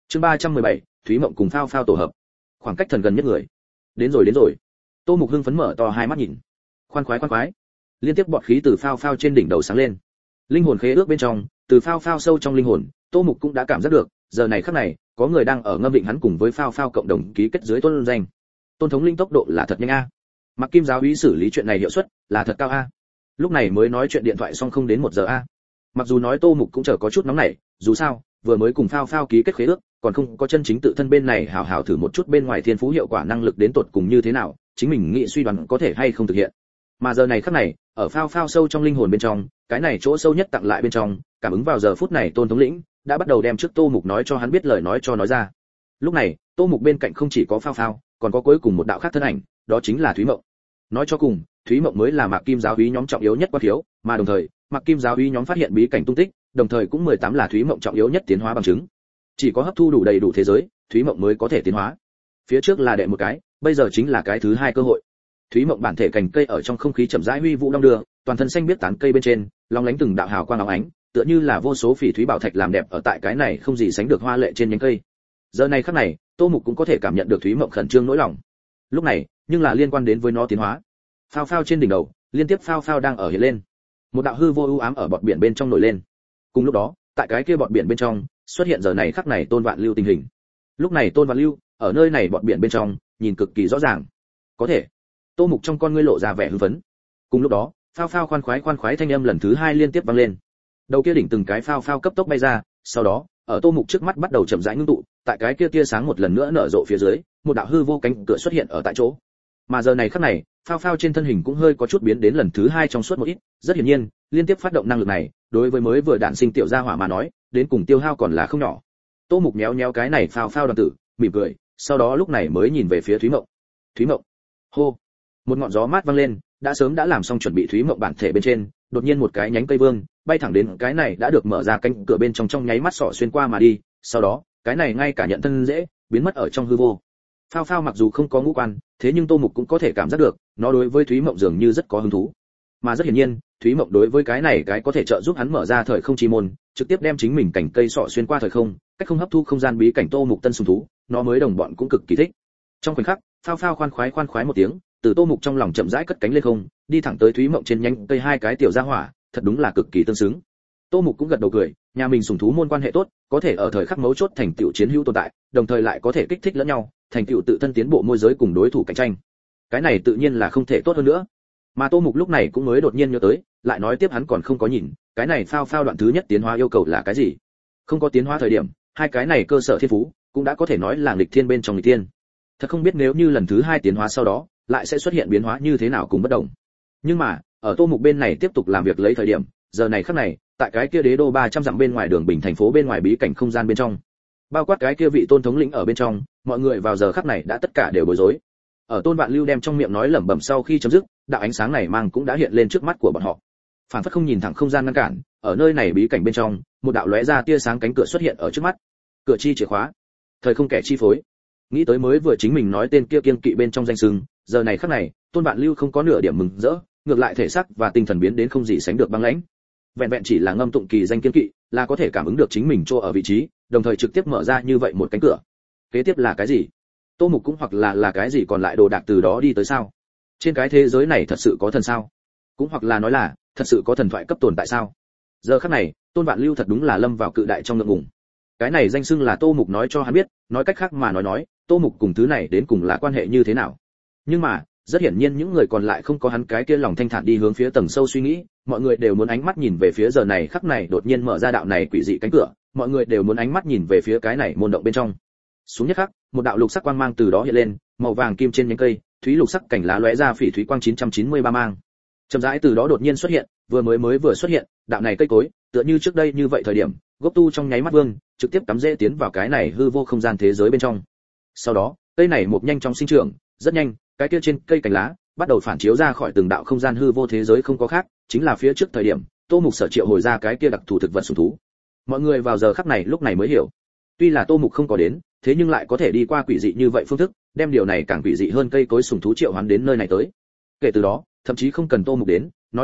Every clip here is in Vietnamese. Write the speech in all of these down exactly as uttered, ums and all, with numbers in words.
Chương ba trăm mười bảy, Thúy Mộng cùng Phao Phao tổ hợp. Khoảng cách thần gần nhất người. Đến rồi đến rồi. Tô Mục hưng phấn mở to hai mắt nhìn. Khoan khoái khoan khoái. Liên tiếp bọt khí từ Phao Phao trên đỉnh đầu sáng lên. Linh hồn khế ước bên trong, từ Phao Phao sâu trong linh hồn, Tô Mục cũng đã cảm giác được, giờ này khắc này, có người đang ở ngâm vịnh hắn cùng với Phao Phao cộng đồng ký kết dưới tôn danh. Tôn thống linh tốc độ là thật nhanh a. Mặc Kim giáo úy xử lý chuyện này hiệu suất là thật cao a. Lúc này mới nói chuyện điện thoại xong không đến một giờ a. Mặc dù nói Tô Mục cũng chờ có chút nóng nảy, dù sao, vừa mới cùng Phao Phao ký kết khế ước, còn không có chân chính tự thân bên này hào hào thử một chút bên ngoài thiên phú hiệu quả năng lực đến tột cùng như thế nào, chính mình nghĩ suy đoán có thể hay không thực hiện. Mà giờ này khắc này, ở Phao Phao sâu trong linh hồn bên trong, cái này chỗ sâu nhất tặng lại bên trong, cảm ứng vào giờ phút này Tôn thống lĩnh đã bắt đầu đem trước Tô Mục nói cho hắn biết lời nói cho nói ra. Lúc này, Tô Mục bên cạnh không chỉ có Phao Phao, còn có cuối cùng một đạo khác thân ảnh, đó chính là Thúy Mộng. Nói cho cùng, Thúy Mộng mới là Mạc Kim giáo úy nhóm trọng yếu nhất quan thiếu, mà đồng thời, Mạc Kim giáo úy nhóm phát hiện bí cảnh tung tích, đồng thời cũng mười tám là Thúy Mộng trọng yếu nhất tiến hóa bằng chứng. Chỉ có hấp thu đủ đầy đủ thế giới, Thúy Mộng mới có thể tiến hóa. Phía trước là đệ một cái, bây giờ chính là cái thứ hai cơ hội. Thúy Mộng bản thể cành cây ở trong không khí chậm rãi huy vũ đong đưa, toàn thân xanh biết tán cây bên trên, long lánh từng đạo hào quang óng ánh, tựa như là vô số phỉ thúy bảo thạch làm đẹp ở tại cái này không gì sánh được hoa lệ trên nhánh cây. Giờ này khắc này, Tô Mục cũng có thể cảm nhận được Thúy Mộng khẩn trương nỗi lòng. Lúc này, nhưng là liên quan đến với nó tiến hóa. Phao Phao trên đỉnh đầu, liên tiếp Phao Phao đang ở hiện lên. Một đạo hư vô u ám ở bọt biển bên trong nổi lên. Cùng lúc đó, tại cái kia bọt biển bên trong, xuất hiện giờ này khắc này Tôn Vạn Lưu tình hình. Lúc này Tôn Vạn Lưu, ở nơi này bọt biển bên trong, nhìn cực kỳ rõ ràng. Có thể. Tô Mục trong con ngươi lộ ra vẻ hưng phấn. Cùng lúc đó, Phao Phao khoan khoái khoan khoái thanh âm lần thứ hai liên tiếp vang lên. Đầu kia đỉnh từng cái Phao Phao cấp tốc bay ra, sau đó, ở Tô Mục trước mắt bắt đầu chậm rãi ngưng tụ, tại cái kia tia sáng một lần nữa nở rộ phía dưới, một đạo hư vô cánh cửa xuất hiện ở tại chỗ. Mà giờ này khắc này, Phao Phao trên thân hình cũng hơi có chút biến đến lần thứ hai trong suốt một ít, rất hiển nhiên, liên tiếp phát động năng lực này, đối với mới vừa đản sinh tiểu gia hỏa mà nói, đến cùng tiêu hao còn là không nhỏ. Tô Mục méo méo cái này Phao Phao đoàn tử, mỉm cười, sau đó lúc này mới nhìn về phía Thúy Mộng. Thúy Mộng. Hô. Một ngọn gió mát vang lên, đã sớm đã làm xong chuẩn bị Thúy Mộng bản thể bên trên, đột nhiên một cái nhánh cây vương, bay thẳng đến cái này đã được mở ra cánh cửa bên trong trong nháy mắt xỏ xuyên qua mà đi, sau đó, cái này ngay cả nhận thân dễ, biến mất ở trong hư vô. Phao Phao mặc dù không có ngũ quan, thế nhưng Tô Mục cũng có thể cảm giác được, nó đối với Thúy Mộng dường như rất có hứng thú. Mà rất hiển nhiên, Thúy Mộng đối với cái này cái có thể trợ giúp hắn mở ra thời không chi môn, trực tiếp đem chính mình cảnh cây sọ xuyên qua thời không, cách không hấp thu không gian bí cảnh Tô Mục tân sùng thú, nó mới đồng bọn cũng cực kỳ thích. Trong khoảnh khắc, Phao Phao khoan khoái khoan khoái một tiếng, từ Tô Mục trong lòng chậm rãi cất cánh lên không, đi thẳng tới Thúy Mộng trên nhánh cây hai cái tiểu gia hỏa, thật đúng là cực kỳ tương xứng. Tô Mục cũng gật đầu cười, nhà mình sùng thú môn quan hệ tốt, có thể ở thời khắc mấu chốt thành tựu chiến hữu tồn tại, đồng thời lại có thể kích thích lẫn nhau, thành tựu tự thân tiến bộ môi giới cùng đối thủ cạnh tranh. Cái này tự nhiên là không thể tốt hơn nữa. Mà Tô Mục lúc này cũng mới đột nhiên nhớ tới, lại nói tiếp hắn còn không có nhìn, cái này Phao Phao đoạn thứ nhất tiến hóa yêu cầu là cái gì? Không có tiến hóa thời điểm, hai cái này cơ sở thiên phú, cũng đã có thể nói là nghịch thiên bên trong nghịch thiên. Thật không biết nếu như lần thứ hai tiến hóa sau đó, lại sẽ xuất hiện biến hóa như thế nào cùng bất đồng. Nhưng mà, ở Tô Mục bên này tiếp tục làm việc lấy thời điểm, giờ này khắc này, tại cái kia đế đô ba trăm dặm bên ngoài đường bình thành phố bên ngoài bí cảnh không gian bên trong, bao quát cái kia vị Tôn thống lĩnh ở bên trong, mọi người vào giờ khắc này đã tất cả đều bối rối. Ở Tôn Vạn Lưu đem trong miệng nói lẩm bẩm sau khi chấm dứt, đạo ánh sáng này mang cũng đã hiện lên trước mắt của bọn họ. Phản phất không nhìn thẳng không gian ngăn cản, ở nơi này bí cảnh bên trong, một đạo lóe ra tia sáng cánh cửa xuất hiện ở trước mắt. Cửa chi chìa khóa, thời không kẻ chi phối. Nghĩ tới mới vừa chính mình nói tên kia kiên kỵ bên trong danh xưng, giờ này khắc này, Tôn Vạn Lưu không có nửa điểm mừng rỡ, ngược lại thể xác và tinh thần biến đến không gì sánh được băng lãnh. Vẹn vẹn chỉ là ngâm tụng kỳ danh kiên kỵ, là có thể cảm ứng được chính mình chỗ ở vị trí, đồng thời trực tiếp mở ra như vậy một cánh cửa. Kế tiếp là cái gì? Tô Mục cũng hoặc là là cái gì còn lại đồ đạc từ đó đi tới sao? Trên cái thế giới này thật sự có thần sao? Cũng hoặc là nói là, thật sự có thần thoại cấp tồn tại sao? Giờ khắc này, Tôn Vạn Lưu thật đúng là lâm vào cự đại trong ngượng ngùng. Cái này danh xưng là Tô Mục nói cho hắn biết, nói cách khác mà nói nói, Tô Mục cùng thứ này đến cùng là quan hệ như thế nào? Nhưng mà, rất hiển nhiên những người còn lại không có hắn cái kia lòng thanh thản đi hướng phía tầng sâu suy nghĩ, mọi người đều muốn ánh mắt nhìn về phía giờ này khắc này đột nhiên mở ra đạo này quỷ dị cánh cửa, mọi người đều muốn ánh mắt nhìn về phía cái này môn động bên trong. Xuống nhất khắc, một đạo lục sắc quang mang từ đó hiện lên, màu vàng kim trên nhánh cây, thúy lục sắc cảnh lá lóe ra phỉ thúy quang chín trăm chín mươi ba mang. Chậm rãi từ đó đột nhiên xuất hiện, vừa mới mới vừa xuất hiện, đạo này cây cối, tựa như trước đây như vậy thời điểm, gốc tu trong nháy mắt vương, trực tiếp cắm rễ tiến vào cái này hư vô không gian thế giới bên trong. Sau đó, cây này một nhanh trong sinh trưởng, rất nhanh, cái kia trên cây cành lá bắt đầu phản chiếu ra khỏi từng đạo không gian hư vô thế giới không có khác, chính là phía trước thời điểm, Tô Mục sở triệu hồi ra cái kia đặc thù thực vật sủng thú. Mọi người vào giờ khắc này lúc này mới hiểu, tuy là Tô Mục không có đến, thế nhưng lại có thể đi qua quỷ dị như vậy phương thức, đem điều này càng quỷ dị hơn cây cối sủng thú triệu hoán đến nơi này tới. Kể từ đó, thậm chí không cần Tô Mục đến, nói cách khác,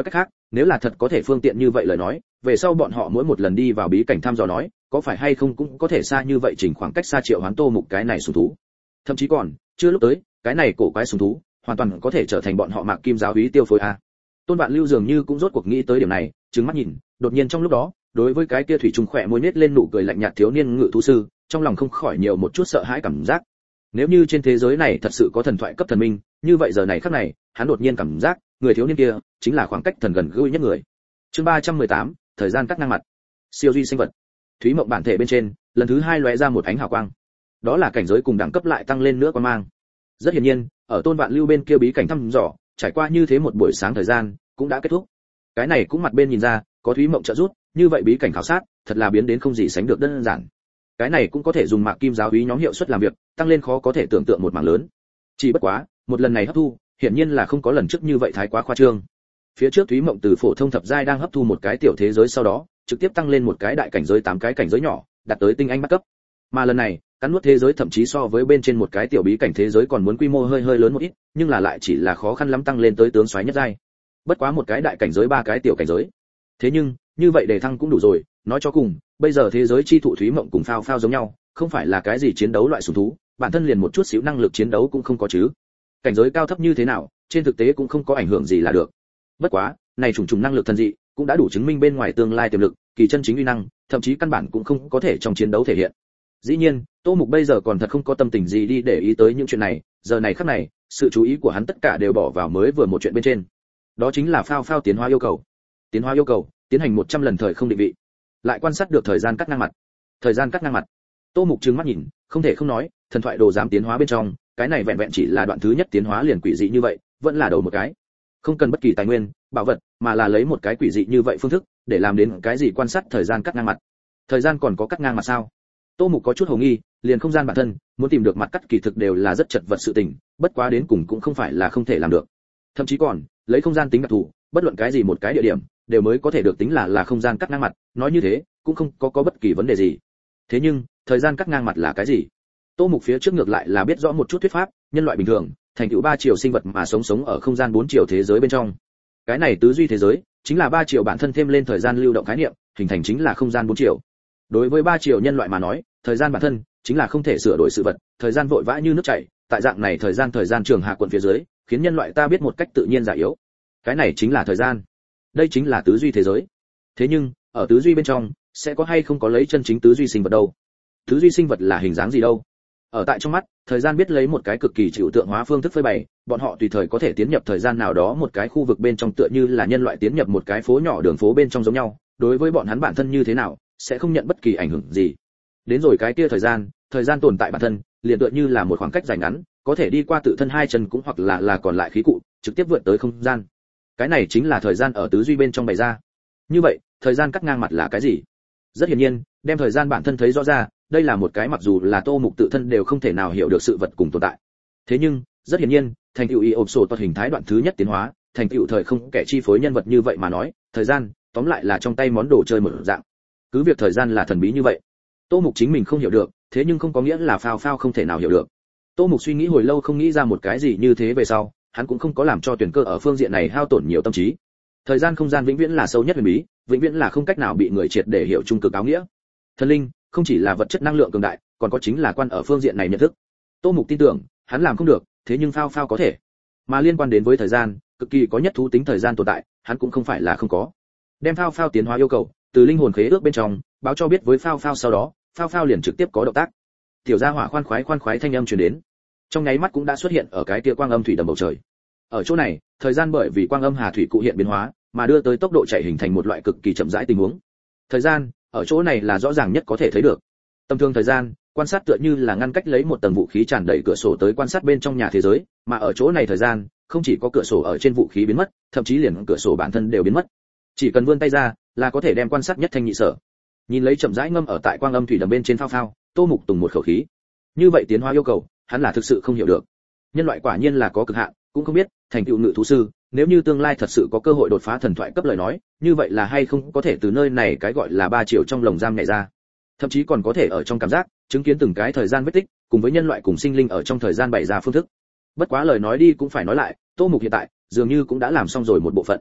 nếu là thật có thể phương tiện như vậy lời nói, về sau bọn họ mỗi một lần đi vào bí cảnh thăm dò nói, có phải hay không cũng có thể xa như vậy chỉnh khoảng cách xa Triệu Hoán Tô Mục cái này sùng thú. Thậm chí còn, chưa lúc tới, cái này cổ quái sùng thú, hoàn toàn có thể trở thành bọn họ Mạc Kim giáo úy tiêu phối a. Tôn Vạn Lưu dường như cũng rốt cuộc nghĩ tới điểm này, trừng mắt nhìn, đột nhiên trong lúc đó, đối với cái kia thủy trùng khỏe môi nết lên nụ cười lạnh nhạt thiếu niên ngự thú sư, trong lòng không khỏi nhiều một chút sợ hãi cảm giác. Nếu như trên thế giới này thật sự có thần thoại cấp thần minh, như vậy giờ này khắc này, hắn đột nhiên cảm giác, người thiếu niên kia chính là khoảng cách thần gần gũi nhất người. Chương ba trăm mười tám, thời gian cắt ngang mặt. Siêu duy sinh vật. Thúy Mộng bản thể bên trên, lần thứ hai lóe ra một ánh hào quang. Đó là cảnh giới cùng đẳng cấp lại tăng lên nữa quan mang. Rất hiển nhiên, ở Tôn Vạn Lưu bên kia bí cảnh thăm dò, trải qua như thế một buổi sáng thời gian, cũng đã kết thúc. Cái này cũng mặt bên nhìn ra, có Thúy Mộng trợ giúp, như vậy bí cảnh khảo sát, thật là biến đến không gì sánh được đơn giản. Cái này cũng có thể dùng Mạc Kim giáo úy nhóm hiệu suất làm việc, tăng lên khó có thể tưởng tượng một mảng lớn. Chỉ bất quá, một lần này hấp thu, hiển nhiên là không có lần trước như vậy thái quá khoa trương. Phía trước Thúy Mộng từ phổ thông thập giai đang hấp thu một cái tiểu thế giới sau đó, trực tiếp tăng lên một cái đại cảnh giới tám cái cảnh giới nhỏ, đạt tới tinh anh bắt cấp. Mà lần này, cắn nuốt thế giới thậm chí so với bên trên một cái tiểu bí cảnh thế giới còn muốn quy mô hơi hơi lớn một ít, nhưng là lại chỉ là khó khăn lắm tăng lên tới tướng soái nhất giai. Bất quá một cái đại cảnh giới ba cái tiểu cảnh giới. Thế nhưng, như vậy để thăng cũng đủ rồi, nói cho cùng, bây giờ thế giới chi thụ Thúy Mộng cùng Phao Phao giống nhau, không phải là cái gì chiến đấu loại sủng thú, bản thân liền một chút xíu năng lực chiến đấu cũng không có chứ. Cảnh giới cao thấp như thế nào, trên thực tế cũng không có ảnh hưởng gì là được. Bất quá, này trùng trùng năng lực thần dị, cũng đã đủ chứng minh bên ngoài tương lai tiềm lực, kỳ chân chính uy năng, thậm chí căn bản cũng không có thể trong chiến đấu thể hiện. Dĩ nhiên, Tô Mục bây giờ còn thật không có tâm tình gì đi để ý tới những chuyện này, giờ này khắc này, sự chú ý của hắn tất cả đều bỏ vào mới vừa một chuyện bên trên. Đó chính là Phao Phao tiến hóa yêu cầu. Tiến hóa yêu cầu, tiến hành một trăm lần thời không định vị. Lại quan sát được thời gian cắt ngang mặt. Thời gian cắt ngang mặt. Tô Mục trừng mắt nhìn, không thể không nói, thần thoại đồ giám tiến hóa bên trong, cái này vẹn vẹn chỉ là đoạn thứ nhất tiến hóa liền quỷ dị như vậy, vẫn là đầu một cái. Không cần bất kỳ tài nguyên, bảo vật, mà là lấy một cái quỷ dị như vậy phương thức, để làm đến cái gì quan sát thời gian cắt ngang mặt. Thời gian còn có cắt ngang mặt sao? Tô Mục có chút hồ nghi, liền không gian bản thân, muốn tìm được mặt cắt kỳ thực đều là rất chật vật sự tình, bất quá đến cùng cũng không phải là không thể làm được. Thậm chí còn, lấy không gian tính đặc thù, bất luận cái gì một cái địa điểm, đều mới có thể được tính là là không gian cắt ngang mặt, nói như thế, cũng không có có bất kỳ vấn đề gì. Thế nhưng, thời gian cắt ngang mặt là cái gì? Tô Mục phía trước ngược lại là biết rõ một chút thuyết pháp, nhân loại bình thường, thành tựu ba chiều sinh vật mà sống sống ở không gian bốn chiều thế giới bên trong. Cái này tứ duy thế giới, chính là ba chiều bản thân thêm lên thời gian lưu động khái niệm, hình thành chính là không gian bốn chiều. Đối với ba chiều nhân loại mà nói, thời gian bản thân chính là không thể sửa đổi sự vật, thời gian vội vã như nước chảy, tại dạng này thời gian thời gian trường hạ quận phía dưới, khiến nhân loại ta biết một cách tự nhiên già yếu. Cái này chính là thời gian. Đây chính là tứ duy thế giới. Thế nhưng, ở tứ duy bên trong, sẽ có hay không có lấy chân chính tứ duy sinh vật đâu? Tứ duy sinh vật là hình dáng gì đâu? Ở tại trong mắt, thời gian biết lấy một cái cực kỳ chịu tượng hóa phương thức phơi bày, bọn họ tùy thời có thể tiến nhập thời gian nào đó một cái khu vực bên trong tựa như là nhân loại tiến nhập một cái phố nhỏ đường phố bên trong giống nhau, đối với bọn hắn bản thân như thế nào, sẽ không nhận bất kỳ ảnh hưởng gì. Đến rồi cái kia thời gian, thời gian tồn tại bản thân, liền tựa như là một khoảng cách dài ngắn, có thể đi qua tự thân hai chân cũng hoặc là là còn lại khí cụ, trực tiếp vượt tới không gian. Cái này chính là thời gian ở tứ duy bên trong bày ra. Như vậy, thời gian cắt ngang mặt là cái gì? Rất hiển nhiên, đem thời gian bản thân thấy rõ ra, đây là một cái mặc dù là Tô Mục tự thân đều không thể nào hiểu được sự vật cùng tồn tại. Thế nhưng, rất hiển nhiên, thành tựu y ộp sổ toàn hình thái đoạn thứ nhất tiến hóa, thành tựu thời không kẻ chi phối nhân vật như vậy mà nói, thời gian, tóm lại là trong tay món đồ chơi một dạng. Cứ việc thời gian là thần bí như vậy, Tô Mục chính mình không hiểu được, thế nhưng không có nghĩa là Phao Phao không thể nào hiểu được. Tô Mục suy nghĩ hồi lâu không nghĩ ra một cái gì như thế về sau, hắn cũng không có làm cho tuyển cơ ở phương diện này hao tổn nhiều tâm trí. Thời gian không gian vĩnh viễn là sâu nhất huyền bí, vĩnh viễn là không cách nào bị người triệt để hiểu trung cực áo nghĩa. Thần linh không chỉ là vật chất năng lượng cường đại, còn có chính là quan ở phương diện này nhận thức. Tô Mục tin tưởng, hắn làm không được, thế nhưng Phao Phao có thể. Mà liên quan đến với thời gian, cực kỳ có nhất thú tính thời gian tồn tại, hắn cũng không phải là không có. Đem Phao Phao tiến hóa yêu cầu, từ linh hồn khế ước bên trong, báo cho biết với Phao Phao sau đó, Phao Phao liền trực tiếp có động tác. Tiểu gia hỏa khoan khoái khoan khoái thanh âm truyền đến. Trong nháy mắt cũng đã xuất hiện ở cái kia quang âm thủy đầm bầu trời. Ở chỗ này, thời gian bởi vì quang âm hà thủy cụ hiện biến hóa, mà đưa tới tốc độ chạy hình thành một loại cực kỳ chậm rãi tình huống. Thời gian, ở chỗ này là rõ ràng nhất có thể thấy được. Tầm thường thời gian, quan sát tựa như là ngăn cách lấy một tầng vũ khí tràn đầy cửa sổ tới quan sát bên trong nhà thế giới, mà ở chỗ này thời gian, không chỉ có cửa sổ ở trên vũ khí biến mất, thậm chí liền cửa sổ bản thân đều biến mất. Chỉ cần vươn tay ra, là có thể đem quan sát nhất thanh nhị sở. Nhìn lấy chậm rãi ngâm ở tại quang âm thủy đầm bên trên Phao Phao, Tô Mục tùng một khẩu khí. Như vậy tiến hóa yêu cầu, hắn là thực sự không hiểu được. Nhân loại quả nhiên là có cực hạn, cũng không biết, thành tựu ngự thú sư, nếu như tương lai thật sự có cơ hội đột phá thần thoại cấp lời nói, như vậy là hay không có thể từ nơi này cái gọi là ba chiều trong lồng giam nhảy ra. Thậm chí còn có thể ở trong cảm giác, chứng kiến từng cái thời gian vết tích, cùng với nhân loại cùng sinh linh ở trong thời gian bày ra phương thức. Bất quá lời nói đi cũng phải nói lại, Tô Mục hiện tại, dường như cũng đã làm xong rồi một bộ phận.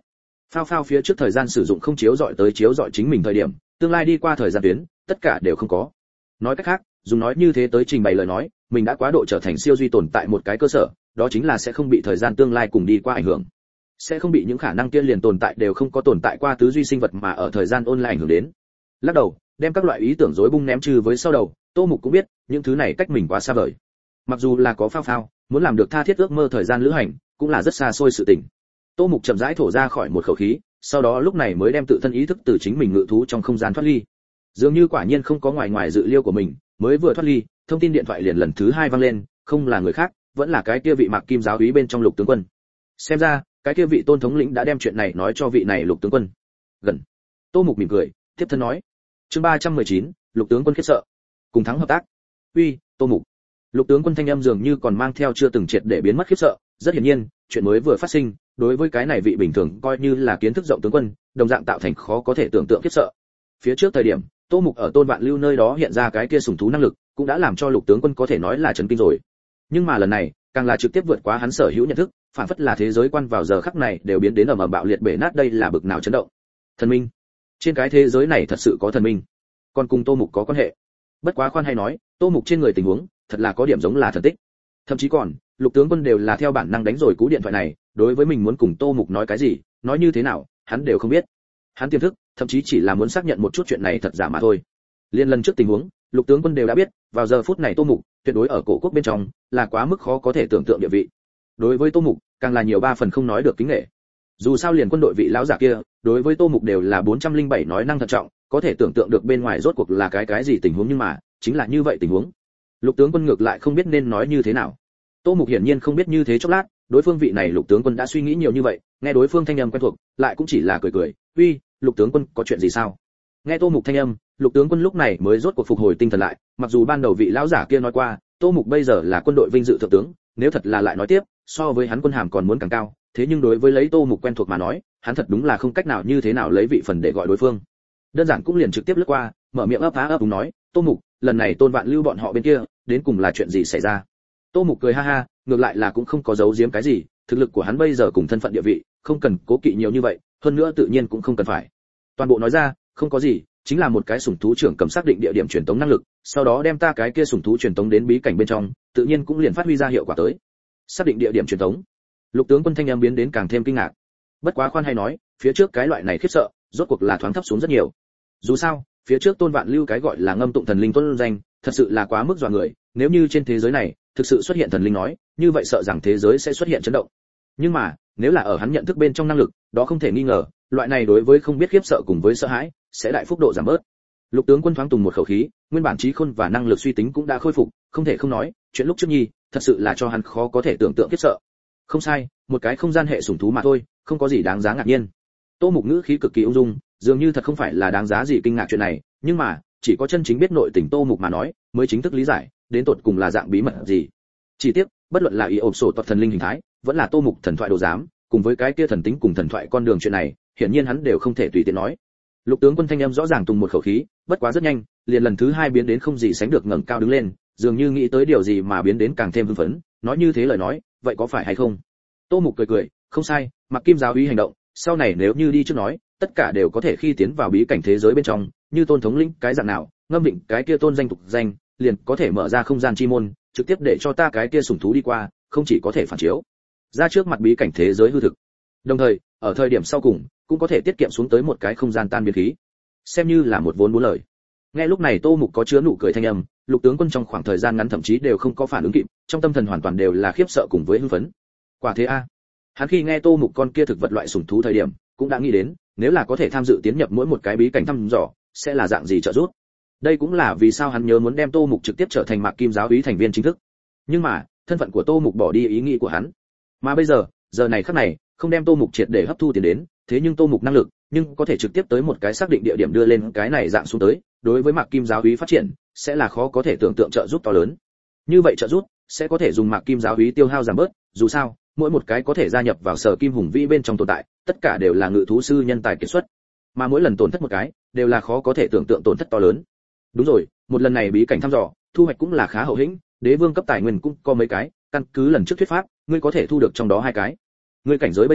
Phao phao phía trước thời gian sử dụng không chiếu dọi tới chiếu dọi chính mình thời điểm, tương lai đi qua thời gian tuyến, tất cả đều không có. Nói cách khác, dùng nói như thế tới trình bày lời nói, mình đã quá độ trở thành siêu duy tồn tại một cái cơ sở, đó chính là sẽ không bị thời gian tương lai cùng đi qua ảnh hưởng, sẽ không bị những khả năng kia liền tồn tại đều không có tồn tại qua tứ duy sinh vật mà ở thời gian ôn lại ảnh hưởng đến. Lắc đầu, đem các loại ý tưởng rối bung ném trừ với sau đầu, Tô Mục cũng biết, những thứ này cách mình quá xa vời. Mặc dù là có phao phao, muốn làm được tha thiết ước mơ thời gian lữ hành, cũng là rất xa xôi sự tình. Tô Mục chậm rãi thổ ra khỏi một khẩu khí, sau đó lúc này mới đem tự thân ý thức từ chính mình ngự thú trong không gian thoát ly. Dường như quả nhiên không có ngoài ngoài dự liêu của mình, mới vừa thoát ly, thông tin điện thoại liền lần thứ hai vang lên, không là người khác, vẫn là cái kia vị Mạc Kim giáo úy bên trong Lục tướng quân. Xem ra, cái kia vị Tôn thống lĩnh đã đem chuyện này nói cho vị này Lục tướng quân. Gần. Tô Mục mỉm cười, tiếp thân nói. Chương ba trăm mười chín, Lục tướng quân khiếp sợ. Cùng thắng hợp tác. Uy, Tô Mục. Lục tướng quân thanh âm dường như còn mang theo chưa từng triệt để biến mất khiếp sợ, rất hiển nhiên, chuyện mới vừa phát sinh, đối với cái này vị bình thường coi như là kiến thức rộng tướng quân, đồng dạng tạo thành khó có thể tưởng tượng khiếp sợ. Phía trước thời điểm, Tô Mục ở Tôn Vạn Lưu nơi đó hiện ra cái kia sủng thú năng lực, cũng đã làm cho Lục tướng quân có thể nói là chấn kinh rồi. Nhưng mà lần này, càng là trực tiếp vượt quá hắn sở hữu nhận thức, phản phất là thế giới quan vào giờ khắc này đều biến đến ầm ầm bạo liệt bể nát, đây là bực nào chấn động. Thần minh, trên cái thế giới này thật sự có thần minh, còn cùng Tô Mục có quan hệ. Bất quá khoan hay nói, Tô Mục trên người tình huống, thật là có điểm giống là thần tích. Thậm chí còn, Lục tướng quân đều là theo bản năng đánh rồi cú điện thoại này, đối với mình muốn cùng Tô Mục nói cái gì, nói như thế nào, hắn đều không biết. Hắn tiềm thức, thậm chí chỉ là muốn xác nhận một chút chuyện này thật giả mà thôi. Liên lần trước tình huống, Lục tướng quân đều đã biết, vào giờ phút này Tô Mục, tuyệt đối ở cổ quốc bên trong, là quá mức khó có thể tưởng tượng địa vị. Đối với Tô Mục, càng là nhiều ba phần không nói được kính nể. Dù sao liền quân đội vị lão giả kia, đối với Tô Mục đều là bốn trăm linh bảy nói năng thận trọng, có thể tưởng tượng được bên ngoài rốt cuộc là cái cái gì tình huống, nhưng mà, chính là như vậy tình huống. Lục tướng quân ngược lại không biết nên nói như thế nào. Tô Mục hiển nhiên không biết như thế chốc lát, đối phương vị này Lục tướng quân đã suy nghĩ nhiều như vậy, nghe đối phương thanh âm quen thuộc, lại cũng chỉ là cười cười, "Uy, Lục tướng quân, có chuyện gì sao?" Nghe Tô Mục thanh âm, Lục tướng quân lúc này mới rốt cuộc phục hồi tinh thần lại, mặc dù ban đầu vị lão giả kia nói qua, Tô Mục bây giờ là quân đội vinh dự thượng tướng, nếu thật là lại nói tiếp, so với hắn quân hàm còn muốn càng cao, thế nhưng đối với lấy Tô Mục quen thuộc mà nói, hắn thật đúng là không cách nào như thế nào lấy vị phần để gọi đối phương. Đơn giản cũng liền trực tiếp lướt qua, mở miệng ấp á ấp úng nói, "Tô Mục, lần này Tôn Vạn Lưu bọn họ bên kia, đến cùng là chuyện gì xảy ra?" Tô Mục cười ha ha, ngược lại là cũng không có giấu giếm cái gì, thực lực của hắn bây giờ cùng thân phận địa vị, không cần cố kỵ nhiều như vậy, hơn nữa tự nhiên cũng không cần phải. Toàn bộ nói ra, không có gì, chính là một cái sủng thú trưởng cầm xác định địa điểm truyền tống năng lực, sau đó đem ta cái kia sủng thú truyền tống đến bí cảnh bên trong, tự nhiên cũng liền phát huy ra hiệu quả tới. Xác định địa điểm truyền tống. Lục tướng quân thanh âm biến đến càng thêm kinh ngạc. Bất quá khoan hay nói, phía trước cái loại này khiếp sợ, rốt cuộc là thoáng thấp xuống rất nhiều. Dù sao, phía trước Tôn Vạn Lưu cái gọi là ngâm tụng thần linh tôn danh, thật sự là quá mức dọa người, nếu như trên thế giới này thực sự xuất hiện thần linh nói, như vậy sợ rằng thế giới sẽ xuất hiện chấn động. Nhưng mà, nếu là ở hắn nhận thức bên trong năng lực, đó không thể nghi ngờ, loại này đối với không biết khiếp sợ cùng với sợ hãi, sẽ đại phúc độ giảm bớt. Lục tướng quân thoáng tùng một khẩu khí, nguyên bản trí khôn và năng lực suy tính cũng đã khôi phục, không thể không nói, chuyện lúc trước nhi, thật sự là cho hắn khó có thể tưởng tượng khiếp sợ. Không sai, một cái không gian hệ sủng thú mà thôi, không có gì đáng giá ngạc nhiên. Tô Mục ngữ khí cực kỳ ung dung, dường như thật không phải là đáng giá gì kinh ngạc chuyện này, nhưng mà, chỉ có chân chính biết nội tình Tô Mục mà nói, mới chính thức lý giải, đến tột cùng là dạng bí mật gì. Chỉ tiếc, bất luận là ý ổn sổ toạc thần linh hình thái, vẫn là Tô Mục thần thoại đồ giám, cùng với cái kia thần tính cùng thần thoại con đường chuyện này, hiển nhiên hắn đều không thể tùy tiện nói. Lục tướng quân thanh âm rõ ràng tùng một khẩu khí, bất quá rất nhanh, liền lần thứ hai biến đến không gì sánh được ngẩng cao đứng lên, dường như nghĩ tới điều gì mà biến đến càng thêm hưng phấn, nói như thế lời nói, vậy có phải hay không? Tô Mục cười cười, không sai, Mặc Kim giáo úy hành động, sau này nếu như đi trước nói, tất cả đều có thể khi tiến vào bí cảnh thế giới bên trong, như Tôn thống lĩnh cái dạng nào, ngâm định cái kia tôn danh tục danh, liền có thể mở ra không gian chi môn, trực tiếp để cho ta cái kia sủng thú đi qua, không chỉ có thể phản chiếu ra trước mặt bí cảnh thế giới hư thực, đồng thời ở thời điểm sau cùng cũng có thể tiết kiệm xuống tới một cái không gian tan biến khí, xem như là một vốn bốn lời. Nghe lúc này Tô Mục có chứa nụ cười thanh âm, Lục tướng quân trong khoảng thời gian ngắn thậm chí đều không có phản ứng kịp, trong tâm thần hoàn toàn đều là khiếp sợ cùng với hưng phấn. Quả thế a, hắn khi nghe Tô Mục con kia thực vật loại sủng thú thời điểm, cũng đã nghĩ đến, nếu là có thể tham dự tiến nhập mỗi một cái bí cảnh thăm dò, sẽ là dạng gì trợ giúp. Đây cũng là vì sao hắn nhớ muốn đem Tô Mục trực tiếp trở thành Mạc Kim giáo úy thành viên chính thức. Nhưng mà, thân phận của Tô Mục bỏ đi ý nghĩ của hắn. Mà bây giờ, giờ này khắc này, không đem Tô Mục triệt để hấp thu tiền đến, thế nhưng Tô Mục năng lực, nhưng có thể trực tiếp tới một cái xác định địa điểm đưa lên cái này dạng xuống tới, đối với Mạc Kim giáo úy phát triển, sẽ là khó có thể tưởng tượng trợ giúp to lớn. Như vậy trợ giúp sẽ có thể dùng Mạc Kim giáo úy tiêu hao giảm bớt, dù sao, mỗi một cái có thể gia nhập vào Sở Kim Hùng Vĩ bên trong tồn tại, tất cả đều là ngự thú sư nhân tài kiệt xuất, mà mỗi lần tổn thất một cái, đều là khó có thể tưởng tượng tổn thất to lớn. Đúng rồi, một lần này bí cảnh thăm dò, thu hoạch cũng là khá hậu hĩnh, đế vương cấp tài nguyên cũng có mấy cái, căn cứ lần trước thuyết pháp, ngươi có thể thu được trong đó hai cái. Ngươi cảnh giới bây giờ,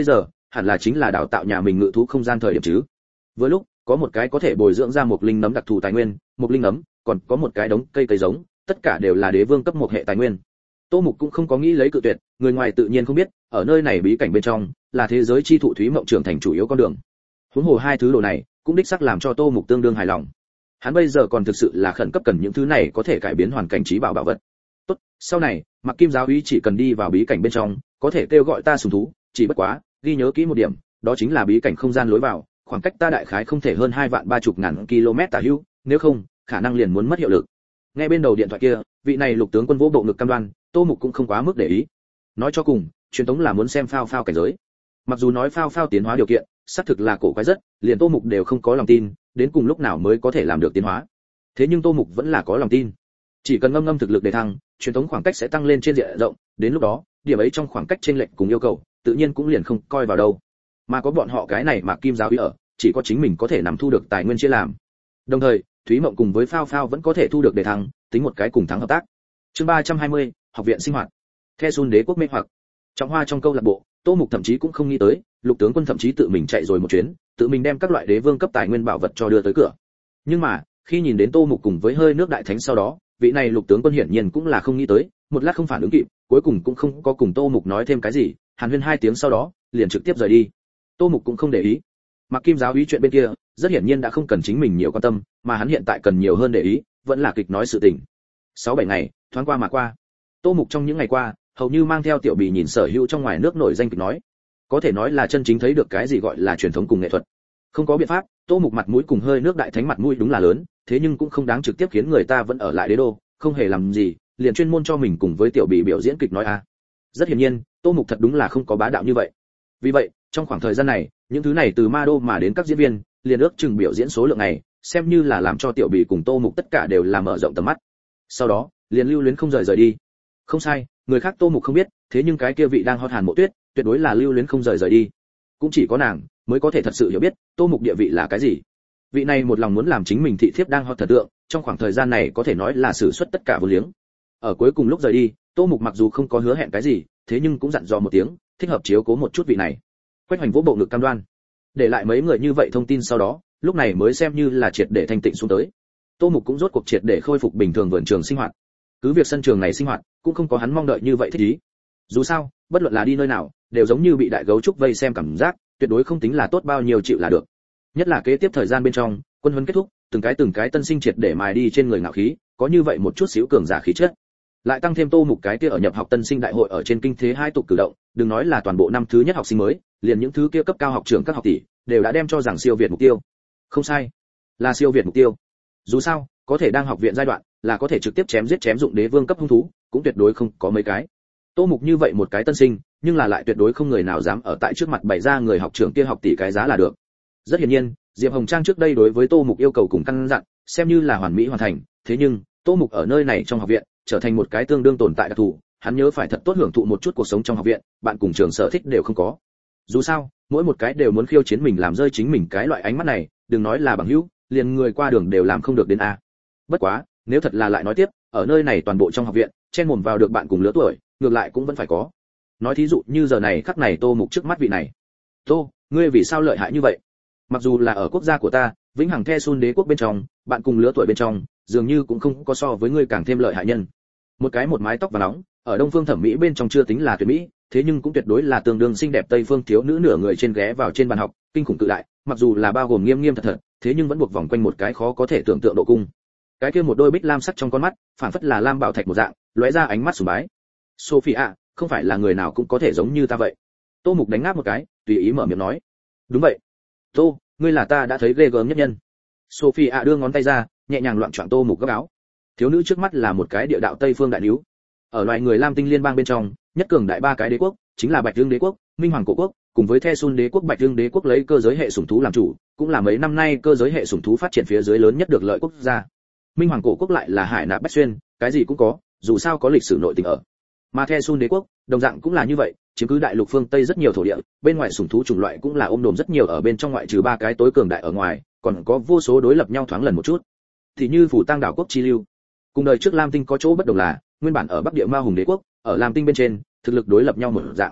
hẳn là chính là đào tạo nhà mình ngự thú không gian thời điểm chứ. Vừa lúc có một cái có thể bồi dưỡng ra một linh nấm đặc thù tài nguyên, một linh nấm, còn có một cái đống cây cây giống, tất cả đều là đế vương cấp một hệ tài nguyên. Tô Mục cũng không có nghĩ lấy cự tuyệt, người ngoài tự nhiên không biết, ở nơi này bí cảnh bên trong, là thế giới chi thụ thúy mộng trưởng thành chủ yếu con đường. Huống hồ hai thứ đồ này, cũng đích xác làm cho Tô Mục tương đương hài lòng. Hắn bây giờ còn thực sự là khẩn cấp cần những thứ này có thể cải biến hoàn cảnh trí bảo bảo vật. Tốt, sau này, Mặc Kim giáo úy chỉ cần đi vào bí cảnh bên trong, có thể kêu gọi ta sùng thú, chỉ bất quá, ghi nhớ kỹ một điểm, đó chính là bí cảnh không gian lối vào, khoảng cách ta đại khái không thể hơn hai vạn ba chục ngàn km tả hữu, nếu không, khả năng liền muốn mất hiệu lực. Nghe bên đầu điện thoại kia, vị này lục tướng quân vỗ bộ ngực cam đoan, Tô Mục cũng không quá mức để ý. Nói cho cùng, truyền thống là muốn xem phao phao cảnh giới. Mặc dù nói phao phao tiến hóa điều kiện, xác thực là cổ quái rất, liền Tô Mục đều không có lòng tin, đến cùng lúc nào mới có thể làm được tiến hóa. Thế nhưng Tô Mục vẫn là có lòng tin. Chỉ cần ngâm ngâm thực lực để thăng, truyền thống khoảng cách sẽ tăng lên trên diện rộng, đến lúc đó, điểm ấy trong khoảng cách chênh lệch cùng yêu cầu, tự nhiên cũng liền không coi vào đâu. Mà có bọn họ cái này Mạc Kim giáo úy ở, chỉ có chính mình có thể nắm thu được tài nguyên chia làm. Đồng thời, Thúy Mộng cùng với Phao Phao vẫn có thể thu được để thăng, tính một cái cùng thắng hợp tác. Chương ba trăm hai mươi, học viện sinh hoạt. The Sun đế quốc mê hoặc. Trong hoa trong câu lạc bộ, Tô Mục thậm chí cũng không nghĩ tới, Lục tướng quân thậm chí tự mình chạy rồi một chuyến, tự mình đem các loại đế vương cấp tài nguyên bảo vật cho đưa tới cửa. Nhưng mà, khi nhìn đến Tô Mục cùng với hơi nước đại thánh sau đó, vị này Lục tướng quân hiển nhiên cũng là không nghĩ tới, một lát không phản ứng kịp, cuối cùng cũng không có cùng Tô Mục nói thêm cái gì, hàn huyên hai tiếng sau đó, liền trực tiếp rời đi. Tô Mục cũng không để ý. Mặc Kim giáo úy chuyện bên kia, rất hiển nhiên đã không cần chính mình nhiều quan tâm, mà hắn hiện tại cần nhiều hơn để ý, vẫn là kịch nói sự tình. Sáu bảy ngày, thoáng qua mà qua. Tô Mục trong những ngày qua, hầu như mang theo Tiểu Bì nhìn sở hữu trong ngoài nước nổi danh kịch nói, có thể nói là chân chính thấy được cái gì gọi là truyền thống cùng nghệ thuật. Không có biện pháp, Tô Mục mặt mũi cùng hơi nước đại thánh mặt mũi đúng là lớn, thế nhưng cũng không đáng trực tiếp khiến người ta vẫn ở lại đế đô, không hề làm gì, liền chuyên môn cho mình cùng với Tiểu Bì biểu diễn kịch nói a. À. Rất hiển nhiên, Tô Mục thật đúng là không có bá đạo như vậy. Vì vậy, trong khoảng thời gian này, những thứ này từ ma đô mà đến các diễn viên, liền ước chừng biểu diễn số lượng này, xem như là làm cho Tiểu Bì cùng Tô Mục tất cả đều là mở rộng tầm mắt. Sau đó, liền lưu luyến không rời rời đi. Không sai, người khác Tô Mục không biết, thế nhưng cái kia vị đang hot Hàn Mộ Tuyết, tuyệt đối là lưu luyến không rời rời đi. Cũng chỉ có nàng mới có thể thật sự hiểu biết, Tô Mục địa vị là cái gì. Vị này một lòng muốn làm chính mình thị thiếp đang hot thần tượng, trong khoảng thời gian này có thể nói là sử xuất tất cả vô liếng. Ở cuối cùng lúc rời đi, Tô Mục mặc dù không có hứa hẹn cái gì, thế nhưng cũng dặn dò một tiếng, thích hợp chiếu cố một chút vị này. Quách Hoành vỗ bộ ngực cam đoan. Để lại mấy người như vậy thông tin sau đó, lúc này mới xem như là triệt để thanh tịnh xuống tới. Tô Mục cũng rốt cuộc triệt để khôi phục bình thường vườn trường sinh hoạt. Cứ việc sân trường này sinh hoạt cũng không có hắn mong đợi như vậy thích ý. Dù sao, bất luận là đi nơi nào, đều giống như bị đại gấu trúc vây xem cảm giác, tuyệt đối không tính là tốt bao nhiêu chịu là được. Nhất là kế tiếp thời gian bên trong, quân huấn kết thúc, từng cái từng cái tân sinh triệt để mài đi trên người ngạo khí, có như vậy một chút xíu cường giả khí chất. Lại tăng thêm Tô Mục cái kia ở nhập học tân sinh đại hội ở trên kinh thế hai tục cử động, đừng nói là toàn bộ năm thứ nhất học sinh mới, liền những thứ kia cấp cao học trưởng các học tỷ, đều đã đem cho rằng siêu việt mục tiêu. Không sai, là siêu việt mục tiêu. Dù sao, có thể đang học viện giai đoạn, là có thể trực tiếp chém giết chém dụng đế vương cấp hung thú, cũng tuyệt đối không có mấy cái. Tô Mục như vậy một cái tân sinh, nhưng là lại tuyệt đối không người nào dám ở tại trước mặt bày ra người học trưởng kia học tỷ cái giá là được. Rất hiển nhiên, Diệp Hồng Trang trước đây đối với Tô Mục yêu cầu cùng căn dặn, xem như là hoàn mỹ hoàn thành, thế nhưng, Tô Mục ở nơi này trong học viện, trở thành một cái tương đương tồn tại đặc thù, hắn nhớ phải thật tốt hưởng thụ một chút cuộc sống trong học viện, bạn cùng trường sở thích đều không có. Dù sao, mỗi một cái đều muốn khiêu chiến mình làm rơi chính mình cái loại ánh mắt này, đừng nói là bằng hữu, liền người qua đường đều làm không được đến a. Bất quá, nếu thật là lại nói tiếp, ở nơi này toàn bộ trong học viện, chen mồm vào được bạn cùng lứa tuổi, ngược lại cũng vẫn phải có. Nói thí dụ như giờ này khắc này Tô Mục trước mắt vị này. Tô, ngươi vì sao lợi hại như vậy? Mặc dù là ở quốc gia của ta, vĩnh hằng The Sun đế quốc bên trong, bạn cùng lứa tuổi bên trong, dường như cũng không có so với ngươi càng thêm lợi hại nhân. Một cái một mái tóc vàng nóng, ở đông phương thẩm mỹ bên trong chưa tính là tuyệt mỹ, thế nhưng cũng tuyệt đối là tương đương xinh đẹp tây phương thiếu nữ nửa người trên ghé vào trên bàn học, kinh khủng cự đại, mặc dù là bao gồm nghiêm nghiêm thật thật, thế nhưng vẫn buộc vòng quanh một cái khó có thể tưởng tượng độ cung. Cái kia một đôi bích lam sắc trong con mắt, phản phất là lam bảo thạch một dạng, lóe ra ánh mắt sùng bái. Sophia, không phải là người nào cũng có thể giống như ta vậy. Tô Mục đánh ngáp một cái, tùy ý mở miệng nói. Đúng vậy. Tô, ngươi là ta đã thấy ghê gớm nhất nhân. Sophia đưa ngón tay ra, nhẹ nhàng loạn choạng Tô Mục góc áo. Thiếu nữ trước mắt là một cái địa đạo tây phương đại níu. Ở loài người Lam Tinh liên bang bên trong, nhất cường đại ba cái đế quốc, chính là Bạch Dương đế quốc, Minh Hoàng cổ quốc, cùng với The Sun đế quốc. Bạch Dương đế quốc lấy cơ giới hệ sủng thú làm chủ, cũng là mấy năm nay cơ giới hệ sủng thú phát triển phía dưới lớn nhất được lợi quốc gia. Minh Hoàng cổ quốc lại là hải nạp bách xuyên, cái gì cũng có, dù sao có lịch sử nội tình ở. Mà The Sun đế quốc, đồng dạng cũng là như vậy, chiếm cứ đại lục phương Tây rất nhiều thổ địa, bên ngoài sủng thú chủng loại cũng là ôm đồm rất nhiều ở bên trong, ngoại trừ ba cái tối cường đại ở ngoài, còn có vô số đối lập nhau thoáng lần một chút. Thì như phủ tăng đảo quốc chi lưu, cùng đời trước Lam Tinh có chỗ bất đồng là, nguyên bản ở Bắc Địa Ma Hùng đế quốc, ở Lam Tinh bên trên, thực lực đối lập nhau một dạng.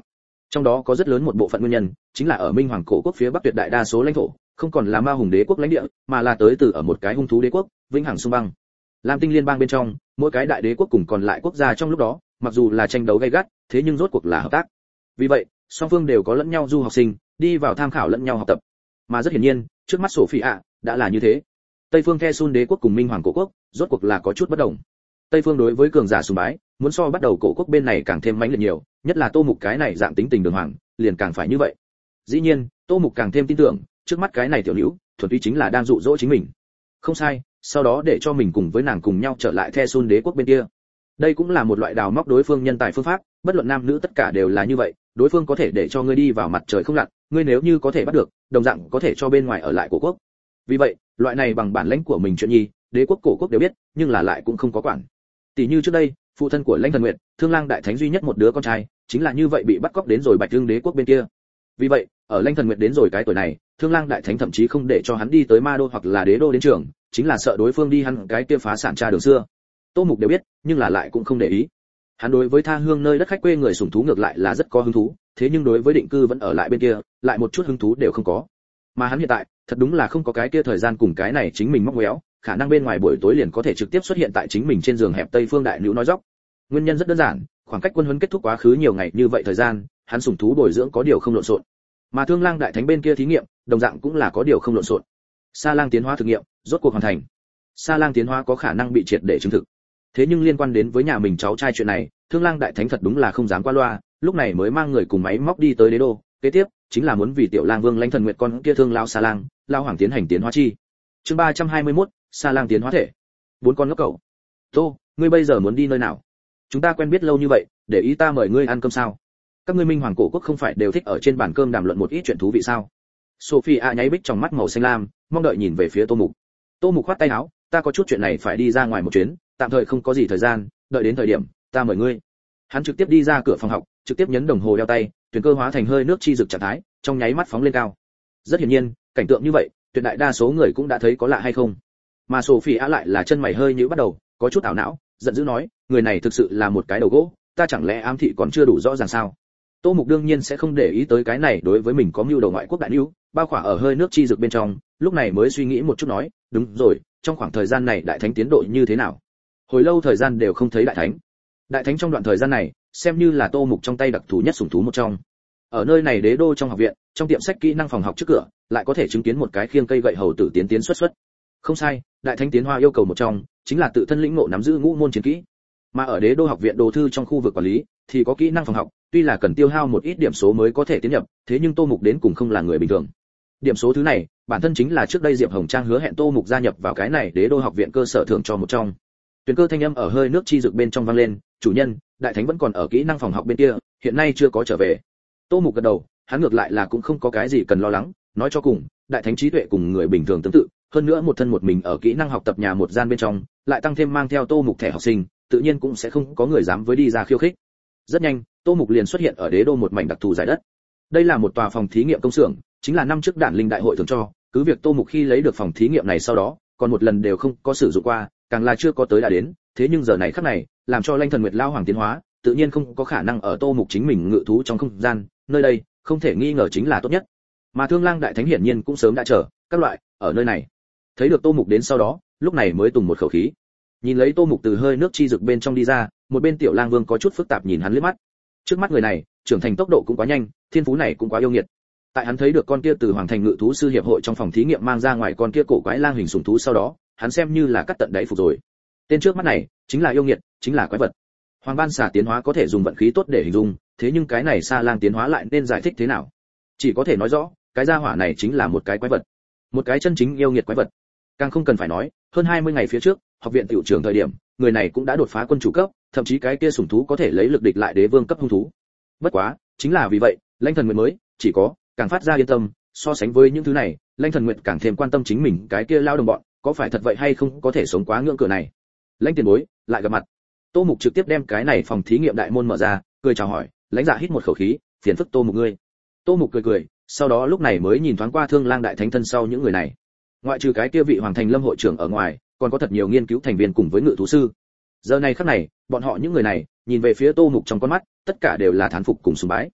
Trong đó có rất lớn một bộ phận nguyên nhân chính là ở Minh Hoàng cổ quốc phía bắc tuyệt đại đa số lãnh thổ không còn là Ma Hùng đế quốc lãnh địa, mà là tới từ ở một cái hung thú đế quốc, Vĩnh Hằng Xung Băng. Lam Tinh liên bang bên trong, mỗi cái đại đế quốc cùng còn lại quốc gia trong lúc đó, mặc dù là tranh đấu gay gắt, thế nhưng rốt cuộc là hợp tác. Vì vậy, song phương đều có lẫn nhau du học sinh, đi vào tham khảo lẫn nhau học tập. Mà rất hiển nhiên, trước mắt Sophia đã là như thế. Tây phương Thesun đế quốc cùng Minh Hoàng cổ quốc, rốt cuộc là có chút bất đồng. Tây phương đối với cường giả sùng bái, muốn so bắt đầu cổ quốc bên này càng thêm mãnh liệt nhiều, nhất là Tô Mục cái này dạng tính tình đường hoàng, liền càng phải như vậy. Dĩ nhiên, Tô Mục càng thêm tin tưởng, trước mắt cái này tiểu nữ, thuần túy chính là đang dụ dỗ chính mình. Không sai, sau đó để cho mình cùng với nàng cùng nhau trở lại Thesun đế quốc bên kia. Đây cũng là một loại đào móc đối phương nhân tài phương pháp, bất luận nam nữ tất cả đều là như vậy, đối phương có thể để cho ngươi đi vào mặt trời không lặn, ngươi nếu như có thể bắt được, đồng dạng có thể cho bên ngoài ở lại cổ quốc. Vì vậy, loại này bằng bản lãnh của mình chuyện nhi, đế quốc cổ quốc đều biết, nhưng là lại cũng không có quản. Tỷ như trước đây, phụ thân của Lãnh Thần Nguyệt, Thương Lang đại thánh duy nhất một đứa con trai, chính là như vậy bị bắt cóc đến rồi Bạch Dương đế quốc bên kia. Vì vậy, ở Lãnh Thần Nguyệt đến rồi cái tuổi này, Thương Lang đại thánh thậm chí không để cho hắn đi tới Ma đô hoặc là Đế đô đến trường, chính là sợ đối phương đi hắn cái kia phá sản tra đường xưa. Tô Mục đều biết, nhưng là lại cũng không để ý. Hắn đối với tha hương nơi đất khách quê người sủng thú ngược lại là rất có hứng thú, thế nhưng đối với định cư vẫn ở lại bên kia, lại một chút hứng thú đều không có. Mà hắn hiện tại, thật đúng là không có cái kia thời gian cùng cái này chính mình móc méo, khả năng bên ngoài buổi tối liền có thể trực tiếp xuất hiện tại chính mình trên giường hẹp Tây Phương đại nữ nói dóc. Nguyên nhân rất đơn giản, khoảng cách quân huấn kết thúc quá khứ nhiều ngày như vậy thời gian, hắn sủng thú bồi dưỡng có điều không lộn xộn. Mà Thương Lang đại thánh bên kia thí nghiệm, đồng dạng cũng là có điều không lộn xộn. Sa Lang tiến hóa thực nghiệm, rốt cuộc hoàn thành. Sa Lang tiến hóa có khả năng bị triệt để chứng thực. Thế nhưng liên quan đến với nhà mình cháu trai chuyện này, Thương Lang đại thánh thật đúng là không dám qua loa, lúc này mới mang người cùng máy móc đi tới Đế đô, kế tiếp chính là muốn vì tiểu Lang Vương Lãnh Thần Nguyệt con kia thương lao Sa Lang, lao hoàng tiến hành tiến hóa chi. Chương ba trăm hai mươi mốt, Sa Lang tiến hóa thể. Bốn con ngốc cẩu. Tô, ngươi bây giờ muốn đi nơi nào? Chúng ta quen biết lâu như vậy, để ý ta mời ngươi ăn cơm sao? Các ngươi Minh Hoàng cổ quốc không phải đều thích ở trên bàn cơm đàm luận một ít chuyện thú vị sao? Sophia nháy bích trong mắt màu xanh lam, mong đợi nhìn về phía Tô Mục. Tô Mục khoát tay áo, ta có chút chuyện này phải đi ra ngoài một chuyến, tạm thời không có gì thời gian, đợi đến thời điểm, ta mời ngươi. Hắn trực tiếp đi ra cửa phòng học, trực tiếp nhấn đồng hồ đeo tay, tuyển cơ hóa thành hơi nước chi rực trạng thái, trong nháy mắt phóng lên cao. Rất hiển nhiên, cảnh tượng như vậy, tuyệt đại đa số người cũng đã thấy có lạ hay không. Mà Sophia lại là chân mày hơi nhíu bắt đầu, có chút ảo não, giận dữ nói, người này thực sự là một cái đầu gỗ, ta chẳng lẽ ám thị còn chưa đủ rõ ràng sao? Tô Mục đương nhiên sẽ không để ý tới cái này, đối với mình có mưu đầu ngoại quốc đại nữu, bao khỏa ở hơi nước chi rực bên trong, lúc này mới suy nghĩ một chút nói, đúng rồi, trong khoảng thời gian này đại thánh tiến độ như thế nào? Hồi lâu thời gian đều không thấy đại thánh. Đại thánh trong đoạn thời gian này, xem như là Tô Mục trong tay đặc thù nhất sủng thú một trong. Ở nơi này Đế đô trong học viện, trong tiệm sách kỹ năng phòng học trước cửa, lại có thể chứng kiến một cái khiêng cây gậy hầu tử tiến tiến xuất xuất. Không sai, đại thánh tiến hóa yêu cầu một trong, chính là tự thân lĩnh ngộ nắm giữ ngũ môn chiến kỹ. Mà ở Đế đô học viện đồ thư trong khu vực quản lý, thì có kỹ năng phòng học, tuy là cần tiêu hao một ít điểm số mới có thể tiến nhập, thế nhưng Tô Mục đến cùng không là người bình thường. Điểm số thứ này, bản thân chính là trước đây Diệp Hồng Trang hứa hẹn Tô Mục gia nhập vào cái này Đế đô học viện cơ sở thưởng cho một trong. Tuyển cơ thanh âm ở hơi nước chi rực bên trong vang lên, chủ nhân, đại thánh vẫn còn ở kỹ năng phòng học bên kia, hiện nay chưa có trở về. Tô Mục gật đầu, hắn ngược lại là cũng không có cái gì cần lo lắng, nói cho cùng, đại thánh trí tuệ cùng người bình thường tương tự, hơn nữa một thân một mình ở kỹ năng học tập nhà một gian bên trong, lại tăng thêm mang theo Tô Mục thẻ học sinh, tự nhiên cũng sẽ không có người dám với đi ra khiêu khích. Rất nhanh, Tô Mục liền xuất hiện ở Đế đô một mảnh đặc thù giải đất. Đây là một tòa phòng thí nghiệm công xưởng, chính là năm trước Đản Linh đại hội thường cho, cứ việc Tô Mục khi lấy được phòng thí nghiệm này sau đó, còn một lần đều không có sử dụng qua, càng là chưa có tới đã đến, thế nhưng giờ này khắc này, làm cho Lãnh Thần Nguyệt lao hoàng tiến hóa, tự nhiên không có khả năng ở Tô Mục chính mình ngự thú trong không gian, nơi đây, không thể nghi ngờ chính là tốt nhất. Mà Thương Lang đại thánh hiển nhiên cũng sớm đã chờ, các loại, ở nơi này. Thấy được Tô Mục đến sau đó, lúc này mới tùng một khẩu khí. Nhìn lấy Tô Mục từ hơi nước chi rực bên trong đi ra, một bên tiểu Lang Vương có chút phức tạp nhìn hắn liếc mắt. Trước mắt người này, trưởng thành tốc độ cũng quá nhanh, thiên phú này cũng quá yêu nghiệt. Tại hắn thấy được con kia từ Hoàng Thành Ngự thú sư hiệp hội trong phòng thí nghiệm mang ra ngoài con kia cổ quái lang hình sủng thú sau đó, hắn xem như là cắt tận đáy phục rồi. Tên trước mắt này, chính là yêu nghiệt, chính là quái vật. Hoàng Ban xà tiến hóa có thể dùng vận khí tốt để hình dung, thế nhưng cái này Sa Lang tiến hóa lại nên giải thích thế nào? Chỉ có thể nói rõ, cái gia hỏa này chính là một cái quái vật, một cái chân chính yêu nghiệt quái vật. Càng không cần phải nói, hơn hai mươi ngày phía trước, học viện tiểu trưởng thời điểm, người này cũng đã đột phá quân chủ cấp, thậm chí cái kia sủng thú có thể lấy lực địch lại đế vương cấp hung thú. Bất quá, chính là vì vậy, Lãnh Thần Nguyệt mới chỉ có càng phát ra yên tâm, so sánh với những thứ này, Lãnh Thần Nguyệt càng thêm quan tâm chính mình cái kia lao đồng bọn, có phải thật vậy hay không có thể sống quá ngưỡng cửa này. Lãnh tiền bối, lại gặp mặt. Tô Mục trực tiếp đem cái này phòng thí nghiệm đại môn mở ra, cười chào hỏi, Lãnh Dạ hít một khẩu khí, phiền phức Tô Mục ngươi. Tô Mục cười cười, sau đó lúc này mới nhìn thoáng qua Thương Lang đại thánh thân sau những người này. Ngoại trừ cái kia vị Hoàng Thành Lâm hội trưởng ở ngoài, còn có thật nhiều nghiên cứu thành viên cùng với ngự thú sư. Giờ này khắc này, bọn họ những người này, nhìn về phía Tô Mục trong con mắt, tất cả đều là thán phục cùng sùng bái.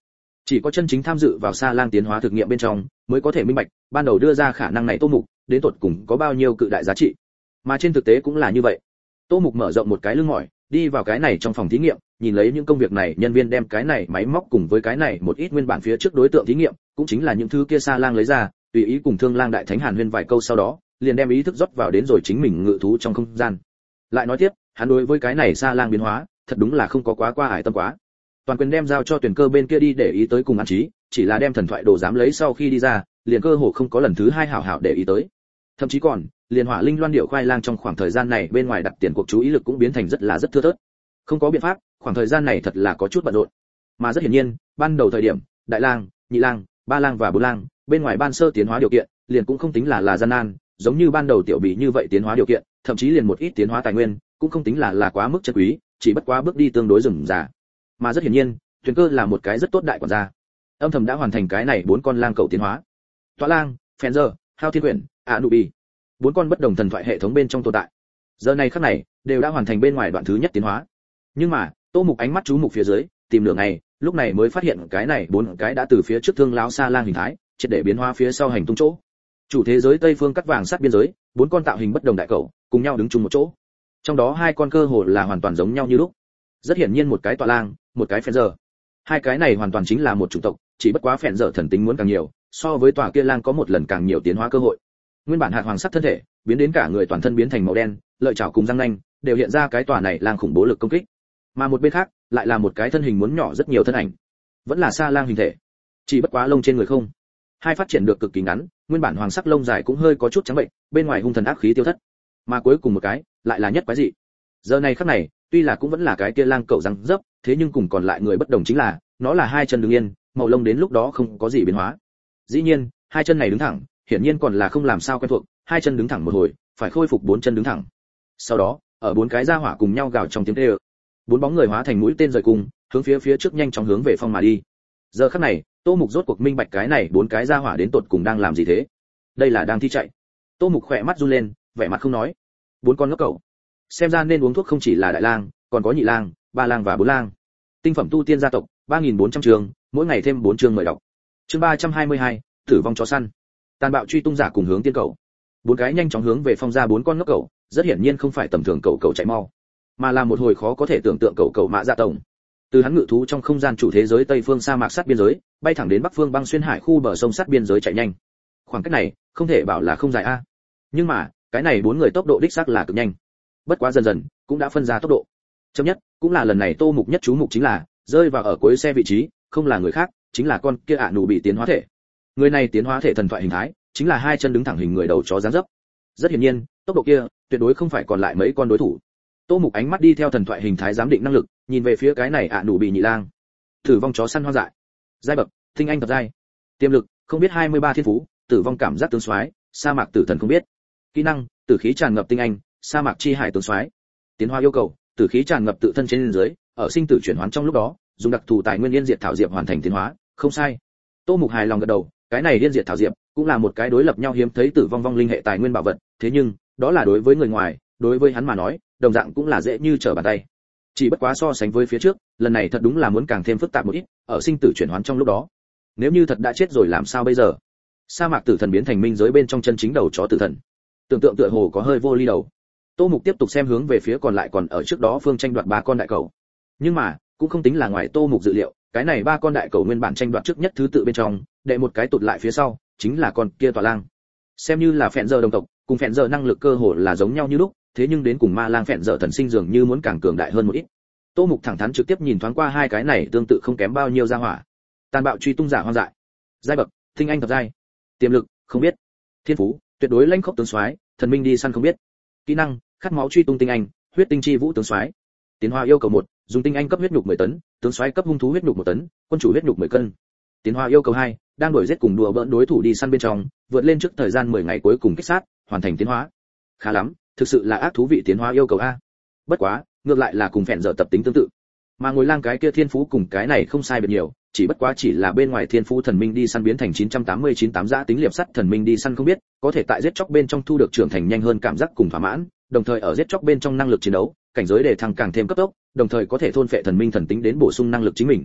Chỉ có chân chính tham dự vào Sa Lang tiến hóa thực nghiệm bên trong, mới có thể minh bạch, ban đầu đưa ra khả năng này Tô Mục, đến tột cùng có bao nhiêu cự đại giá trị. Mà trên thực tế cũng là như vậy. Tô Mục mở rộng một cái lưng mỏi, đi vào cái này trong phòng thí nghiệm, nhìn lấy những công việc này, nhân viên đem cái này máy móc cùng với cái này một ít nguyên bản phía trước đối tượng thí nghiệm, cũng chính là những thứ kia Sa Lang lấy ra, tùy ý cùng Thương Lang đại thánh Hàn Huyên vài câu sau đó, liền đem ý thức rót vào đến rồi chính mình ngự thú trong không gian. Lại nói tiếp, hắn đối với cái này Sa Lang biến hóa, thật đúng là không có quá qua ải tâm quá. Toàn quyền đem giao cho tuyển cơ bên kia đi để ý tới cùng an trí, chỉ là đem thần thoại đồ dám lấy sau khi đi ra, liền cơ hồ không có lần thứ hai hảo hảo để ý tới. Thậm chí còn, liền Hỏa Linh Loan điệu khoai lang trong khoảng thời gian này bên ngoài đặt tiền cuộc chú ý lực cũng biến thành rất là rất thưa thớt. Không có biện pháp, khoảng thời gian này thật là có chút bận rộn. Mà rất hiển nhiên, ban đầu thời điểm, đại lang, nhị lang, ba lang và bốn lang, bên ngoài ban sơ tiến hóa điều kiện, liền cũng không tính là là gian nan, giống như ban đầu tiểu bị như vậy tiến hóa điều kiện, thậm chí liền một ít tiến hóa tài nguyên, cũng không tính là là quá mức chân quý, chỉ bất quá bước đi tương đối rườm rà. Mà rất hiển nhiên, Tuyền Cơ là một cái rất tốt đại quản gia. Âm thầm đã hoàn thành cái này bốn con lang cầu tiến hóa. Tọa lang, Fencer, Hao Thiên Quyển, Anubi. Bốn con bất đồng thần thoại hệ thống bên trong tồn tại. Giờ này khắc này, đều đã hoàn thành bên ngoài đoạn thứ nhất tiến hóa. Nhưng mà, Tô Mục ánh mắt chú mục phía dưới, tìm nửa ngày, lúc này mới phát hiện cái này bốn cái đã từ phía trước Thương lão Sa Lang hình thái, triệt để biến hóa phía sau hành tung chỗ. Chủ thế giới Tây phương cắt vàng sát biên giới, bốn con tạo hình bất đồng đại cầu, cùng nhau đứng chung một chỗ. Trong đó hai con cơ hồ là hoàn toàn giống nhau như lúc. Rất hiển nhiên một cái Tọa lang, một cái Fencer. Hai cái này hoàn toàn chính là một chủng tộc, chỉ bất quá Fencer thần tính muốn càng nhiều, so với Tọa kia lang có một lần càng nhiều tiến hóa cơ hội. Nguyên bản hạt hoàng sắc thân thể, biến đến cả người toàn thân biến thành màu đen, lợi chảo cùng răng nanh, đều hiện ra cái Tọa này lang khủng bố lực công kích. Mà một bên khác, lại là một cái thân hình muốn nhỏ rất nhiều thân ảnh. Vẫn là Sa Lang hình thể, chỉ bất quá lông trên người không. Hai phát triển được cực kỳ ngắn, nguyên bản hoàng sắc lông dài cũng hơi có chút trắng bệnh, bên ngoài hung thần ác khí tiêu thất. Mà cuối cùng một cái, lại là nhất quái dị. Giờ này khắc này, tuy là cũng vẫn là cái kia lang cẩu răng dấp, thế nhưng cùng còn lại người bất đồng chính là, nó là hai chân đứng yên, màu lông đến lúc đó không có gì biến hóa. Dĩ nhiên, hai chân này đứng thẳng, hiển nhiên còn là không làm sao quen thuộc, hai chân đứng thẳng một hồi, phải khôi phục bốn chân đứng thẳng. Sau đó, ở bốn cái gia hỏa cùng nhau gào trong tiếng kêu, bốn bóng người hóa thành mũi tên rời cùng, hướng phía phía trước nhanh chóng hướng về phong mà đi. Giờ khắc này, Tô Mục rốt cuộc minh bạch cái này bốn cái gia hỏa đến tột cùng đang làm gì thế. Đây là đang thi chạy. Tô Mục khỏe mắt run lên, vẻ mặt không nói. Bốn con ngốc cẩu, xem ra nên uống thuốc không chỉ là đại lang, còn có nhị lang, ba lang và bốn lang. Tinh phẩm tu tiên gia tộc, ba nghìn bốn trăm chương, mỗi ngày thêm bốn chương mời đọc. Chương ba trăm hai mươi hai, tử vong chó săn. Tàn bạo truy tung giả cùng hướng tiên cẩu. Bốn cái nhanh chóng hướng về phong ra bốn con ngốc cẩu, rất hiển nhiên không phải tầm thường cẩu cẩu chạy mau, mà là một hồi khó có thể tưởng tượng cẩu cẩu mã dạ tổng. Từ hắn ngự thú trong không gian chủ thế giới Tây phương sa mạc sát biên giới, bay thẳng đến Bắc phương băng xuyên hải khu bờ sông sát biên giới chạy nhanh. Khoảng cách này, không thể bảo là không dài a. Nhưng mà, cái này bốn người tốc độ đích xác là cực nhanh. Bất quá dần dần, cũng đã phân ra tốc độ. Chậm nhất, cũng là lần này Tô Mục nhất chú mục chính là rơi vào ở cuối xe vị trí, không là người khác, chính là con kia ạ nụ bị tiến hóa thể. Người này tiến hóa thể thần thoại hình thái, chính là hai chân đứng thẳng hình người đầu chó dáng dấp. Rất hiển nhiên, tốc độ kia tuyệt đối không phải còn lại mấy con đối thủ. Tô Mục ánh mắt đi theo thần thoại hình thái giám định năng lực, nhìn về phía cái này ạ nụ bị nhị lang. Tử vong chó săn hoang dại. Giai bậc, tinh anh thập giai. Tiềm lực, không biết hai mươi ba thiên phú, tử vong cảm giác tướng soái, sa mạc tử thần không biết. Kỹ năng, tử khí tràn ngập tinh anh, sa mạc chi hải tướng soái. Tiến hóa yêu cầu, tử khí tràn ngập tự thân trên dưới, ở sinh tử chuyển hoán trong lúc đó, dùng đặc thù tài nguyên yên diệt thảo diệp hoàn thành tiến hóa, không sai. Tô Mục hài lòng gật đầu, cái này yên diệt thảo diệp cũng là một cái đối lập nhau hiếm thấy tử vong vong linh hệ tài nguyên bảo vật, thế nhưng, đó là đối với người ngoài, đối với hắn mà nói, đồng dạng cũng là dễ như trở bàn tay. Chỉ bất quá so sánh với phía trước, lần này thật đúng là muốn càng thêm phức tạp một ít, ở sinh tử chuyển hoán trong lúc đó. Nếu như thật đã chết rồi làm sao bây giờ? Sa mạc tử thần biến thành minh giới bên trong chân chính đầu chó tử thần. Tưởng tượng tựa hồ có hơi vô ly đầu. Tô Mục tiếp tục xem hướng về phía còn lại còn ở trước đó phương tranh đoạt ba con đại cầu. Nhưng mà, cũng không tính là ngoài Tô Mục dự liệu, cái này ba con đại cầu nguyên bản tranh đoạt trước nhất thứ tự bên trong, đệ một cái tụt lại phía sau, chính là con kia Tọa lang. Xem như là phèn giờ đồng tộc, cùng phèn giờ năng lực cơ hồ là giống nhau như lúc, thế nhưng đến cùng ma lang phèn giờ thần sinh dường như muốn càng cường đại hơn một ít. Tô Mục thẳng thắn trực tiếp nhìn thoáng qua hai cái này tương tự không kém bao nhiêu gia hỏa. Tàn bạo truy tung giả hoang dại. Giai bậc, tinh anh thập giai. Tiềm lực, không biết. Thiên phú, tuyệt đối lãnh khốc tướng soái, thần minh đi săn không biết. Kỹ năng, khát máu truy tung tinh anh, huyết tinh chi vũ tướng soái. Tiến hóa yêu cầu một, dùng tinh anh cấp huyết nhục mười tấn, tướng soái cấp hung thú huyết nhục một tấn, quân chủ huyết nhục mười cân. Tiến hóa yêu cầu hai, đang đuổi giết cùng đùa bỡn đối thủ đi săn bên trong, vượt lên trước thời gian mười ngày cuối cùng kích sát, hoàn thành tiến hóa. Khá lắm, thực sự là ác thú vị tiến hóa yêu cầu a. Bất quá, ngược lại là cùng phèn giờ tập tính tương tự. Mà ngồi lang cái kia thiên phú cùng cái này không sai biệt nhiều, chỉ bất quá chỉ là bên ngoài thiên phú thần minh đi săn biến thành chín trăm tám mươi chín tám giã tính liệp sắt thần minh đi săn không biết, có thể tại giết chóc bên trong thu được trưởng thành nhanh hơn cảm giác cùng thỏa mãn, đồng thời ở giết chóc bên trong năng lực chiến đấu, cảnh giới đề thăng càng thêm cấp tốc, đồng thời có thể thôn phệ thần minh thần tính đến bổ sung năng lực chính mình.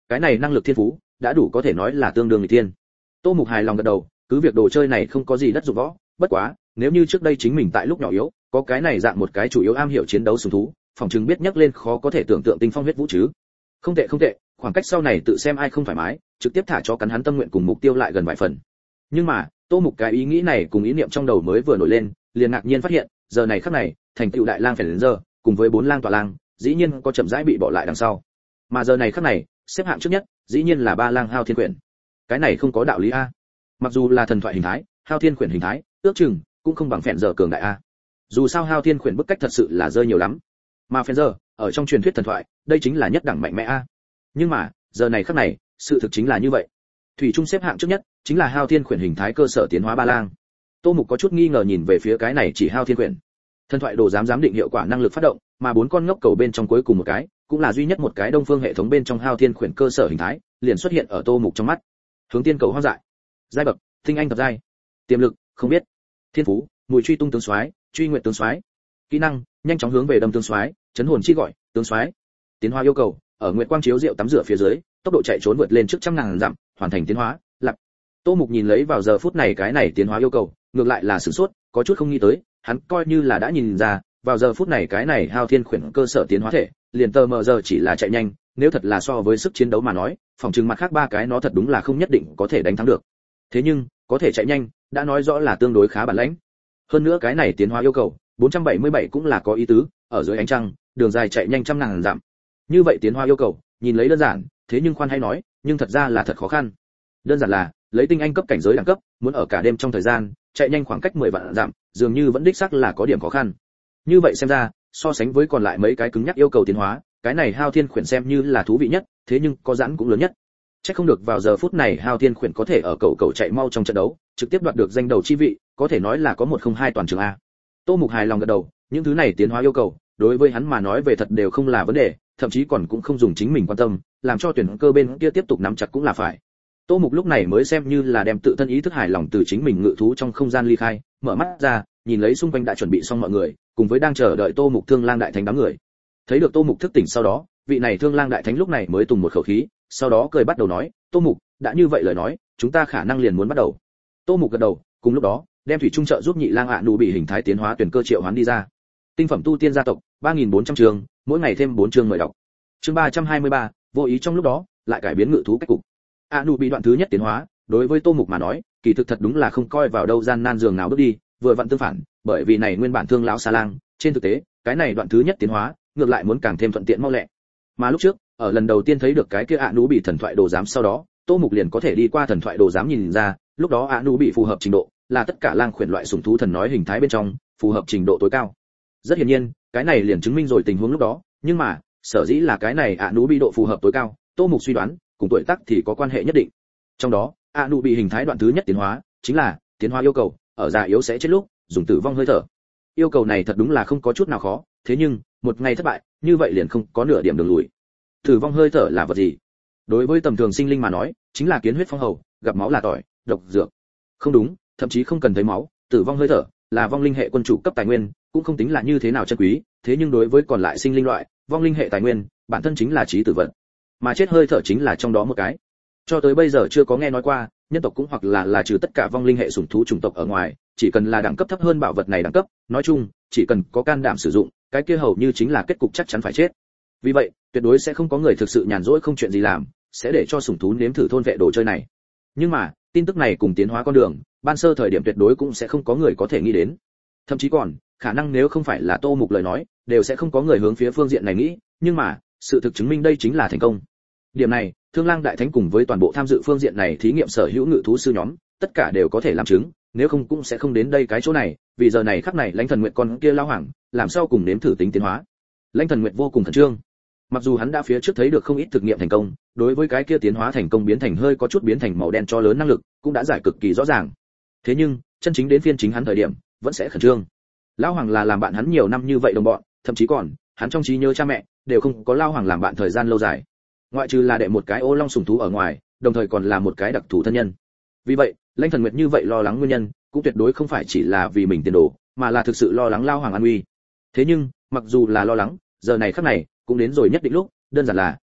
cái này năng lực thiên phú đã đủ có thể nói là tương đương người tiên. Tô Mục hài lòng gật đầu, cứ việc đồ chơi này không có gì đất dụng võ, bất quá nếu như trước đây chính mình tại lúc nhỏ yếu có cái này dạng một cái chủ yếu am hiểu chiến đấu sùng thú, phòng chứng biết nhắc lên khó có thể tưởng tượng tinh phong huyết vũ chứ. Không tệ không tệ, khoảng cách sau này tự xem ai không thoải mái, trực tiếp thả cho cắn hắn tâm nguyện cùng mục tiêu lại gần vài phần. Nhưng mà Tô Mục cái ý nghĩ này cùng ý niệm trong đầu mới vừa nổi lên, liền ngạc nhiên phát hiện giờ này khắc này thành tựu đại lang phải đến giờ cùng với bốn lang tọa lang dĩ nhiên có chậm rãi bị bỏ lại đằng sau, mà giờ này khắc này xếp hạng trước nhất dĩ nhiên là ba lang hao thiên quyển. Cái này không có đạo lý a. Mặc dù là thần thoại hình thái, hao thiên quyển hình thái ước chừng cũng không bằng phèn giờ cường đại a. Dù sao hao thiên quyển bức cách thật sự là rơi nhiều lắm, mà phèn giờ ở trong truyền thuyết thần thoại đây chính là nhất đẳng mạnh mẽ a. Nhưng mà giờ này khắc này sự thực chính là như vậy, thủy trung xếp hạng trước nhất chính là hao thiên quyển hình thái cơ sở tiến hóa ba lang. Tô Mục có chút nghi ngờ nhìn về phía cái này chỉ hao thiên quyển. Thần thoại đồ giám giám định hiệu quả năng lực phát động, mà bốn con ngốc cầu bên trong cuối cùng một cái, cũng là duy nhất một cái đông phương hệ thống bên trong hao thiên quyển cơ sở hình thái, liền xuất hiện ở Tô Mục trong mắt. Hướng tiên cầu hoang dại, giai bậc, tinh anh thập giai, tiềm lực, không biết, thiên phú, mùi truy tung tướng soái, truy nguyện tướng soái, kỹ năng, nhanh chóng hướng về đâm tướng soái, chấn hồn chi gọi, tướng soái. Tiến hóa yêu cầu, ở nguyệt quang chiếu rượu tắm rửa phía dưới, tốc độ chạy trốn vượt lên trước trăm ngàn dặm, hoàn thành tiến hóa. Lặp. Tô Mục nhìn lấy vào giờ phút này cái này tiến hóa yêu cầu, ngược lại là sửng sốt, có chút không nghĩ tới, hắn coi như là đã nhìn ra, vào giờ phút này cái này hao thiên quyển cơ sở tiến hóa thể, liền tờ mờ giờ chỉ là chạy nhanh, nếu thật là so với sức chiến đấu mà nói, phòng trừng mặt khác ba cái nó thật đúng là không nhất định có thể đánh thắng được. Thế nhưng, có thể chạy nhanh, đã nói rõ là tương đối khá bản lĩnh. Hơn nữa cái này tiến hóa yêu cầu, bốn trăm bảy mươi bảy cũng là có ý tứ, ở dưới ánh trăng, đường dài chạy nhanh trăm ngàn dặm. Như vậy tiến hóa yêu cầu, nhìn lấy đơn giản, thế nhưng khoan hay nói, nhưng thật ra là thật khó khăn. Đơn giản là, lấy tinh anh cấp cảnh giới đẳng cấp, muốn ở cả đêm trong thời gian, chạy nhanh khoảng cách mười vạn dặm, dường như vẫn đích xác là có điểm khó khăn. Như vậy xem ra, so sánh với còn lại mấy cái cứng nhắc yêu cầu tiến hóa, cái này hao thiên quyển xem như là thú vị nhất, thế nhưng có giãn cũng lớn nhất. Chắc không được vào giờ phút này hao thiên quyển có thể ở cầu cầu chạy mau trong trận đấu, trực tiếp đoạt được danh đầu chi vị, có thể nói là có một không hai toàn trường a. Tô Mục hài lòng gật đầu, những thứ này tiến hóa yêu cầu, đối với hắn mà nói về thật đều không là vấn đề, thậm chí còn cũng không dùng chính mình quan tâm, làm cho tuyển cơ bên kia tiếp tục nắm chặt cũng là phải. Tô Mục lúc này mới xem như là đem tự thân ý thức hài lòng từ chính mình ngự thú trong không gian ly khai, mở mắt ra, nhìn lấy xung quanh đã chuẩn bị xong mọi người, cùng với đang chờ đợi Tô Mục Thương Lang đại thánh đám người. Thấy được Tô Mục thức tỉnh sau đó, vị này Thương Lang đại thánh lúc này mới tùng một khẩu khí, sau đó cười bắt đầu nói, "Tô Mục, đã như vậy lời nói, chúng ta khả năng liền muốn bắt đầu." Tô Mục gật đầu, cùng lúc đó, đem thủy trung trợ giúp nhị lang ạ nụ bị hình thái tiến hóa tuyển cơ triệu hoán đi ra. Tinh phẩm tu tiên gia tộc, ba nghìn bốn trăm chương, mỗi ngày thêm bốn chương mời đọc. Chương ba trăm hai mươi ba, vô ý trong lúc đó, lại cải biến ngự thú cách cục. ạ nụ bị đoạn thứ nhất tiến hóa, đối với Tô Mục mà nói, kỳ thực thật đúng là không coi vào đâu gian nan giường nào bước đi, vừa vặn tương phản, bởi vì này nguyên bản thương lão xa lang, trên thực tế, cái này đoạn thứ nhất tiến hóa, ngược lại muốn càng thêm thuận tiện mau lẹ. Mà lúc trước, ở lần đầu tiên thấy được cái kia ạ nụ bị thần thoại đồ giám sau đó, Tô Mục liền có thể đi qua thần thoại đồ giám nhìn ra, lúc đó ạ nụ bị phù hợp trình độ, là tất cả lang khuyển loại sủng thú thần nói hình thái bên trong, phù hợp trình độ tối cao. Rất hiển nhiên, cái này liền chứng minh rồi tình huống lúc đó, nhưng mà, sở dĩ là cái này ạ nụ bị độ phù hợp tối cao, Tô Mục suy đoán, cùng tuổi tác thì có quan hệ nhất định. Trong đó, ạ nụ bị hình thái đoạn thứ nhất tiến hóa, chính là tiến hóa yêu cầu, ở già yếu sẽ chết lúc, dùng tử vong hơi thở. Yêu cầu này thật đúng là không có chút nào khó, thế nhưng, một ngày thất bại, như vậy liền không có nửa điểm đường lùi. Tử vong hơi thở là vật gì? Đối với tầm thường sinh linh mà nói, chính là kiến huyết phong hầu, gặp máu là tỏi, độc dược. Không đúng, thậm chí không cần thấy máu, tử vong hơi thở là vong linh hệ quân chủ cấp tài nguyên, cũng không tính là như thế nào chân quý, thế nhưng đối với còn lại sinh linh loại, vong linh hệ tài nguyên, bản thân chính là trí tử vận. Mà chết hơi thở chính là trong đó một cái. Cho tới bây giờ chưa có nghe nói qua, nhân tộc cũng hoặc là là trừ tất cả vong linh hệ sủng thú chủng tộc ở ngoài, chỉ cần là đẳng cấp thấp hơn bảo vật này đẳng cấp, nói chung, chỉ cần có can đảm sử dụng, cái kia hầu như chính là kết cục chắc chắn phải chết. Vì vậy, tuyệt đối sẽ không có người thực sự nhàn rỗi không chuyện gì làm, sẽ để cho sủng thú nếm thử thôn vệ đồ chơi này. Nhưng mà, tin tức này cùng tiến hóa con đường, ban sơ thời điểm tuyệt đối cũng sẽ không có người có thể nghĩ đến. Thậm chí còn, khả năng nếu không phải là Tô Mục lời nói, đều sẽ không có người hướng phía phương diện này nghĩ, nhưng mà, sự thực chứng minh đây chính là thành công. Điểm này, Thương Lang đại thánh cùng với toàn bộ tham dự phương diện này thí nghiệm sở hữu ngự thú sư nhóm, tất cả đều có thể làm chứng, nếu không cũng sẽ không đến đây cái chỗ này, vì giờ này khắc này Lãnh Thần Nguyệt con kia lao hoàng, làm sao cùng nếm thử tính tiến hóa. Lãnh Thần Nguyệt vô cùng khẩn trương. Mặc dù hắn đã phía trước thấy được không ít thực nghiệm thành công, đối với cái kia tiến hóa thành công biến thành hơi có chút biến thành màu đen cho lớn năng lực, cũng đã giải cực kỳ rõ ràng. Thế nhưng, chân chính đến phiên chính hắn thời điểm, vẫn sẽ khẩn trương. Lão hoàng là làm bạn hắn nhiều năm như vậy đồng bọn, thậm chí còn, hắn trong trí nhớ cha mẹ, đều không có lao hoàng làm bạn thời gian lâu dài. Ngoại trừ là đệ một cái ô long sủng thú ở ngoài, đồng thời còn là một cái đặc thù thân nhân. Vì vậy, Lãnh Thần Nguyệt như vậy lo lắng nguyên nhân, cũng tuyệt đối không phải chỉ là vì mình tiền đồ, mà là thực sự lo lắng lao hoàng an nguy. Thế nhưng, mặc dù là lo lắng, giờ này khắc này, cũng đến rồi nhất định lúc, đơn giản là,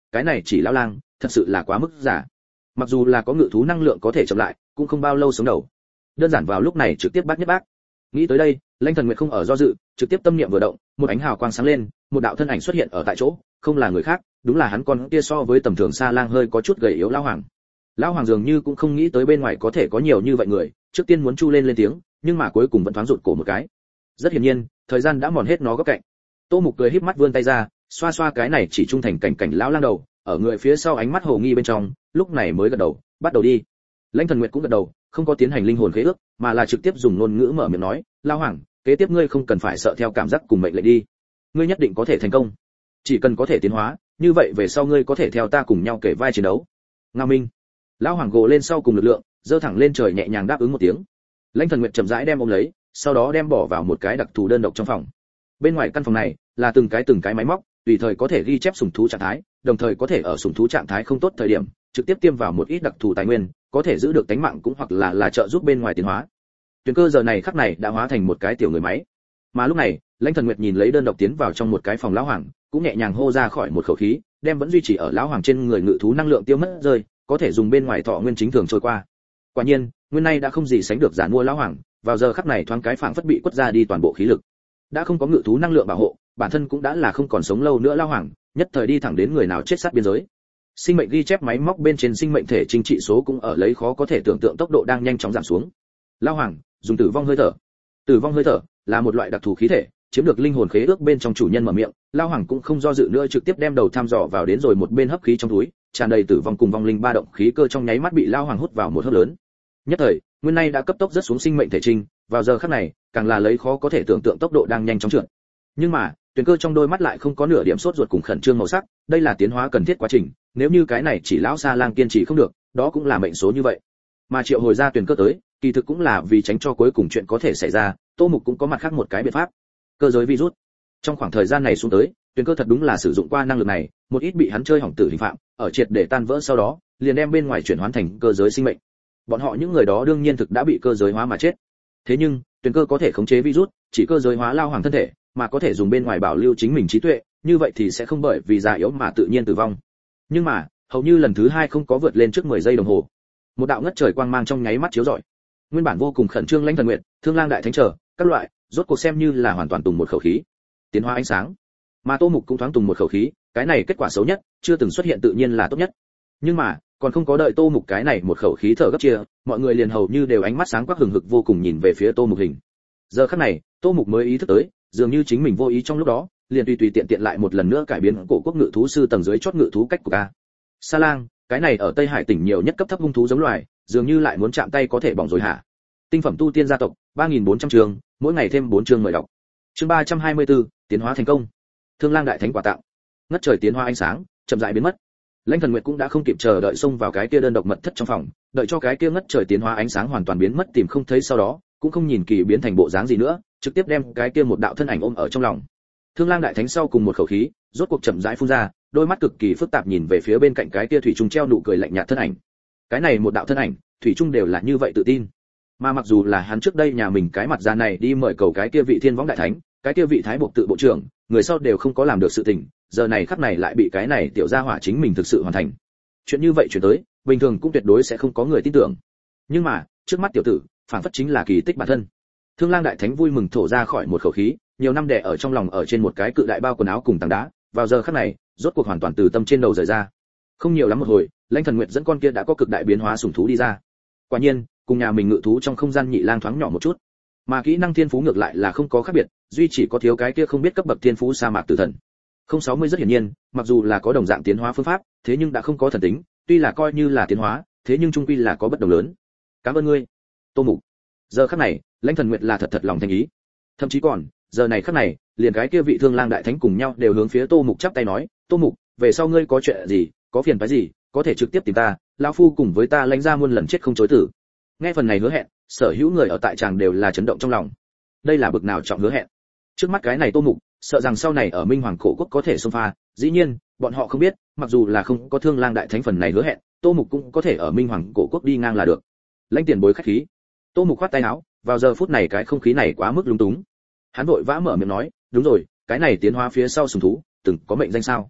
cái này chỉ lão lang thật sự là quá mức giả. Mặc dù là có ngự thú năng lượng có thể chậm lại, cũng không bao lâu sống đầu. Đơn giản vào lúc này trực tiếp bắt nhất bác. Nghĩ tới đây, Lãnh Thần Nguyệt không ở do dự, trực tiếp tâm niệm vừa động, một ánh hào quang sáng lên, một đạo thân ảnh xuất hiện ở tại chỗ, không là người khác, đúng là hắn con kia so với tầm thường Sa Lang hơi có chút gầy yếu lão hoàng. Lão hoàng dường như cũng không nghĩ tới bên ngoài có thể có nhiều như vậy người, trước tiên muốn chu lên lên tiếng, nhưng mà cuối cùng vẫn thoáng rụt cổ một cái. Rất hiển nhiên, thời gian đã mòn hết nó góc cạnh. Tô Mục cười híp mắt vươn tay ra, xoa xoa cái này chỉ trung thành cảnh cảnh lão lang đầu, ở người phía sau ánh mắt hồ nghi bên trong, lúc này mới gật đầu, bắt đầu đi. Lãnh Thần Nguyệt cũng gật đầu, không có tiến hành linh hồn khế ước, mà là trực tiếp dùng ngôn ngữ mở miệng nói, lão hoàng, kế tiếp ngươi không cần phải sợ theo cảm giác cùng mệnh lệnh đi, ngươi nhất định có thể thành công. Chỉ cần có thể tiến hóa, như vậy về sau ngươi có thể theo ta cùng nhau kể vai chiến đấu. Ngao Minh. Lão hoàng gồ lên sau cùng lực lượng, giơ thẳng lên trời nhẹ nhàng đáp ứng một tiếng. Lãnh Thần Nguyệt chậm rãi đem ôm lấy, sau đó đem bỏ vào một cái đặc thù đơn độc trong phòng. Bên ngoài căn phòng này là từng cái từng cái máy móc, tùy thời có thể ghi chép sủng thú trạng thái, đồng thời có thể ở sủng thú trạng thái không tốt thời điểm, trực tiếp tiêm vào một ít đặc thù tài nguyên, có thể giữ được tính mạng cũng hoặc là là trợ giúp bên ngoài tiến hóa. Tuyền Cơ giờ này khắc này đã hóa thành một cái tiểu người máy. Mà lúc này, Lãnh Thần Nguyệt nhìn lấy đơn độc tiến vào trong một cái phòng lão hoàng, cũng nhẹ nhàng hô ra khỏi một khẩu khí, đem vẫn duy trì ở lão hoàng trên người ngự thú năng lượng tiêu mất rơi, có thể dùng bên ngoài thọ nguyên chính thường trôi qua. Quả nhiên, nguyên này đã không gì sánh được giản mua lão hoàng, vào giờ khắc này thoáng cái phảng phất bị quất ra đi toàn bộ khí lực. Đã không có ngự thú năng lượng bảo hộ, bản thân cũng đã là không còn sống lâu nữa lão hoàng, nhất thời đi thẳng đến người nào chết sát biên giới. Sinh mệnh ghi chép máy móc bên trên sinh mệnh thể chính trị số cũng ở lấy khó có thể tưởng tượng tốc độ đang nhanh chóng giảm xuống. Lão hoàng dùng tử vong hơi thở. Tử vong hơi thở là một loại đặc thù khí thể, chiếm được linh hồn khế ước bên trong chủ nhân mở miệng, Lão hoàng cũng không do dự nữa trực tiếp đem đầu thăm dò vào đến rồi một bên hấp khí trong túi, tràn đầy tử vong cùng vong linh ba động khí cơ trong nháy mắt bị Lão hoàng hút vào một hớp lớn. Nhất thời, nguyên này đã cấp tốc rất xuống sinh mệnh thể trinh, vào giờ khắc này, càng là lấy khó có thể tưởng tượng tốc độ đang nhanh chóng trượt. Nhưng mà, Tuyền Cơ trong đôi mắt lại không có nửa điểm sốt ruột cùng khẩn trương màu sắc, đây là tiến hóa cần thiết quá trình, nếu như cái này chỉ lão Sa Lang kiên trì không được, đó cũng là mệnh số như vậy. Mà triệu hồi ra Tuyền Cơ tới, kỳ thực cũng là vì tránh cho cuối cùng chuyện có thể xảy ra, Tô Mục cũng có mặt khác một cái biện pháp. Cơ giới virus. Trong khoảng thời gian này xuống tới, Tuyền Cơ thật đúng là sử dụng qua năng lực này, một ít bị hắn chơi hỏng tử hình phạm, ở triệt để tan vỡ sau đó, liền đem bên ngoài chuyển hóa thành cơ giới sinh mệnh. Bọn họ những người đó đương nhiên thực đã bị cơ giới hóa mà chết. Thế nhưng, Tuyền Cơ có thể khống chế virus, chỉ cơ giới hóa lao hoàng thân thể, mà có thể dùng bên ngoài bảo lưu chính mình trí tuệ, như vậy thì sẽ không bởi vì già yếu mà tự nhiên tử vong. Nhưng mà, hầu như lần thứ hai không có vượt lên trước mười giây đồng hồ. Một đạo ngất trời quang mang trong nháy mắt chiếu rọi. Nguyên bản vô cùng khẩn trương Lãnh Thần Nguyệt, Thương Lang đại thánh trở, các loại, rốt cuộc xem như là hoàn toàn tùng một khẩu khí. Tiến hóa ánh sáng. Mà Tô Mục cũng thoáng tùng một khẩu khí, cái này kết quả xấu nhất, chưa từng xuất hiện tự nhiên là tốt nhất. Nhưng mà, còn không có đợi Tô Mục cái này một khẩu khí thở gấp chia, mọi người liền hầu như đều ánh mắt sáng quắc hừng hực vô cùng nhìn về phía Tô Mục hình. Giờ khắc này, Tô Mục mới ý thức tới, dường như chính mình vô ý trong lúc đó, liền tùy tùy tiện tiện lại một lần nữa cải biến cổ quốc ngự thú sư tầng dưới chót ngự thú cách của ca. Sa Lang, cái này ở Tây Hải tỉnh nhiều nhất cấp thấp hung thú giống loài, dường như lại muốn chạm tay có thể bỏng rồi hả? Tinh phẩm tu tiên gia tộc, ba nghìn bốn trăm chương, mỗi ngày thêm bốn chương mời đọc. Chương ba trăm hai mươi tư, tiến hóa thành công. Thương Lang đại thánh quả tạo. Ngất trời tiến hóa ánh sáng, chậm rãi biến mất. Lãnh Thần Nguyệt cũng đã không kịp chờ đợi xông vào cái kia đơn độc mật thất trong phòng, đợi cho cái kia ngất trời tiến hóa ánh sáng hoàn toàn biến mất tìm không thấy sau đó, cũng không nhìn kỳ biến thành bộ dáng gì nữa, trực tiếp đem cái kia một đạo thân ảnh ôm ở trong lòng. Thương Lang đại thánh sau cùng một khẩu khí, rốt cuộc chậm rãi phun ra, đôi mắt cực kỳ phức tạp nhìn về phía bên cạnh cái kia thủy trung treo nụ cười lạnh nhạt thân ảnh. Cái này một đạo thân ảnh, thủy trung đều là như vậy tự tin. Mà mặc dù là hắn trước đây nhà mình cái mặt ra này đi mời cầu cái kia vị Thiên Võng đại thánh, cái kia vị Thái Bộc tự bộ trưởng, người sau đều không có làm được sự tình, giờ này khắc này lại bị cái này tiểu gia hỏa chính mình thực sự hoàn thành. Chuyện như vậy chuyển tới, bình thường cũng tuyệt đối sẽ không có người tin tưởng. Nhưng mà, trước mắt tiểu tử, phản phất chính là kỳ tích bản thân. Thương Lang đại thánh vui mừng thổ ra khỏi một khẩu khí, nhiều năm đè ở trong lòng ở trên một cái cự đại bao quần áo cùng tảng đá, vào giờ khắc này, rốt cuộc hoàn toàn từ tâm trên đầu rời ra. Không nhiều lắm một hồi, Lãnh Thần Nguyệt dẫn con kia đã có cực đại biến hóa sủng thú đi ra. Quả nhiên, cùng nhà mình ngự thú trong không gian nhị lang thoáng nhỏ một chút, mà kỹ năng thiên phú ngược lại là không có khác biệt, duy chỉ có thiếu cái kia không biết cấp bậc thiên phú sa mạc tử thần. Không sáu mươi rất hiển nhiên, mặc dù là có đồng dạng tiến hóa phương pháp, thế nhưng đã không có thần tính, tuy là coi như là tiến hóa, thế nhưng trung quy là có bất đồng lớn. Cảm ơn ngươi, Tô Mục. Giờ khắc này, Lãnh Thần Nguyệt là thật thật lòng thành ý. Thậm chí còn, giờ này khắc này, liền cái kia vị Thương Lang đại thánh cùng nhau đều hướng phía Tô Mục chắp tay nói, Tô Mục, về sau ngươi có chuyện gì, có phiền phức gì, có thể trực tiếp tìm ta, lão phu cùng với ta Lãnh gia muôn lần chết không chối từ. Nghe phần này hứa hẹn, sở hữu người ở tại tràng đều là chấn động trong lòng. Đây là bực nào trọng hứa hẹn. Trước mắt cái này Tô Mục, sợ rằng sau này ở Minh Hoàng cổ quốc có thể xông pha, dĩ nhiên, bọn họ không biết, mặc dù là không có Thương Lang đại thánh phần này hứa hẹn, Tô Mục cũng có thể ở Minh Hoàng cổ quốc đi ngang là được. Lãnh tiền bối khách khí. Tô Mục khoát tay áo, vào giờ phút này cái không khí này quá mức lúng túng. Hắn vội vã mở miệng nói, đúng rồi, cái này tiến hóa phía sau sùng thú, từng có mệnh danh sao?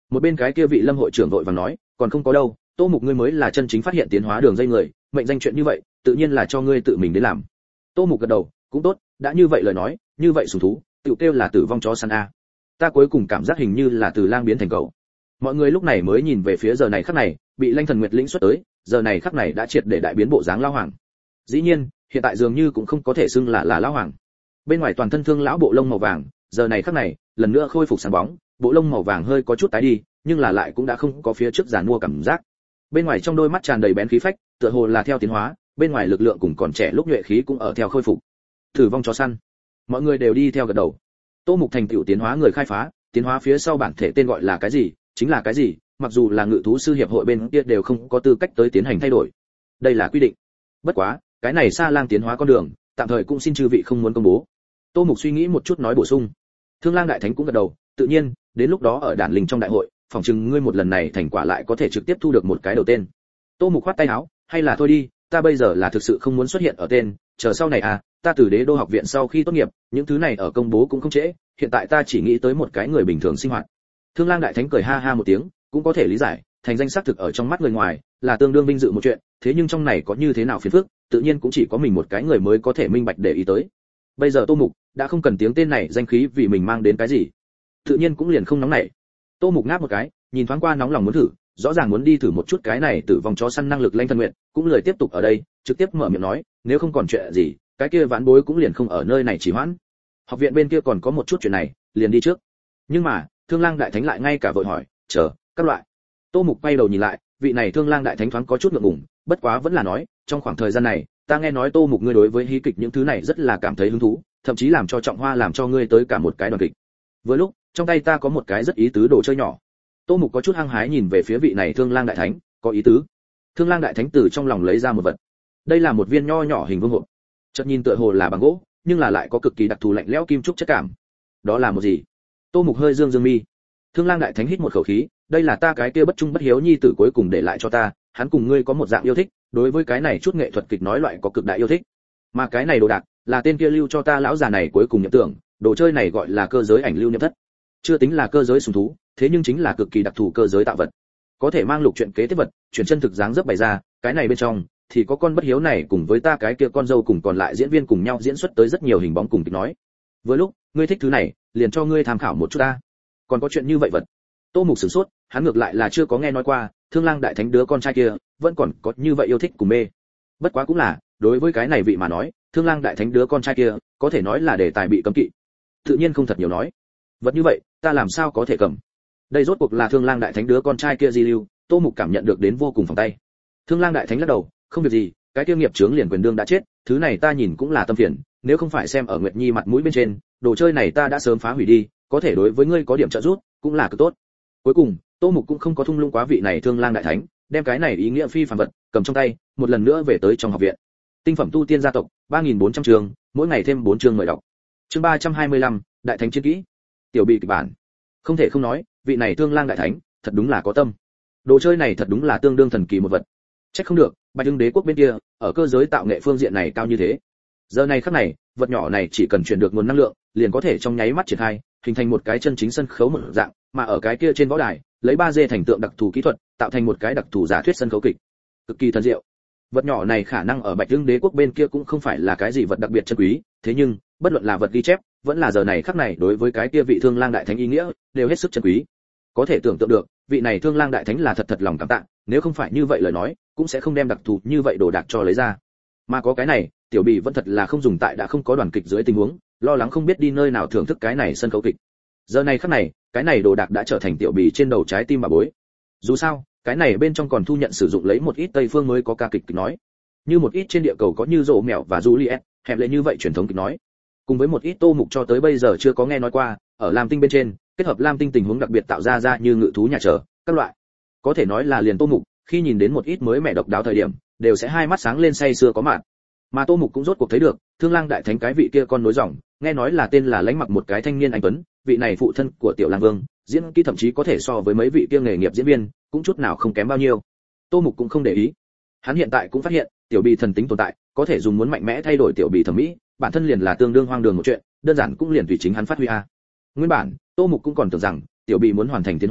Một bên cái kia vị Lâm hội trưởng vội vàng nói, còn không có đâu, Tô Mục ngươi mới là chân chính phát hiện tiến hóa đường dây người, mệnh danh chuyện như vậy, tự nhiên là cho ngươi tự mình đến làm. Tô Mục gật đầu, cũng tốt, đã như vậy lời nói, như vậy sủng thú, tiểu kêu là tử vong chó săn a. Ta cuối cùng cảm giác hình như là từ lang biến thành cậu. Mọi người lúc này mới nhìn về phía giờ này khắc này, bị Lanh Thần Nguyệt lĩnh xuất tới, giờ này khắc này đã triệt để đại biến bộ dáng lão hoàng. Dĩ nhiên, hiện tại dường như cũng không có thể xưng là là lão hoàng. Bên ngoài toàn thân thương lão bộ lông màu vàng, giờ này khắc này, lần nữa khôi phục sáng bóng, bộ lông màu vàng hơi có chút tái đi, nhưng là lại cũng đã không có phía trước giàn mua cảm giác. Bên ngoài trong đôi mắt tràn đầy bén khí phách, tựa hồ là theo tiến hóa, bên ngoài lực lượng cùng còn trẻ lúc nhuệ khí cũng ở theo khôi phục. Tử vong chó săn. Mọi người đều đi theo gật đầu. Tô Mục thành tựu tiến hóa người khai phá, tiến hóa phía sau bản thể tên gọi là cái gì, chính là cái gì, mặc dù là ngự thú sư hiệp hội bên kia đều không có tư cách tới tiến hành thay đổi. Đây là quy định. Bất quá, cái này Sa Lang tiến hóa con đường, tạm thời cũng xin chư vị không muốn công bố. Tô Mục suy nghĩ một chút nói bổ sung. Thương Lang đại thánh cũng gật đầu, tự nhiên, đến lúc đó ở đản linh trong đại hội, phòng chừng ngươi một lần này thành quả lại có thể trực tiếp thu được một cái đầu tên. Tô Mục khoát tay áo, hay là thôi đi, ta bây giờ là thực sự không muốn xuất hiện ở tên, chờ sau này à, ta từ Đế Đô học viện sau khi tốt nghiệp, những thứ này ở công bố cũng không trễ, hiện tại ta chỉ nghĩ tới một cái người bình thường sinh hoạt. Thương Lang đại thánh cười ha ha một tiếng, cũng có thể lý giải, thành danh xác thực ở trong mắt người ngoài là tương đương vinh dự một chuyện, thế nhưng trong này có như thế nào phiền phức, tự nhiên cũng chỉ có mình một cái người mới có thể minh bạch để ý tới. Bây giờ Tô Mục đã không cần tiếng tên này danh khí vì mình mang đến cái gì, tự nhiên cũng liền không nóng nảy. Tô Mục ngáp một cái, nhìn thoáng qua nóng lòng muốn thử, rõ ràng muốn đi thử một chút cái này tử vong chó săn năng lực Lanh Thần Nguyệt, cũng lời tiếp tục ở đây, trực tiếp mở miệng nói, nếu không còn chuyện gì, cái kia vãn bối cũng liền không ở nơi này chỉ hoãn. Học viện bên kia còn có một chút chuyện này, liền đi trước. Nhưng mà, Thương Lang đại thánh lại ngay cả vội hỏi, chờ, các loại. Tô Mục quay đầu nhìn lại, vị này Thương Lang đại thánh thoáng có chút ngượng ngùng, bất quá vẫn là nói, trong khoảng thời gian này, ta nghe nói Tô Mục ngươi đối với hí kịch những thứ này rất là cảm thấy hứng thú, thậm chí làm cho Trọng Hoa làm cho ngươi tới cả một cái đoàn kịch. Vừa lúc, trong tay ta có một cái rất ý tứ đồ chơi nhỏ. Tô Mục có chút hăng hái nhìn về phía vị này Thương Lang đại thánh, có ý tứ. Thương Lang đại thánh từ trong lòng lấy ra một vật. Đây là một viên nho nhỏ hình vuông hộp. Chợt nhìn tựa hồ là bằng gỗ, nhưng là lại có cực kỳ đặc thù lạnh lẽo kim trúc chất cảm. Đó là một gì? Tô Mục hơi dương dương mi. Thương Lang đại thánh hít một khẩu khí, đây là ta cái kia bất trung bất hiếu nhi tử cuối cùng để lại cho ta, hắn cùng ngươi có một dạng yêu thích, đối với cái này chút nghệ thuật kịch nói loại có cực đại yêu thích. Mà cái này đồ đạc, là tên kia lưu cho ta lão già này cuối cùng nhậm tưởng, đồ chơi này gọi là cơ giới ảnh lưu niệm thất. Chưa tính là cơ giới sùng thú, thế nhưng chính là cực kỳ đặc thù cơ giới tạo vật. Có thể mang lục chuyện kế tiếp vật, chuyển chân thực dáng dấp bày ra, cái này bên trong thì có con bất hiếu này cùng với ta cái kia con dâu cùng còn lại diễn viên cùng nhau diễn xuất tới rất nhiều hình bóng cùng kịch nói. Với lúc, ngươi thích thứ này, liền cho ngươi tham khảo một chút ta. Còn có chuyện như vậy vật. Tô Mục sửng sốt, hắn ngược lại là chưa có nghe nói qua, Thương Lang đại thánh đứa con trai kia, vẫn còn có như vậy yêu thích cùng mê. Bất quá cũng là, đối với cái này vị mà nói, Thương Lang đại thánh đứa con trai kia, có thể nói là đề tài bị cấm kỵ. Tự nhiên không thật nhiều nói. Vật như vậy, ta làm sao có thể cầm? Đây rốt cuộc là Thương Lang đại thánh đứa con trai kia di lưu, Tô Mục cảm nhận được đến vô cùng phòng tay. Thương Lang đại thánh lắc đầu, không việc gì, cái kia nghiệp chướng liền quyền đương đã chết, thứ này ta nhìn cũng là tâm phiền, nếu không phải xem ở Nguyệt Nhi mặt mũi bên trên, đồ chơi này ta đã sớm phá hủy đi, có thể đối với ngươi có điểm trợ giúp, cũng là cực tốt. Cuối cùng, Tô Mục cũng không có thung lũng quá vị này Thương Lang đại thánh, đem cái này ý nghĩa phi phàm vật cầm trong tay, một lần nữa về tới trong học viện. Tinh phẩm tu tiên gia tộc, ba nghìn bốn trăm chương, mỗi ngày thêm bốn chương mời đọc. Chương ba trăm hai mươi lăm, đại thánh chiến kỹ. Tiểu bị kịch bản. Không thể không nói, vị này Thương Lang đại thánh, thật đúng là có tâm. Đồ chơi này thật đúng là tương đương thần kỳ một vật. Chắc không được, Bạch Dương đế quốc bên kia, ở cơ giới tạo nghệ phương diện này cao như thế. Giờ này khắc này, vật nhỏ này chỉ cần truyền được nguồn năng lượng, liền có thể trong nháy mắt triển khai, hình thành một cái chân chính sân khấu một dạng, mà ở cái kia trên võ đài, lấy ba D thành tượng đặc thù kỹ thuật, tạo thành một cái đặc thù giả thuyết sân khấu kịch. Cực kỳ thần diệu. Vật nhỏ này khả năng ở Bạch Dương đế quốc bên kia cũng không phải là cái gì vật đặc biệt chân quý, thế nhưng, bất luận là vật ghi chép, vẫn là giờ này khắc này đối với cái kia vị Thương Lang đại thánh ý nghĩa, đều hết sức chân quý. Có thể tưởng tượng được, vị này Thương Lang đại thánh là thật thật lòng cảm tạ, nếu không phải như vậy lời nói, cũng sẽ không đem đặc thù như vậy đồ đạc cho lấy ra. Mà có cái này, Tiểu Bỉ vẫn thật là không dùng tại đã không có đoàn kịch dưới tình huống, lo lắng không biết đi nơi nào thưởng thức cái này sân khấu kịch. Giờ này khắc này, cái này đồ đạc đã trở thành Tiểu Bỉ trên đầu trái tim bà bối. Dù sao, cái này bên trong còn thu nhận sử dụng lấy một ít Tây phương mới có ca kịch kịch nói, như một ít trên địa cầu có như Rộ Mèo và Juliet, hẹp lệ như vậy truyền thống kịch nói, cùng với một ít Tô Mục cho tới bây giờ chưa có nghe nói qua, ở Lam Tinh bên trên, kết hợp Lam Tinh tình huống đặc biệt tạo ra ra như ngự thú nhà chờ, các loại. Có thể nói là liền Tô Mục, khi nhìn đến một ít mới mẻ độc đáo thời điểm, đều sẽ hai mắt sáng lên say sưa có mạn. Mà Tô Mục cũng rốt cuộc thấy được, Thương Lang đại thánh cái vị kia con nối dòng, nghe nói là tên là Lãnh Mặc một cái thanh niên anh tuấn, vị này phụ thân của Tiểu Lang Vương, diễn kỹ thậm chí có thể so với mấy vị kia nghề nghiệp diễn viên, cũng chút nào không kém bao nhiêu. Tô Mục cũng không để ý. Hắn hiện tại cũng phát hiện, Tiểu Bỉ thần tính tồn tại, có thể dùng muốn mạnh mẽ thay đổi Tiểu Bỉ thẩm mỹ, bản thân liền là tương đương hoang đường một chuyện, đơn giản cũng liền tùy chính hắn phát huy a. Nguyên bản, Tô Mục cũng còn tưởng rằng, Tiểu Bỉ muốn hoàn thành tiến hóa,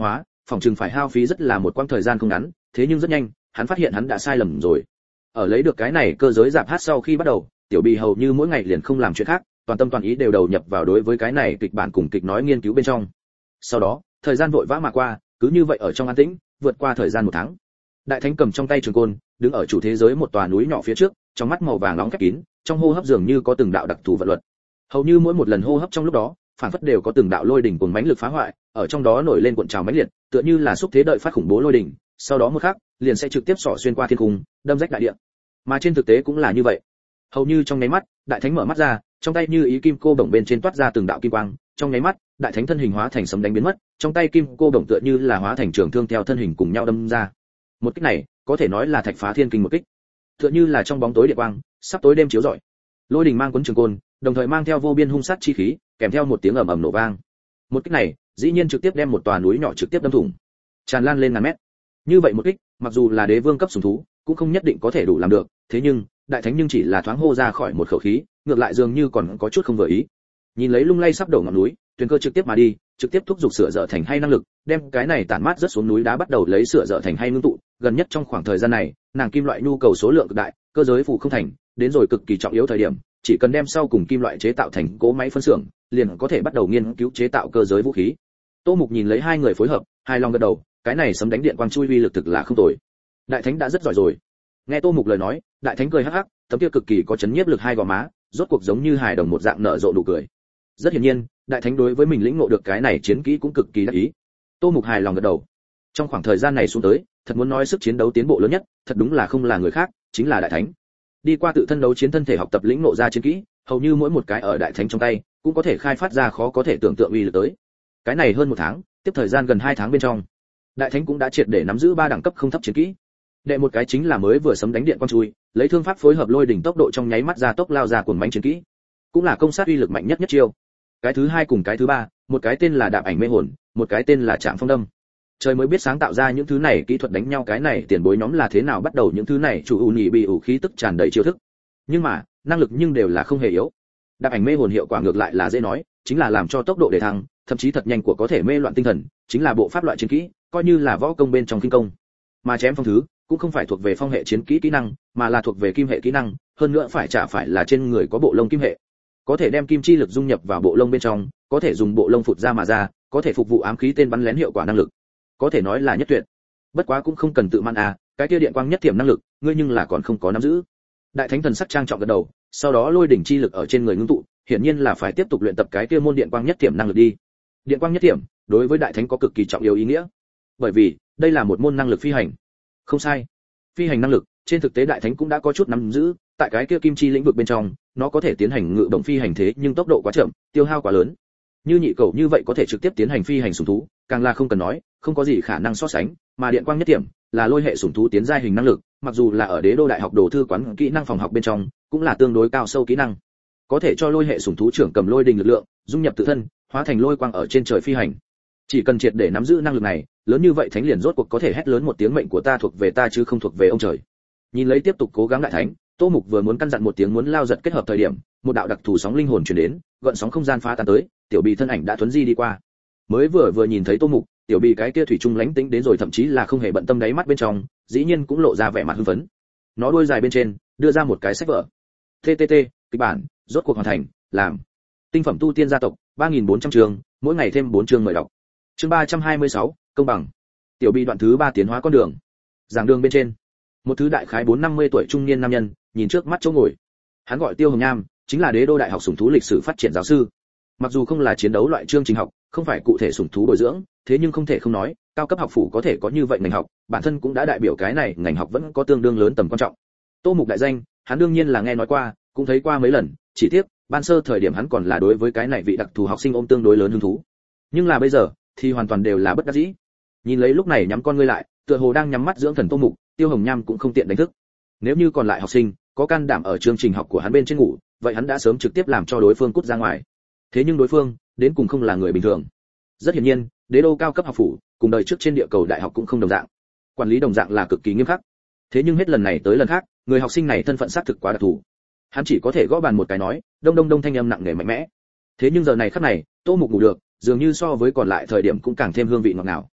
phòng trường phải hao phí rất là một quãng thời gian không ngắn, thế nhưng rất nhanh, hắn phát hiện hắn đã sai lầm rồi. Ở lấy được cái này cơ giới giảm hát sau khi bắt đầu, Tiểu Bì hầu như mỗi ngày liền không làm chuyện khác, toàn tâm toàn ý đều đầu nhập vào đối với cái này kịch bản cùng kịch nói nghiên cứu bên trong. Sau đó, thời gian vội vã mà qua, cứ như vậy ở trong an tĩnh, vượt qua thời gian một tháng. Đại Thánh cầm trong tay trường côn, đứng ở chủ thế giới một tòa núi nhỏ phía trước, trong mắt màu vàng nóng khép kín, trong hô hấp dường như có từng đạo đặc thù vận luật. Hầu như mỗi một lần hô hấp trong lúc đó, phản phất đều có từng đạo lôi đỉnh cuồng mãnh lực phá hoại, ở trong đó nổi lên cuộn trào mãnh liệt, tựa như là xúc thế đợi phát khủng bố lôi đỉnh, sau đó một khắc, liền sẽ trực tiếp xỏ xuyên qua thiên cung, đâm rách đại địa. Mà trên thực tế cũng là như vậy. Hầu như trong nháy mắt, Đại Thánh mở mắt ra, trong tay như ý kim cô đồng bên trên toát ra từng đạo kim quang, trong nháy mắt, Đại Thánh thân hình hóa thành sấm đánh biến mất, trong tay kim cô đồng tựa như là hóa thành trường thương theo thân hình cùng nhau đâm ra. Một kích này, có thể nói là thạch phá thiên kinh một kích. Tựa như là trong bóng tối địa quang, sắp tối đêm chiếu rọi. Lôi đỉnh mang cuốn trường côn, đồng thời mang theo vô biên hung sát chi khí, kèm theo một tiếng ầm ầm nổ vang. Một kích này, dĩ nhiên trực tiếp đem một tòa núi nhỏ trực tiếp đâm thủng, tràn lan lên ngàn mét. Như vậy một kích, mặc dù là đế vương cấp sủng thú, cũng không nhất định có thể đủ làm được, thế nhưng, Đại Thánh nhưng chỉ là thoáng hô ra khỏi một khẩu khí, ngược lại dường như còn có chút không vừa ý. Nhìn lấy lung lay sắp đổ ngọn núi, Tuyền Cơ trực tiếp mà đi, trực tiếp thúc giục sửa dở thành hay năng lực, đem cái này tản mát rất xuống núi đá bắt đầu lấy sửa dở thành hay ngưng tụ, gần nhất trong khoảng thời gian này, nàng kim loại nhu cầu số lượng cực đại, cơ giới phụ không thành, đến rồi cực kỳ trọng yếu thời điểm, chỉ cần đem sau cùng kim loại chế tạo thành cỗ máy phân xưởng, liền có thể bắt đầu nghiên cứu chế tạo cơ giới vũ khí. Tô Mục nhìn lấy hai người phối hợp, hai lòng gật đầu, cái này sấm đánh điện quang chui uy lực thực là không tồi. Đại Thánh đã rất giỏi rồi. Nghe Tô Mục lời nói, Đại Thánh cười hắc hắc, tấm kia cực kỳ có chấn nhiếp lực hai gò má, rốt cuộc giống như hài đồng một dạng nở rộ nụ cười. Rất hiển nhiên, Đại Thánh đối với mình lĩnh ngộ được cái này chiến kỹ cũng cực kỳ đắc ý. Tô Mục hài lòng gật đầu. Trong khoảng thời gian này xuống tới, thật muốn nói sức chiến đấu tiến bộ lớn nhất, thật đúng là không là người khác, chính là Đại Thánh. Đi qua tự thân đấu chiến thân thể học tập lĩnh ngộ ra chiến kỹ, hầu như mỗi một cái ở Đại Thánh trong tay, cũng có thể khai phát ra khó có thể tưởng tượng uy lực tới. Cái này hơn một tháng, tiếp thời gian gần hai tháng bên trong, Đại Thánh cũng đã triệt để nắm giữ ba đẳng cấp không thấp chiến kỹ. Đệ một cái chính là mới vừa sấm đánh điện quang chui, lấy thương pháp phối hợp lôi đỉnh tốc độ trong nháy mắt ra tốc lao ra cuồng mãnh chiến kỹ, cũng là công sát uy lực mạnh nhất nhất chiêu. Cái thứ hai cùng cái thứ ba, một cái tên là đạp ảnh mê hồn, một cái tên là trạm phong đâm. Trời mới biết sáng tạo ra những thứ này kỹ thuật đánh nhau cái này tiền bối nhóm là thế nào bắt đầu những thứ này chủ ủ nhị bị ủ khí tức tràn đầy chiêu thức. Nhưng mà, năng lực nhưng đều là không hề yếu. Đạp ảnh mê hồn hiệu quả ngược lại là dễ nói, chính là làm cho tốc độ để thăng, thậm chí thật nhanh của có thể mê loạn tinh thần, chính là bộ pháp loại chiến kỹ, coi như là võ công bên trong kinh công. Mà chém phong thứ cũng không phải thuộc về phong hệ chiến kỹ kỹ năng, mà là thuộc về kim hệ kỹ năng, hơn nữa phải trả phải là trên người có bộ lông kim hệ. Có thể đem kim chi lực dung nhập vào bộ lông bên trong, có thể dùng bộ lông phụt ra mà ra, có thể phục vụ ám khí tên bắn lén hiệu quả năng lực. Có thể nói là nhất tuyệt. Bất quá cũng không cần tự man à, cái kia điện quang nhất thiểm năng lực, ngươi nhưng là còn không có nắm giữ. Đại Thánh thần sắc trang trọng gật đầu, sau đó lôi đỉnh chi lực ở trên người ngưng tụ, hiển nhiên là phải tiếp tục luyện tập cái kia môn điện quang nhất thiểm năng lực đi. Điện quang nhất thiểm, đối với Đại Thánh có cực kỳ trọng yếu ý nghĩa. Bởi vì, đây là một môn năng lực phi hành. Không sai. Phi hành năng lực, trên thực tế Đại Thánh cũng đã có chút nắm giữ, tại cái kia kim chi lĩnh vực bên trong, nó có thể tiến hành ngự động phi hành thế nhưng tốc độ quá chậm, tiêu hao quá lớn. Như nhị cầu như vậy có thể trực tiếp tiến hành phi hành sủng thú, càng là không cần nói, không có gì khả năng so sánh, mà điện quang nhất điểm là lôi hệ sủng thú tiến giai hình năng lực, mặc dù là ở Đế Đô Đại học đồ thư quán kỹ năng phòng học bên trong, cũng là tương đối cao sâu kỹ năng. Có thể cho lôi hệ sủng thú trưởng cầm lôi đình lực lượng, dung nhập tự thân, hóa thành lôi quang ở trên trời phi hành. Chỉ cần triệt để nắm giữ năng lực này, lớn như vậy Thánh liền rốt cuộc có thể hét lớn một tiếng mệnh của ta thuộc về ta chứ không thuộc về ông trời. Nhìn lấy tiếp tục cố gắng Đại Thánh, Tô Mục vừa muốn căn dặn một tiếng muốn lao giật kết hợp thời điểm, một đạo đặc thù sóng linh hồn truyền đến, gợn sóng không gian phá tan tới, Tiểu Bì thân ảnh đã thuấn di đi qua. Mới vừa vừa nhìn thấy Tô Mục, Tiểu Bì cái kia thủy chung lánh tính đến rồi thậm chí là không hề bận tâm đáy mắt bên trong, dĩ nhiên cũng lộ ra vẻ mặt hưng phấn. Nó đuôi dài bên trên, đưa ra một cái sách vở. tê tê tê, kịch bản, rốt cuộc hoàn thành, làm. Tinh phẩm tu tiên gia tộc, ba nghìn bốn trăm chương, mỗi ngày thêm bốn chương mời đọc. Chương ba trăm hai mươi sáu, công bằng. Tiểu Bì đoạn thứ ba tiến hóa con đường. Giảng đường bên trên, một thứ đại khái bốn năm mươi tuổi trung niên nam nhân, nhìn trước mắt chỗ ngồi. Hắn gọi Tiêu Hồng Nham, chính là Đế Đô Đại học sủng thú lịch sử phát triển giáo sư. Mặc dù không là chiến đấu loại chương trình học, không phải cụ thể sủng thú bồi dưỡng, thế nhưng không thể không nói, cao cấp học phủ có thể có như vậy ngành học, bản thân cũng đã đại biểu cái này ngành học vẫn có tương đương lớn tầm quan trọng. Tô Mục đại danh, hắn đương nhiên là nghe nói qua, cũng thấy qua mấy lần, chỉ tiếc, ban sơ thời điểm hắn còn là đối với cái này vị đặc thù học sinh ôm tương đối lớn hứng thú. Nhưng là bây giờ, thì hoàn toàn đều là bất đắc dĩ. Nhìn lấy lúc này nhắm con ngươi lại, tựa hồ đang nhắm mắt dưỡng thần Tô Mục, Tiêu Hồng Nham cũng không tiện đánh thức. Nếu như còn lại học sinh có can đảm ở chương trình học của hắn bên trên ngủ, vậy hắn đã sớm trực tiếp làm cho đối phương cút ra ngoài. Thế nhưng đối phương, đến cùng không là người bình thường. Rất hiển nhiên, Đế Đô cao cấp học phủ, cùng đời trước trên địa cầu đại học cũng không đồng dạng. Quản lý đồng dạng là cực kỳ nghiêm khắc. Thế nhưng hết lần này tới lần khác, người học sinh này thân phận xác thực quá đặc thù. Hắn chỉ có thể gõ bàn một cái nói, đông đông đông thanh âm nặng nề mạnh mẽ. Thế nhưng giờ này khắc này, Tô Mục ngủ được, dường như so với còn lại thời điểm cũng càng thêm hương vị ngọt ngào.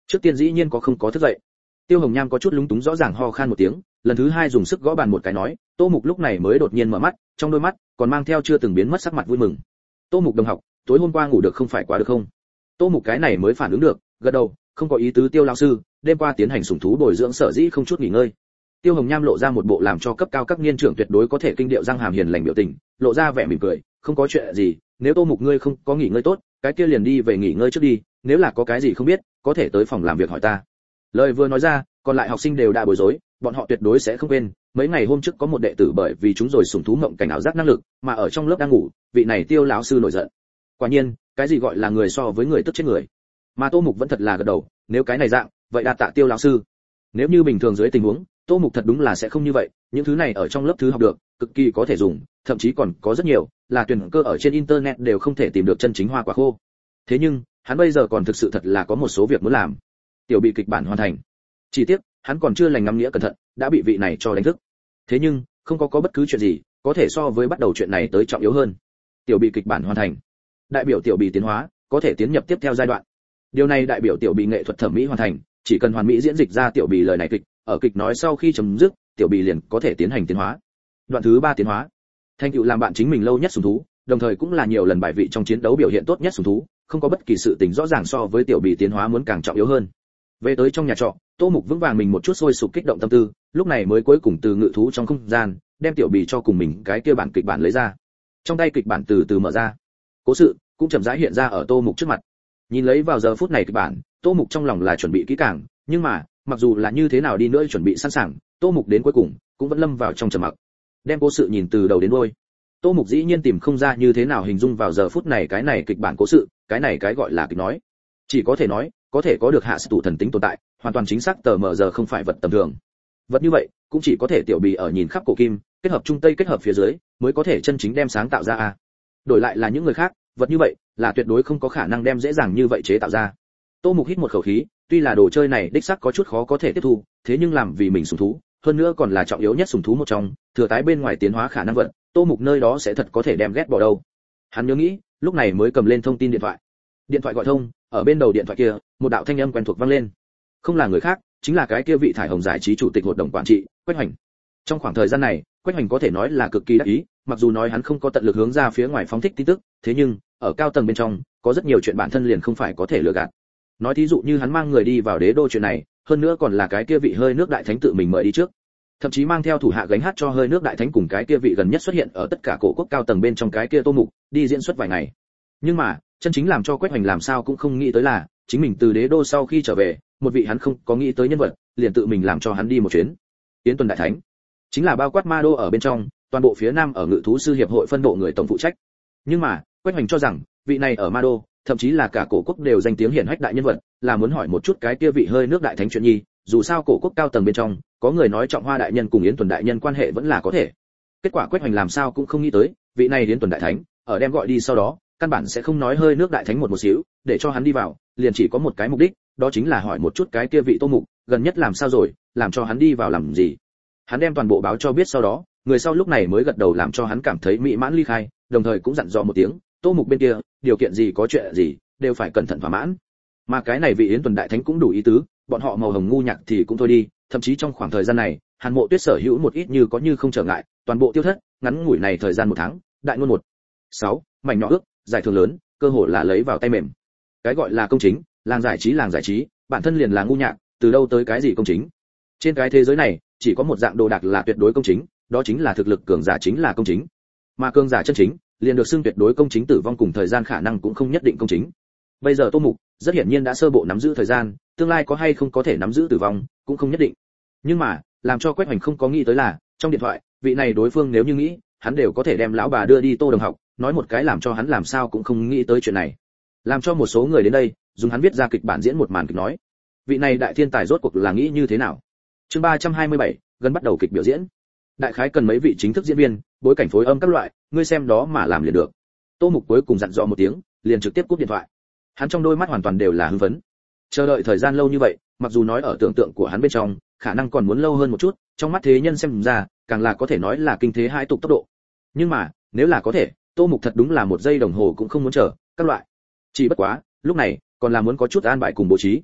Trước tiên dĩ nhiên có không có thức dậy. Tiêu Hồng Nham có chút lúng túng rõ ràng ho khan một tiếng, lần thứ hai dùng sức gõ bàn một cái nói, Tô Mục lúc này mới đột nhiên mở mắt, trong đôi mắt còn mang theo chưa từng biến mất sắc mặt vui mừng. Tô Mục đồng học, tối hôm qua ngủ được không phải quá được không? Tô Mục cái này mới phản ứng được, gật đầu, không có ý tứ Tiêu lão sư, đêm qua tiến hành sủng thú bồi dưỡng sở dĩ không chút nghỉ ngơi. Tiêu Hồng Nham lộ ra một bộ làm cho cấp cao các niên trưởng tuyệt đối có thể kinh điệu răng hàm hiền lành biểu tình, lộ ra vẻ mỉm cười, không có chuyện gì, nếu Tô Mục ngươi không có nghỉ ngơi tốt, cái kia liền đi về nghỉ ngơi trước đi, nếu là có cái gì không biết, có thể tới phòng làm việc hỏi ta. Lời vừa nói ra, còn lại học sinh đều đã bối rối, bọn họ tuyệt đối sẽ không quên, mấy ngày hôm trước có một đệ tử bởi vì chúng rồi sủng thú mộng cảnh ảo giác năng lực, mà ở trong lớp đang ngủ, vị này Tiêu lão sư nổi giận. Quả nhiên, cái gì gọi là người so với người tức chết người. Mà Tô Mục vẫn thật là gật đầu, nếu cái này dạng, vậy đạt tạ Tiêu lão sư. Nếu như bình thường dưới tình huống, Tô Mục thật đúng là sẽ không như vậy, những thứ này ở trong lớp thứ học được, cực kỳ có thể dùng, thậm chí còn có rất nhiều, là tuyển cơ ở trên internet đều không thể tìm được chân chính hoa quả khô. Thế nhưng, hắn bây giờ còn thực sự thật là có một số việc muốn làm. Tiểu bị kịch bản hoàn thành. Chỉ tiếc, hắn còn chưa lành ngắm nghĩa cẩn thận, đã bị vị này cho đánh thức. Thế nhưng, không có có bất cứ chuyện gì, có thể so với bắt đầu chuyện này tới trọng yếu hơn. Tiểu bị kịch bản hoàn thành. Đại biểu tiểu bị tiến hóa, có thể tiến nhập tiếp theo giai đoạn. Điều này đại biểu tiểu bị nghệ thuật thẩm mỹ hoàn thành, chỉ cần hoàn mỹ diễn dịch ra tiểu bị lời này kịch, ở kịch nói sau khi chấm dứt, tiểu bị liền có thể tiến hành tiến hóa. Đoạn thứ ba tiến hóa. Thành tựu làm bạn chính mình lâu nhất sủng thú, đồng thời cũng là nhiều lần bài vị trong chiến đấu biểu hiện tốt nhất sủng thú, không có bất kỳ sự tình rõ ràng so với tiểu bị tiến hóa muốn càng trọng yếu hơn. Về tới trong nhà trọ, Tô Mục vững vàng mình một chút sôi sục kích động tâm tư, lúc này mới cuối cùng từ ngự thú trong không gian, đem tiểu bì cho cùng mình cái kia bản kịch bản lấy ra. Trong tay kịch bản từ từ mở ra. Cố sự cũng chậm rãi hiện ra ở Tô Mục trước mặt. Nhìn lấy vào giờ phút này kịch bản, Tô Mục trong lòng là chuẩn bị kỹ càng, nhưng mà, mặc dù là như thế nào đi nữa chuẩn bị sẵn sàng, Tô Mục đến cuối cùng cũng vẫn lâm vào trong trầm mặc. Đem cố sự nhìn từ đầu đến đuôi. Tô Mục dĩ nhiên tìm không ra như thế nào hình dung vào giờ phút này cái này kịch bản cố sự, cái này cái gọi là kịch nói. Chỉ có thể nói, có thể có được hạ tụ thần tính tồn tại, hoàn toàn chính xác tờ mờ giờ không phải vật tầm thường. Vật như vậy, cũng chỉ có thể tiểu bì ở nhìn khắp cổ kim, kết hợp trung tây kết hợp phía dưới, mới có thể chân chính đem sáng tạo ra a. Đổi lại là những người khác, vật như vậy là tuyệt đối không có khả năng đem dễ dàng như vậy chế tạo ra. Tô Mục hít một khẩu khí, tuy là đồ chơi này đích xác có chút khó có thể tiếp thu, thế nhưng làm vì mình sủng thú, hơn nữa còn là trọng yếu nhất sủng thú một trong, thừa tái bên ngoài tiến hóa khả năng vận, Tô Mục nơi đó sẽ thật có thể đem ghét bỏ đâu. Hắn nhớ nghĩ, lúc này mới cầm lên thông tin điện thoại. Điện thoại gọi thông, ở bên đầu điện thoại kia, một đạo thanh âm quen thuộc vang lên. Không là người khác, chính là cái kia vị thải hồng giải trí chủ tịch hội đồng quản trị, Quách Hoành. Trong khoảng thời gian này, Quách Hoành có thể nói là cực kỳ đắc ý, mặc dù nói hắn không có tận lực hướng ra phía ngoài phóng thích tin tức, thế nhưng, ở cao tầng bên trong, có rất nhiều chuyện bản thân liền không phải có thể lừa gạt. Nói thí dụ như hắn mang người đi vào đế đô chuyện này, hơn nữa còn là cái kia vị hơi nước đại thánh tự mình mời đi trước. Thậm chí mang theo thủ hạ gánh hát cho hơi nước đại thánh cùng cái kia vị gần nhất xuất hiện ở tất cả cổ quốc cao tầng bên trong cái kia Tô Mục, đi diễn xuất vài ngày. Nhưng mà, chân chính làm cho Quách Hoành làm sao cũng không nghĩ tới là, chính mình từ đế đô sau khi trở về, một vị hắn không có nghĩ tới nhân vật, liền tự mình làm cho hắn đi một chuyến. Yến Tuần đại thánh, chính là bao quát ma đô ở bên trong, toàn bộ phía nam ở ngự thú sư hiệp hội phân bộ người tổng phụ trách. Nhưng mà, Quách Hoành cho rằng, vị này ở ma đô, thậm chí là cả cổ quốc đều danh tiếng hiển hách đại nhân vật, là muốn hỏi một chút cái kia vị hơi nước đại thánh chuyện nhi, dù sao cổ quốc cao tầng bên trong, có người nói Trọng Hoa đại nhân cùng Yến Tuần đại nhân quan hệ vẫn là có thể. Kết quả Quách Hoành làm sao cũng không nghĩ tới, vị này Yến Tuần đại thánh, ở đem gọi đi sau đó, căn bản sẽ không nói hơi nước đại thánh một một xíu, để cho hắn đi vào, liền chỉ có một cái mục đích, đó chính là hỏi một chút cái kia vị Tô Mục, gần nhất làm sao rồi, làm cho hắn đi vào làm gì. Hắn đem toàn bộ báo cho biết sau đó, người sau lúc này mới gật đầu làm cho hắn cảm thấy mỹ mãn ly khai, đồng thời cũng dặn dò một tiếng, Tô Mục bên kia, điều kiện gì có chuyện gì, đều phải cẩn thận thỏa mãn. Mà cái này vị Yến Tuần đại thánh cũng đủ ý tứ, bọn họ màu hồng ngu nhạc thì cũng thôi đi, thậm chí trong khoảng thời gian này, Hàn Mộ Tuyết sở hữu một ít như có như không trở ngại, toàn bộ tiêu thất, ngắn ngủi này thời gian một tháng, đại ngôn một. sáu, mảnh nhỏ ước, giải thưởng lớn, cơ hội là lấy vào tay mềm. Cái gọi là công chính, làng giải trí làng giải trí, bản thân liền là ngu nhạc, từ đâu tới cái gì công chính? Trên cái thế giới này, chỉ có một dạng đồ đạc là tuyệt đối công chính, đó chính là thực lực cường giả chính là công chính. Mà cường giả chân chính, liền được xưng tuyệt đối công chính, tử vong cùng thời gian khả năng cũng không nhất định công chính. Bây giờ Tô Mục, rất hiển nhiên đã sơ bộ nắm giữ thời gian, tương lai có hay không có thể nắm giữ tử vong, cũng không nhất định. Nhưng mà, làm cho Quách Hoành không có nghĩ tới là, trong điện thoại, vị này đối phương nếu như nghĩ, hắn đều có thể đem lão bà đưa đi Tô Đồng học, nói một cái làm cho hắn làm sao cũng không nghĩ tới chuyện này. Làm cho một số người đến đây, dùng hắn viết ra kịch bản diễn một màn kịch nói. Vị này đại thiên tài rốt cuộc là nghĩ như thế nào? Chương ba trăm hai mươi bảy, gần bắt đầu kịch biểu diễn. Đại khái cần mấy vị chính thức diễn viên, bối cảnh phối âm các loại, ngươi xem đó mà làm liền được. Tô Mục cuối cùng dặn dò một tiếng, liền trực tiếp cúp điện thoại. Hắn trong đôi mắt hoàn toàn đều là hưng phấn. Chờ đợi thời gian lâu như vậy, mặc dù nói ở tưởng tượng của hắn bên trong, khả năng còn muốn lâu hơn một chút, trong mắt thế nhân xem ra, càng là có thể nói là kinh thế hai tục tốc độ. Nhưng mà, nếu là có thể, Tô Mục thật đúng là một giây đồng hồ cũng không muốn chờ, các loại. Chỉ bất quá, lúc này, còn là muốn có chút an bài cùng bố trí.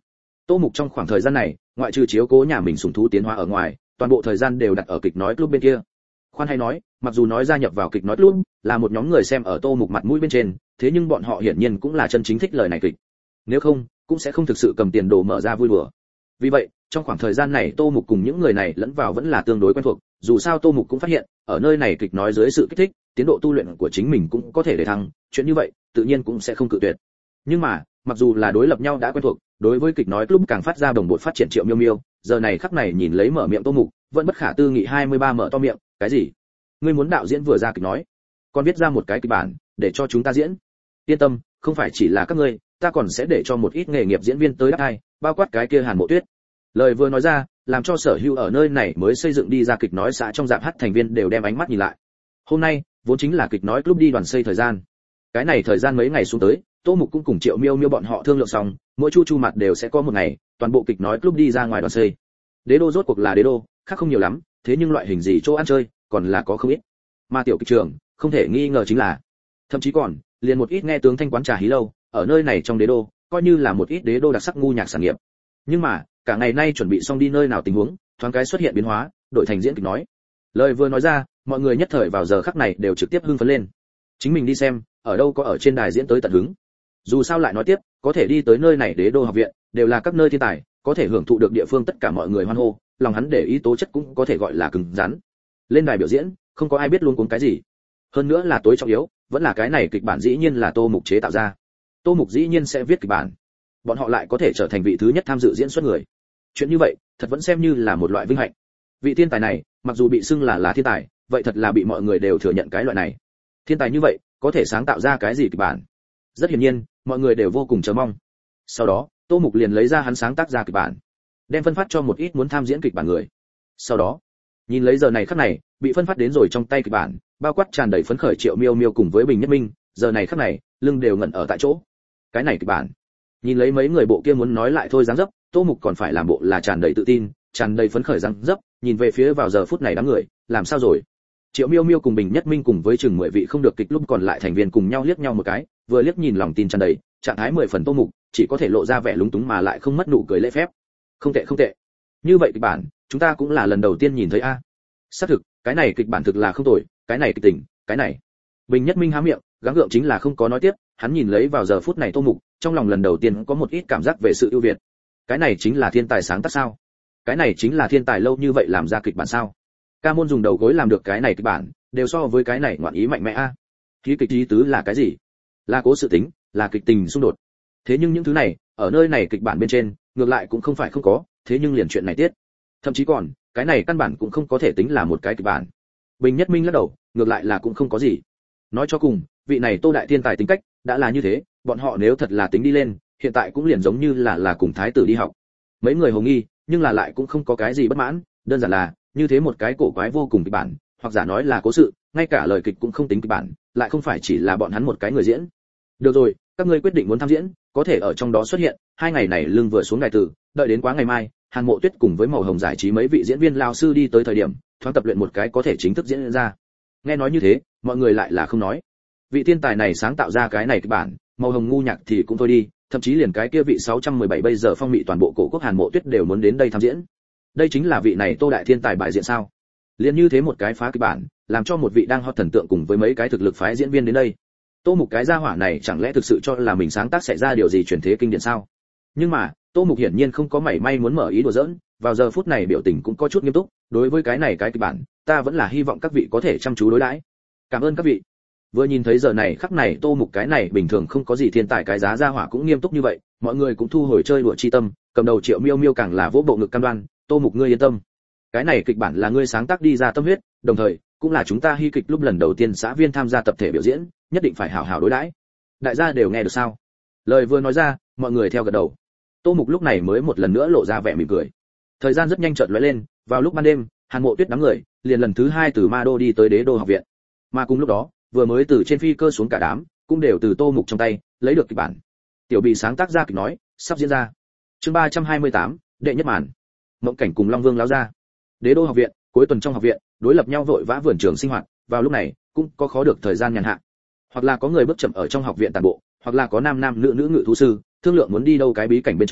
Tô Mục trong khoảng thời gian này, ngoại trừ chiếu cố nhà mình sủng thú tiến hóa ở ngoài, toàn bộ thời gian đều đặt ở kịch nói club bên kia. Khoan hay nói, mặc dù nói gia nhập vào kịch nói club là một nhóm người xem ở Tô Mục mặt mũi bên trên, thế nhưng bọn họ hiển nhiên cũng là chân chính thích lời này kịch. Nếu không, cũng sẽ không thực sự cầm tiền đồ mở ra vui đùa. Vì vậy, trong khoảng thời gian này Tô Mục cùng những người này lẫn vào vẫn là tương đối quen thuộc, dù sao Tô Mục cũng phát hiện, ở nơi này kịch nói dưới sự kích thích, tiến độ tu luyện của chính mình cũng có thể để thăng, chuyện như vậy, tự nhiên cũng sẽ không cự tuyệt. Nhưng mà, mặc dù là đối lập nhau đã quen thuộc, đối với kịch nói club càng phát ra đồng bộ phát triển Triệu Miêu Miêu, giờ này khắc này nhìn lấy mở miệng Tô Mục, vẫn bất khả tư nghị hai mươi ba mở to miệng, cái gì? Ngươi muốn đạo diễn vừa ra kịch nói, còn viết ra một cái kịch bản để cho chúng ta diễn? Yên tâm, không phải chỉ là các ngươi, ta còn sẽ để cho một ít nghề nghiệp diễn viên tới đáp ai, bao quát cái kia Hàn Mộ Tuyết. Lời vừa nói ra, làm cho sở hữu ở nơi này mới xây dựng đi ra kịch nói xã trong dạp hát thành viên đều đem ánh mắt nhìn lại. Hôm nay, vốn chính là kịch nói club đi đoàn xây thời gian. Cái này thời gian mấy ngày xuống tới, Tô Mục cũng cùng Triệu Miêu Miêu bọn họ thương lượng xong, mỗi chu chu mặt đều sẽ có một ngày, toàn bộ kịch nói club đi ra ngoài đoàn xây. Đế đô rốt cuộc là đế đô, khác không nhiều lắm, thế nhưng loại hình gì chỗ ăn chơi, còn là có không ít. Mà tiểu kịch trường, không thể nghi ngờ chính là, thậm chí còn, liền một ít nghe tướng thanh quán trà hí lâu, ở nơi này trong đế đô, coi như là một ít đế đô đặc sắc ngu nhạc sản nghiệp. Nhưng mà, cả ngày nay chuẩn bị xong đi nơi nào tình huống, thoáng cái xuất hiện biến hóa, đổi thành diễn kịch nói. Lời vừa nói ra, mọi người nhất thời vào giờ khắc này đều trực tiếp hưng phấn lên. Chính mình đi xem, ở đâu có ở trên đài diễn tới tận hứng. Dù sao lại nói tiếp, có thể đi tới nơi này đế đô học viện, đều là các nơi thiên tài, có thể hưởng thụ được địa phương tất cả mọi người hoan hô, lòng hắn để ý tố chất cũng có thể gọi là cứng rắn. Lên đài biểu diễn, không có ai biết luôn cuống cái gì. Hơn nữa là tối trọng yếu, vẫn là cái này kịch bản dĩ nhiên là Tô Mục chế tạo ra. Tô Mục dĩ nhiên sẽ viết kịch bản. Bọn họ lại có thể trở thành vị thứ nhất tham dự diễn xuất người. Chuyện như vậy, thật vẫn xem như là một loại vinh hạnh. Vị thiên tài này, mặc dù bị xưng là là thiên tài, vậy thật là bị mọi người đều thừa nhận cái loại này. Thiên tài như vậy, có thể sáng tạo ra cái gì kịch bản? Rất hiển nhiên, mọi người đều vô cùng chờ mong. Sau đó, Tô Mục liền lấy ra hắn sáng tác ra kịch bản, đem phân phát cho một ít muốn tham diễn kịch bản người. Sau đó, nhìn lấy giờ này khắc này, bị phân phát đến rồi trong tay kịch bản, bao quát tràn đầy phấn khởi Triệu Miêu Miêu cùng với Bình Nhất Minh, giờ này khắc này, lưng đều ngẩn ở tại chỗ. Cái này kịch bản, nhìn lấy mấy người bộ kia muốn nói lại thôi dáng dấp, Tô Mục còn phải làm bộ là tràn đầy tự tin, tràn đầy phấn khởi dáng dấp, nhìn về phía vào giờ phút này đám người, làm sao rồi? Triệu Miêu Miêu cùng Bình Nhất Minh cùng với chừng mười vị không được kịch lúc còn lại thành viên cùng nhau liếc nhau một cái, vừa liếc nhìn lòng tin tràn đầy, trạng thái mười phần Tô Mục, chỉ có thể lộ ra vẻ lúng túng mà lại không mất nụ cười lễ phép. Không tệ không tệ. Như vậy kịch bản, chúng ta cũng là lần đầu tiên nhìn thấy a. Xác thực, cái này kịch bản thực là không tồi, cái này kịch tình, cái này. Bình Nhất Minh há miệng, gắng gượng chính là không có nói tiếp, hắn nhìn lấy vào giờ phút này Tô Mục, trong lòng lần đầu tiên có một ít cảm giác về sự ưu việt. Cái này chính là thiên tài sáng tác sao? Cái này chính là thiên tài lâu như vậy làm ra kịch bản sao? Ca môn dùng đầu gối làm được cái này kịch bản, đều so với cái này ngoạn ý mạnh mẽ a. Ký kịch ý tứ là cái gì? Là cố sự tính, là kịch tình xung đột. Thế nhưng những thứ này, ở nơi này kịch bản bên trên, ngược lại cũng không phải không có, thế nhưng liền chuyện này tiết. Thậm chí còn, cái này căn bản cũng không có thể tính là một cái kịch bản. Bình Nhất Minh lắc đầu, ngược lại là cũng không có gì. Nói cho cùng, vị này Tô đại thiên tài tính cách, đã là như thế, bọn họ nếu thật là tính đi lên, hiện tại cũng liền giống như là là cùng thái tử đi học. Mấy người hồ nghi, nhưng là lại cũng không có cái gì bất mãn, đơn giản là, như thế một cái cổ quái vô cùng kịch bản, hoặc giả nói là cố sự, ngay cả lời kịch cũng không tính kịch bản, lại không phải chỉ là bọn hắn một cái người diễn. Được rồi, các ngươi quyết định muốn tham diễn, có thể ở trong đó xuất hiện, hai ngày này lưng vừa xuống đài tử, đợi đến quá ngày mai, Hàn Mộ Tuyết cùng với Màu Hồng giải trí mấy vị diễn viên lao sư đi tới thời điểm, thoáng tập luyện một cái có thể chính thức diễn ra. Nghe nói như thế, mọi người lại là không nói. Vị thiên tài này sáng tạo ra cái này kịch bản, Màu Hồng ngu nhạc thì cũng thôi đi, thậm chí liền cái kia vị sáu trăm mười bảy bây giờ phong mị toàn bộ cổ quốc Hàn Mộ Tuyết đều muốn đến đây tham diễn. Đây chính là vị này Tô đại thiên tài bại diện sao? Liên như thế một cái phá kịch bản, làm cho một vị đang hot thần tượng cùng với mấy cái thực lực phái diễn viên đến đây. Tô Mục cái gia hỏa này chẳng lẽ thực sự cho là mình sáng tác sẽ ra điều gì truyền thế kinh điển sao? Nhưng mà, Tô Mục hiển nhiên không có mảy may muốn mở ý đùa giỡn, vào giờ phút này biểu tình cũng có chút nghiêm túc, đối với cái này cái kịch bản, ta vẫn là hy vọng các vị có thể chăm chú đối đãi. Cảm ơn các vị. Vừa nhìn thấy giờ này khắc này Tô Mục cái này bình thường không có gì thiên tài cái giá gia hỏa cũng nghiêm túc như vậy, mọi người cũng thu hồi chơi đùa chi tâm, cầm đầu Triệu Miêu Miêu càng là vỗ bộ ngực cam đoan, Tô Mục ngươi yên tâm. Cái này kịch bản là ngươi sáng tác đi ra tâm huyết, đồng thời cũng là chúng ta hy kịch lúc lần đầu tiên xã viên tham gia tập thể biểu diễn, nhất định phải hảo hảo đối đãi. Đại gia đều nghe được sao? Lời vừa nói ra, mọi người theo gật đầu. Tô Mục lúc này mới một lần nữa lộ ra vẻ mỉm cười. Thời gian rất nhanh chợt lóe lên, vào lúc ban đêm, Hàn Mộ Tuyết đám người liền lần thứ hai từ Ma Đô đi tới Đế Đô học viện. Mà cùng lúc đó, vừa mới từ trên phi cơ xuống cả đám, cũng đều từ Tô Mục trong tay lấy được kịch bản. Tiểu Bị sáng tác ra kịch nói, sắp diễn ra. Chương ba trăm hai mươi tám, đệ nhất màn. Mộng cảnh cùng Long Vương láo ra. Đế Đô học viện, cuối tuần trong học viện, đối lập nhau vội vã vườn trường sinh hoạt, vào lúc này, cũng có khó được thời gian nhàn hạ. Hoặc là có người bước chậm ở trong học viện tản bộ, hoặc là có nam nam nữ nữ ngự thú sư, thương lượng muốn đi đâu cái bí cảnh bên trong,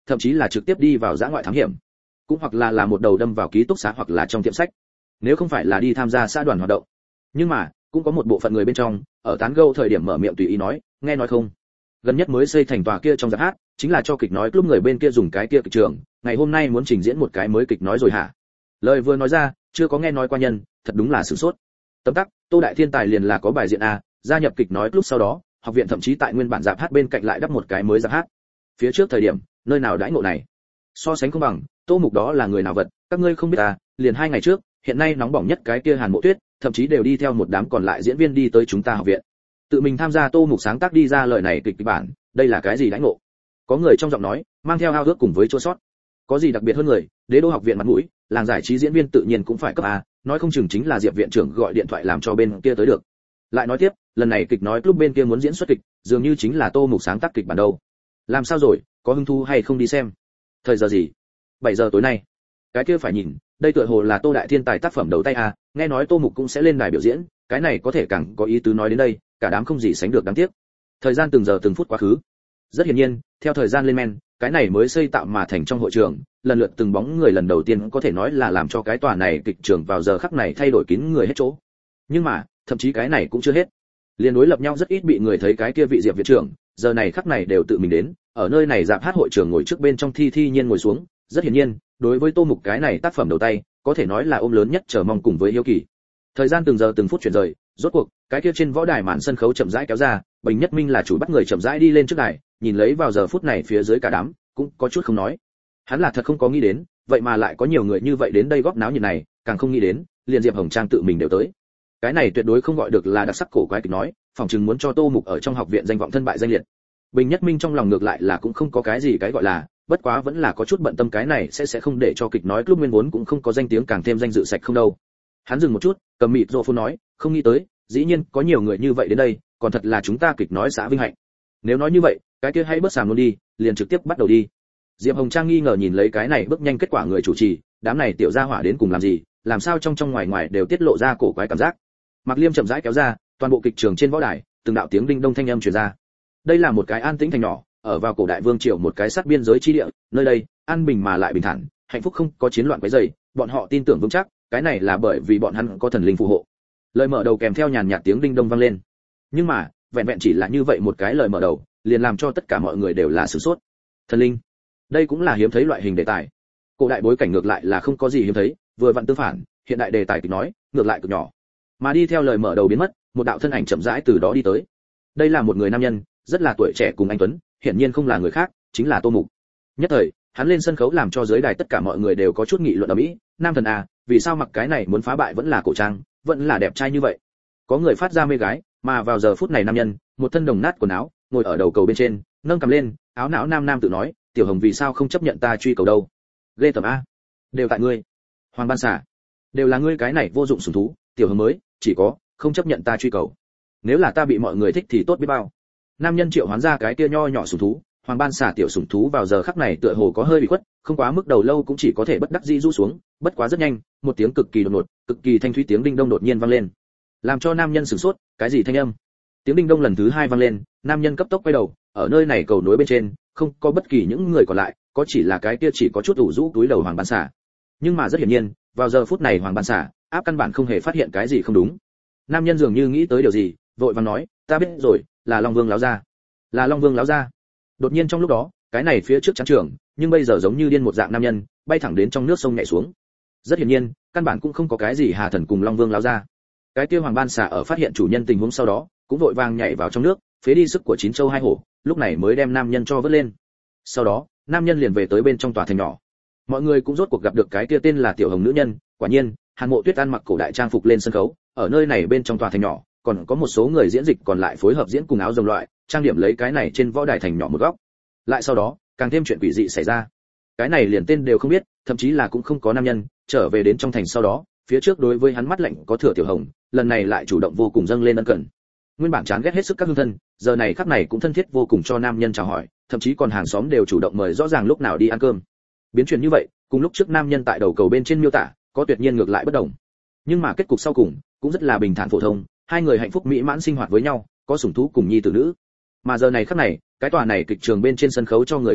thậm chí là trực tiếp đi vào dã ngoại thám hiểm, cũng hoặc là là một đầu đâm vào ký túc xá hoặc là trong tiệm sách, nếu không phải là đi tham gia xã đoàn hoạt động. Nhưng mà cũng có một bộ phận người bên trong ở tán gẫu thời điểm mở miệng tùy ý nói, nghe nói không, gần nhất mới xây thành tòa kia trong giáp hát, chính là cho kịch nói club người bên kia dùng cái kia kịch trường, ngày hôm nay muốn trình diễn một cái mới kịch nói rồi hả? Lời vừa nói ra, chưa có nghe nói qua nhân, thật đúng là sửng sốt. Tấm tắc, Tô Đại Thiên Tài liền là có bài diện a, gia nhập kịch nói club sau đó, học viện thậm chí tại nguyên bản giáp hát bên cạnh lại đắp một cái mới giáp hát. Phía trước thời điểm, nơi nào đãi ngộ này? So sánh không bằng, Tô Mục đó là người nào vật, các ngươi không biết à, liền hai ngày trước, hiện nay nóng bỏng nhất cái kia Hàn Mộ Tuyết, thậm chí đều đi theo một đám còn lại diễn viên đi tới chúng ta học viện. Tự mình tham gia Tô Mục sáng tác đi ra lời này kịch bản, đây là cái gì đãi ngộ? Có người trong giọng nói, mang theo ao ước cùng với chua sót. Có gì đặc biệt hơn người, Đế Đô học viện mặt mũi, làng giải trí diễn viên tự nhiên cũng phải cấp a, nói không chừng chính là Diệp viện trưởng gọi điện thoại làm cho bên kia tới được. Lại nói tiếp, lần này kịch nói club bên kia muốn diễn xuất kịch, dường như chính là Tô Mục sáng tác kịch bản đâu. Làm sao rồi, có hứng thú hay không đi xem? Thời giờ gì? bảy giờ tối nay. Cái kia phải nhìn, đây tựa hồ là Tô Đại Thiên Tài tác phẩm đầu tay a, nghe nói Tô Mục cũng sẽ lên đài biểu diễn, cái này có thể càng có ý tứ nói đến đây, cả đám không gì sánh được đáng tiếc. Thời gian từng giờ từng phút quá khứ. Rất hiển nhiên, theo thời gian lên men, cái này mới xây tạo mà thành trong hội trường, lần lượt từng bóng người lần đầu tiên có thể nói là làm cho cái tòa này kịch trường vào giờ khắc này thay đổi kín người hết chỗ. Nhưng mà, thậm chí cái này cũng chưa hết. Liên đối lập nhau rất ít bị người thấy cái kia vị Diệp viện trưởng, giờ này khắc này đều tự mình đến, ở nơi này dạp hát hội trường ngồi trước bên trong thi thi nhiên ngồi xuống, rất hiển nhiên, đối với Tô Mục cái này tác phẩm đầu tay, có thể nói là ôm lớn nhất chờ mong cùng với hiếu kỳ. Thời gian từng giờ từng phút chuyển rời, rốt cuộc, cái kia trên võ đài màn sân khấu chậm rãi kéo ra, Bình Nhất Minh là chủ bắt người chậm rãi đi lên trước đài, nhìn lấy vào giờ phút này phía dưới cả đám, cũng có chút không nói. Hắn là thật không có nghĩ đến, vậy mà lại có nhiều người như vậy đến đây góp náo nhiệt này, càng không nghĩ đến, liền Diệp Hồng Trang tự mình đều tới. Cái này tuyệt đối không gọi được là đặc sắc cổ quái kịch nói, phỏng chừng muốn cho Tô Mục ở trong học viện danh vọng thân bại danh liệt. Bình Nhất Minh trong lòng ngược lại là cũng không có cái gì cái gọi là, bất quá vẫn là có chút bận tâm cái này sẽ sẽ không để cho kịch nói club nguyên vốn cũng không có danh tiếng càng thêm danh dự sạch không đâu. Hắn dừng một chút, cầm mịt rộ phun nói, không nghĩ tới, dĩ nhiên có nhiều người như vậy đến đây, còn thật là chúng ta kịch nói xã vinh hạnh. Nếu nói như vậy, cái kia hãy bớt sàm luôn đi, liền trực tiếp bắt đầu đi. Diệp Hồng Trang nghi ngờ nhìn lấy cái này bước nhanh kết quả người chủ trì, đám này tiểu gia hỏa đến cùng làm gì, làm sao trong trong ngoài ngoài đều tiết lộ ra cổ quái cảm giác. Mạc Liêm chậm rãi kéo ra, toàn bộ kịch trường trên võ đài, từng đạo tiếng đinh đông thanh âm truyền ra. Đây là một cái an tĩnh thành nhỏ, ở vào cổ đại vương triều một cái sát biên giới chi địa, nơi đây an bình mà lại bình thản, hạnh phúc không có chiến loạn quấy rầy, bọn họ tin tưởng vững chắc, cái này là bởi vì bọn hắn có thần linh phù hộ. Lời mở đầu kèm theo nhàn nhạt tiếng đinh đông vang lên. Nhưng mà, vẹn vẹn chỉ là như vậy một cái lời mở đầu, liền làm cho tất cả mọi người đều là sửng sốt. Thần linh, đây cũng là hiếm thấy loại hình đề tài. Cổ đại bối cảnh ngược lại là không có gì hiếm thấy, vừa vặn tương phản, hiện đại đề tài kịch nói, ngược lại cực nhỏ. Mà đi theo lời mở đầu biến mất, một đạo thân ảnh chậm rãi từ đó đi tới. Đây là một người nam nhân, rất là tuổi trẻ cùng anh tuấn, hiển nhiên không là người khác, chính là Tô Mục. Nhất thời, hắn lên sân khấu làm cho dưới đài tất cả mọi người đều có chút nghị luận ầm ĩ, nam thần à, vì sao mặc cái này muốn phá bại vẫn là cổ trang, vẫn là đẹp trai như vậy. Có người phát ra mê gái, mà vào giờ phút này nam nhân, một thân đồng nát quần áo, ngồi ở đầu cầu bên trên, nâng cầm lên, áo não nam nam tự nói, tiểu Hồng vì sao không chấp nhận ta truy cầu đâu? Ghê tởm a, đều tại ngươi. Hoàng Ban Xả, đều là ngươi cái này vô dụng sủng thú, tiểu Hồng mới, chỉ có không chấp nhận ta truy cầu. Nếu là ta bị mọi người thích thì tốt biết bao. Nam nhân triệu hoán ra cái kia nho nhỏ sủng thú, Hoàng Ban Xả tiểu sủng thú vào giờ khắc này tựa hồ có hơi bị khuất, không quá mức đầu lâu cũng chỉ có thể bất đắc dĩ rũ xuống, bất quá rất nhanh, một tiếng cực kỳ đột ngột, cực kỳ thanh thúy tiếng đinh đông đột nhiên vang lên, làm cho nam nhân sửng sốt, cái gì thanh âm? Tiếng đinh đông lần thứ hai vang lên, nam nhân cấp tốc quay đầu, ở nơi này cầu nối bên trên, không có bất kỳ những người còn lại, có chỉ là cái kia chỉ có chút ủ rũ túi đầu Hoàng Ban Xả. Nhưng mà rất hiển nhiên, vào giờ phút này Hoàng Ban Xả, áp căn bản không hề phát hiện cái gì không đúng. Nam nhân dường như nghĩ tới điều gì, vội vàng nói, ta biết rồi, là Long Vương láo ra, là Long Vương láo ra. Đột nhiên trong lúc đó, cái này phía trước chán trường, nhưng bây giờ giống như điên một dạng nam nhân, bay thẳng đến trong nước sông nhảy xuống. Rất hiển nhiên, căn bản cũng không có cái gì Hà Thần cùng Long Vương láo ra. Cái kia Hoàng Ban Xả ở phát hiện chủ nhân tình huống sau đó, cũng vội vàng nhảy vào trong nước, phế đi sức của chín châu hai hổ, lúc này mới đem nam nhân cho vớt lên. Sau đó, nam nhân liền về tới bên trong tòa thành nhỏ. Mọi người cũng rốt cuộc gặp được cái kia tên là Tiểu Hồng nữ nhân, quả nhiên, Hàn Mộ Tuyết ăn mặc cổ đại trang phục lên sân khấu, ở nơi này bên trong tòa thành nhỏ, còn có một số người diễn dịch còn lại phối hợp diễn cùng áo rồng loại, trang điểm lấy cái này trên võ đài thành nhỏ một góc. Lại sau đó, càng thêm chuyện quỷ dị xảy ra. Cái này liền tên đều không biết, thậm chí là cũng không có nam nhân, trở về đến trong thành sau đó, phía trước đối với hắn mắt lạnh có thừa Tiểu Hồng, lần này lại chủ động vô cùng dâng lên ân cần. Nguyên bản chán ghét hết sức các hương thân, giờ này khắc này cũng thân thiết vô cùng cho nam nhân chào hỏi, thậm chí còn hàng xóm đều chủ động mời rõ ràng lúc nào đi ăn cơm. Biến chuyển như vậy, cùng lúc trước nam nhân tại đầu cầu bên trên miêu tả, có tuyệt nhiên ngược lại bất đồng. Nhưng mà kết cục sau cùng cũng rất là bình thản phổ thông, hai người hạnh phúc mỹ mãn sinh hoạt với nhau, có sủng thú cùng nhi tử nữ. Mà giờ này khắc này, cái tòa này kịch trường bên trên sân khấu cho người cảm giác,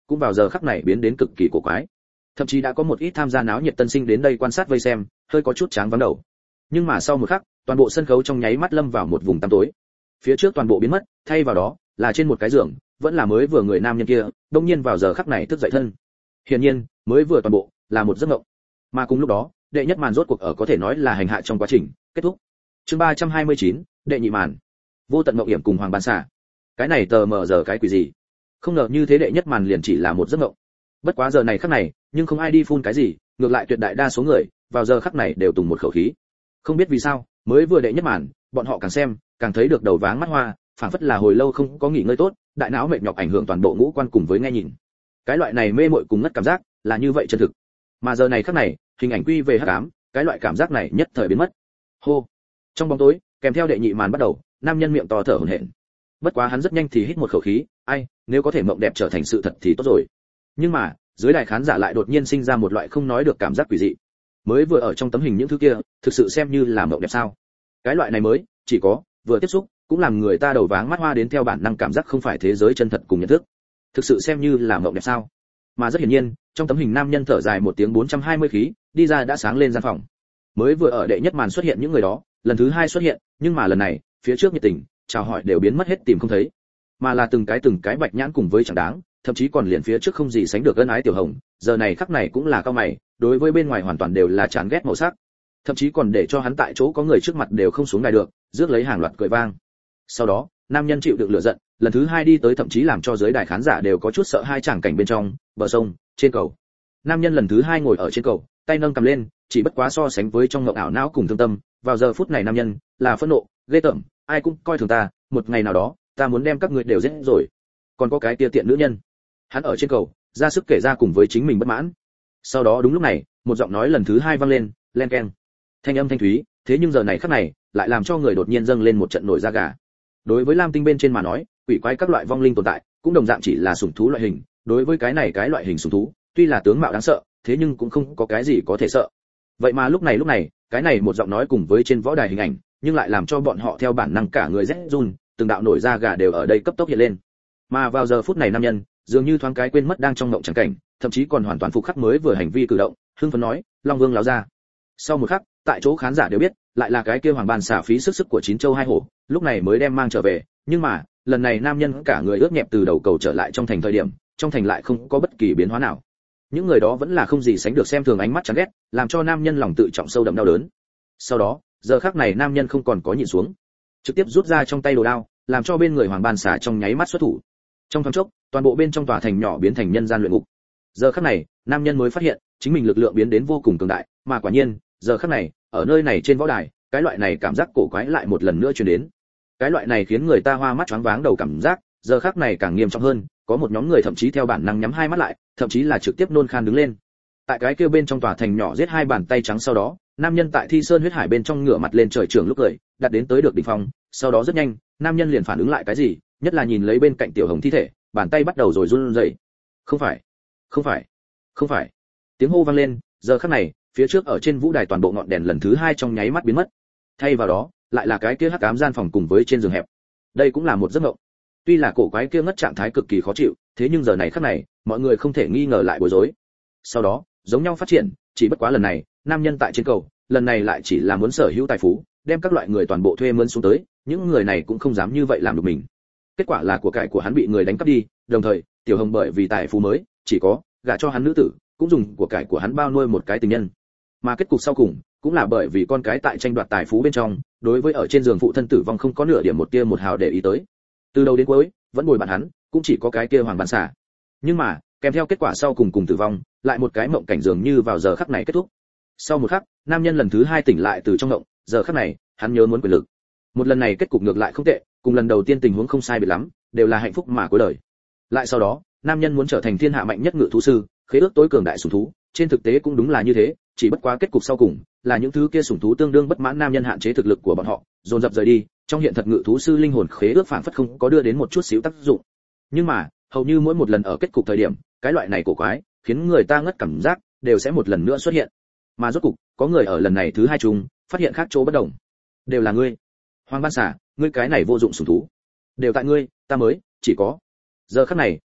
cũng vào giờ khắc này biến đến cực kỳ cổ quái. Thậm chí đã có một ít tham gia náo nhiệt tân sinh đến đây quan sát vây xem, hơi có chút chán vắng đầu. Nhưng mà sau một khắc, toàn bộ sân khấu trong nháy mắt lâm vào một vùng tăm tối. Phía trước toàn bộ biến mất, thay vào đó là trên một cái giường, vẫn là mới vừa người nam nhân kia, đột nhiên vào giờ khắc này thức dậy thân. Hiển nhiên, mới vừa toàn bộ là một giấc mộng. Mà cùng lúc đó, đệ nhất màn rốt cuộc ở có thể nói là hành hạ trong quá trình kết thúc. Chương ba trăm hai mươi chín, đệ nhị màn. Vô tận mộng hiểm cùng Hoàng Ban Xà. Cái này tờ mờ giờ cái quỷ gì? Không ngờ như thế đệ nhất màn liền chỉ là một giấc mộng. Bất quá giờ này khắc này, nhưng không ai đi phun cái gì, ngược lại tuyệt đại đa số người vào giờ khắc này đều tùng một khẩu khí. Không biết vì sao, mới vừa đệ nhất màn, bọn họ càng xem, càng thấy được đầu váng mắt hoa, phảng phất là hồi lâu không có nghỉ ngơi tốt, đại não mệt nhọc ảnh hưởng toàn bộ ngũ quan cùng với nghe nhìn. Cái loại này mê muội cùng ngất cảm giác, là như vậy chân thực. Mà giờ này khắc này, hình ảnh quy về hắc ám, cái loại cảm giác này nhất thời biến mất. Hô. Trong bóng tối, kèm theo đệ nhị màn bắt đầu, nam nhân miệng to thở hổn hển. Bất quá hắn rất nhanh thì hít một khẩu khí, ai, nếu có thể mộng đẹp trở thành sự thật thì tốt rồi. Nhưng mà, dưới đài khán giả lại đột nhiên sinh ra một loại không nói được cảm giác quỷ dị. Mới vừa ở trong tấm hình những thứ kia, thực sự xem như là mộng đẹp sao? Cái loại này mới, chỉ có vừa tiếp xúc, cũng làm người ta đầu váng mắt hoa đến theo bản năng cảm giác không phải thế giới chân thật cùng nhận thức. Thực sự xem như là mộng đẹp sao? Mà rất hiển nhiên, trong tấm hình nam nhân thở dài một tiếng bốn trăm hai mươi khí, đi ra đã sáng lên gian phòng. Mới vừa ở đệ nhất màn xuất hiện những người đó, lần thứ hai xuất hiện, nhưng mà lần này, phía trước nhiệt tình, chào hỏi đều biến mất hết tìm không thấy, mà là từng cái từng cái bạch nhãn cùng với chẳng đáng, thậm chí còn liền phía trước không gì sánh được ân ái tiểu hồng, giờ này khắc này cũng là cao mày, đối với bên ngoài hoàn toàn đều là chán ghét màu sắc, thậm chí còn để cho hắn tại chỗ có người trước mặt đều không xuống đài được, rước lấy hàng loạt cười vang. Sau đó, nam nhân chịu đựng lửa giận, lần thứ hai đi tới, thậm chí làm cho giới đài khán giả đều có chút sợ hai tràng cảnh bên trong bờ sông, trên cầu. Nam nhân lần thứ hai ngồi ở trên cầu, tay nâng cầm lên, chỉ bất quá so sánh với trong ngộng ảo não cùng thương tâm, vào giờ phút này nam nhân là phẫn nộ, ghê tởm, ai cũng coi thường ta, một ngày nào đó, ta muốn đem các ngươi đều giết rồi. Còn có cái tia tiện nữ nhân. Hắn ở trên cầu, ra sức kể ra cùng với chính mình bất mãn. Sau đó đúng lúc này, một giọng nói lần thứ hai vang lên, len keng. Thanh âm thanh thúy, thế nhưng giờ này khắc này, lại làm cho người đột nhiên dâng lên một trận nổi da gà. Đối với Lam Tinh bên trên mà nói, quỷ quái các loại vong linh tồn tại, cũng đồng dạng chỉ là sủng thú loại hình, đối với cái này cái loại hình sủng thú, tuy là tướng mạo đáng sợ, thế nhưng cũng không có cái gì có thể sợ. Vậy mà lúc này lúc này, cái này một giọng nói cùng với trên võ đài hình ảnh, nhưng lại làm cho bọn họ theo bản năng cả người rét run, từng đạo nổi da gà đều ở đây cấp tốc hiện lên. Mà vào giờ phút này nam nhân, dường như thoáng cái quên mất đang trong ngộng chẳng cảnh, thậm chí còn hoàn toàn phục khắc mới vừa hành vi cử động, hưng phấn nói, Long Vương láo ra. Sau một khắc, tại chỗ khán giả đều biết, lại là cái kia Hoàng Ban xả phí sức sức của chín châu hai hổ, lúc này mới đem mang trở về, nhưng mà, lần này nam nhân cả người ướt nhẹp từ đầu cầu trở lại trong thành thời điểm, trong thành lại không có bất kỳ biến hóa nào. Những người đó vẫn là không gì sánh được xem thường ánh mắt chán ghét, làm cho nam nhân lòng tự trọng sâu đậm đau đớn. Sau đó, giờ khắc này nam nhân không còn có nhìn xuống, trực tiếp rút ra trong tay đồ đao, làm cho bên người Hoàng Ban xả trong nháy mắt xuất thủ. Trong thoáng chốc, toàn bộ bên trong tòa thành nhỏ biến thành nhân gian luyện ngục. Giờ khắc này, nam nhân mới phát hiện, chính mình lực lượng biến đến vô cùng cường đại, mà quả nhiên, giờ khắc này, ở nơi này trên võ đài, cái loại này cảm giác cổ quái lại một lần nữa truyền đến. Cái loại này khiến người ta hoa mắt choáng váng đầu cảm giác, giờ khắc này càng nghiêm trọng hơn, có một nhóm người thậm chí theo bản năng nhắm hai mắt lại, thậm chí là trực tiếp nôn khan đứng lên. Tại cái kia bên trong tòa thành nhỏ giết hai bàn tay trắng sau đó, nam nhân tại Thi Sơn huyết hải bên trong ngửa mặt lên trời trường lúc cười, đặt đến tới được đỉnh phong, sau đó rất nhanh, nam nhân liền phản ứng lại cái gì, nhất là nhìn lấy bên cạnh tiểu hồng thi thể, bàn tay bắt đầu rồi run rẩy. Không phải, không phải, không phải. Tiếng hô vang lên, giờ khắc này, phía trước ở trên vũ đài toàn bộ ngọn đèn lần thứ hai trong nháy mắt biến mất. Thay vào đó, lại là cái kia hắc ám gian phòng cùng với trên giường hẹp. Đây cũng là một giấc mộng. Tuy là cổ quái kia ngất trạng thái cực kỳ khó chịu, thế nhưng giờ này khắc này, mọi người không thể nghi ngờ lại bối rối. Sau đó, giống nhau phát triển, chỉ bất quá lần này, nam nhân tại trên cầu, lần này lại chỉ là muốn sở hữu tài phú, đem các loại người toàn bộ thuê mướn xuống tới, những người này cũng không dám như vậy làm được mình. Kết quả là của cải của hắn bị người đánh cắp đi, đồng thời, tiểu hồng bởi vì tài phú mới, chỉ có gả cho hắn nữ tử, cũng dùng của cải của hắn bao nuôi một cái tình nhân. Mà kết cục sau cùng, cũng là bởi vì con cái tại tranh đoạt tài phú bên trong, đối với ở trên giường phụ thân tử vong không có nửa điểm một tia một hào để ý tới. Từ đầu đến cuối, vẫn bồi bạn hắn, cũng chỉ có cái kia Hoàng Ban xả. Nhưng mà, kèm theo kết quả sau cùng cùng tử vong, lại một cái mộng cảnh dường như vào giờ khắc này kết thúc. Sau một khắc, nam nhân lần thứ hai tỉnh lại từ trong mộng, giờ khắc này, hắn nhớ muốn quyền lực. Một lần này kết cục ngược lại không tệ, cùng lần đầu tiên tình huống không sai biệt lắm, đều là hạnh phúc mà cuối đời. Lại sau đó, nam nhân muốn trở thành thiên hạ mạnh nhất ngự thú sư, khế ước tối cường đại sủng thú, trên thực tế cũng đúng là như thế, chỉ bất quá kết cục sau cùng là những thứ kia sủng thú tương đương bất mãn nam nhân hạn chế thực lực của bọn họ, dồn dập rời đi, trong hiện thật ngự thú sư linh hồn khế ước phảng phất không có đưa đến một chút xíu tác dụng. Nhưng mà, hầu như mỗi một lần ở kết cục thời điểm, cái loại này cổ quái, khiến người ta ngất cảm giác, đều sẽ một lần nữa xuất hiện. Mà rốt cục, có người ở lần này thứ hai chung, phát hiện khác chỗ bất đồng. Đều là ngươi. Hoàng Ban xả, ngươi cái này vô dụng sủng thú. Đều tại ngươi, ta mới, chỉ có. Giờ khắc này,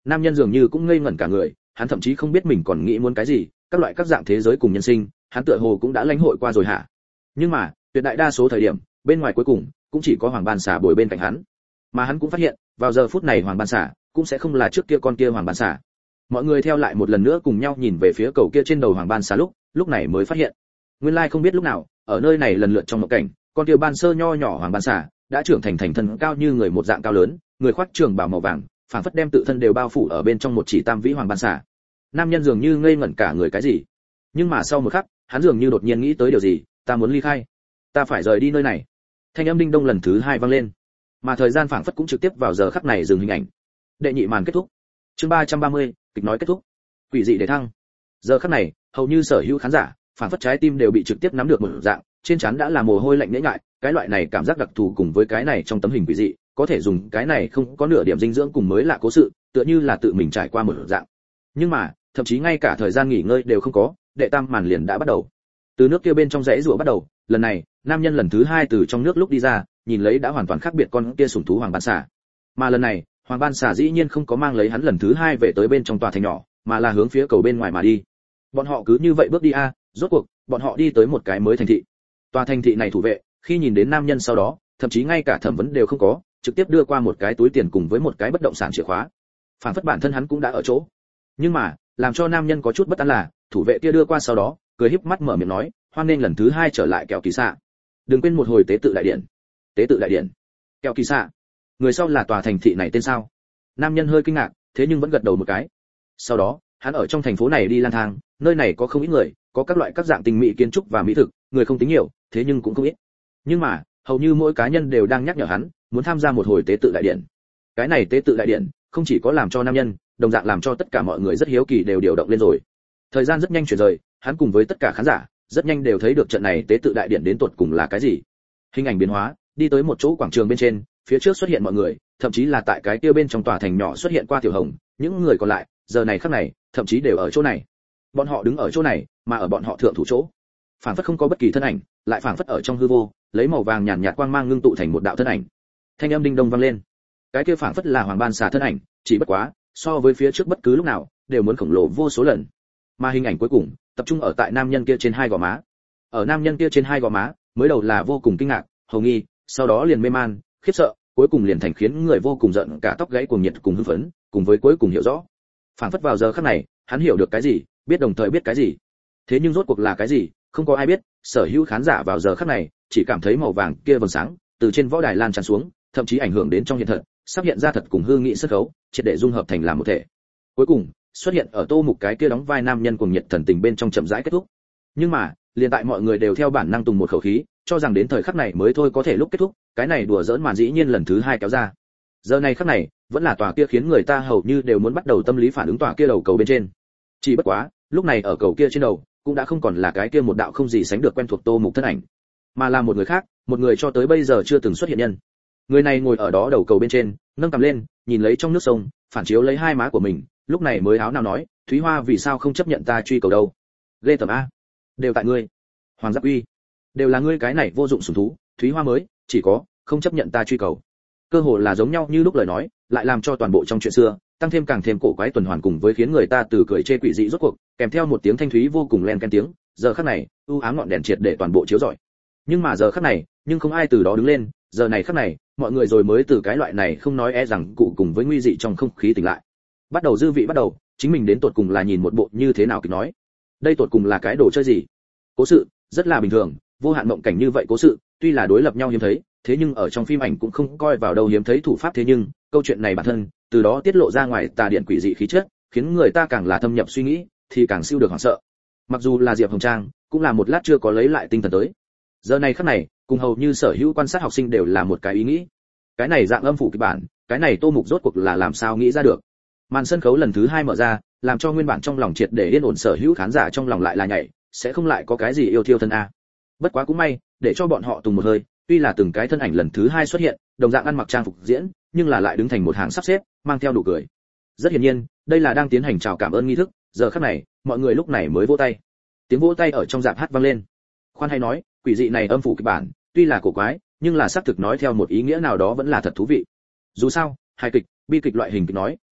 nam nhân dường như cũng ngây ngẩn cả người, hắn thậm chí không biết mình còn nghĩ muốn cái gì, các loại các dạng thế giới cùng nhân sinh, hắn tựa hồ cũng đã lãnh hội qua rồi hả? Nhưng mà, tuyệt đại đa số thời điểm, bên ngoài cuối cùng cũng chỉ có Hoàng Ban Xà bồi bên cạnh hắn. Mà hắn cũng phát hiện, vào giờ phút này Hoàng Ban Xà cũng sẽ không là trước kia con kia Hoàng Ban Xà. Mọi người theo lại một lần nữa cùng nhau nhìn về phía cầu kia trên đầu Hoàng Ban Xà lúc, lúc này mới phát hiện, nguyên lai không biết lúc nào, ở nơi này lần lượt trong một cảnh, con kia ban sơ nho nhỏ Hoàng Ban Xà đã trưởng thành thành thân cao như người một dạng cao lớn, người khoác trường bào màu vàng, phảng phất đem tự thân đều bao phủ ở bên trong một chỉ tam vĩ Hoàng Ban Xà. Nam nhân dường như ngây ngẩn cả người cái gì, nhưng mà sau một khắc, hắn dường như đột nhiên nghĩ tới điều gì, ta muốn ly khai, ta phải rời đi nơi này. Thanh âm đinh đông lần thứ hai vang lên, mà thời gian phảng phất cũng trực tiếp vào giờ khắc này dừng hình ảnh. Đệ nhị màn kết thúc. Chương ba trăm ba mươi, kịch nói kết thúc. Quỷ dị để thăng. Giờ khắc này, hầu như sở hữu khán giả, phảng phất trái tim đều bị trực tiếp nắm được một dạng, trên trán đã là mồ hôi lạnh nhễ ngại, cái loại này cảm giác đặc thù cùng với cái này trong tấm hình quỷ dị, có thể dùng cái này không có nửa điểm dinh dưỡng cùng mới lạ cố sự, tựa như là tự mình trải qua một dạng. Nhưng mà, thậm chí ngay cả thời gian nghỉ ngơi đều không có, đệ tam màn liền đã bắt đầu. Từ nước kia bên trong rãy rùa bắt đầu, lần này, nam nhân lần thứ hai từ trong nước lúc đi ra, nhìn lấy đã hoàn toàn khác biệt con kia sủng thú Hoàng Ban Xà. Mà lần này, Hoàng Ban Xà dĩ nhiên không có mang lấy hắn lần thứ hai về tới bên trong tòa thành nhỏ, mà là hướng phía cầu bên ngoài mà đi. Bọn họ cứ như vậy bước đi a, rốt cuộc, bọn họ đi tới một cái mới thành thị. Tòa thành thị này thủ vệ, khi nhìn đến nam nhân sau đó, thậm chí ngay cả thẩm vấn đều không có, trực tiếp đưa qua một cái túi tiền cùng với một cái bất động sản chìa khóa. Phản phất bản thân hắn cũng đã ở chỗ. Nhưng mà, làm cho nam nhân có chút bất an là, thủ vệ kia đưa qua sau đó, cười híp mắt mở miệng nói, hoan nên lần thứ hai trở lại Kẹo Kỳ Xạ. Đừng quên một hồi tế tự đại điện. Tế tự đại điện. Kẹo Kỳ Xạ. Người sau là tòa thành thị này tên sao? Nam nhân hơi kinh ngạc, thế nhưng vẫn gật đầu một cái. Sau đó, hắn ở trong thành phố này đi lang thang, nơi này có không ít người, có các loại các dạng tình mỹ kiến trúc và mỹ thực, người không tính nhiều, thế nhưng cũng không ít. Nhưng mà, hầu như mỗi cá nhân đều đang nhắc nhở hắn, muốn tham gia một hồi tế tự đại điện. Cái này tế tự đại điện, không chỉ có làm cho nam nhân, đồng dạng làm cho tất cả mọi người rất hiếu kỳ đều điều động lên rồi. Thời gian rất nhanh chuyển rời, hắn cùng với tất cả khán giả, rất nhanh đều thấy được trận này tế tự đại điện đến tột cùng là cái gì. Hình ảnh biến hóa, đi tới một chỗ quảng trường bên trên, phía trước xuất hiện mọi người, thậm chí là tại cái kia bên trong tòa thành nhỏ xuất hiện qua Tiểu Hồng, những người còn lại, giờ này khắc này, thậm chí đều ở chỗ này. Bọn họ đứng ở chỗ này, mà ở bọn họ thượng thủ chỗ, phảng phất không có bất kỳ thân ảnh, lại phảng phất ở trong hư vô, lấy màu vàng nhàn nhạt quang mang ngưng tụ thành một đạo thân ảnh. Thanh âm đinh đông vang lên. Cái kia phảng phất là Hoàng Ban Xà thân ảnh, chỉ bất quá, so với phía trước bất cứ lúc nào, đều muốn khổng lồ vô số lần. Mà hình ảnh cuối cùng, tập trung ở tại nam nhân kia trên hai gò má. Ở nam nhân kia trên hai gò má, mới đầu là vô cùng kinh ngạc, hầu nghi, sau đó liền mê man, khiếp sợ, cuối cùng liền thành khiến người vô cùng giận cả tóc gáy cuồng nhiệt cùng hưng phấn, cùng với cuối cùng hiểu rõ. Phảng phất vào giờ khắc này, hắn hiểu được cái gì, biết đồng thời biết cái gì. Thế nhưng rốt cuộc là cái gì, không có ai biết, sở hữu khán giả vào giờ khắc này, chỉ cảm thấy màu vàng kia vầng sáng, từ trên võ đài lan tràn xuống, thậm chí ảnh hưởng đến trong hiện thực, sắp hiện ra thật cùng hư nghị sân khấu, triệt để dung hợp thành làm một thể. Cuối cùng, xuất hiện ở Tô Mục cái kia đóng vai nam nhân cuồng nhiệt thần tình bên trong chậm rãi kết thúc. Nhưng mà, liền tại mọi người đều theo bản năng tùng một khẩu khí, cho rằng đến thời khắc này mới thôi có thể lúc kết thúc, cái này đùa giỡn màn dĩ nhiên lần thứ hai kéo ra. Giờ này khắc này, vẫn là tòa kia khiến người ta hầu như đều muốn bắt đầu tâm lý phản ứng tòa kia đầu cầu bên trên. Chỉ bất quá, lúc này ở cầu kia trên đầu, cũng đã không còn là cái kia một đạo không gì sánh được quen thuộc Tô Mục thân ảnh, mà là một người khác, một người cho tới bây giờ chưa từng xuất hiện nhân. Người này ngồi ở đó đầu cầu bên trên, nâng cằm lên, nhìn lấy trong nước sông, phản chiếu lấy hai má của mình, lúc này mới áo nào nói, Thúy Hoa vì sao không chấp nhận ta truy cầu đâu? Lê tầm a, đều tại ngươi. Hoàng Giáp Uy, đều là ngươi cái này vô dụng sủng thú, Thúy Hoa mới, chỉ có không chấp nhận ta truy cầu. Cơ hồ là giống nhau như lúc lời nói, lại làm cho toàn bộ trong chuyện xưa, tăng thêm càng thêm cổ quái tuần hoàn cùng với khiến người ta từ cười chê quỷ dị rốt cuộc, kèm theo một tiếng thanh thúy vô cùng len ken tiếng, giờ khắc này, u ám ngọn đèn triệt để toàn bộ chiếu rọi. Nhưng mà giờ khắc này, nhưng không ai từ đó đứng lên, giờ này khắc này, mọi người rồi mới từ cái loại này không nói e rằng cụ cùng với nguy dị trong không khí tỉnh lại. Bắt đầu dư vị bắt đầu, chính mình đến tột cùng là nhìn một bộ như thế nào kịch nói. Đây tột cùng là cái đồ chơi gì? Cố sự, rất là bình thường, vô hạn mộng cảnh như vậy cố sự, tuy là đối lập nhau hiếm thấy, thế nhưng ở trong phim ảnh cũng không coi vào đâu hiếm thấy thủ pháp thế nhưng, câu chuyện này bản thân, từ đó tiết lộ ra ngoài tà điện quỷ dị khí chất, khiến người ta càng là thâm nhập suy nghĩ, thì càng siêu được hoảng sợ. Mặc dù là Diệp Hồng Trang, cũng là một lát chưa có lấy lại tinh thần tới. Giờ này khắc này, cùng hầu như sở hữu quan sát học sinh đều là một cái ý nghĩ. Cái này dạng âm phủ kịch bản, cái này Tô Mục rốt cuộc là làm sao nghĩ ra được? Màn sân khấu lần thứ hai mở ra, làm cho nguyên bản trong lòng triệt để yên ổn sở hữu khán giả trong lòng lại là nhảy, sẽ không lại có cái gì yêu thiêu thân a. Bất quá cũng may, để cho bọn họ tùng một hơi, tuy là từng cái thân ảnh lần thứ hai xuất hiện, đồng dạng ăn mặc trang phục diễn, nhưng là lại đứng thành một hàng sắp xếp, mang theo đủ cười. Rất hiển nhiên, đây là đang tiến hành chào cảm ơn nghi thức, giờ khắc này, mọi người lúc này mới vỗ tay. Tiếng vỗ tay ở trong dạp hát vang lên. Khoan hay nói, quỷ dị này âm phủ kịch bản, tuy là cổ quái, nhưng là xác thực nói theo một ý nghĩa nào đó vẫn là thật thú vị. Dù sao, hài kịch, bi kịch loại hình kịch nói,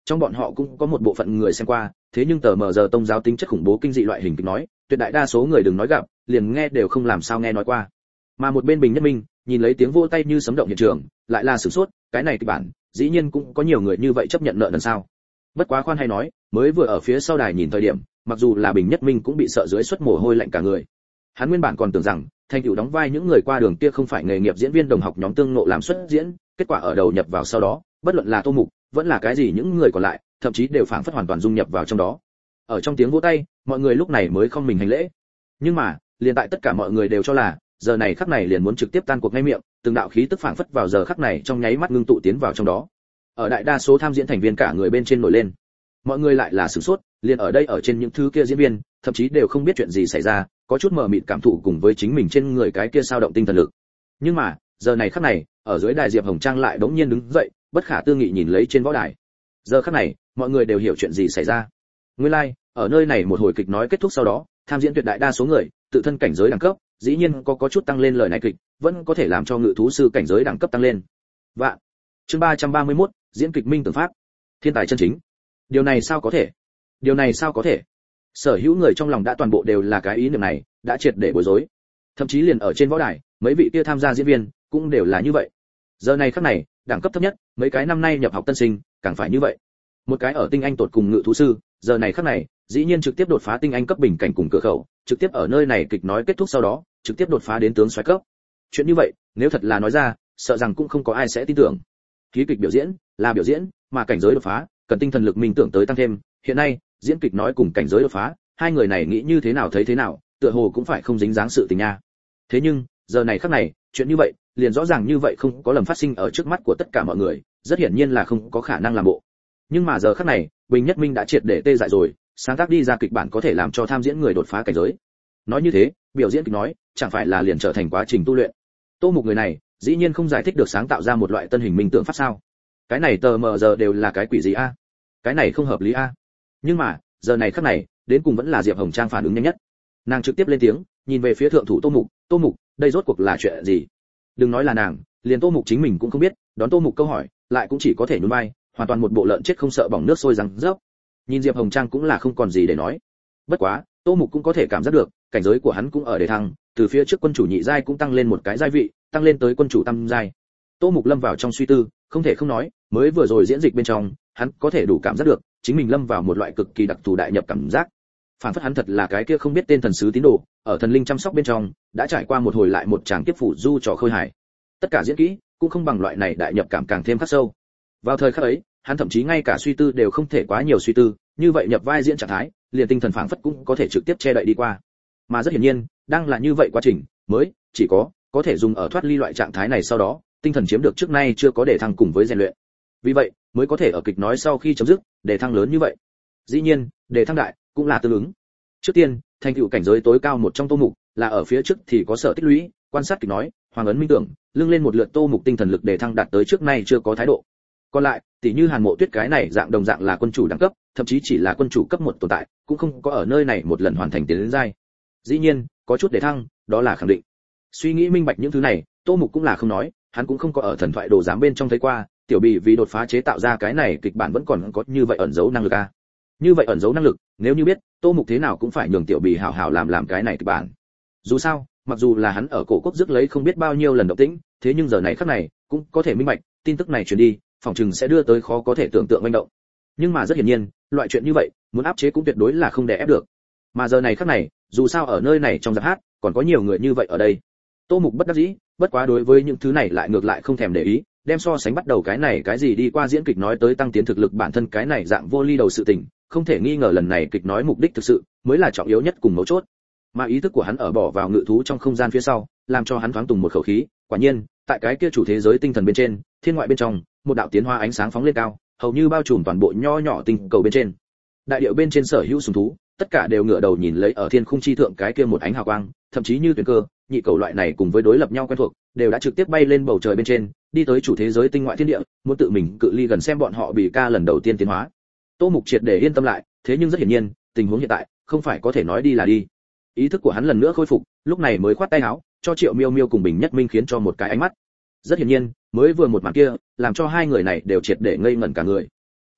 trong bọn họ cũng có một bộ phận người xem qua, thế nhưng tờ mờ giờ tông giáo tính chất khủng bố kinh dị loại hình kịch nói, tuyệt đại đa số người đừng nói gặp, liền nghe đều không làm sao nghe nói qua. Mà một bên Bình Nhất Minh, nhìn lấy tiếng vỗ tay như sấm động hiện trường, lại là sửng sốt, cái này kịch bản, dĩ nhiên cũng có nhiều người như vậy chấp nhận nợ nần sao? Bất quá khoan hay nói, mới vừa ở phía sau đài nhìn thời điểm, mặc dù là Bình Nhất Minh cũng bị sợ dưới suất mồ hôi lạnh cả người. Hắn nguyên bản còn tưởng rằng, thành tựu đóng vai những người qua đường kia không phải nghề nghiệp diễn viên đồng học nhóm tương ngộ làm xuất diễn, kết quả ở đầu nhập vào sau đó, bất luận là Tô Mục, vẫn là cái gì những người còn lại, thậm chí đều phảng phất hoàn toàn dung nhập vào trong đó. Ở trong tiếng vỗ tay, mọi người lúc này mới không mình hành lễ. Nhưng mà, liền tại tất cả mọi người đều cho là, giờ này khắc này liền muốn trực tiếp tan cuộc ngay miệng, từng đạo khí tức phảng phất vào giờ khắc này trong nháy mắt ngưng tụ tiến vào trong đó. Ở đại đa số tham diễn thành viên cả người bên trên nổi lên. Mọi người lại là sửng sốt, liền ở đây ở trên những thứ kia diễn viên, thậm chí đều không biết chuyện gì xảy ra, có chút mờ mịt cảm thụ cùng với chính mình trên người cái kia sao động tinh thần lực. Nhưng mà, giờ này khắc này, ở dưới đài Diệp Hồng Trang lại đống nhiên đứng dậy, bất khả tư nghị nhìn lấy trên võ đài. Giờ khắc này, mọi người đều hiểu chuyện gì xảy ra. Nguyên lai, like, ở nơi này một hồi kịch nói kết thúc sau đó, tham diễn tuyệt đại đa số người, tự thân cảnh giới đẳng cấp, dĩ nhiên có có chút tăng lên lời này kịch, vẫn có thể làm cho ngự thú sư cảnh giới đẳng cấp tăng lên. Vạn. Chương ba trăm ba mươi mốt, diễn kịch minh tưởng pháp. Thiên tài chân chính. Điều này sao có thể? Điều này sao có thể? Sở hữu người trong lòng đã toàn bộ đều là cái ý niệm này, đã triệt để bối rối. Thậm chí liền ở trên võ đài, mấy vị kia tham gia diễn viên cũng đều là như vậy. Giờ này khắc này, đẳng cấp thấp nhất, mấy cái năm nay nhập học tân sinh, càng phải như vậy. Một cái ở tinh anh tột cùng ngự thú sư, giờ này khắc này, dĩ nhiên trực tiếp đột phá tinh anh cấp bình cảnh cùng cửa khẩu, trực tiếp ở nơi này kịch nói kết thúc sau đó, trực tiếp đột phá đến tướng soái cấp. Chuyện như vậy, nếu thật là nói ra, sợ rằng cũng không có ai sẽ tin tưởng. Ký kịch biểu diễn là biểu diễn, mà cảnh giới đột phá, cần tinh thần lực minh tưởng tới tăng thêm. Hiện nay, diễn kịch nói cùng cảnh giới đột phá, hai người này nghĩ như thế nào thấy thế nào, tựa hồ cũng phải không dính dáng sự tình nha. Thế nhưng, giờ này khắc này, chuyện như vậy, liền rõ ràng như vậy không có lầm phát sinh ở trước mắt của tất cả mọi người, rất hiển nhiên là không có khả năng làm bộ. Nhưng mà giờ khắc này, Bình Nhất Minh đã triệt để tê dại rồi, sáng tác đi ra kịch bản có thể làm cho tham diễn người đột phá cảnh giới. Nói như thế, biểu diễn kịch nói, chẳng phải là liền trở thành quá trình tu luyện. Tô Mục người này, dĩ nhiên không giải thích được sáng tạo ra một loại tân hình minh tưởng pháp sao? Cái này tờ mờ giờ đều là cái quỷ gì a? Cái này không hợp lý a. Nhưng mà, giờ này khắc này, đến cùng vẫn là Diệp Hồng Trang phản ứng nhanh nhất. Nàng trực tiếp lên tiếng, nhìn về phía thượng thủ Tô Mục, "Tô Mục, đây rốt cuộc là chuyện gì?" Đừng nói là nàng, liền Tô Mục chính mình cũng không biết, đón Tô Mục câu hỏi, lại cũng chỉ có thể nhún vai, hoàn toàn một bộ lợn chết không sợ bỏng nước sôi răng rớp. Nhìn Diệp Hồng Trang cũng là không còn gì để nói. Bất quá, Tô Mục cũng có thể cảm giác được, cảnh giới của hắn cũng ở đề thăng, từ phía trước quân chủ nhị giai cũng tăng lên một cái giai vị, tăng lên tới quân chủ tam giai. Tô Mục lâm vào trong suy tư, không thể không nói, mới vừa rồi diễn dịch bên trong, hắn có thể đủ cảm giác được, chính mình lâm vào một loại cực kỳ đặc thù đại nhập cảm giác. Phản phất hắn thật là cái kia không biết tên thần sứ tín đồ, ở thần linh chăm sóc bên trong, đã trải qua một hồi lại một tràng tiếp phủ du trò khôi hài. Tất cả diễn kỹ, cũng không bằng loại này đại nhập cảm càng thêm khắc sâu. Vào thời khắc ấy, hắn thậm chí ngay cả suy tư đều không thể quá nhiều suy tư, như vậy nhập vai diễn trạng thái, liền tinh thần phảng phất cũng có thể trực tiếp che đậy đi qua. Mà rất hiển nhiên, đang là như vậy quá trình, mới chỉ có có thể dùng ở thoát ly loại trạng thái này sau đó, tinh thần chiếm được trước nay chưa có để thăng cùng với rèn luyện. Vì vậy, mới có thể ở kịch nói sau khi chấm dứt, để thăng lớn như vậy. Dĩ nhiên, để thăng đại cũng là tương ứng. Trước tiên, thành tựu cảnh giới tối cao một trong Tô Mục, là ở phía trước thì có sở tích lũy, quan sát kịch nói, hoàng ấn minh tưởng, lưng lên một lượt Tô Mục tinh thần lực để thăng đạt tới trước nay chưa có thái độ. Còn lại, tỷ như Hàn Mộ Tuyết cái này dạng đồng dạng là quân chủ đẳng cấp, thậm chí chỉ là quân chủ cấp một tồn tại, cũng không có ở nơi này một lần hoàn thành tiến đến giai. Dĩ nhiên, có chút để thăng, đó là khẳng định. Suy nghĩ minh bạch những thứ này, Tô Mục cũng là không nói, hắn cũng không có ở thần thoại đồ giám bên trong thấy qua, tiểu bì vì đột phá chế tạo ra cái này kịch bản vẫn còn có như vậy ẩn giấu năng lực a. Như vậy ẩn giấu năng lực, nếu như biết, Tô Mục thế nào cũng phải nhường tiểu bì hảo hảo làm làm cái này kịch bản. Dù sao, mặc dù là hắn ở cổ quốc rước lấy không biết bao nhiêu lần động tĩnh, thế nhưng giờ này khắc này, cũng có thể minh bạch, tin tức này truyền đi, phòng trừng sẽ đưa tới khó có thể tưởng tượng manh động. Nhưng mà rất hiển nhiên, loại chuyện như vậy, muốn áp chế cũng tuyệt đối là không đè ép được. Mà giờ này khắc này, dù sao ở nơi này trong giáp hát, còn có nhiều người như vậy ở đây. Tô Mục bất đắc dĩ, bất quá đối với những thứ này lại ngược lại không thèm để ý, đem so sánh bắt đầu cái này cái gì đi qua diễn kịch nói tới tăng tiến thực lực bản thân cái này dạng vô ly đầu sự tình, không thể nghi ngờ lần này kịch nói mục đích thực sự mới là trọng yếu nhất cùng mấu chốt. Mà ý thức của hắn ở bỏ vào ngự thú trong không gian phía sau, làm cho hắn thoáng tùng một khẩu khí, quả nhiên, tại cái kia chủ thế giới tinh thần bên trên, thiên ngoại bên trong, một đạo tiến hóa ánh sáng phóng lên cao, hầu như bao trùm toàn bộ nho nhỏ tinh cầu bên trên. Đại điệu bên trên sở hữu sùng thú, tất cả đều ngửa đầu nhìn lấy ở thiên khung chi thượng cái kia một ánh hào quang, thậm chí như tuyển cơ, nhị cầu loại này cùng với đối lập nhau quen thuộc, đều đã trực tiếp bay lên bầu trời bên trên, đi tới chủ thế giới tinh ngoại thiên địa, muốn tự mình cự ly gần xem bọn họ bị ca lần đầu tiên tiến hóa. Tô Mục triệt để yên tâm lại, thế nhưng rất hiển nhiên, tình huống hiện tại, không phải có thể nói đi là đi. Ý thức của hắn lần nữa khôi phục, lúc này mới khoát tay áo, cho Triệu Miêu Miêu cùng Bình Nhất Minh khiến cho một cái ánh mắt. Rất hiển nhiên, mới vừa một màn kia, làm cho hai người này đều triệt để ngây ngẩn cả người.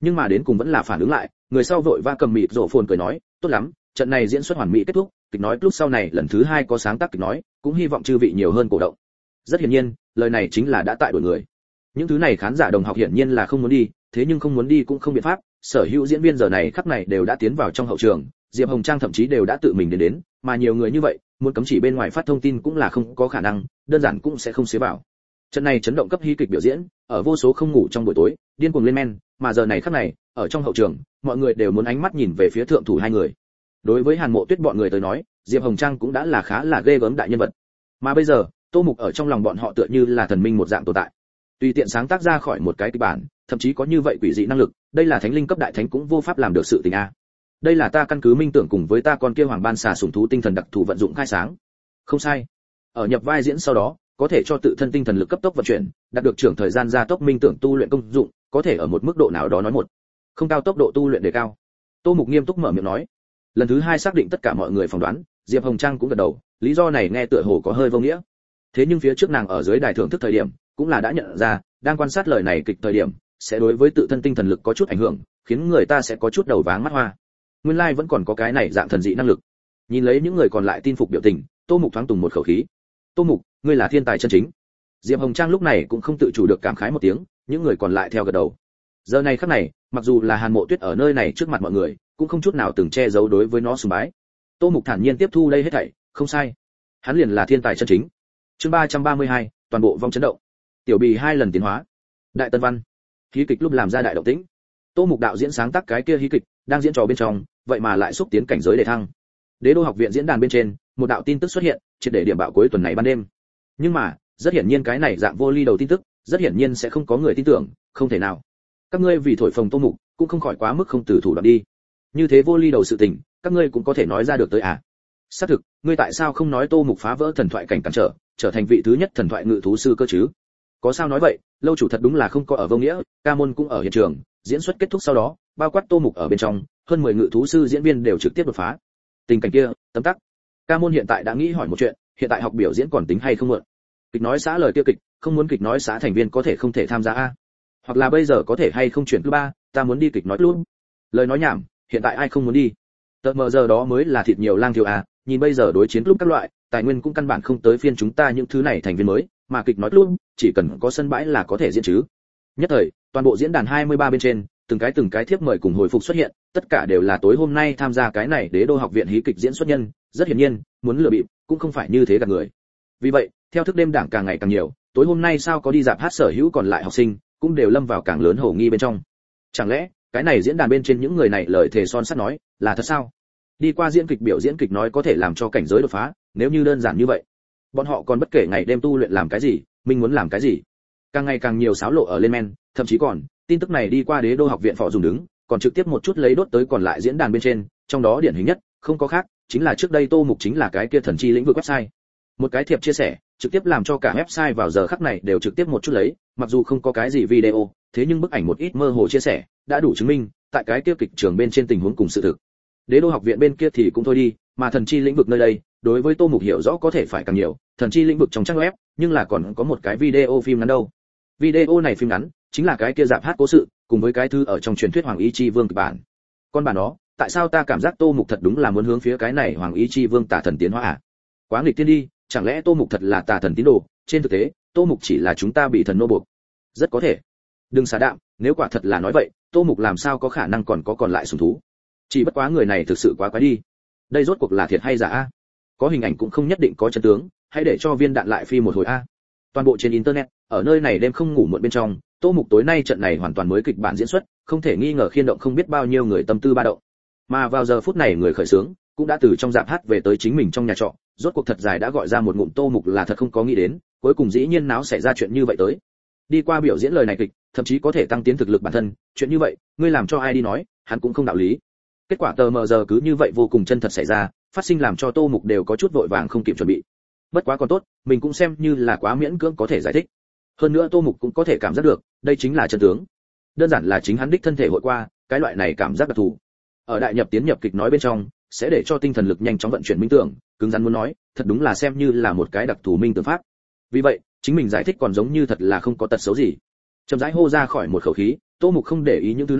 nhưng mà đến cùng vẫn là phản ứng lại, người sau vội va cầm mịt rổ phồn cười nói, tốt lắm, trận này diễn xuất hoàn mỹ kết thúc, kịch nói lúc sau này lần thứ hai có sáng tác kịch nói, cũng hy vọng chư vị nhiều hơn cổ động. Rất hiển nhiên, lời này chính là đã tại đổi người. Những thứ này khán giả đồng học hiển nhiên là không muốn đi, thế nhưng không muốn đi cũng không biện pháp, sở hữu diễn viên giờ này khắc này đều đã tiến vào trong hậu trường, Diệp Hồng Trang thậm chí đều đã tự mình đến đến, mà nhiều người như vậy, muốn cấm chỉ bên ngoài phát thông tin cũng là không có khả năng, đơn giản cũng sẽ không xế vào. Trận này chấn động cấp hí kịch biểu diễn, ở vô số không ngủ trong buổi tối, điên cuồng lên men, mà giờ này khắc này, ở trong hậu trường, mọi người đều muốn ánh mắt nhìn về phía thượng thủ hai người. Đối với Hàn Mộ Tuyết bọn người tới nói, Diệp Hồng Trang cũng đã là khá là ghê gớm đại nhân vật. Mà bây giờ, Tô Mục ở trong lòng bọn họ tựa như là thần minh một dạng tồn tại. Tùy tiện sáng tác ra khỏi một cái kịch bản, thậm chí có như vậy quỷ dị năng lực, đây là thánh linh cấp đại thánh cũng vô pháp làm được sự tình a. Đây là ta căn cứ minh tưởng cùng với ta con kia hoàng ban xà sủng thú tinh thần đặc thù vận dụng khai sáng. Không sai. Ở nhập vai diễn sau đó, có thể cho tự thân tinh thần lực cấp tốc vận chuyển, đạt được trưởng thời gian gia tốc minh tưởng tu luyện công dụng, có thể ở một mức độ nào đó nói một, không cao tốc độ tu luyện đề cao. Tô Mục nghiêm túc mở miệng nói. Lần thứ hai xác định tất cả mọi người phỏng đoán, Diệp Hồng Trang cũng gật đầu, lý do này nghe tựa hồ có hơi vô nghĩa. Thế nhưng phía trước nàng ở dưới đài thưởng thức thời điểm, cũng là đã nhận ra, đang quan sát lời này kịch thời điểm, sẽ đối với tự thân tinh thần lực có chút ảnh hưởng, khiến người ta sẽ có chút đầu váng mắt hoa. Nguyên lai like vẫn còn có cái này dạng thần dị năng lực. Nhìn lấy những người còn lại tin phục biểu tình, Tô Mục thoáng tùng một khẩu khí. Tô Mục, ngươi là thiên tài chân chính. Diệp Hồng Trang lúc này cũng không tự chủ được cảm khái một tiếng, những người còn lại theo gật đầu. Giờ này khắc này, mặc dù là Hàn Mộ Tuyết ở nơi này trước mặt mọi người, cũng không chút nào từng che giấu đối với nó sùng bái. Tô Mục thản nhiên tiếp thu đây hết thảy, không sai, hắn liền là thiên tài chân chính. Chương ba trăm ba mươi hai, toàn bộ vòng chấn động. Tiểu Bì hai lần tiến hóa. Đại Tân Văn. Hí kịch lúc làm ra đại động tĩnh. Tô Mục đạo diễn sáng tác cái kia hí kịch, đang diễn trò bên trong, vậy mà lại xúc tiến cảnh giới để thăng. Đế đô học viện diễn đàn bên trên, một đạo tin tức xuất hiện, triệt để điểm bạo cuối tuần này ban đêm. Nhưng mà, rất hiển nhiên cái này dạng vô ly đầu tin tức, rất hiển nhiên sẽ không có người tin tưởng, không thể nào. Các ngươi vì thổi phồng Tô Mục, cũng không khỏi quá mức không từ thủ đoạn đi. Như thế vô ly đầu sự tình, các ngươi cũng có thể nói ra được tới à? Xác thực, ngươi tại sao không nói Tô Mục phá vỡ thần thoại cảnh cản trở, trở thành vị thứ nhất thần thoại ngự thú sư cơ chứ? Có sao nói vậy, lâu chủ thật đúng là không có ở vô nghĩa, ca môn cũng ở hiện trường, diễn xuất kết thúc sau đó, bao quát Tô Mục ở bên trong, hơn mười ngự thú sư diễn viên đều trực tiếp đột phá. Tình cảnh kia, tấm tắc. Ca môn hiện tại đã nghĩ hỏi một chuyện, hiện tại học biểu diễn còn tính hay không muộn? Kịch nói xã lời tiêu kịch, không muốn kịch nói xã thành viên có thể không thể tham gia a? Hoặc là bây giờ có thể hay không chuyển club ba, ta muốn đi kịch nói luôn. Lời nói nhảm, hiện tại ai không muốn đi? Tờ mờ giờ đó mới là thịt nhiều lang thiếu à, nhìn bây giờ đối chiến club các loại, tài nguyên cũng căn bản không tới phiên chúng ta những thứ này thành viên mới, mà kịch nói luôn, chỉ cần có sân bãi là có thể diễn chứ. Nhất thời, toàn bộ diễn đàn hai mươi ba bên trên, từng cái từng cái thiếp mời cùng hồi phục xuất hiện, tất cả đều là tối hôm nay tham gia cái này Đế đô học viện hí kịch diễn xuất nhân, rất hiển nhiên, muốn lừa bịp, cũng không phải như thế gạt người. Vì vậy, theo thức đêm đảng càng ngày càng nhiều, tối hôm nay sao có đi dạp hát sở hữu còn lại học sinh, cũng đều lâm vào càng lớn hồ nghi bên trong. Chẳng lẽ, cái này diễn đàn bên trên những người này lời thề son sắt nói, là thật sao? Đi qua diễn kịch biểu diễn kịch nói có thể làm cho cảnh giới đột phá, nếu như đơn giản như vậy, bọn họ còn bất kể ngày đêm tu luyện làm cái gì, mình muốn làm cái gì. Càng ngày càng nhiều xáo lộ ở lên men, thậm chí còn, tin tức này đi qua Đế đô học viện phò dùng đứng, còn trực tiếp một chút lấy đốt tới còn lại diễn đàn bên trên, trong đó điển hình nhất, không có khác, chính là trước đây Tô Mục chính là cái kia thần chi lĩnh vực website. Một cái thiệp chia sẻ, trực tiếp làm cho cả website vào giờ khắc này đều trực tiếp một chút lấy, mặc dù không có cái gì video, thế nhưng bức ảnh một ít mơ hồ chia sẻ, đã đủ chứng minh, tại cái kia kịch trường bên trên tình huống cùng sự thực. Đế đô học viện bên kia thì cũng thôi đi, mà thần chi lĩnh vực nơi đây, đối với Tô Mục hiểu rõ có thể phải càng nhiều, thần chi lĩnh vực trong trang web, nhưng là còn có một cái video phim ngắn đâu. Video này phim ngắn, chính là cái kia dạp hát cố sự, cùng với cái thư ở trong truyền thuyết Hoàng Ý Chi Vương kịch bản. Con bản đó, tại sao ta cảm giác Tô Mục thật đúng là muốn hướng phía cái này Hoàng Ý Chi Vương tà thần tiến hóa à? Quá nghịch thiên đi, chẳng lẽ Tô Mục thật là tà thần tín đồ? Trên thực tế, Tô Mục chỉ là chúng ta bị thần nô buộc. Rất có thể. Đừng xả đạm, nếu quả thật là nói vậy, Tô Mục làm sao có khả năng còn có còn lại sủng thú? Chỉ bất quá người này thực sự quá quái đi. Đây rốt cuộc là thiệt hay giả a? Có hình ảnh cũng không nhất định có chân tướng, hãy để cho viên đạn lại phi một hồi a. Toàn bộ trên internet, ở nơi này đêm không ngủ muộn bên trong, Tô Mục tối nay trận này hoàn toàn mới kịch bản diễn xuất, không thể nghi ngờ khiên động không biết bao nhiêu người tâm tư ba động. Mà vào giờ phút này người khởi sướng cũng đã từ trong dạp hát về tới chính mình trong nhà trọ, rốt cuộc thật dài đã gọi ra một ngụm Tô Mục là thật không có nghĩ đến, cuối cùng dĩ nhiên náo xảy ra chuyện như vậy tới. Đi qua biểu diễn lời này kịch, thậm chí có thể tăng tiến thực lực bản thân, chuyện như vậy, ngươi làm cho ai đi nói, hắn cũng không đạo lý. Kết quả tờ mờ giờ cứ như vậy vô cùng chân thật xảy ra, phát sinh làm cho Tô Mục đều có chút vội vàng không kịp chuẩn bị. Bất quá còn tốt, mình cũng xem như là quá miễn cưỡng có thể giải thích. Hơn nữa Tô Mục cũng có thể cảm giác được, đây chính là chân tướng. Đơn giản là chính hắn đích thân thể hội qua, cái loại này cảm giác đặc thù. Ở đại nhập tiến nhập kịch nói bên trong, sẽ để cho tinh thần lực nhanh chóng vận chuyển minh tưởng, cứng rắn muốn nói, thật đúng là xem như là một cái đặc thù minh tưởng pháp. Vì vậy, chính mình giải thích còn giống như thật là không có tật xấu gì. Chậm rãi hô ra khỏi một khẩu khí, Tô Mục không để ý những thứ này,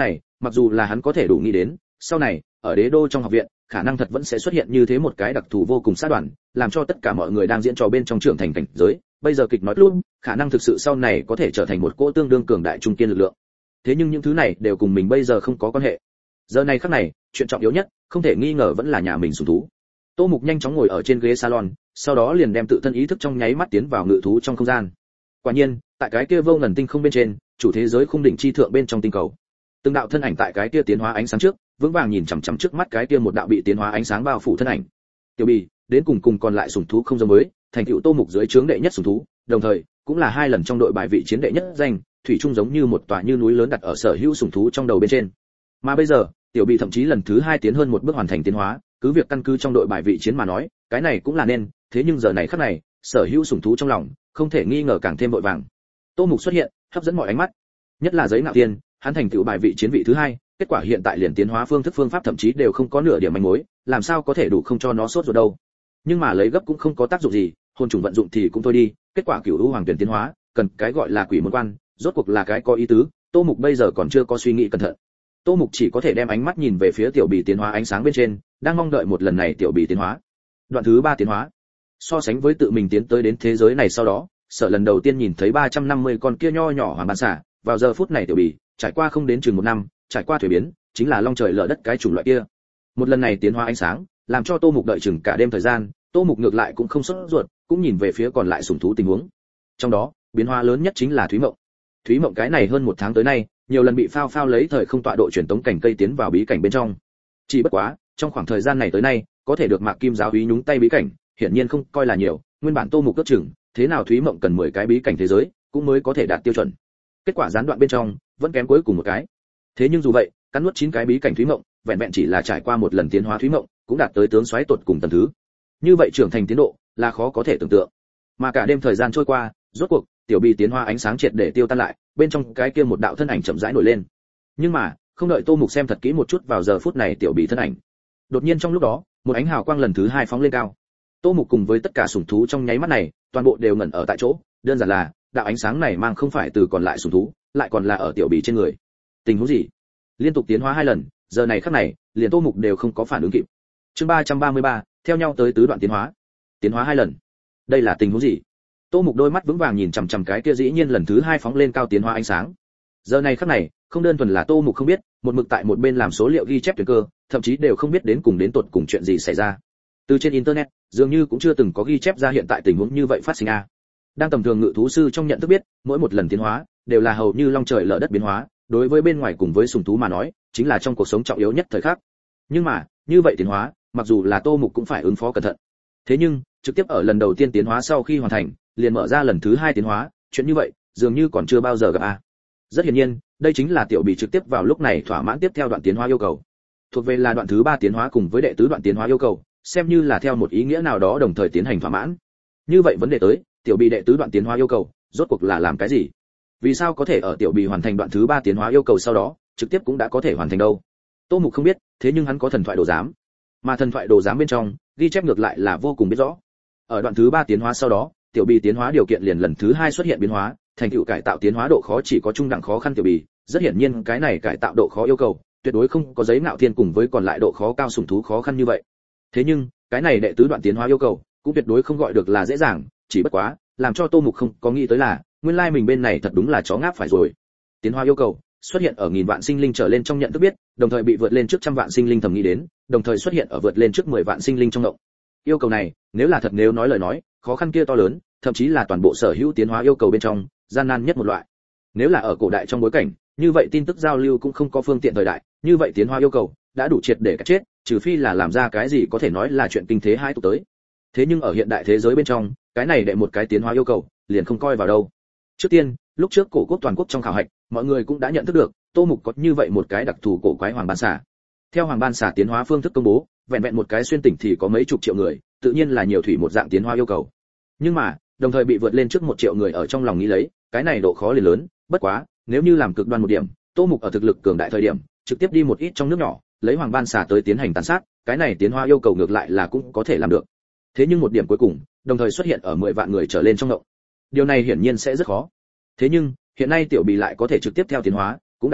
mặc dù là hắn có thể đủ nghĩ đến, sau này, ở đế đô trong học viện, khả năng thật vẫn sẽ xuất hiện như thế một cái đặc thù vô cùng sát đoàn, làm cho tất cả mọi người đang diễn trò bên trong trưởng thành cảnh giới, bây giờ kịch nói luôn, khả năng thực sự sau này có thể trở thành một cỗ tương đương cường đại trung kiên lực lượng. Thế nhưng những thứ này đều cùng mình bây giờ không có quan hệ. Giờ này khắc này, chuyện trọng yếu nhất, không thể nghi ngờ vẫn là nhà mình sủng thú. Tô Mục nhanh chóng ngồi ở trên ghế salon, sau đó liền đem tự thân ý thức trong nháy mắt tiến vào ngự thú trong không gian. Quả nhiên, tại cái kia vô ngần tinh không bên trên, chủ thế giới khung đỉnh chi thượng bên trong tinh cầu. Từng đạo thân ảnh tại cái kia tiến hóa ánh sáng trước, vững vàng nhìn chằm chằm trước mắt cái kia một đạo bị tiến hóa ánh sáng bao phủ thân ảnh. Tiểu Bì, đến cùng cùng còn lại sủng thú không giống với, thành tựu Tô Mục dưới trướng đệ nhất sủng thú, đồng thời cũng là hai lần trong đội bài vị chiến đệ nhất danh, thủy chung giống như một tòa như núi lớn đặt ở sở hữu sủng thú trong đầu bên trên. Mà bây giờ, Tiểu Bì thậm chí lần thứ hai tiến hơn một bước hoàn thành tiến hóa, cứ việc căn cứ trong đội bài vị chiến mà nói, cái này cũng là nên, thế nhưng giờ này khắc này, sở hữu sủng thú trong lòng, không thể nghi ngờ càng thêm vội vàng. Tô Mục xuất hiện, hấp dẫn mọi ánh mắt. Nhất là giấy ngạo tiên, hắn thành tựu bài vị chiến vị thứ hai, kết quả hiện tại liền tiến hóa phương thức phương pháp thậm chí đều không có nửa điểm manh mối, làm sao có thể đủ không cho nó sốt ruột đâu. Nhưng mà lấy gấp cũng không có tác dụng gì, hồn trùng vận dụng thì cũng thôi đi, kết quả cửu u hoàng tuyển tiến hóa, cần cái gọi là quỷ môn quan, rốt cuộc là cái có ý tứ, Tô Mục bây giờ còn chưa có suy nghĩ cẩn thận. Tô Mục chỉ có thể đem ánh mắt nhìn về phía Tiểu Bì tiến hóa ánh sáng bên trên, đang mong đợi một lần này Tiểu Bì tiến hóa. Đoạn thứ ba tiến hóa. So sánh với tự mình tiến tới đến thế giới này sau đó, sợ lần đầu tiên nhìn thấy ba trăm năm mươi con kia nho nhỏ hoàng ban xả, vào giờ phút này Tiểu Bì, trải qua không đến chừng một năm, trải qua thuế biến, chính là long trời lở đất cái chủng loại kia. Một lần này tiến hóa ánh sáng, làm cho Tô Mục đợi chừng cả đêm thời gian, Tô Mục ngược lại cũng không sốt ruột, cũng nhìn về phía còn lại sủng thú tình huống. Trong đó, biến hóa lớn nhất chính là Thúy Mộng. Thúy Mộng cái này hơn một tháng tới nay, nhiều lần bị phao phao lấy thời không tọa độ truyền tống cảnh cây tiến vào bí cảnh bên trong. Chỉ bất quá, trong khoảng thời gian này tới nay, có thể được Mạc Kim giáo úy nhúng tay bí cảnh, hiển nhiên không coi là nhiều, nguyên bản Tô Mục cất chừng, thế nào Thúy Mộng cần mười cái bí cảnh thế giới, cũng mới có thể đạt tiêu chuẩn. Kết quả gián đoạn bên trong, vẫn kém cuối cùng một cái. Thế nhưng dù vậy, cắn nuốt chín cái bí cảnh Thúy Mộng, vẹn vẹn chỉ là trải qua một lần tiến hóa Thúy Mộng, cũng đạt tới tướng soái tột cùng tầng thứ. Như vậy trưởng thành tiến độ là khó có thể tưởng tượng. Mà cả đêm thời gian trôi qua, rốt cuộc, Tiểu Bì tiến hóa ánh sáng triệt để tiêu tan lại, bên trong cái kia một đạo thân ảnh chậm rãi nổi lên. Nhưng mà, không đợi Tô Mục xem thật kỹ một chút vào giờ phút này Tiểu Bì thân ảnh. Đột nhiên trong lúc đó, một ánh hào quang lần thứ hai phóng lên cao. Tô Mục cùng với tất cả sủng thú trong nháy mắt này, toàn bộ đều ngẩn ở tại chỗ, đơn giản là, đạo ánh sáng này mang không phải từ còn lại sủng thú, lại còn là ở Tiểu Bì trên người. Tình huống gì? Liên tục tiến hóa hai lần, giờ này khắc này, liền Tô Mục đều không có phản ứng kịp. Chương ba trăm ba mươi ba, theo nhau tới tứ đoạn tiến hóa. Tiến hóa hai lần. Đây là tình huống gì? Tô Mục đôi mắt vững vàng nhìn chằm chằm cái kia dĩ nhiên lần thứ hai phóng lên cao tiến hóa ánh sáng. Giờ này khắc này, không đơn thuần là Tô Mục không biết, một mực tại một bên làm số liệu ghi chép tuyển cơ, thậm chí đều không biết đến cùng đến tột cùng chuyện gì xảy ra. Từ trên internet, dường như cũng chưa từng có ghi chép ra hiện tại tình huống như vậy phát sinh a. Đang tầm thường ngự thú sư trong nhận thức biết, mỗi một lần tiến hóa đều là hầu như long trời lở đất biến hóa, đối với bên ngoài cùng với sủng thú mà nói, chính là trong cuộc sống trọng yếu nhất thời khắc. Nhưng mà, như vậy tiến hóa, mặc dù là Tô Mục cũng phải ứng phó cẩn thận. Thế nhưng, trực tiếp ở lần đầu tiên tiến hóa sau khi hoàn thành, liền mở ra lần thứ hai tiến hóa, chuyện như vậy, dường như còn chưa bao giờ gặp a. Rất hiển nhiên, đây chính là Tiểu Bì trực tiếp vào lúc này thỏa mãn tiếp theo đoạn tiến hóa yêu cầu. Thuộc về là đoạn thứ ba tiến hóa cùng với đệ tứ đoạn tiến hóa yêu cầu, xem như là theo một ý nghĩa nào đó đồng thời tiến hành thỏa mãn. Như vậy vấn đề tới, Tiểu Bì đệ tứ đoạn tiến hóa yêu cầu, rốt cuộc là làm cái gì? Vì sao có thể ở Tiểu Bì hoàn thành đoạn thứ ba tiến hóa yêu cầu sau đó, trực tiếp cũng đã có thể hoàn thành đâu? Tô Mục không biết, thế nhưng hắn có thần thoại đồ giám. Mà thần thoại đồ giám bên trong, ghi chép ngược lại là vô cùng biết rõ. Ở đoạn thứ ba tiến hóa sau đó, Tiểu Bì tiến hóa điều kiện liền lần thứ hai xuất hiện biến hóa, thành tựu cải tạo tiến hóa độ khó chỉ có trung đẳng khó khăn Tiểu Bì, rất hiển nhiên cái này cải tạo độ khó yêu cầu, tuyệt đối không có giấy ngạo thiên cùng với còn lại độ khó cao sủng thú khó khăn như vậy. Thế nhưng, cái này đệ tứ đoạn tiến hóa yêu cầu, cũng tuyệt đối không gọi được là dễ dàng, chỉ bất quá, làm cho Tô Mục không có nghĩ tới là, nguyên lai mình bên này thật đúng là chó ngáp phải rồi. Tiến hóa yêu cầu xuất hiện ở nghìn vạn sinh linh trở lên trong nhận thức biết, đồng thời bị vượt lên trước trăm vạn sinh linh thầm nghĩ đến, đồng thời xuất hiện ở vượt lên trước mười vạn sinh linh trong động. Yêu cầu này, nếu là thật nếu nói lời nói, khó khăn kia to lớn, thậm chí là toàn bộ sở hữu tiến hóa yêu cầu bên trong, gian nan nhất một loại. Nếu là ở cổ đại trong bối cảnh, như vậy tin tức giao lưu cũng không có phương tiện thời đại, như vậy tiến hóa yêu cầu đã đủ triệt để cắt chết, trừ phi là làm ra cái gì có thể nói là chuyện kinh thế hai tục tới. Thế nhưng ở hiện đại thế giới bên trong, cái này đệ một cái tiến hóa yêu cầu, liền không coi vào đâu. Trước tiên, lúc trước cổ quốc toàn quốc trong khảo hạch, mọi người cũng đã nhận thức được, Tô Mục có như vậy một cái đặc thù cổ quái hoàng ban xà. Theo hoàng ban xà tiến hóa phương thức công bố, vẹn vẹn một cái xuyên tỉnh thì có mấy chục triệu người, tự nhiên là nhiều thủy một dạng tiến hóa yêu cầu. Nhưng mà, đồng thời bị vượt lên trước một triệu người ở trong lòng nghĩ lấy, cái này độ khó liền lớn, bất quá, nếu như làm cực đoan một điểm, Tô Mục ở thực lực cường đại thời điểm, trực tiếp đi một ít trong nước nhỏ, lấy hoàng ban xà tới tiến hành tàn sát, cái này tiến hóa yêu cầu ngược lại là cũng có thể làm được. Thế nhưng một điểm cuối cùng, đồng thời xuất hiện ở mười vạn người trở lên trong động. Điều này hiển nhiên sẽ rất khó. Thế nhưng, hiện nay Tiểu Bì lại có thể trực tiếp theo tiến hóa, cũng đại biểu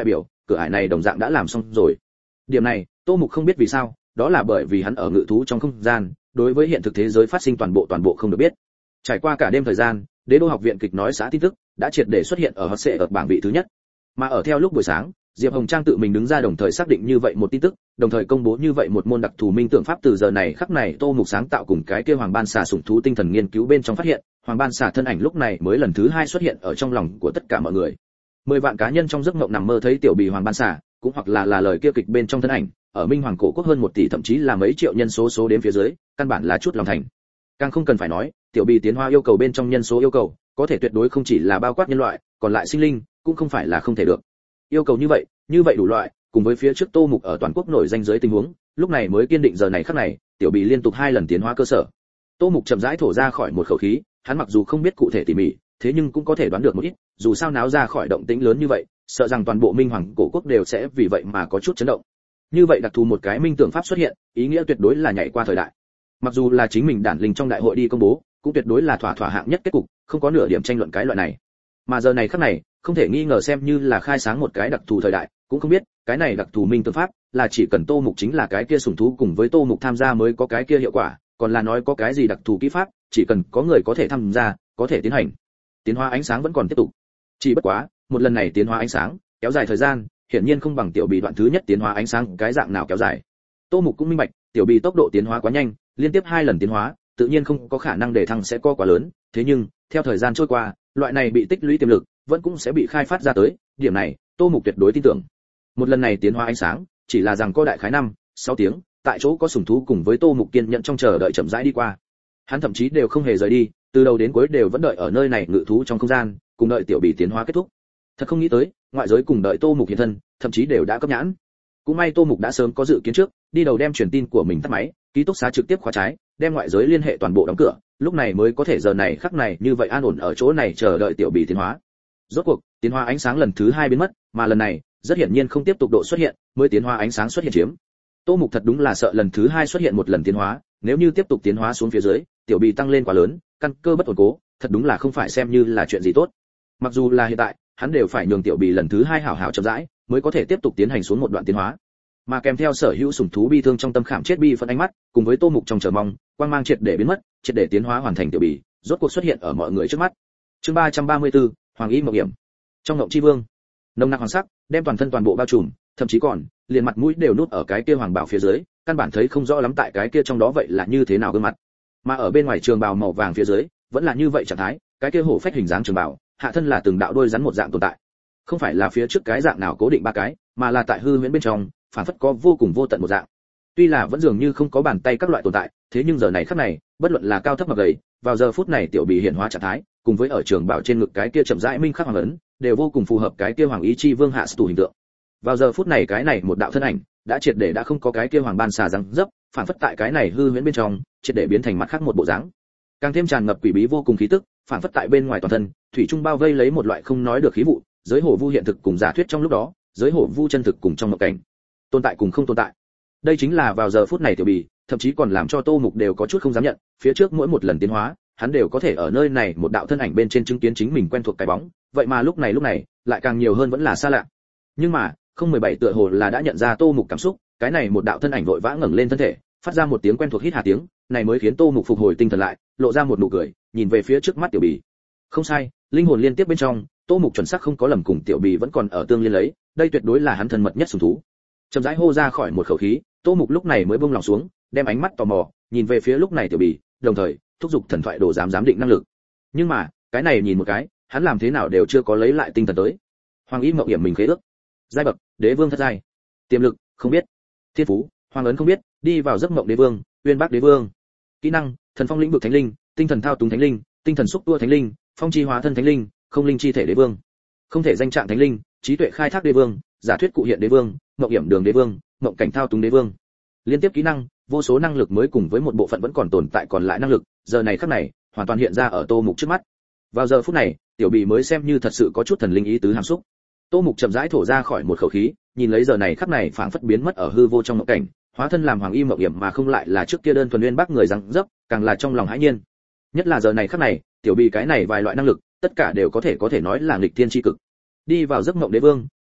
cửa ải này đồng dạng đã làm xong rồi. Điểm này, Tô Mục không biết vì sao, đó là bởi vì hắn ở ngự thú trong không gian, đối với hiện thực thế giới phát sinh toàn bộ toàn bộ không được biết. Trải qua cả đêm thời gian, Đế đô học viện kịch nói xã tin tức đã triệt để xuất hiện ở hot search ở bảng vị thứ nhất. Mà ở theo lúc buổi sáng, Diệp Hồng Trang tự mình đứng ra đồng thời xác định như vậy một tin tức, đồng thời công bố như vậy một môn đặc thù minh tưởng pháp. Từ giờ này khắc này, Tô Mục sáng tạo cùng cái kia Hoàng Ban Xà sủng thú tinh thần nghiên cứu bên trong phát hiện, Hoàng Ban Xà thân ảnh lúc này mới lần thứ hai xuất hiện ở trong lòng của tất cả mọi người. Mười vạn cá nhân trong giấc mộng nằm mơ thấy tiểu bì Hoàng Ban Xà, cũng hoặc là là lời kia kịch bên trong thân ảnh, ở Minh Hoàng cổ quốc hơn một tỷ thậm chí là mấy triệu nhân số số đến phía dưới, căn bản là chút lòng thành. Càng không cần phải nói, tiểu bì tiến hóa yêu cầu bên trong nhân số yêu cầu, có thể tuyệt đối không chỉ là bao quát nhân loại, còn lại sinh linh cũng không phải là không thể được. Yêu cầu như vậy, như vậy đủ loại, cùng với phía trước Tô Mục ở toàn quốc nổi danh giới tình huống, lúc này mới kiên định giờ này khắc này, tiểu bì liên tục hai lần tiến hóa cơ sở. Tô Mục chậm rãi thổ ra khỏi một khẩu khí, hắn mặc dù không biết cụ thể tỉ mỉ, thế nhưng cũng có thể đoán được một ít, dù sao náo ra khỏi động tĩnh lớn như vậy, sợ rằng toàn bộ Minh Hoàng cổ quốc đều sẽ vì vậy mà có chút chấn động. Như vậy đặc thù một cái minh tưởng pháp xuất hiện, ý nghĩa tuyệt đối là nhảy qua thời đại. Mặc dù là chính mình đản linh trong đại hội đi công bố, cũng tuyệt đối là thỏa thỏa hạng nhất kết cục, không có nửa điểm tranh luận cái loại này. Mà giờ này khắc này, không thể nghi ngờ xem như là khai sáng một cái đặc thù thời đại, cũng không biết cái này đặc thù minh tưởng pháp là chỉ cần Tô Mục chính là cái kia sủng thú cùng với Tô Mục tham gia mới có cái kia hiệu quả, còn là nói có cái gì đặc thù kỹ pháp, chỉ cần có người có thể tham gia, có thể tiến hành. Tiến hóa ánh sáng vẫn còn tiếp tục. Chỉ bất quá, một lần này tiến hóa ánh sáng, kéo dài thời gian, hiển nhiên không bằng tiểu bì đoạn thứ nhất tiến hóa ánh sáng cái dạng nào kéo dài. Tô Mục cũng minh bạch, tiểu bì tốc độ tiến hóa quá nhanh, liên tiếp hai lần tiến hóa, tự nhiên không có khả năng để thăng sẽ co quá lớn, thế nhưng, theo thời gian trôi qua, loại này bị tích lũy tiềm lực, vẫn cũng sẽ bị khai phát ra tới, điểm này, Tô Mục tuyệt đối tin tưởng. Một lần này tiến hóa ánh sáng, chỉ là rằng co đại khái năm, sáu tiếng, tại chỗ có sủng thú cùng với Tô Mục kiên nhẫn trong chờ đợi chậm rãi đi qua. Hắn thậm chí đều không hề rời đi, từ đầu đến cuối đều vẫn đợi ở nơi này ngự thú trong không gian, cùng đợi tiểu bì tiến hóa kết thúc. Thật không nghĩ tới, ngoại giới cùng đợi Tô Mục hiện thân, thậm chí đều đã cấp nhãn. Cũng may Tô Mục đã sớm có dự kiến trước, đi đầu đem truyền tin của mình tắt máy, ký túc xá trực tiếp khóa trái, đem ngoại giới liên hệ toàn bộ đóng cửa, lúc này mới có thể giờ này khắc này như vậy an ổn ở chỗ này chờ đợi tiểu bì tiến hóa. Rốt cuộc, tiến hóa ánh sáng lần thứ hai biến mất, mà lần này, rất hiển nhiên không tiếp tục độ xuất hiện, mới tiến hóa ánh sáng xuất hiện chiếm. Tô Mục thật đúng là sợ lần thứ hai xuất hiện một lần tiến hóa, nếu như tiếp tục tiến hóa xuống phía dưới, tiểu bì tăng lên quá lớn, căn cơ bất ổn cố, thật đúng là không phải xem như là chuyện gì tốt. Mặc dù là hiện tại, hắn đều phải nhường tiểu bì lần thứ hai hảo hảo chậm rãi, mới có thể tiếp tục tiến hành xuống một đoạn tiến hóa. Mà kèm theo sở hữu sủng thú bi thương trong tâm khảm chết bi phân ánh mắt, cùng với Tô Mục trong chờ mong, quang mang triệt để biến mất, triệt để tiến hóa hoàn thành tiểu bì, rốt cuộc xuất hiện ở mọi người trước mắt. Chương ba trăm ba mươi tư, Hoàng Y Mộng Hiểm. Trong Ngộng Chi Vương, nồng nặc hoàng sắc, đem toàn thân toàn bộ bao trùm, thậm chí còn liền mặt mũi đều nút ở cái kia hoàng bảo phía dưới, căn bản thấy không rõ lắm tại cái kia trong đó vậy là như thế nào gương mặt. Mà ở bên ngoài trường bào màu vàng phía dưới, vẫn là như vậy trạng thái, cái kia hổ phách hình dáng trường bào, hạ thân là từng đạo đôi rắn một dạng tồn tại. Không phải là phía trước cái dạng nào cố định ba cái, mà là tại hư huyễn bên trong, phản phất có vô cùng vô tận một dạng. Tuy là vẫn dường như không có bàn tay các loại tồn tại, thế nhưng giờ này khắc này, bất luận là cao thấp mập gầy, vào giờ phút này tiểu bì hiện hóa trạng thái, cùng với ở trường bảo trên ngực cái kia chậm rãi minh khắc hoàng ấn, đều vô cùng phù hợp cái kia hoàng ý chi vương hạ tù hình tượng. Vào giờ phút này cái này một đạo thân ảnh, đã triệt để đã không có cái kia hoàng ban xà răng dấp, phản phất tại cái này hư huyễn bên trong, triệt để biến thành mặt khác một bộ dáng. Càng thêm tràn ngập quỷ bí vô cùng khí tức, phản phất tại bên ngoài toàn thân, thủy trung bao vây lấy một loại không nói được khí vụ, giới hổ vu hiện thực cùng giả thuyết trong lúc đó, giới hổ vu chân thực cùng trong mộng cảnh, tồn tại cùng không tồn tại. Đây chính là vào giờ phút này tiểu bì, thậm chí còn làm cho Tô Mục đều có chút không dám nhận, phía trước mỗi một lần tiến hóa, hắn đều có thể ở nơi này một đạo thân ảnh bên trên chứng kiến chính mình quen thuộc cái bóng, vậy mà lúc này lúc này, lại càng nhiều hơn vẫn là xa lạ. Nhưng mà, không mười bảy tựa hồ là đã nhận ra Tô Mục cảm xúc, cái này một đạo thân ảnh vội vã ngẩng lên thân thể, phát ra một tiếng quen thuộc hít hà tiếng, này mới khiến Tô Mục phục hồi tinh thần lại, lộ ra một nụ cười, nhìn về phía trước mắt tiểu bì. Không sai, linh hồn liên tiếp bên trong, Tô Mục chuẩn xác không có lầm cùng tiểu bì vẫn còn ở tương liên lấy, đây tuyệt đối là hắn thân mật nhất sủng thú. Chậm rãi hô ra khỏi một khẩu khí, Tô Mục lúc này mới buông lòng xuống, đem ánh mắt tò mò nhìn về phía lúc này tiểu bì, đồng thời thúc giục thần thoại đồ giám giám định năng lực. Nhưng mà, cái này nhìn một cái, hắn làm thế nào đều chưa có lấy lại tinh thần tới. Hoàng Y Mộng Hiểm mình khế ước, giai bậc, đế vương thất giai, tiềm lực, không biết, thiên phú, hoàng ấn không biết, đi vào giấc mộng đế vương, uyên bác đế vương. Kỹ năng, thần phong lĩnh vực thánh linh, tinh thần thao túng thánh linh, tinh thần xúc tua thánh linh, phong chi hóa thân thánh linh, không linh chi thể đế vương. Không thể danh trạng thánh linh, trí tuệ khai thác đế vương, giả thuyết cụ hiện đế vương, mộng hiểm đường đế vương, mộng cảnh thao túng đế vương. Liên tiếp kỹ năng, vô số năng lực mới cùng với một bộ phận vẫn còn tồn tại còn lại năng lực, giờ này khắc này, hoàn toàn hiện ra ở Tô Mục trước mắt. Vào giờ phút này, tiểu bì mới xem như thật sự có chút thần linh ý tứ hàm xúc. Tô Mục chậm rãi thổ ra khỏi một khẩu khí, nhìn lấy giờ này khắc này phảng phất biến mất ở hư vô trong mộng cảnh, hóa thân làm Hoàng Y Mộng Hiểm mà không lại là trước kia đơn thuần uyên bác người răng dấp, càng là trong lòng hãi nhiên. Nhất là giờ này khắc này, tiểu bì cái này vài loại năng lực, tất cả đều có thể có thể nói là nghịch thiên chi cực. Đi vào giấc mộng đế vương,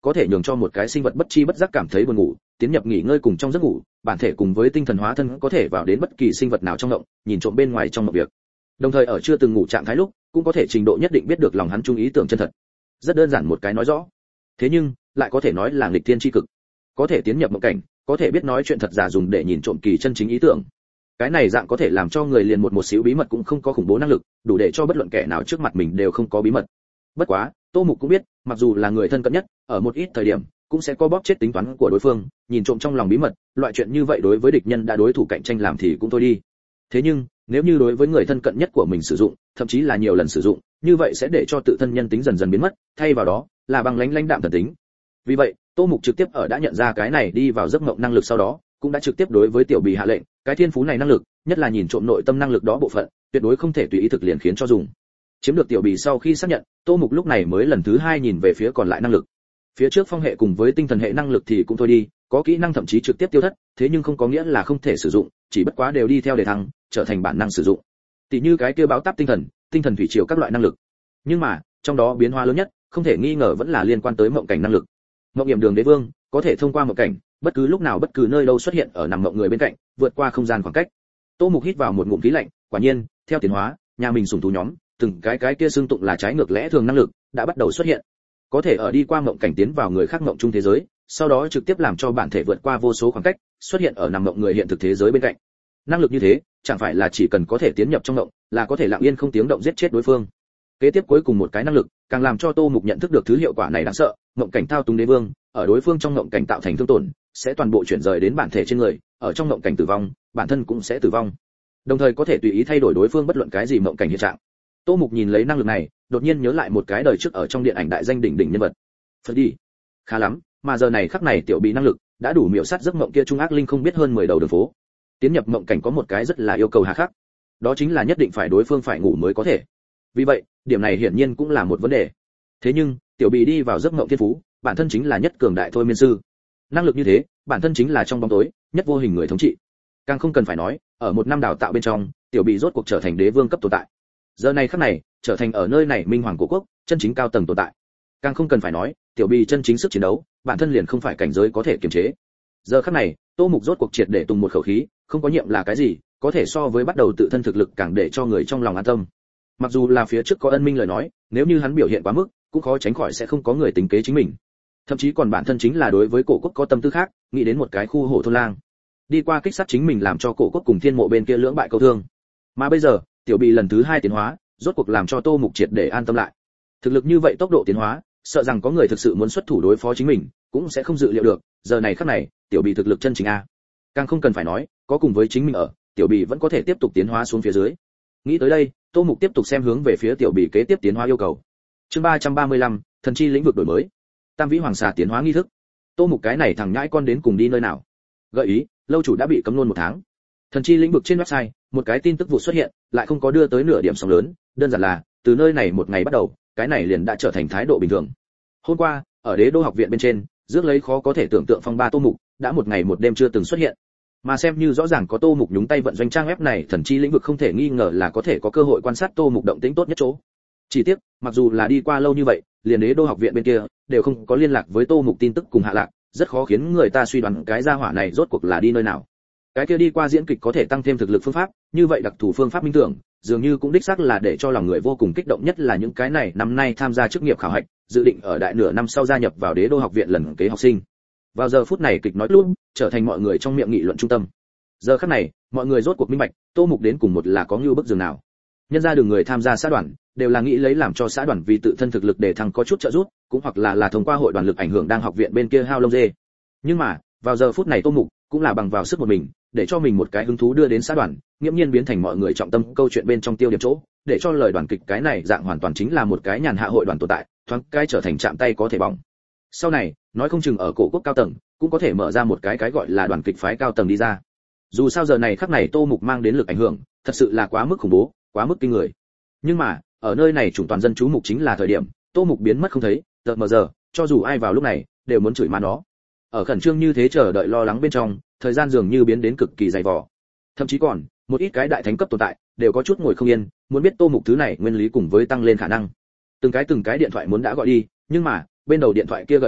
có thể nhường cho một cái sinh vật bất chi bất giác cảm thấy buồn ngủ, tiến nhập nghỉ ngơi cùng trong giấc ngủ, bản thể cùng với tinh thần hóa thân có thể vào đến bất kỳ sinh vật nào trong động, nhìn trộm bên ngoài trong mộng việc. Đồng thời ở chưa từng ngủ trạng thái lúc, cũng có thể trình độ nhất định biết được lòng hắn chung ý tưởng chân thật. Rất đơn giản một cái nói rõ. Thế nhưng, lại có thể nói là nghịch thiên chi cực. Có thể tiến nhập mộng cảnh, có thể biết nói chuyện thật giả dùng để nhìn trộm kỳ chân chính ý tưởng. Cái này dạng có thể làm cho người liền một một xíu bí mật cũng không có khủng bố năng lực, đủ để cho bất luận kẻ nào trước mặt mình đều không có bí mật. Bất quá, Tô Mục cũng biết, mặc dù là người thân cận nhất, ở một ít thời điểm cũng sẽ có bóp chết tính toán của đối phương, nhìn trộm trong lòng bí mật, loại chuyện như vậy đối với địch nhân đã đối thủ cạnh tranh làm thì cũng thôi đi. Thế nhưng, nếu như đối với người thân cận nhất của mình sử dụng, thậm chí là nhiều lần sử dụng, như vậy sẽ để cho tự thân nhân tính dần dần biến mất, thay vào đó là bằng lãnh lãnh đạm thần tính. Vì vậy, Tô Mục trực tiếp ở đã nhận ra cái này đi vào giấc mộng năng lực sau đó, cũng đã trực tiếp đối với Tiểu Bì hạ lệnh, cái thiên phú này năng lực, nhất là nhìn trộm nội tâm năng lực đó bộ phận, tuyệt đối không thể tùy ý thực liền khiến cho dùng. Chiếm được Tiểu Bì sau khi xác nhận, Tô Mục lúc này mới lần thứ hai nhìn về phía còn lại năng lực. Phía trước phong hệ cùng với tinh thần hệ năng lực thì cũng thôi đi, có kỹ năng thậm chí trực tiếp tiêu thất, thế nhưng không có nghĩa là không thể sử dụng, chỉ bất quá đều đi theo đề thăng, trở thành bản năng sử dụng. Tỷ như cái kia báo táp tinh thần, tinh thần thủy triều các loại năng lực. Nhưng mà, trong đó biến hóa lớn nhất, không thể nghi ngờ vẫn là liên quan tới mộng cảnh năng lực. Mộng hiểm đường đế vương, có thể thông qua mộng cảnh, bất cứ lúc nào bất cứ nơi đâu xuất hiện ở nằm mộng người bên cạnh, vượt qua không gian khoảng cách. Tô Mục hít vào một ngụm khí lạnh, quả nhiên, theo tiến hóa, nhà mình sủng thú nhóm, từng cái cái kia xương tụng là trái ngược lẽ thường năng lực, đã bắt đầu xuất hiện. Có thể ở đi qua mộng cảnh tiến vào người khác mộng chung thế giới, sau đó trực tiếp làm cho bản thể vượt qua vô số khoảng cách, xuất hiện ở nằm mộng người hiện thực thế giới bên cạnh. Năng lực như thế, chẳng phải là chỉ cần có thể tiến nhập trong mộng, là có thể lặng yên không tiếng động giết chết đối phương. Kế tiếp cuối cùng một cái năng lực, càng làm cho Tô Mục nhận thức được thứ hiệu quả này đáng sợ, mộng cảnh thao túng đế vương, ở đối phương trong mộng cảnh tạo thành thương tổn, sẽ toàn bộ chuyển rời đến bản thể trên người, ở trong mộng cảnh tử vong, bản thân cũng sẽ tử vong. Đồng thời có thể tùy ý thay đổi đối phương bất luận cái gì mộng cảnh hiện trạng. Tô Mục nhìn lấy năng lực này, đột nhiên nhớ lại một cái đời trước ở trong điện ảnh đại danh đỉnh đỉnh nhân vật. Phật đi. Khá lắm, mà giờ này khắc này Tiểu Bì năng lực đã đủ miểu sát giấc mộng kia trung ác linh không biết hơn mười đầu đường phố. Tiến nhập mộng cảnh có một cái rất là yêu cầu hà khắc, đó chính là nhất định phải đối phương phải ngủ mới có thể. Vì vậy, điểm này hiển nhiên cũng là một vấn đề. Thế nhưng, Tiểu Bì đi vào giấc mộng thiên phú, bản thân chính là nhất cường đại thôi miên sư. Năng lực như thế, bản thân chính là trong bóng tối, nhất vô hình người thống trị. Càng không cần phải nói, ở một năm đào tạo bên trong, Tiểu Bì rốt cuộc trở thành đế vương cấp tồn tại. Giờ này khắc này, trở thành ở nơi này minh hoàng của quốc, chân chính cao tầng tồn tại. Càng không cần phải nói, Tiểu Bì chân chính sức chiến đấu, bản thân liền không phải cảnh giới có thể kiềm chế. Giờ khắc này, Tô Mục rốt cuộc triệt để tung một khẩu khí, không có nhiệm là cái gì, có thể so với bắt đầu tự thân thực lực càng để cho người trong lòng an tâm. Mặc dù là phía trước có ân minh lời nói, nếu như hắn biểu hiện quá mức, cũng khó tránh khỏi sẽ không có người tính kế chính mình. Thậm chí còn bản thân chính là đối với cổ quốc có tâm tư khác, nghĩ đến một cái khu hổ thôn lang. Đi qua kích sát chính mình làm cho cổ quốc cùng thiên mộ bên kia lưỡng bại câu thương. Mà bây giờ, Tiểu Bì lần thứ hai tiến hóa, rốt cuộc làm cho Tô Mục triệt để an tâm lại. Thực lực như vậy tốc độ tiến hóa, sợ rằng có người thực sự muốn xuất thủ đối phó chính mình, cũng sẽ không dự liệu được, giờ này khắc này, Tiểu Bì thực lực chân chính a. Càng không cần phải nói, có cùng với chính mình ở, Tiểu Bì vẫn có thể tiếp tục tiến hóa xuống phía dưới. Nghĩ tới đây, Tô Mục tiếp tục xem hướng về phía Tiểu Bì kế tiếp tiến hóa yêu cầu. Chương ba trăm ba mươi lăm, thần chi lĩnh vực đổi mới. Tam vĩ hoàng xà tiến hóa nghi thức. Tô Mục cái này thằng nhãi con đến cùng đi nơi nào? Gợi ý, lâu chủ đã bị cấm luôn một tháng. Thần chi lĩnh vực trên website, một cái tin tức vụ xuất hiện, lại không có đưa tới nửa điểm sóng lớn, đơn giản là, từ nơi này một ngày bắt đầu, cái này liền đã trở thành thái độ bình thường. Hôm qua, ở Đế Đô học viện bên trên, rước lấy khó có thể tưởng tượng phong ba Tô Mục, đã một ngày một đêm chưa từng xuất hiện. Mà xem như rõ ràng có Tô Mục nhúng tay vận doanh trang web này, thần chi lĩnh vực không thể nghi ngờ là có thể có cơ hội quan sát Tô Mục động tĩnh tốt nhất chỗ. Chỉ tiếc, mặc dù là đi qua lâu như vậy, liền Đế Đô học viện bên kia đều không có liên lạc với Tô Mục tin tức cùng hạ lạc, rất khó khiến người ta suy đoán cái gia hỏa này rốt cuộc là đi nơi nào. Cái kia đi qua diễn kịch có thể tăng thêm thực lực phương pháp, như vậy đặc thù phương pháp minh tưởng, dường như cũng đích xác là để cho lòng người vô cùng kích động, nhất là những cái này năm nay tham gia chức nghiệp khảo hạch, dự định ở đại nửa năm sau gia nhập vào Đế Đô học viện lần kế học sinh. Vào giờ phút này kịch nói luôn, trở thành mọi người trong miệng nghị luận trung tâm. Giờ khắc này, mọi người rốt cuộc minh bạch, Tô Mục đến cùng một là có như bức giường nào. Nhân ra đường người tham gia xã đoàn, đều là nghĩ lấy làm cho xã đoàn vì tự thân thực lực để thăng có chút trợ giúp, cũng hoặc là là thông qua hội đoàn lực ảnh hưởng đang học viện bên kia hao lông dê. Nhưng mà, vào giờ phút này Tô Mục cũng là bằng vào sức một mình, để cho mình một cái hứng thú đưa đến xã đoàn, nghiễm nhiên biến thành mọi người trọng tâm câu chuyện bên trong tiêu điểm chỗ, để cho lời đoàn kịch cái này dạng hoàn toàn chính là một cái nhàn hạ hội đoàn tồn tại, thoáng cái trở thành chạm tay có thể bỏng. Sau này, nói không chừng ở cổ quốc cao tầng, cũng có thể mở ra một cái cái gọi là đoàn kịch phái cao tầng đi ra. Dù sao giờ này khắc này Tô Mục mang đến lực ảnh hưởng, thật sự là quá mức khủng bố, quá mức kinh người. Nhưng mà, ở nơi này chủng toàn dân chú mục chính là thời điểm, Tô Mục biến mất không thấy, giờ mờ giờ, cho dù ai vào lúc này, đều muốn chửi má nó. Ở khẩn trương như thế chờ đợi lo lắng bên trong, thời gian dường như biến đến cực kỳ dày vò. Thậm chí còn, một ít cái đại thánh cấp tồn tại, đều có chút ngồi không yên, muốn biết Tô Mục thứ này nguyên lý cùng với tăng lên khả năng. Từng cái từng cái điện thoại muốn đã gọi đi, nhưng mà, bên đầu điện thoại kia gợi ý,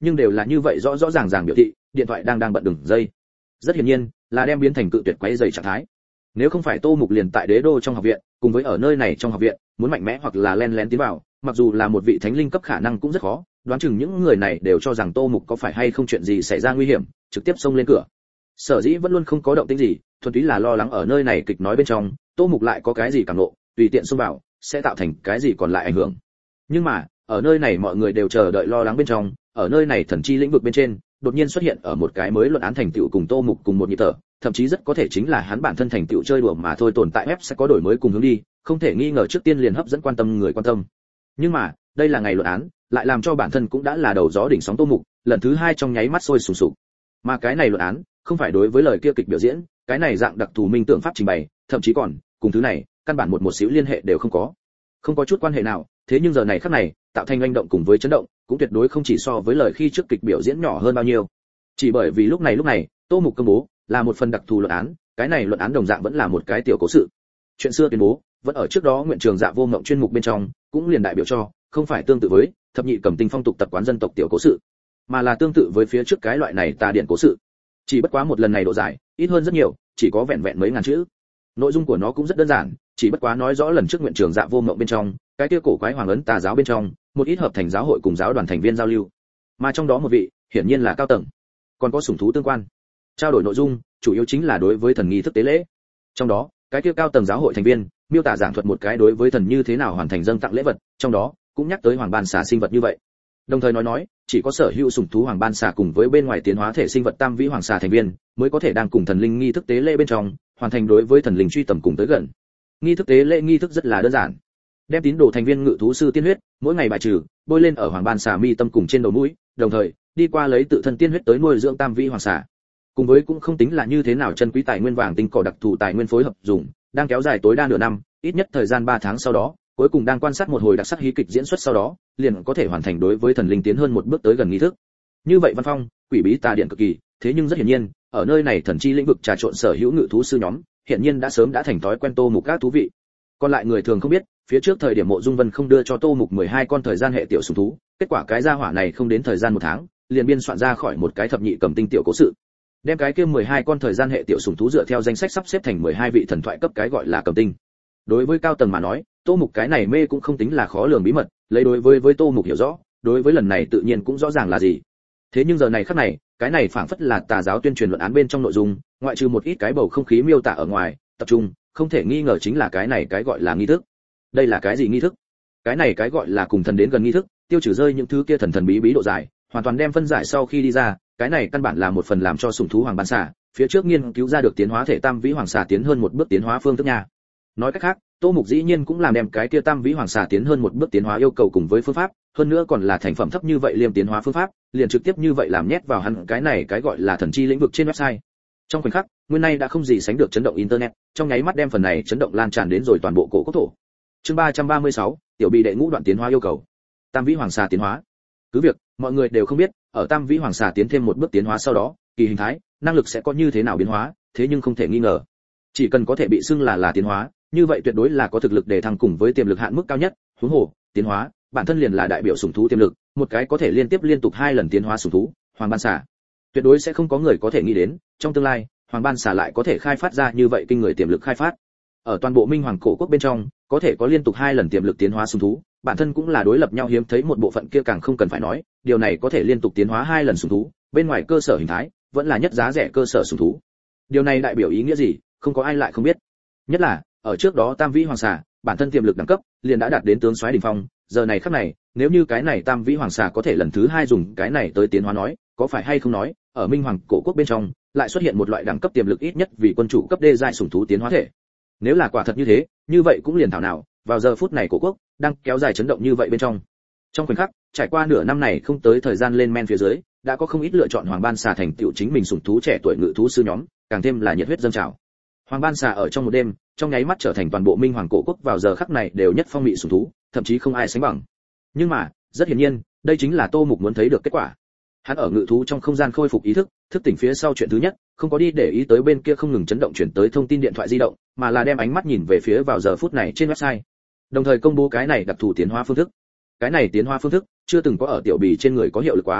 nhưng đều là như vậy rõ rõ ràng ràng biểu thị điện thoại đang đang bận đường dây. Rất hiển nhiên là đem biến thành cự tuyệt quấy rầy trạng thái. Nếu không phải Tô Mục liền tại Đế Đô trong học viện, cùng với ở nơi này trong học viện, muốn mạnh mẽ hoặc là len lén tiến vào, mặc dù là một vị thánh linh cấp khả năng cũng rất khó, đoán chừng những người này đều cho rằng Tô Mục có phải hay không chuyện gì xảy ra nguy hiểm, trực tiếp xông lên cửa. Sở dĩ vẫn luôn không có động tĩnh gì, thuần túy là lo lắng ở nơi này kịch nói bên trong, Tô Mục lại có cái gì cảm ngộ, tùy tiện xông vào, sẽ tạo thành cái gì còn lại ảnh hưởng. Nhưng mà, ở nơi này mọi người đều chờ đợi lo lắng bên trong, ở nơi này thần chi lĩnh vực bên trên, đột nhiên xuất hiện ở một cái mới luận án thành tựu cùng Tô Mục cùng một nhịp thở, thậm chí rất có thể chính là hắn bản thân thành tựu chơi đùa mà thôi, tồn tại web sẽ có đổi mới cùng hướng đi, không thể nghi ngờ trước tiên liền hấp dẫn quan tâm người quan tâm. Nhưng mà, đây là ngày luận án, lại làm cho bản thân cũng đã là đầu gió đỉnh sóng Tô Mục, lần thứ hai trong nháy mắt sôi sùng sục. Mà cái này luận án, không phải đối với lời kia kịch biểu diễn, cái này dạng đặc thù minh tượng pháp trình bày, thậm chí còn cùng thứ này, căn bản một một xíu liên hệ đều không có. Không có chút quan hệ nào, thế nhưng giờ này khắc này, tạo thành hành động cùng với chấn động, cũng tuyệt đối không chỉ so với lời khi trước kịch biểu diễn nhỏ hơn bao nhiêu. Chỉ bởi vì lúc này lúc này, Tô Mục công bố là một phần đặc thù luận án, cái này luận án đồng dạng vẫn là một cái tiểu cố sự. Chuyện xưa tuyên bố, vẫn ở trước đó nguyện trường Dạ Vô Ngộng chuyên mục bên trong, cũng liền đại biểu cho, không phải tương tự với thập nhị cẩm tinh phong tục tập quán dân tộc tiểu cố sự, mà là tương tự với phía trước cái loại này tà điện cố sự. Chỉ bất quá một lần này độ dài ít hơn rất nhiều, chỉ có vẹn vẹn mấy ngàn chữ. Nội dung của nó cũng rất đơn giản, chỉ bất quá nói rõ lần trước nguyện trường Dạ Vô Ngộng bên trong, cái kia cổ quái hoàng ấn tà giáo bên trong, một ít hợp thành giáo hội cùng giáo đoàn thành viên giao lưu. Mà trong đó một vị, hiển nhiên là cao tầng, còn có sủng thú tương quan. Trao đổi nội dung, chủ yếu chính là đối với thần nghi thức tế lễ. Trong đó, cái kia cao tầng giáo hội thành viên, miêu tả giảng thuật một cái đối với thần như thế nào hoàn thành dâng tặng lễ vật, trong đó cũng nhắc tới hoàng ban xà sinh vật như vậy. Đồng thời nói nói, chỉ có sở hữu sủng thú hoàng ban xà cùng với bên ngoài tiến hóa thể sinh vật tam vĩ hoàng xà thành viên, mới có thể đang cùng thần linh nghi thức tế lễ bên trong, hoàn thành đối với thần linh truy tầm cùng tới gần. Nghi thức tế lễ nghi thức rất là đơn giản. Đem tín đồ thành viên ngự thú sư tiên huyết, mỗi ngày bài trừ, bôi lên ở hoàng ban xà mi tâm cùng trên đầu mũi, đồng thời đi qua lấy tự thân tiên huyết tới nuôi dưỡng tam vĩ hoàng xà. Cùng với cũng không tính là như thế nào chân quý tài nguyên vàng tinh cỏ đặc thù tài nguyên phối hợp dùng, đang kéo dài tối đa nửa năm, ít nhất thời gian ba tháng sau đó, cuối cùng đang quan sát một hồi đặc sắc hí kịch diễn xuất sau đó, liền có thể hoàn thành đối với thần linh tiến hơn một bước tới gần nghi thức. Như vậy văn phong, quỷ bí tà điện cực kỳ, thế nhưng rất hiển nhiên, ở nơi này thần chi lĩnh vực trà trộn sở hữu ngự thú sư nhóm, hiển nhiên đã sớm đã thành thói quen Tô Mục các thú vị. Còn lại người thường không biết, phía trước thời điểm Mộ Dung Vân không đưa cho Tô Mục mười hai con thời gian hệ tiểu sủng thú, kết quả cái gia hỏa này không đến thời gian một tháng, liền biên soạn ra khỏi một cái thập nhị cầm tinh tiểu cố sự. Đem cái kia mười hai con thời gian hệ tiểu sủng thú dựa theo danh sách sắp xếp thành mười hai vị thần thoại cấp cái gọi là cầm tinh. Đối với cao tầng mà nói, Tô Mục cái này mê cũng không tính là khó lường bí mật, lấy đối với với Tô Mục hiểu rõ, đối với lần này tự nhiên cũng rõ ràng là gì. Thế nhưng giờ này khắc này, cái này phảng phất là tà giáo tuyên truyền luận án bên trong nội dung, ngoại trừ một ít cái bầu không khí miêu tả ở ngoài, tập trung, không thể nghi ngờ chính là cái này cái gọi là nghi thức. Đây là cái gì nghi thức? Cái này cái gọi là cùng thần đến gần nghi thức, tiêu trừ rơi những thứ kia thần thần bí bí độ dài, hoàn toàn đem phân giải sau khi đi ra, cái này căn bản là một phần làm cho sủng thú hoàng ban xà, phía trước nghiên cứu ra được tiến hóa thể tam vĩ hoàng xà tiến hơn một bước tiến hóa phương thức nha. Nói cách khác, Tô Mục dĩ nhiên cũng làm đem cái kia tam vĩ hoàng xà tiến hơn một bước tiến hóa yêu cầu cùng với phương pháp, hơn nữa còn là thành phẩm thấp như vậy liêm tiến hóa phương pháp, liền trực tiếp như vậy làm nhét vào hắn cái này cái gọi là thần chi lĩnh vực trên website. Trong khoảnh khắc, nguyên nay đã không gì sánh được chấn động internet, trong nháy mắt đem phần này chấn động lan tràn đến rồi toàn bộ cổ quốc thổ. Chương ba trăm ba mươi sáu, tiểu bị đệ ngũ đoạn tiến hóa yêu cầu. Tam vĩ hoàng xà tiến hóa. Cứ việc, mọi người đều không biết, ở tam vĩ hoàng xà tiến thêm một bước tiến hóa sau đó, kỳ hình thái, năng lực sẽ có như thế nào biến hóa, thế nhưng không thể nghi ngờ. Chỉ cần có thể bị xưng là là tiến hóa, như vậy tuyệt đối là có thực lực để thăng cùng với tiềm lực hạn mức cao nhất, huống hồ, tiến hóa, bản thân liền là đại biểu sủng thú tiềm lực, một cái có thể liên tiếp liên tục hai lần tiến hóa sủng thú, hoàng ban xà. Tuyệt đối sẽ không có người có thể nghĩ đến, trong tương lai, hoàng ban xà lại có thể khai phát ra như vậy kinh người tiềm lực khai phát. Ở toàn bộ Minh Hoàng cổ quốc bên trong, có thể có liên tục hai lần tiềm lực tiến hóa sủng thú, bản thân cũng là đối lập nhau hiếm thấy một bộ phận kia càng không cần phải nói, điều này có thể liên tục tiến hóa hai lần sủng thú, bên ngoài cơ sở hình thái, vẫn là nhất giá rẻ cơ sở sủng thú. Điều này đại biểu ý nghĩa gì, không có ai lại không biết. Nhất là, ở trước đó tam vĩ hoàng xà, bản thân tiềm lực đẳng cấp liền đã đạt đến tướng soái đỉnh phong, giờ này khắc này, nếu như cái này tam vĩ hoàng xà có thể lần thứ hai dùng cái này tới tiến hóa nói, có phải hay không nói, ở Minh Hoàng cổ quốc bên trong, lại xuất hiện một loại đẳng cấp tiềm lực ít nhất vì quân chủ cấp đê giai sủng thú tiến hóa thể. Nếu là quả thật như thế, như vậy cũng liền thảo nào, vào giờ phút này cổ quốc đang kéo dài chấn động như vậy bên trong. Trong khoảnh khắc, trải qua nửa năm này không tới thời gian lên men phía dưới, đã có không ít lựa chọn hoàng ban xà thành tựu chính mình sủng thú trẻ tuổi ngự thú sư nhóm, càng thêm là nhiệt huyết dâng trào. Hoàng ban xà ở trong một đêm, trong nháy mắt trở thành toàn bộ Minh Hoàng cổ quốc vào giờ khắc này đều nhất phong mị sủng thú, thậm chí không ai sánh bằng. Nhưng mà, rất hiển nhiên, đây chính là Tô Mục muốn thấy được kết quả. Hắn ở ngự thú trong không gian khôi phục ý thức, thức tỉnh phía sau chuyện thứ nhất, không có đi để ý tới bên kia không ngừng chấn động chuyển tới thông tin điện thoại di động, mà là đem ánh mắt nhìn về phía vào giờ phút này trên website. Đồng thời công bố cái này đặc thù tiến hóa phương thức. Cái này tiến hóa phương thức chưa từng có ở tiểu bì trên người có hiệu lực quá.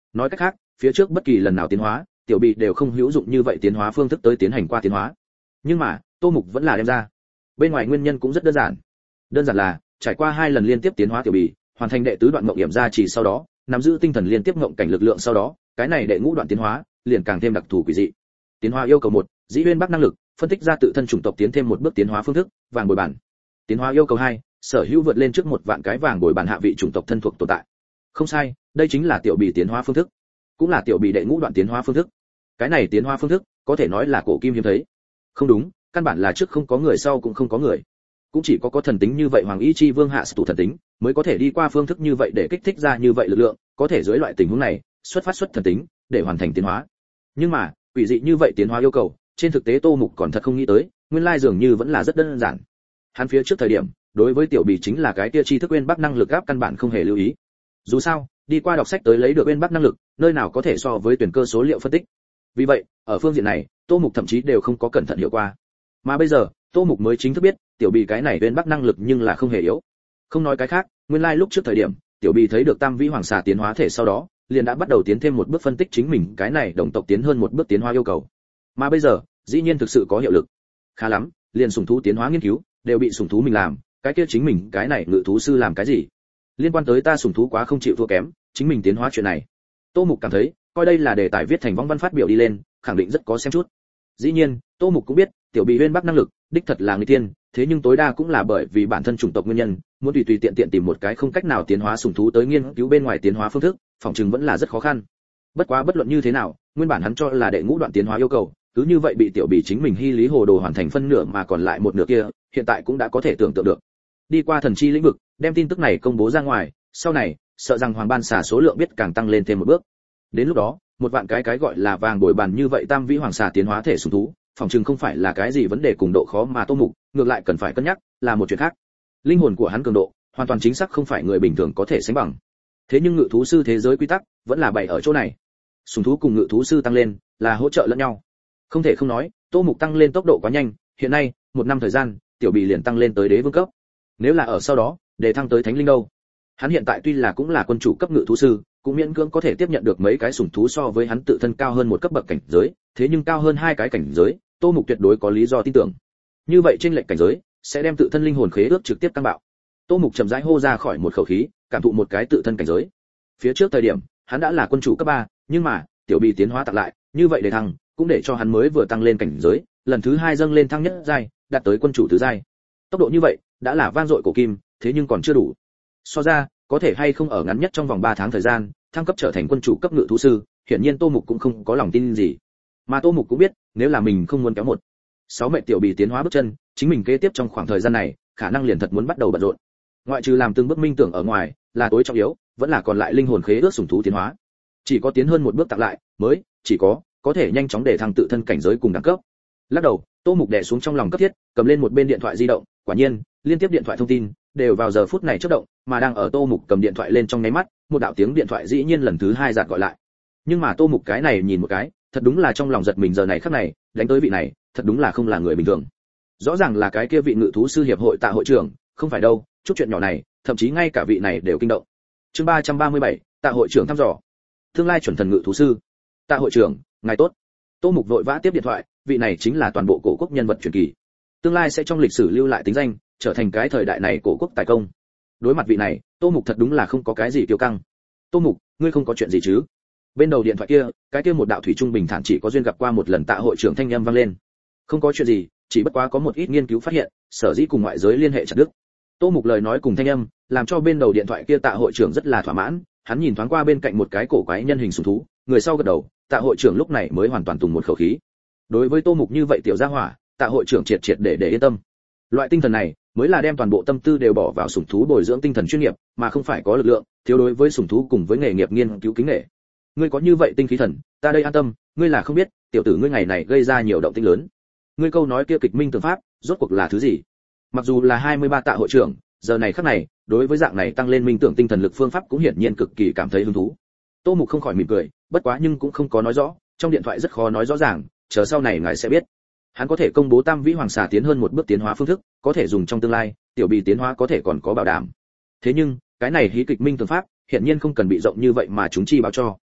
Nói cách khác, phía trước bất kỳ lần nào tiến hóa, tiểu bị đều không hữu dụng như vậy tiến hóa phương thức tới tiến hành qua tiến hóa. Nhưng mà, Tô Mục vẫn là đem ra. Bên ngoài nguyên nhân cũng rất đơn giản. Đơn giản là, trải qua hai lần liên tiếp tiến hóa tiểu bị, hoàn thành đệ tứ đoạn mộng hiểm ra chỉ sau đó, nắm giữ tinh thần liên tiếp mộng cảnh lực lượng sau đó, cái này đệ ngũ đoạn tiến hóa, liền càng thêm đặc thù quỷ dị. Tiến hóa yêu cầu một, dĩ uyên bắc năng lực, phân tích ra tự thân chủng tộc tiến thêm một bước tiến hóa phương thức, vàng bồi bản. Tiến hóa yêu cầu hai, sở hữu vượt lên trước một vạn cái vàng bồi bản hạ vị chủng tộc thân thuộc tồn tại. Không sai, đây chính là tiểu bì tiến hóa phương thức, cũng là tiểu bì đệ ngũ đoạn tiến hóa phương thức. Cái này tiến hóa phương thức, có thể nói là cổ kim hiếm thấy. Không đúng, căn bản là trước không có người sau cũng không có người. Cũng chỉ có có thần tính như vậy Hoàng Y Chi Vương hạ tụ thần tính, mới có thể đi qua phương thức như vậy để kích thích ra như vậy lực lượng, có thể dưới loại tình huống này, xuất phát xuất thần tính, để hoàn thành tiến hóa. Nhưng mà, quỷ dị như vậy tiến hóa yêu cầu, trên thực tế Tô Mục còn thật không nghĩ tới, nguyên lai dường như vẫn là rất đơn giản. Hắn phía trước thời điểm, đối với tiểu bì chính là cái kia tri thức uyên bắc năng lực gáp căn bản không hề lưu ý. Dù sao, đi qua đọc sách tới lấy được uyên bắc năng lực, nơi nào có thể so với tuyển cơ số liệu phân tích. Vì vậy, ở phương diện này, Tô Mục thậm chí đều không có cẩn thận hiểu qua. Mà bây giờ, Tô Mục mới chính thức biết, tiểu bì cái này uyên bắc năng lực nhưng là không hề yếu. Không nói cái khác, nguyên lai lúc trước thời điểm, tiểu bì thấy được Tam Vĩ Hoàng Xà tiến hóa thể sau đó, liền đã bắt đầu tiến thêm một bước phân tích chính mình cái này đồng tộc tiến hơn một bước tiến hóa yêu cầu. Mà bây giờ, dĩ nhiên thực sự có hiệu lực. Khá lắm, liền sủng thú tiến hóa nghiên cứu đều bị sủng thú mình làm, cái kia chính mình cái này ngự thú sư làm cái gì? Liên quan tới ta sủng thú quá không chịu thua kém, chính mình tiến hóa chuyện này. Tô Mục cảm thấy, coi đây là đề tài viết thành võng văn phát biểu đi lên, khẳng định rất có xem chút. Dĩ nhiên, Tô Mục cũng biết, tiểu bì uyên bắc năng lực, đích thật là người tiên, thế nhưng tối đa cũng là bởi vì bản thân chủng tộc nguyên nhân, muốn tùy tùy tiện tiện tìm một cái không cách nào tiến hóa sủng thú tới nghiên cứu bên ngoài tiến hóa phương thức, phòng trường vẫn là rất khó khăn. Bất quá bất luận như thế nào, nguyên bản hắn cho là đệ ngũ đoạn tiến hóa yêu cầu, cứ như vậy bị tiểu bì chính mình hy lý hồ đồ hoàn thành phân nửa mà còn lại một nửa kia, hiện tại cũng đã có thể tưởng tượng được. Đi qua thần chi lĩnh vực, đem tin tức này công bố ra ngoài, sau này, sợ rằng hoàng ban xà số lượng biết càng tăng lên thêm một bước. Đến lúc đó, một vạn cái cái gọi là vàng bồi bàn như vậy Tam Vĩ Hoàng Xà tiến hóa thể sủng thú, phòng trường không phải là cái gì vấn đề cùng độ khó mà Tô Mục, ngược lại cần phải cân nhắc, là một chuyện khác. Linh hồn của hắn cường độ, hoàn toàn chính xác không phải người bình thường có thể sánh bằng. Thế nhưng ngự thú sư thế giới quy tắc vẫn là bày ở chỗ này. Sủng thú cùng ngự thú sư tăng lên, là hỗ trợ lẫn nhau. Không thể không nói, Tô Mục tăng lên tốc độ quá nhanh, hiện nay, một năm thời gian, tiểu bì liền tăng lên tới đế vương cấp. Nếu là ở sau đó, để thăng tới thánh linh đâu? Hắn hiện tại tuy là cũng là quân chủ cấp ngự thú sư, cũng miễn cưỡng có thể tiếp nhận được mấy cái sủng thú so với hắn tự thân cao hơn một cấp bậc cảnh giới, thế nhưng cao hơn hai cái cảnh giới, Tô Mục tuyệt đối có lý do tin tưởng. Như vậy trên lệch cảnh giới, sẽ đem tự thân linh hồn khế ước trực tiếp căng bạo. Tô Mục chậm rãi hô ra khỏi một khẩu khí, cảm thụ một cái tự thân cảnh giới. Phía trước thời điểm, hắn đã là quân chủ cấp ba, nhưng mà, tiểu bì tiến hóa tặng lại, như vậy để thăng, cũng để cho hắn mới vừa tăng lên cảnh giới, lần thứ hai dâng lên thăng nhất giai, đạt tới quân chủ tứ giai. Tốc độ như vậy, đã là vang dội cổ kim, thế nhưng còn chưa đủ. So ra, có thể hay không ở ngắn nhất trong vòng ba tháng thời gian, thăng cấp trở thành quân chủ cấp ngự thú sư, hiển nhiên Tô Mục cũng không có lòng tin gì. Mà Tô Mục cũng biết, nếu là mình không muốn kéo một sáu mệnh tiểu bì tiến hóa bước chân, chính mình kế tiếp trong khoảng thời gian này, khả năng liền thật muốn bắt đầu bận rộn. Ngoại trừ làm từng bước minh tưởng ở ngoài, là tối trọng yếu, vẫn là còn lại linh hồn khế ước sủng thú tiến hóa. Chỉ có tiến hơn một bước tặng lại, mới chỉ có có thể nhanh chóng để thăng tự thân cảnh giới cùng đẳng cấp. Lắc đầu, Tô Mục đè xuống trong lòng cấp thiết, cầm lên một bên điện thoại di động, quả nhiên, liên tiếp điện thoại thông tin đều vào giờ phút này chớp động, mà đang ở Tô Mục cầm điện thoại lên trong nháy mắt, một đạo tiếng điện thoại dĩ nhiên lần thứ hai giạt gọi lại. Nhưng mà Tô Mục cái này nhìn một cái, thật đúng là trong lòng giật mình, giờ này khắc này, đánh tới vị này, thật đúng là không là người bình thường. Rõ ràng là cái kia vị ngự thú sư hiệp hội Tạ hội trưởng, không phải đâu, chút chuyện nhỏ này, thậm chí ngay cả vị này đều kinh động. Chương ba trăm ba mươi bảy, Tạ hội trưởng thăm dò. Tương lai chuẩn thần ngự thú sư. Tạ hội trưởng, ngài tốt. Tô Mục vội vã tiếp điện thoại, vị này chính là toàn bộ cổ quốc nhân vật truyền kỳ. Tương lai sẽ trong lịch sử lưu lại tính danh, trở thành cái thời đại này cổ quốc tài công. Đối mặt vị này, Tô Mục thật đúng là không có cái gì kiêu căng. Tô Mục, ngươi không có chuyện gì chứ? Bên đầu điện thoại kia, cái kia một đạo thủy trung bình thản chỉ có duyên gặp qua một lần Tạ hội trưởng thanh âm vang lên. Không có chuyện gì, chỉ bất quá có một ít nghiên cứu phát hiện, sở dĩ cùng ngoại giới liên hệ chặt đứt. Tô Mục lời nói cùng thanh âm, làm cho bên đầu điện thoại kia Tạ hội trưởng rất là thỏa mãn, hắn nhìn thoáng qua bên cạnh một cái cổ quái nhân hình sủng thú, người sau gật đầu, Tạ hội trưởng lúc này mới hoàn toàn tùng một khẩu khí. Đối với Tô Mục như vậy tiểu gia hỏa, Tạ hội trưởng triệt triệt để để yên tâm. Loại tinh thần này, mới là đem toàn bộ tâm tư đều bỏ vào sủng thú bồi dưỡng tinh thần chuyên nghiệp, mà không phải có lực lượng, thiếu đối với sủng thú cùng với nghề nghiệp nghiên cứu kính nể. Ngươi có như vậy tinh khí thần, ta đây an tâm, ngươi là không biết, tiểu tử ngươi ngày này gây ra nhiều động tĩnh lớn. Ngươi câu nói kia kịch minh tưởng pháp, rốt cuộc là thứ gì? Mặc dù là hai mươi ba Tạ hội trưởng, giờ này khắc này, đối với dạng này tăng lên minh tưởng tinh thần lực phương pháp cũng hiển nhiên cực kỳ cảm thấy hứng thú. Tô Mục không khỏi mỉm cười, bất quá nhưng cũng không có nói rõ, trong điện thoại rất khó nói rõ ràng, chờ sau này ngài sẽ biết. Hắn có thể công bố Tam Vĩ Hoàng Xà tiến hơn một bước tiến hóa phương thức, có thể dùng trong tương lai, tiểu bì tiến hóa có thể còn có bảo đảm. Thế nhưng, cái này hí kịch minh tưởng pháp, hiển nhiên không cần bị rộng như vậy mà chúng chi báo cho.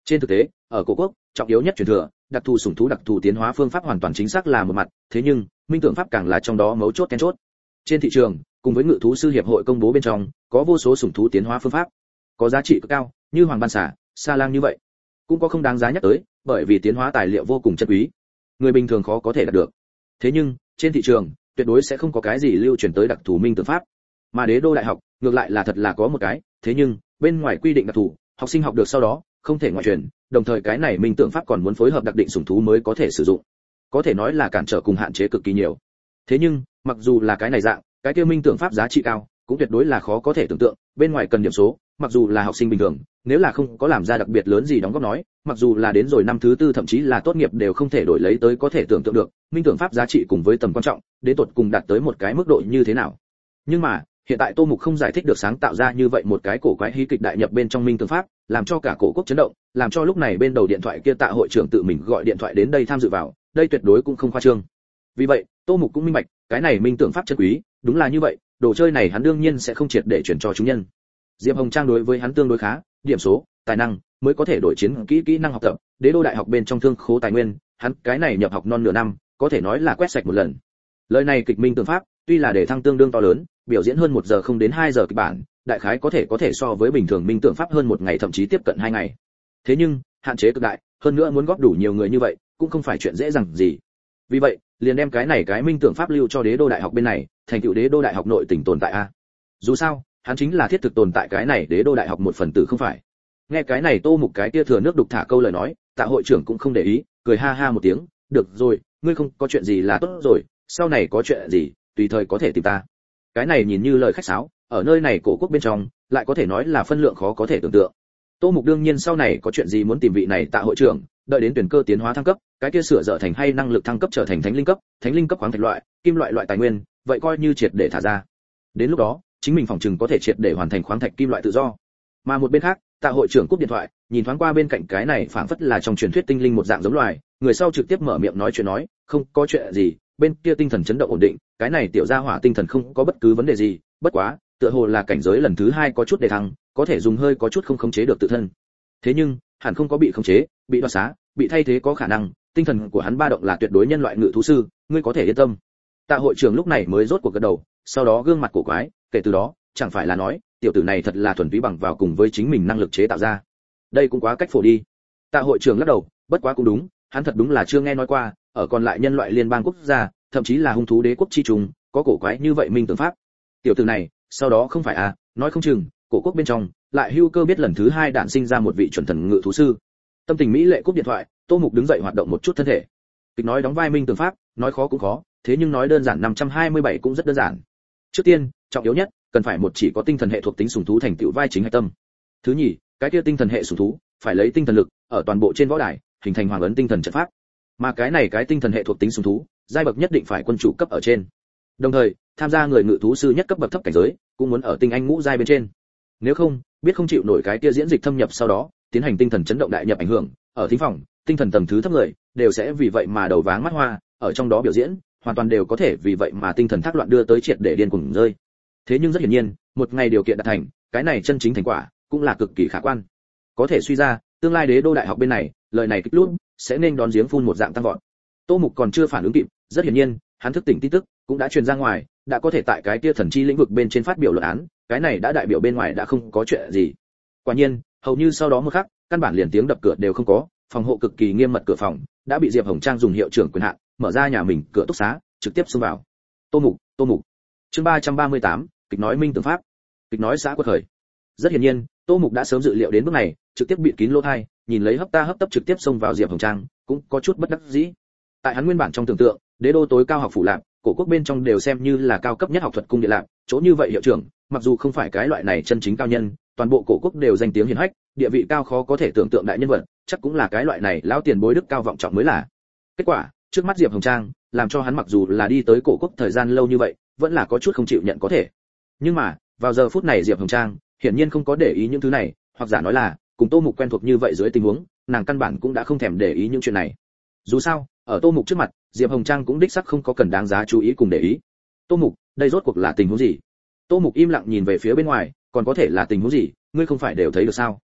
Trên thực tế, ở cổ quốc, trọng yếu nhất truyền thừa, đặc thù sủng thú đặc thù tiến hóa phương pháp hoàn toàn chính xác là một mặt, thế nhưng, minh tưởng pháp càng là trong đó mấu chốt then chốt. Trên thị trường, cùng với ngự thú sư hiệp hội công bố bên trong, có vô số sủng thú tiến hóa phương pháp, có giá trị cực cao, như hoàng ban xà, sa lang như vậy, cũng có không đáng giá nhắc tới, bởi vì tiến hóa tài liệu vô cùng chân quý, người bình thường khó có thể đạt được. Thế nhưng, trên thị trường, tuyệt đối sẽ không có cái gì lưu truyền tới đặc thù minh tưởng pháp, mà Đế Đô đại học, ngược lại là thật là có một cái, thế nhưng, bên ngoài quy định đặc thù, học sinh học được sau đó, không thể ngoại truyền, đồng thời cái này minh tưởng pháp còn muốn phối hợp đặc định sủng thú mới có thể sử dụng. Có thể nói là cản trở cùng hạn chế cực kỳ nhiều. Thế nhưng, mặc dù là cái này dạng, cái kia minh tưởng pháp giá trị cao, cũng tuyệt đối là khó có thể tưởng tượng, bên ngoài cần điểm số, mặc dù là học sinh bình thường, nếu là không có làm ra đặc biệt lớn gì đóng góp nói, mặc dù là đến rồi năm thứ tư thậm chí là tốt nghiệp đều không thể đổi lấy tới có thể tưởng tượng được, minh tưởng pháp giá trị cùng với tầm quan trọng, đến tột cùng đạt tới một cái mức độ như thế nào. Nhưng mà, hiện tại Tô Mục không giải thích được sáng tạo ra như vậy một cái cổ quái hí kịch đại nhập bên trong minh tưởng pháp, làm cho cả cổ quốc chấn động, làm cho lúc này bên đầu điện thoại kia Tạ hội trưởng tự mình gọi điện thoại đến đây tham dự vào, đây tuyệt đối cũng không khoa trương. Vì vậy, Tô Mục cũng minh bạch, cái này minh tưởng pháp chân quý, đúng là như vậy, đồ chơi này hắn đương nhiên sẽ không triệt để chuyển cho chúng nhân. Diệp Hồng Trang đối với hắn tương đối khá, điểm số, tài năng mới có thể đổi chiến kỹ kỹ năng học tập, Đế Đô đại học bên trong thương khố tài nguyên, hắn cái này nhập học non nửa năm, có thể nói là quét sạch một lần. Lời này kịch minh tưởng pháp, tuy là để thăng tương đương to lớn, biểu diễn hơn một giờ không đến hai giờ kịch bản, đại khái có thể có thể so với bình thường minh tưởng pháp hơn một ngày thậm chí tiếp cận hai ngày. Thế nhưng, hạn chế cực đại, hơn nữa muốn góp đủ nhiều người như vậy, cũng không phải chuyện dễ dàng gì. Vì vậy, liền đem cái này cái minh tưởng pháp lưu cho Đế Đô đại học bên này, thành tựu Đế Đô đại học nội tình tồn tại a. Dù sao, hắn chính là thiết thực tồn tại cái này Đế Đô đại học một phần tử không phải. Nghe cái này Tô Mục cái kia thừa nước đục thả câu lời nói, Tạ hội trưởng cũng không để ý, cười ha ha một tiếng, "Được rồi, ngươi không có chuyện gì là tốt rồi, sau này có chuyện gì, tùy thời có thể tìm ta." Cái này nhìn như lời khách sáo, ở nơi này cổ quốc bên trong, lại có thể nói là phân lượng khó có thể tưởng tượng. Tô Mục đương nhiên sau này có chuyện gì muốn tìm vị này Tạ hội trưởng, đợi đến tuyển cơ tiến hóa thăng cấp, cái kia sửa dở thành hay năng lực thăng cấp trở thành thánh linh cấp, thánh linh cấp khoáng thạch loại, kim loại loại tài nguyên, vậy coi như triệt để thả ra. Đến lúc đó, chính mình phòng trừng có thể triệt để hoàn thành khoáng thạch kim loại tự do. Mà một bên khác, Tạ hội trưởng cúp điện thoại, nhìn thoáng qua bên cạnh cái này phảng phất là trong truyền thuyết tinh linh một dạng giống loài, người sau trực tiếp mở miệng nói chuyện nói, "Không có chuyện gì, bên kia tinh thần chấn động ổn định, cái này tiểu gia hỏa tinh thần không có bất cứ vấn đề gì, bất quá, tựa hồ là cảnh giới lần thứ hai có chút đề thăng, có thể dùng hơi có chút không khống chế được tự thân. Thế nhưng, hẳn không có bị khống chế, bị đoạt xá, bị thay thế có khả năng, tinh thần của hắn ba động là tuyệt đối nhân loại ngự thú sư, ngươi có thể yên tâm." Tạ hội trưởng lúc này mới rốt cuộc gật đầu, sau đó gương mặt cổ quái, kể từ đó, chẳng phải là nói, tiểu tử này thật là thuần túy bằng vào cùng với chính mình năng lực chế tạo ra. Đây cũng quá cách phổ đi. Tạ hội trưởng lắc đầu, bất quá cũng đúng, hắn thật đúng là chưa nghe nói qua, ở còn lại nhân loại liên bang quốc gia, thậm chí là hung thú đế quốc chi trùng, có cổ quái như vậy minh tưởng pháp. Tiểu tử này, sau đó không phải à, nói không chừng, cổ quốc bên trong, lại hưu cơ biết lần thứ hai đản sinh ra một vị chuẩn thần ngự thú sư. Tâm tình mỹ lệ cúp điện thoại, Tô Mục đứng dậy hoạt động một chút thân thể. Kịch nói đóng vai minh tưởng pháp, nói khó cũng khó, thế nhưng nói đơn giản năm trăm hai mươi bảy cũng rất đơn giản. Trước tiên, trọng yếu nhất, cần phải một chỉ có tinh thần hệ thuộc tính sủng thú thành tựu vai chính hạch tâm. Thứ nhì, cái kia tinh thần hệ sủng thú, phải lấy tinh thần lực, ở toàn bộ trên võ đài, hình thành hoàng ấn tinh thần trận pháp. Mà cái này cái tinh thần hệ thuộc tính sủng thú, giai bậc nhất định phải quân chủ cấp ở trên. Đồng thời, tham gia người ngự thú sư nhất cấp bậc thấp cảnh giới, cũng muốn ở tinh anh ngũ giai bên trên. Nếu không, biết không chịu nổi cái kia diễn dịch thâm nhập sau đó, tiến hành tinh thần chấn động đại nhập ảnh hưởng, ở thính phòng, tinh thần tầng thứ thấp người, đều sẽ vì vậy mà đầu váng mắt hoa, ở trong đó biểu diễn, hoàn toàn đều có thể vì vậy mà tinh thần thác loạn đưa tới triệt để điên cuồng rơi. Thế nhưng rất hiển nhiên, một ngày điều kiện đạt thành, cái này chân chính thành quả, cũng là cực kỳ khả quan. Có thể suy ra, tương lai Đế Đô đại học bên này, lời này kích lút, sẽ nên đón giếng phun một dạng tăng vọt. Tô Mục còn chưa phản ứng kịp, rất hiển nhiên, hắn thức tỉnh tin tức, cũng đã truyền ra ngoài, đã có thể tại cái kia thần chi lĩnh vực bên trên phát biểu luận án, cái này đã đại biểu bên ngoài đã không có chuyện gì. Quả nhiên, hầu như sau đó một khắc, căn bản liền tiếng đập cửa đều không có, phòng hộ cực kỳ nghiêm mật cửa phòng, đã bị Diệp Hồng Trang dùng hiệu trưởng quyền hạn, mở ra nhà mình cửa túc xá, trực tiếp xông vào. Tô Mục, Tô Mục. Chương ba trăm ba mươi tám, kịch nói minh tưởng pháp. Kịch nói xã quật khởi. Rất hiển nhiên, Tô Mục đã sớm dự liệu đến bước này, trực tiếp bịt kín lỗ tai, nhìn lấy hấp ta hấp tấp trực tiếp xông vào Diệp Hồng Trang, cũng có chút bất đắc dĩ. Tại hắn nguyên bản trong tưởng tượng, Đế Đô tối cao học phủ lạc, cổ quốc bên trong đều xem như là cao cấp nhất học thuật cung điện lạc, chỗ như vậy hiệu trưởng, mặc dù không phải cái loại này chân chính cao nhân, toàn bộ cổ quốc đều danh tiếng hiển hách, địa vị cao khó có thể tưởng tượng đại nhân vật, chắc cũng là cái loại này lão tiền bối đức cao vọng trọng mới là. Kết quả, trước mắt Diệp Hồng Trang, làm cho hắn mặc dù là đi tới cổ quốc thời gian lâu như vậy, vẫn là có chút không chịu nhận có thể. Nhưng mà, vào giờ phút này Diệp Hồng Trang, hiển nhiên không có để ý những thứ này, hoặc giả nói là, cùng Tô Mục quen thuộc như vậy dưới tình huống, nàng căn bản cũng đã không thèm để ý những chuyện này. Dù sao, ở Tô Mục trước mặt, Diệp Hồng Trang cũng đích xác không có cần đáng giá chú ý cùng để ý. Tô Mục, đây rốt cuộc là tình huống gì? Tô Mục im lặng nhìn về phía bên ngoài, còn có thể là tình huống gì, ngươi không phải đều thấy được sao?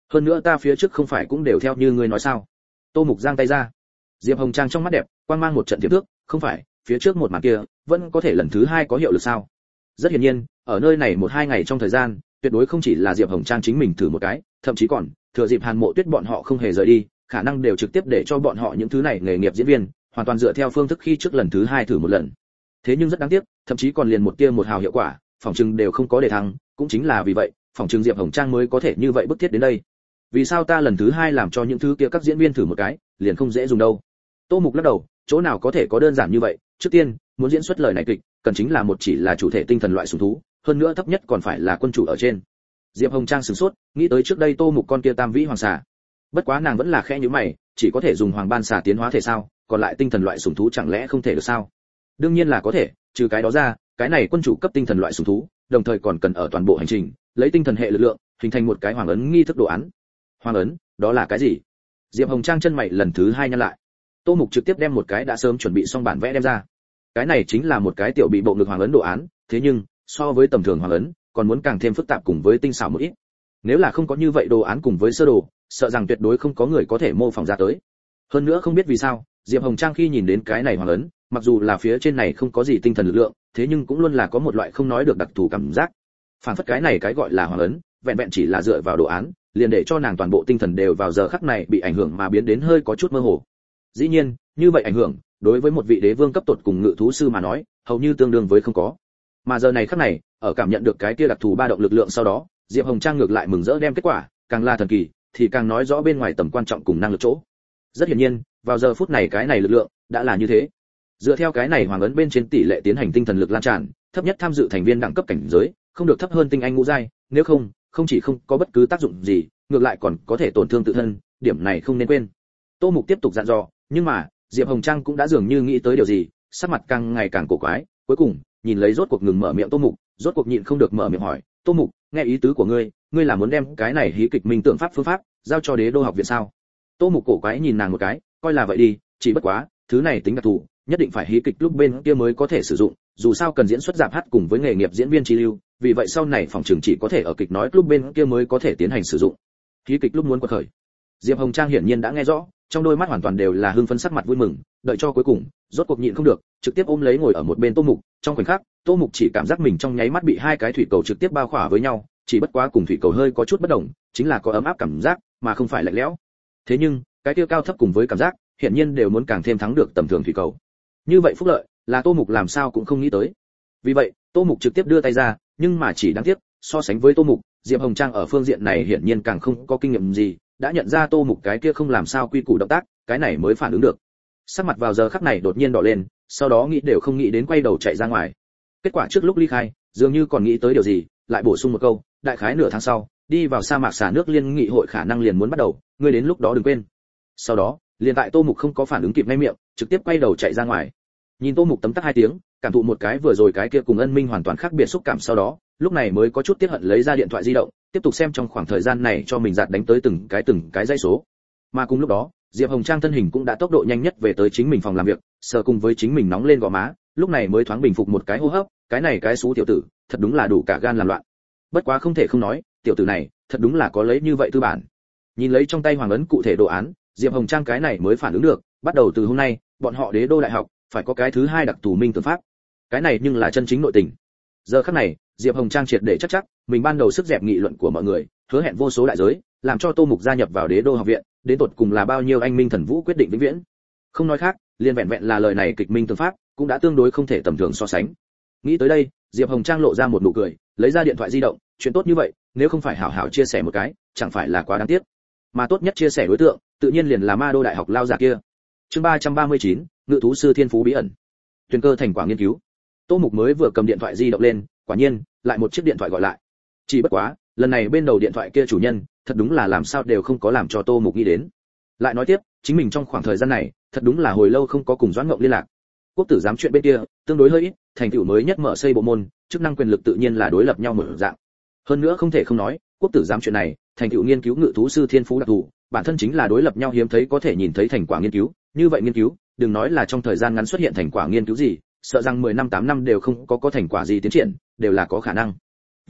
hơn nữa ta phía trước không phải cũng đều theo như ngươi nói sao? Tô Mục giang tay ra. Diệp Hồng Trang trong mắt đẹp quang mang một trận tiềm thức, không phải phía trước một màn kia vẫn có thể lần thứ hai có hiệu lực sao? Rất hiển nhiên ở nơi này một hai ngày trong thời gian tuyệt đối không chỉ là Diệp Hồng Trang chính mình thử một cái, thậm chí còn thừa dịp Hàn Mộ Tuyết bọn họ không hề rời đi, khả năng đều trực tiếp để cho bọn họ những thứ này nghề nghiệp diễn viên hoàn toàn dựa theo phương thức khi trước lần thứ hai thử một lần. Thế nhưng rất đáng tiếc, thậm chí còn liền một tia một hào hiệu quả, phòng trừng đều không có để thắng, cũng chính là vì vậy, phòng trừng Diệp Hồng Trang mới có thể như vậy bức thiết đến đây. Vì sao ta lần thứ hai làm cho những thứ kia các diễn viên thử một cái, liền không dễ dùng đâu? Tô Mục lắc đầu, chỗ nào có thể có đơn giản như vậy, trước tiên, muốn diễn xuất lời này kịch, cần chính là một chỉ là chủ thể tinh thần loại sủng thú, hơn nữa thấp nhất còn phải là quân chủ ở trên. Diệp Hồng Trang sửng sốt, nghĩ tới trước đây Tô Mục con kia Tam Vĩ Hoàng xà. Bất quá nàng vẫn là khẽ nhíu mày, chỉ có thể dùng Hoàng Ban xà tiến hóa thể sao, còn lại tinh thần loại sủng thú chẳng lẽ không thể được sao? Đương nhiên là có thể, trừ cái đó ra, cái này quân chủ cấp tinh thần loại sủng thú, đồng thời còn cần ở toàn bộ hành trình, lấy tinh thần hệ lực lượng, hình thành một cái hoàng ấn nghi thức đồ án. Hoàng ấn, đó là cái gì? Diệp Hồng Trang chân mày lần thứ hai nhăn lại. Tô Mục trực tiếp đem một cái đã sớm chuẩn bị xong bản vẽ đem ra. Cái này chính là một cái tiểu bị bộ ngực hoàng ấn đồ án, thế nhưng so với tầm thường hoàng ấn, còn muốn càng thêm phức tạp cùng với tinh xảo một ít. Nếu là không có như vậy đồ án cùng với sơ đồ, sợ rằng tuyệt đối không có người có thể mô phỏng ra tới. Hơn nữa không biết vì sao, Diệp Hồng Trang khi nhìn đến cái này hoàng ấn, mặc dù là phía trên này không có gì tinh thần lực lượng, thế nhưng cũng luôn là có một loại không nói được đặc thù cảm giác. Phản phất cái này cái gọi là hoàng ấn, vẹn vẹn chỉ là dựa vào đồ án, liền để cho nàng toàn bộ tinh thần đều vào giờ khắc này bị ảnh hưởng mà biến đến hơi có chút mơ hồ. Dĩ nhiên, như vậy ảnh hưởng, đối với một vị đế vương cấp tột cùng ngự thú sư mà nói, hầu như tương đương với không có. Mà giờ này khắc này, ở cảm nhận được cái kia đặc thù ba động lực lượng sau đó, Diệp Hồng Trang ngược lại mừng rỡ đem kết quả, càng là thần kỳ, thì càng nói rõ bên ngoài tầm quan trọng cùng năng lực chỗ. Rất hiển nhiên, vào giờ phút này cái này lực lượng đã là như thế. Dựa theo cái này hoàng ấn bên trên tỷ lệ tiến hành tinh thần lực lan tràn, thấp nhất tham dự thành viên đẳng cấp cảnh giới, không được thấp hơn tinh anh ngũ giai, nếu không, không chỉ không có bất cứ tác dụng gì, ngược lại còn có thể tổn thương tự thân, điểm này không nên quên. Tô Mục tiếp tục dặn dò, nhưng mà, Diệp Hồng Trang cũng đã dường như nghĩ tới điều gì, sắc mặt càng ngày càng cổ quái, cuối cùng, nhìn lấy rốt cuộc ngừng mở miệng Tô Mục, rốt cuộc nhịn không được mở miệng hỏi, "Tô Mục, nghe ý tứ của ngươi, ngươi là muốn đem cái này hí kịch minh tượng pháp phương pháp giao cho Đế Đô học viện sao?" Tô Mục cổ quái nhìn nàng một cái, coi là vậy đi, chỉ bất quá, thứ này tính đặc thù, nhất định phải hí kịch lúc bên kia mới có thể sử dụng, dù sao cần diễn xuất giảm hát cùng với nghề nghiệp diễn viên chi lưu, vì vậy sau này phòng trường chỉ có thể ở kịch nói lúc bên kia mới có thể tiến hành sử dụng. Hí kịch lúc muốn quật khởi. Diệp Hồng Trang hiển nhiên đã nghe rõ, trong đôi mắt hoàn toàn đều là hưng phấn sắc mặt vui mừng, đợi cho cuối cùng, rốt cuộc nhịn không được, trực tiếp ôm lấy ngồi ở một bên Tô Mục, trong khoảnh khắc, Tô Mục chỉ cảm giác mình trong nháy mắt bị hai cái thủy cầu trực tiếp bao khỏa với nhau, chỉ bất quá cùng thủy cầu hơi có chút bất đồng, chính là có ấm áp cảm giác, mà không phải lạnh lẽo. Thế nhưng, cái kia cao thấp cùng với cảm giác, hiển nhiên đều muốn càng thêm thắng được tầm thường thủy cầu. Như vậy phúc lợi, là Tô Mục làm sao cũng không nghĩ tới. Vì vậy, Tô Mục trực tiếp đưa tay ra, nhưng mà chỉ đáng tiếc, so sánh với Tô Mục, Diệp Hồng Trang ở phương diện này hiển nhiên càng không có kinh nghiệm gì, đã nhận ra Tô Mục cái kia không làm sao quy củ động tác, cái này mới phản ứng được. Sắc mặt vào giờ khắc này đột nhiên đỏ lên, sau đó nghĩ đều không nghĩ đến quay đầu chạy ra ngoài. Kết quả trước lúc ly khai, dường như còn nghĩ tới điều gì, lại bổ sung một câu, đại khái nửa tháng sau, đi vào sa mạc xả nước liên nghị hội khả năng liền muốn bắt đầu, ngươi đến lúc đó đừng quên. Sau đó, liền tại Tô Mục không có phản ứng kịp ngay miệng, trực tiếp quay đầu chạy ra ngoài. Nhìn Tô Mục tấm tắc hai tiếng, cảm thụ một cái vừa rồi cái kia cùng Ân Minh hoàn toàn khác biệt xúc cảm sau đó, lúc này mới có chút tiếc hận lấy ra điện thoại di động, tiếp tục xem trong khoảng thời gian này cho mình giạt đánh tới từng cái từng cái dãy số. Mà cùng lúc đó, Diệp Hồng Trang thân hình cũng đã tốc độ nhanh nhất về tới chính mình phòng làm việc, sờ cùng với chính mình nóng lên gò má, lúc này mới thoáng bình phục một cái hô hấp, cái này cái xú tiểu tử, thật đúng là đủ cả gan làm loạn. Bất quá không thể không nói, tiểu tử này, thật đúng là có lấy như vậy tư bản. Nhìn lấy trong tay hoàng ấn cụ thể đồ án, Diệp Hồng Trang cái này mới phản ứng được, bắt đầu từ hôm nay, bọn họ Đế Đô đại học phải có cái thứ hai đặc thù minh tượng pháp. Cái này nhưng là chân chính nội tình. Giờ khắc này, Diệp Hồng Trang triệt để chắc chắc, mình ban đầu sức dẹp nghị luận của mọi người, hứa hẹn vô số đại giới, làm cho Tô Mục gia nhập vào Đế Đô học viện, đến tột cùng là bao nhiêu anh minh thần vũ quyết định vĩnh viễn. Không nói khác, liên vẹn vẹn là lời này kịch minh tượng pháp, cũng đã tương đối không thể tầm thường so sánh. Nghĩ tới đây, Diệp Hồng Trang lộ ra một nụ cười, lấy ra điện thoại di động, chuyện tốt như vậy, nếu không phải hảo hảo chia sẻ một cái, chẳng phải là quá đáng tiếc. Mà tốt nhất chia sẻ đối tượng, tự nhiên liền là Ma Đô đại học lao giả kia. Chương ba trăm ba mươi chín, ngự thú sư thiên phú bí ẩn. Tuyền cơ thành quả nghiên cứu. Tô Mục mới vừa cầm điện thoại di động lên, quả nhiên, lại một chiếc điện thoại gọi lại. Chỉ bất quá, lần này bên đầu điện thoại kia chủ nhân, thật đúng là làm sao đều không có làm cho Tô Mục nghĩ đến. Lại nói tiếp, chính mình trong khoảng thời gian này, thật đúng là hồi lâu không có cùng Doãn Ngộng liên lạc. Quốc tử giám chuyện bên kia, tương đối hơi ít, thành tựu mới nhất mở xây bộ môn, chức năng quyền lực tự nhiên là đối lập nhau một dạng. Hơn nữa không thể không nói, quốc tử giám chuyện này, thành tựu nghiên cứu ngự thú sư thiên phú đặc thù, bản thân chính là đối lập nhau hiếm thấy có thể nhìn thấy thành quả nghiên cứu, như vậy nghiên cứu, đừng nói là trong thời gian ngắn xuất hiện thành quả nghiên cứu gì, sợ rằng mười năm tám năm đều không có có thành quả gì tiến triển, đều là có khả năng. Vì vậy,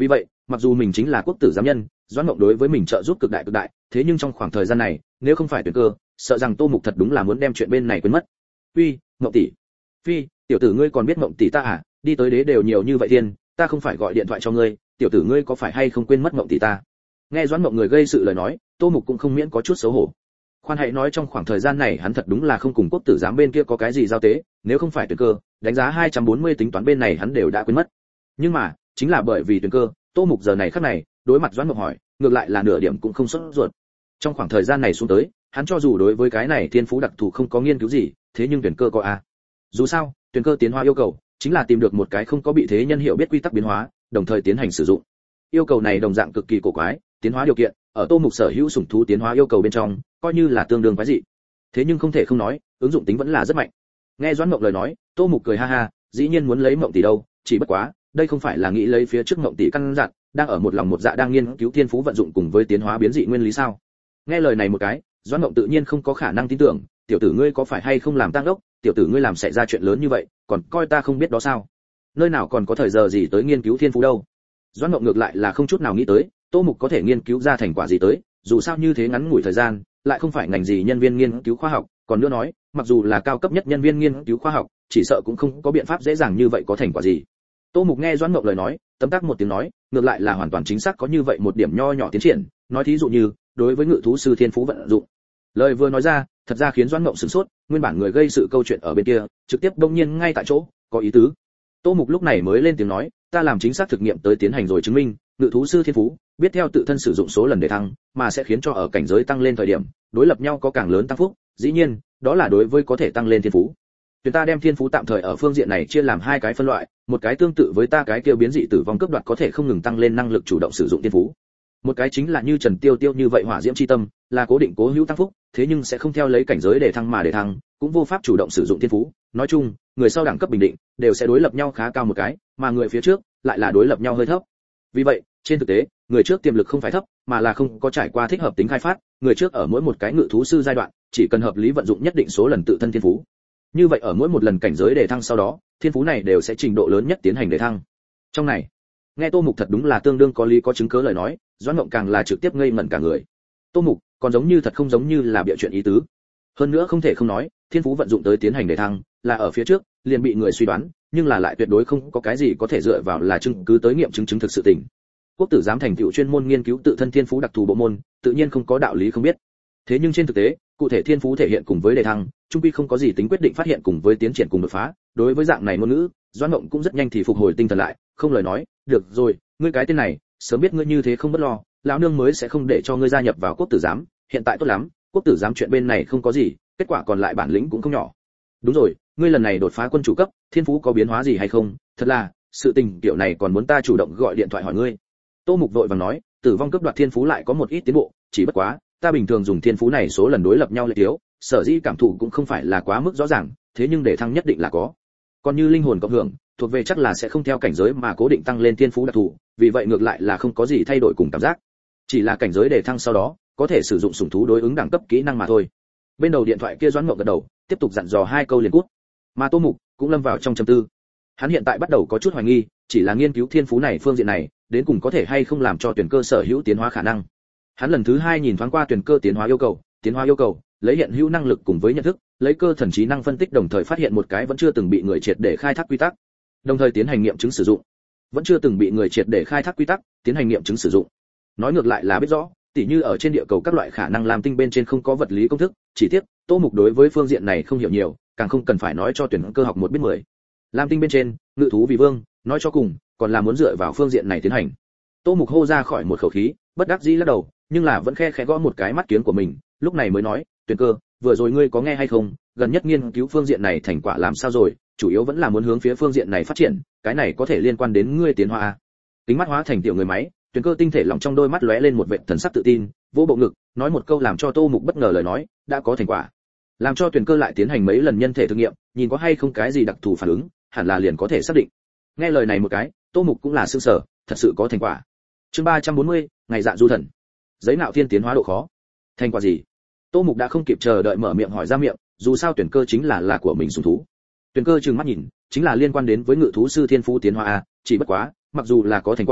mặc dù mình chính là quốc tử giám nhân, Doãn Mộng đối với mình trợ giúp cực đại cực đại, thế nhưng trong khoảng thời gian này, nếu không phải Tuyển Cơ, sợ rằng Tô Mục thật đúng là muốn đem chuyện bên này quên mất. "Uy, Mộng tỷ." "Phi, tiểu tử ngươi còn biết Mộng tỷ ta à? Đi tới đế đều nhiều như vậy tiền, ta không phải gọi điện thoại cho ngươi, tiểu tử ngươi có phải hay không quên mất Mộng tỷ ta?" Nghe Doãn Mộng người gây sự lời nói, Tô Mục cũng không miễn có chút xấu hổ. Khoan hãy nói trong khoảng thời gian này hắn thật đúng là không cùng quốc tử giám bên kia có cái gì giao tế, nếu không phải Tuyển Cơ, đánh giá hai trăm bốn mươi tính toán bên này hắn đều đã quên mất. Nhưng mà, chính là bởi vì Tuyển Cơ, Tô Mục giờ này khắc này, đối mặt Doãn Mộng hỏi, ngược lại là nửa điểm cũng không sốt ruột. Trong khoảng thời gian này xuống tới, hắn cho dù đối với cái này thiên phú đặc thù không có nghiên cứu gì, thế nhưng Tuyển Cơ có a. Dù sao, Tuyển Cơ tiến hóa yêu cầu chính là tìm được một cái không có bị thế nhân hiểu biết quy tắc biến hóa, đồng thời tiến hành sử dụng. Yêu cầu này đồng dạng cực kỳ cổ quái, tiến hóa điều kiện ở Tô Mục sở hữu sủng thú tiến hóa yêu cầu bên trong, coi như là tương đương quái dị. Thế nhưng không thể không nói, ứng dụng tính vẫn là rất mạnh. Nghe Doãn Mộng lời nói, Tô Mục cười ha ha, dĩ nhiên muốn lấy Mộng tỷ đâu, chỉ bất quá, đây không phải là nghĩ lấy phía trước Mộng tỷ căn dặn, đang ở một lòng một dạ đang nghiên cứu thiên phú vận dụng cùng với tiến hóa biến dị nguyên lý sao? Nghe lời này một cái, Doãn Mộng tự nhiên không có khả năng tin tưởng, tiểu tử ngươi có phải hay không làm tăng đốc, tiểu tử ngươi làm xảy ra chuyện lớn như vậy, còn coi ta không biết đó sao? Nơi nào còn có thời giờ gì tới nghiên cứu thiên phú đâu? Doãn Mộng ngược lại là không chút nào nghĩ tới, Tô Mục có thể nghiên cứu ra thành quả gì tới, dù sao như thế ngắn ngủi thời gian, lại không phải ngành gì nhân viên nghiên cứu khoa học, còn nữa nói, mặc dù là cao cấp nhất nhân viên nghiên cứu khoa học, chỉ sợ cũng không có biện pháp dễ dàng như vậy có thành quả gì. Tô Mục nghe Doãn Mộng lời nói, tấm tắc một tiếng nói, ngược lại là hoàn toàn chính xác có như vậy một điểm nho nhỏ tiến triển, nói thí dụ như, đối với ngự thú sư thiên phú vận dụng. Lời vừa nói ra, thật ra khiến Doãn Mộng sửng sốt, nguyên bản người gây sự câu chuyện ở bên kia, trực tiếp đông nhiên ngay tại chỗ, có ý tứ. Tô Mục lúc này mới lên tiếng nói, ta làm chính xác thực nghiệm tới tiến hành rồi chứng minh, ngự thú sư thiên phú, biết theo tự thân sử dụng số lần để thăng, mà sẽ khiến cho ở cảnh giới tăng lên thời điểm, đối lập nhau có càng lớn tăng phúc, dĩ nhiên, đó là đối với có thể tăng lên thiên phú. Chúng ta đem thiên phú tạm thời ở phương diện này chia làm hai cái phân loại, một cái tương tự với ta cái kia biến dị tử vong cấp đoạt có thể không ngừng tăng lên năng lực chủ động sử dụng thiên phú. Một cái chính là như Trần Tiêu Tiêu như vậy hỏa diễm chi tâm, là cố định cố hữu tăng phúc, thế nhưng sẽ không theo lấy cảnh giới để thăng mà để thăng, cũng vô pháp chủ động sử dụng thiên phú. Nói chung, người sau đẳng cấp bình định đều sẽ đối lập nhau khá cao một cái, mà người phía trước lại là đối lập nhau hơi thấp. Vì vậy, trên thực tế, người trước tiềm lực không phải thấp, mà là không có trải qua thích hợp tính khai phát, người trước ở mỗi một cái ngự thú sư giai đoạn, chỉ cần hợp lý vận dụng nhất định số lần tự thân thiên phú. Như vậy ở mỗi một lần cảnh giới đề thăng sau đó, thiên phú này đều sẽ trình độ lớn nhất tiến hành đề thăng. Trong này, nghe Tô Mục thật đúng là tương đương có lý có chứng cứ lời nói, Doãn Mộng càng là trực tiếp ngây ngẩn cả người. Tô Mục, còn giống như thật không giống như là bịa chuyện ý tứ. Hơn nữa không thể không nói, thiên phú vận dụng tới tiến hành đề thăng, là ở phía trước, liền bị người suy đoán, nhưng là lại tuyệt đối không có cái gì có thể dựa vào là chứng cứ tới nghiệm chứng chứng thực sự tình. Quốc tử giám thành tựu chuyên môn nghiên cứu tự thân thiên phú đặc thù bộ môn, tự nhiên không có đạo lý không biết. Thế nhưng trên thực tế, cụ thể thiên phú thể hiện cùng với đề thăng, trung quy không có gì tính quyết định phát hiện cùng với tiến triển cùng đột phá, đối với dạng này ngôn ngữ, Doãn Mộng cũng rất nhanh thì phục hồi tinh thần lại, không lời nói, được rồi, ngươi cái tên này, sớm biết ngươi như thế không bất lo, lão nương mới sẽ không để cho ngươi gia nhập vào quốc tử giám, hiện tại tốt lắm, quốc tử giám chuyện bên này không có gì, kết quả còn lại bản lĩnh cũng không nhỏ. Đúng rồi, ngươi lần này đột phá quân chủ cấp, thiên phú có biến hóa gì hay không? Thật là, sự tình kiểu này còn muốn ta chủ động gọi điện thoại hỏi ngươi. Tô Mục vội vàng nói, tử vong cấp đoạt thiên phú lại có một ít tiến bộ, chỉ bất quá, ta bình thường dùng thiên phú này số lần đối lập nhau lệch thiếu, sở dĩ cảm thụ cũng không phải là quá mức rõ ràng, thế nhưng để thăng nhất định là có. Còn như linh hồn cộng hưởng, thuộc về chắc là sẽ không theo cảnh giới mà cố định tăng lên thiên phú đặc thù, vì vậy ngược lại là không có gì thay đổi cùng cảm giác. Chỉ là cảnh giới để thăng sau đó, có thể sử dụng sủng thú đối ứng đẳng cấp kỹ năng mà thôi. Bên đầu điện thoại kia Doãn Mộng gật đầu, tiếp tục dặn dò hai câu liền cút. Mà Tô Mục cũng lâm vào trong trầm tư. Hắn hiện tại bắt đầu có chút hoài nghi, chỉ là nghiên cứu thiên phú này phương diện này, đến cùng có thể hay không làm cho tuyển cơ sở hữu tiến hóa khả năng. Hắn lần thứ hai nhìn thoáng qua tuyển cơ tiến hóa yêu cầu, tiến hóa yêu cầu, lấy hiện hữu năng lực cùng với nhận thức, lấy cơ thần trí năng phân tích đồng thời phát hiện một cái vẫn chưa từng bị người triệt để khai thác quy tắc, đồng thời tiến hành nghiệm chứng sử dụng. Vẫn chưa từng bị người triệt để khai thác quy tắc, tiến hành nghiệm chứng sử dụng. Nói ngược lại là biết rõ, tỉ như ở trên địa cầu các loại khả năng làm tinh bên trên không có vật lý công thức, chỉ tiếc, Tô Mục đối với phương diện này không hiểu nhiều, càng không cần phải nói cho tuyển cơ học một biết mười. Lam tinh bên trên, ngự thú vì vương, nói cho cùng, còn là muốn dựa vào phương diện này tiến hành. Tô Mục hô ra khỏi một khẩu khí, bất đắc dĩ lắc đầu, nhưng là vẫn khe khẽ gõ một cái mắt kiếng của mình, lúc này mới nói, tuyển cơ, vừa rồi ngươi có nghe hay không, gần nhất nghiên cứu phương diện này thành quả làm sao rồi, chủ yếu vẫn là muốn hướng phía phương diện này phát triển, cái này có thể liên quan đến ngươi tiến hóa. Kính mắt hóa thành tiểu người máy, tuyển cơ tinh thể lỏng trong đôi mắt lóe lên một vệt thần sắc tự tin, vỗ bộ ngực, nói một câu làm cho Tô Mục bất ngờ lời nói, đã có thành quả. Làm cho tuyển cơ lại tiến hành mấy lần nhân thể thử nghiệm, nhìn có hay không cái gì đặc thù phản ứng, hẳn là liền có thể xác định. Nghe lời này một cái, Tô Mục cũng là sửng sở, thật sự có thành quả. Chương ba trăm bốn mươi, ngày dạ du thần. Giấy nạo thiên tiến hóa độ khó. Thành quả gì? Tô Mục đã không kịp chờ đợi mở miệng hỏi ra miệng, dù sao tuyển cơ chính là là của mình sủng thú. Tuyển cơ trừng mắt nhìn, chính là liên quan đến với ngự thú sư thiên phú tiến hóa a, chỉ bất quá, mặc dù là có thành quả,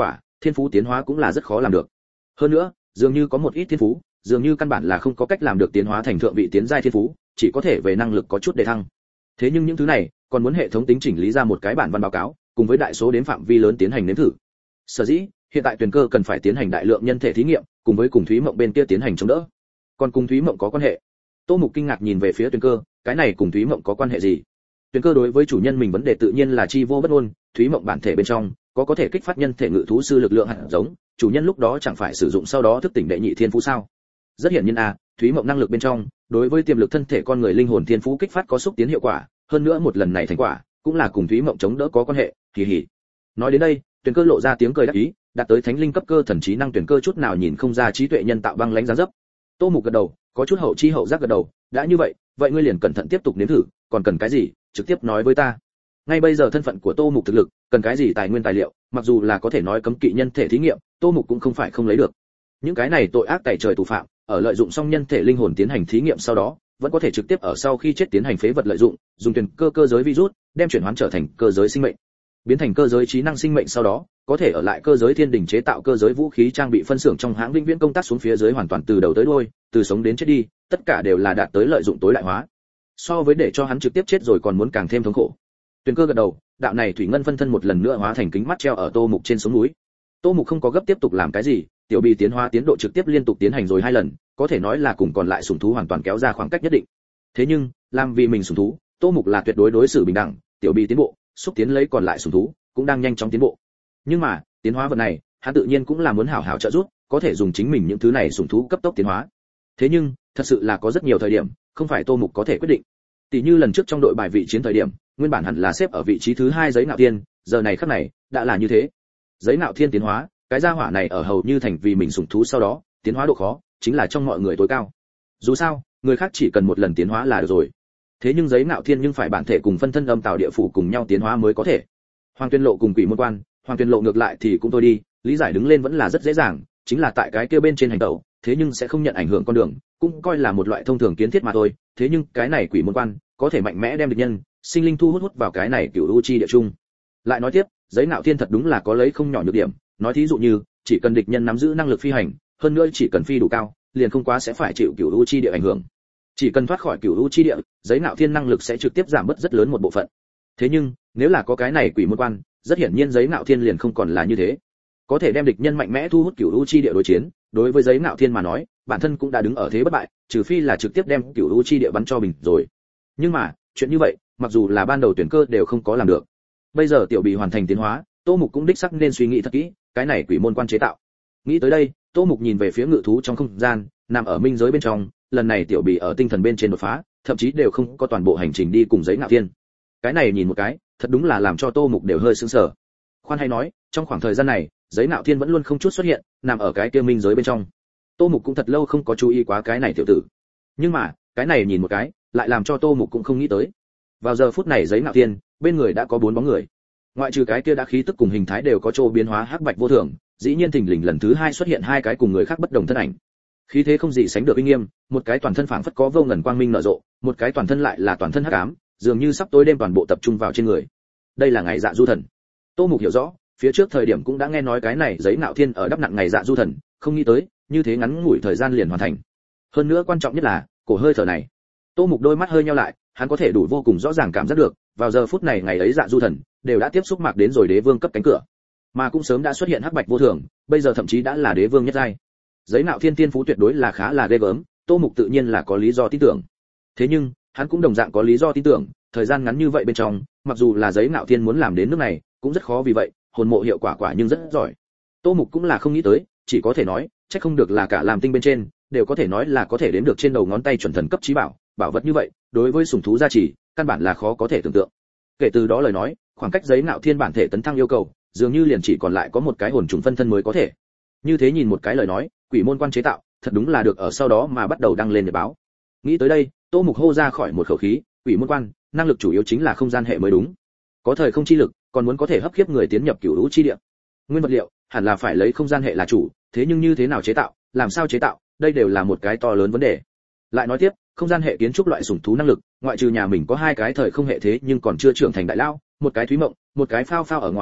thiên phú tiến hóa cũng là rất khó làm được. Hơn nữa, dường như có một ít thiên phú, dường như căn bản là không có cách làm được tiến hóa thành thượng vị tiến giai thiên phú, chỉ có thể về năng lực có chút để thăng. Thế nhưng những thứ này, còn muốn hệ thống tính chỉnh lý ra một cái bản văn báo cáo, cùng với đại số đến phạm vi lớn tiến hành nếm thử. Sở dĩ, hiện tại Tuyền Cơ cần phải tiến hành đại lượng nhân thể thí nghiệm, cùng với cùng Thúy Mộng bên kia tiến hành chống đỡ. Còn cùng Thúy Mộng có quan hệ? Tô Mục kinh ngạc nhìn về phía Tuyền Cơ, cái này cùng Thúy Mộng có quan hệ gì? Tuyền Cơ đối với chủ nhân mình vấn đề tự nhiên là chi vô bất ngôn, Thúy Mộng bản thể bên trong có có thể kích phát nhân thể ngự thú sư lực lượng hạt giống, chủ nhân lúc đó chẳng phải sử dụng sau đó thức tỉnh đệ nhị thiên phú sao? Rất hiển nhiên a, Thúy Mộng năng lực bên trong, đối với tiềm lực thân thể con người linh hồn thiên phú kích phát có xúc tiến hiệu quả, hơn nữa một lần này thành quả cũng là cùng Thúy Mộng chống đỡ có quan hệ, kỳ hỉ. Nói đến đây, Tuyền Cơ lộ ra tiếng cười đắc ý, đạt tới thánh linh cấp cơ thần trí năng Tuyền Cơ chút nào nhìn không ra trí tuệ nhân tạo băng lãnh dáng dấp. Tô Mục gật đầu, có chút hậu chi hậu giác gật đầu, đã như vậy, vậy ngươi liền cẩn thận tiếp tục nếm thử, còn cần cái gì, trực tiếp nói với ta. Ngay bây giờ thân phận của Tô Mục thực lực, cần cái gì tài nguyên tài liệu, mặc dù là có thể nói cấm kỵ nhân thể thí nghiệm, Tô Mục cũng không phải không lấy được. Những cái này tội ác tày trời tù phạm, ở lợi dụng xong nhân thể linh hồn tiến hành thí nghiệm sau đó, vẫn có thể trực tiếp ở sau khi chết tiến hành phế vật lợi dụng, dùng Tuyền Cơ cơ giới virus, đem chuyển hóa trở thành cơ giới sinh mệnh. Biến thành cơ giới trí năng sinh mệnh sau đó, có thể ở lại cơ giới thiên đỉnh chế tạo cơ giới vũ khí trang bị phân xưởng trong hãng vĩnh viễn công tác xuống phía dưới hoàn toàn từ đầu tới đuôi, từ sống đến chết đi, tất cả đều là đạt tới lợi dụng tối đại hóa. So với để cho hắn trực tiếp chết rồi còn muốn càng thêm thống khổ. Tuyền Cơ gật đầu, đạo này thủy ngân phân thân một lần nữa hóa thành kính mắt treo ở Tô Mục trên sống núi. Tô Mục không có gấp tiếp tục làm cái gì, tiểu bì tiến hóa tiến độ trực tiếp liên tục tiến hành rồi hai lần, có thể nói là cùng còn lại sủng thú hoàn toàn kéo ra khoảng cách nhất định. Thế nhưng, làm vì mình sủng thú, Tô Mục là tuyệt đối đối xử bình đẳng, tiểu bì tiến bộ, xúc tiến lấy còn lại sủng thú, cũng đang nhanh chóng tiến bộ. Nhưng mà, tiến hóa vật này, hắn tự nhiên cũng là muốn hảo hảo trợ giúp, có thể dùng chính mình những thứ này sủng thú cấp tốc tiến hóa. Thế nhưng, thật sự là có rất nhiều thời điểm, không phải Tô Mục có thể quyết định. Tỷ như lần trước trong đội bài vị chiến thời điểm, nguyên bản hẳn là xếp ở vị trí thứ hai giấy ngạo thiên, giờ này khắc này, đã là như thế. Giấy ngạo thiên tiến hóa, cái gia hỏa này ở hầu như thành vì mình sủng thú sau đó, tiến hóa độ khó chính là trong mọi người tối cao. Dù sao, người khác chỉ cần một lần tiến hóa là được rồi. Thế nhưng giấy ngạo thiên nhưng phải bản thể cùng phân thân âm tạo địa phủ cùng nhau tiến hóa mới có thể. Hoàng Tuyên Lộ cùng Quỷ Môn Quan, Hoàng Tuyên Lộ ngược lại thì cũng thôi đi, lý giải đứng lên vẫn là rất dễ dàng, chính là tại cái kia bên trên hành tẩu, thế nhưng sẽ không nhận ảnh hưởng con đường, cũng coi là một loại thông thường kiến thiết mà thôi. Thế nhưng cái này Quỷ Môn Quan có thể mạnh mẽ đem địch nhân, sinh linh thu hút hút vào cái này cửu u chi địa chung. Lại nói tiếp, giấy ngạo thiên thật đúng là có lấy không nhỏ nhược điểm, nói thí dụ như, chỉ cần địch nhân nắm giữ năng lực phi hành, hơn nữa chỉ cần phi đủ cao, liền không quá sẽ phải chịu cửu u chi địa ảnh hưởng. Chỉ cần thoát khỏi cửu u chi địa, giấy ngạo thiên năng lực sẽ trực tiếp giảm bớt rất lớn một bộ phận. Thế nhưng, nếu là có cái này Quỷ Môn Quan, rất hiển nhiên giấy ngạo thiên liền không còn là như thế. Có thể đem địch nhân mạnh mẽ thu hút cửu u chi địa đối chiến, đối với giấy ngạo thiên mà nói, bản thân cũng đã đứng ở thế bất bại, trừ phi là trực tiếp đem cửu u chi địa bắn cho bình rồi. Nhưng mà, chuyện như vậy, mặc dù là ban đầu tuyển cơ đều không có làm được. Bây giờ tiểu bì hoàn thành tiến hóa, Tô Mục cũng đích sắc nên suy nghĩ thật kỹ, cái này Quỷ Môn Quan chế tạo. Nghĩ tới đây, Tô Mục nhìn về phía ngự thú trong không gian, nằm ở minh giới bên trong, lần này tiểu bì ở tinh thần bên trên đột phá, thậm chí đều không có toàn bộ hành trình đi cùng giấy ngạo thiên. Cái này nhìn một cái, thật đúng là làm cho Tô Mục đều hơi sững sờ. Khoan hay nói, trong khoảng thời gian này, giấy ngạo thiên vẫn luôn không chút xuất hiện, nằm ở cái kia minh giới bên trong. Tô Mục cũng thật lâu không có chú ý quá cái này tiểu tử. Nhưng mà, cái này nhìn một cái, lại làm cho Tô Mục cũng không nghĩ tới. Vào giờ phút này giấy ngạo thiên, bên người đã có bốn bóng người. Ngoại trừ cái kia đã khí tức cùng hình thái đều có chỗ biến hóa hắc bạch vô thường, dĩ nhiên thình lình lần thứ hai xuất hiện hai cái cùng người khác bất đồng thân ảnh. Khí thế không gì sánh được uy nghiêm, một cái toàn thân phảng phất có vô ngần quang minh nở rộ, một cái toàn thân lại là toàn thân hắc ám, dường như sắp tối đêm toàn bộ tập trung vào trên người. Đây là ngày dạ du thần. Tô Mục hiểu rõ, phía trước thời điểm cũng đã nghe nói cái này giấy ngạo thiên ở đắp nặng ngày dạ du thần, không nghĩ tới, như thế ngắn ngủi thời gian liền hoàn thành. Hơn nữa quan trọng nhất là, cổ hơi thở này. Tô Mục đôi mắt hơi nheo lại, hắn có thể đủ vô cùng rõ ràng cảm giác được, vào giờ phút này ngày ấy dạ du thần đều đã tiếp xúc mạc đến rồi đế vương cấp cánh cửa, mà cũng sớm đã xuất hiện hắc bạch vô thường, bây giờ thậm chí đã là đế vương nhất giai. Giấy ngạo thiên tiên phú tuyệt đối là khá là ghê gớm, Tô Mục tự nhiên là có lý do tin tưởng. Thế nhưng, hắn cũng đồng dạng có lý do tin tưởng, thời gian ngắn như vậy bên trong, mặc dù là giấy ngạo thiên muốn làm đến nước này, cũng rất khó vì vậy, hồn mộ hiệu quả quả nhưng rất giỏi. Tô Mục cũng là không nghĩ tới, chỉ có thể nói, chắc không được là cả làm tinh bên trên, đều có thể nói là có thể đến được trên đầu ngón tay chuẩn thần cấp trí bảo, bảo vật như vậy, đối với sủng thú gia trì, căn bản là khó có thể tưởng tượng. Kể từ đó lời nói, khoảng cách giấy ngạo thiên bản thể tấn thăng yêu cầu, dường như liền chỉ còn lại có một cái hồn trùng phân thân mới có thể. Như thế nhìn một cái lời nói, Quỷ Môn Quan chế tạo, thật đúng là được ở sau đó mà bắt đầu đăng lên để báo. Nghĩ tới đây, Tô Mục hô ra khỏi một khẩu khí, Quỷ Môn Quan, năng lực chủ yếu chính là không gian hệ mới đúng. Có thời không chi lực, còn muốn có thể hấp khiếp người tiến nhập cửu lũ chi địa. Nguyên vật liệu, hẳn là phải lấy không gian hệ là chủ, thế nhưng như thế nào chế tạo, làm sao chế tạo, đây đều là một cái to lớn vấn đề. Lại nói tiếp, không gian hệ kiến trúc loại sủng thú năng lực, ngoại trừ nhà mình có hai cái thời không hệ thế nhưng còn chưa trưởng thành đại lao, một cái Thúy Mộng, một cái Phao Phao ở ngoài,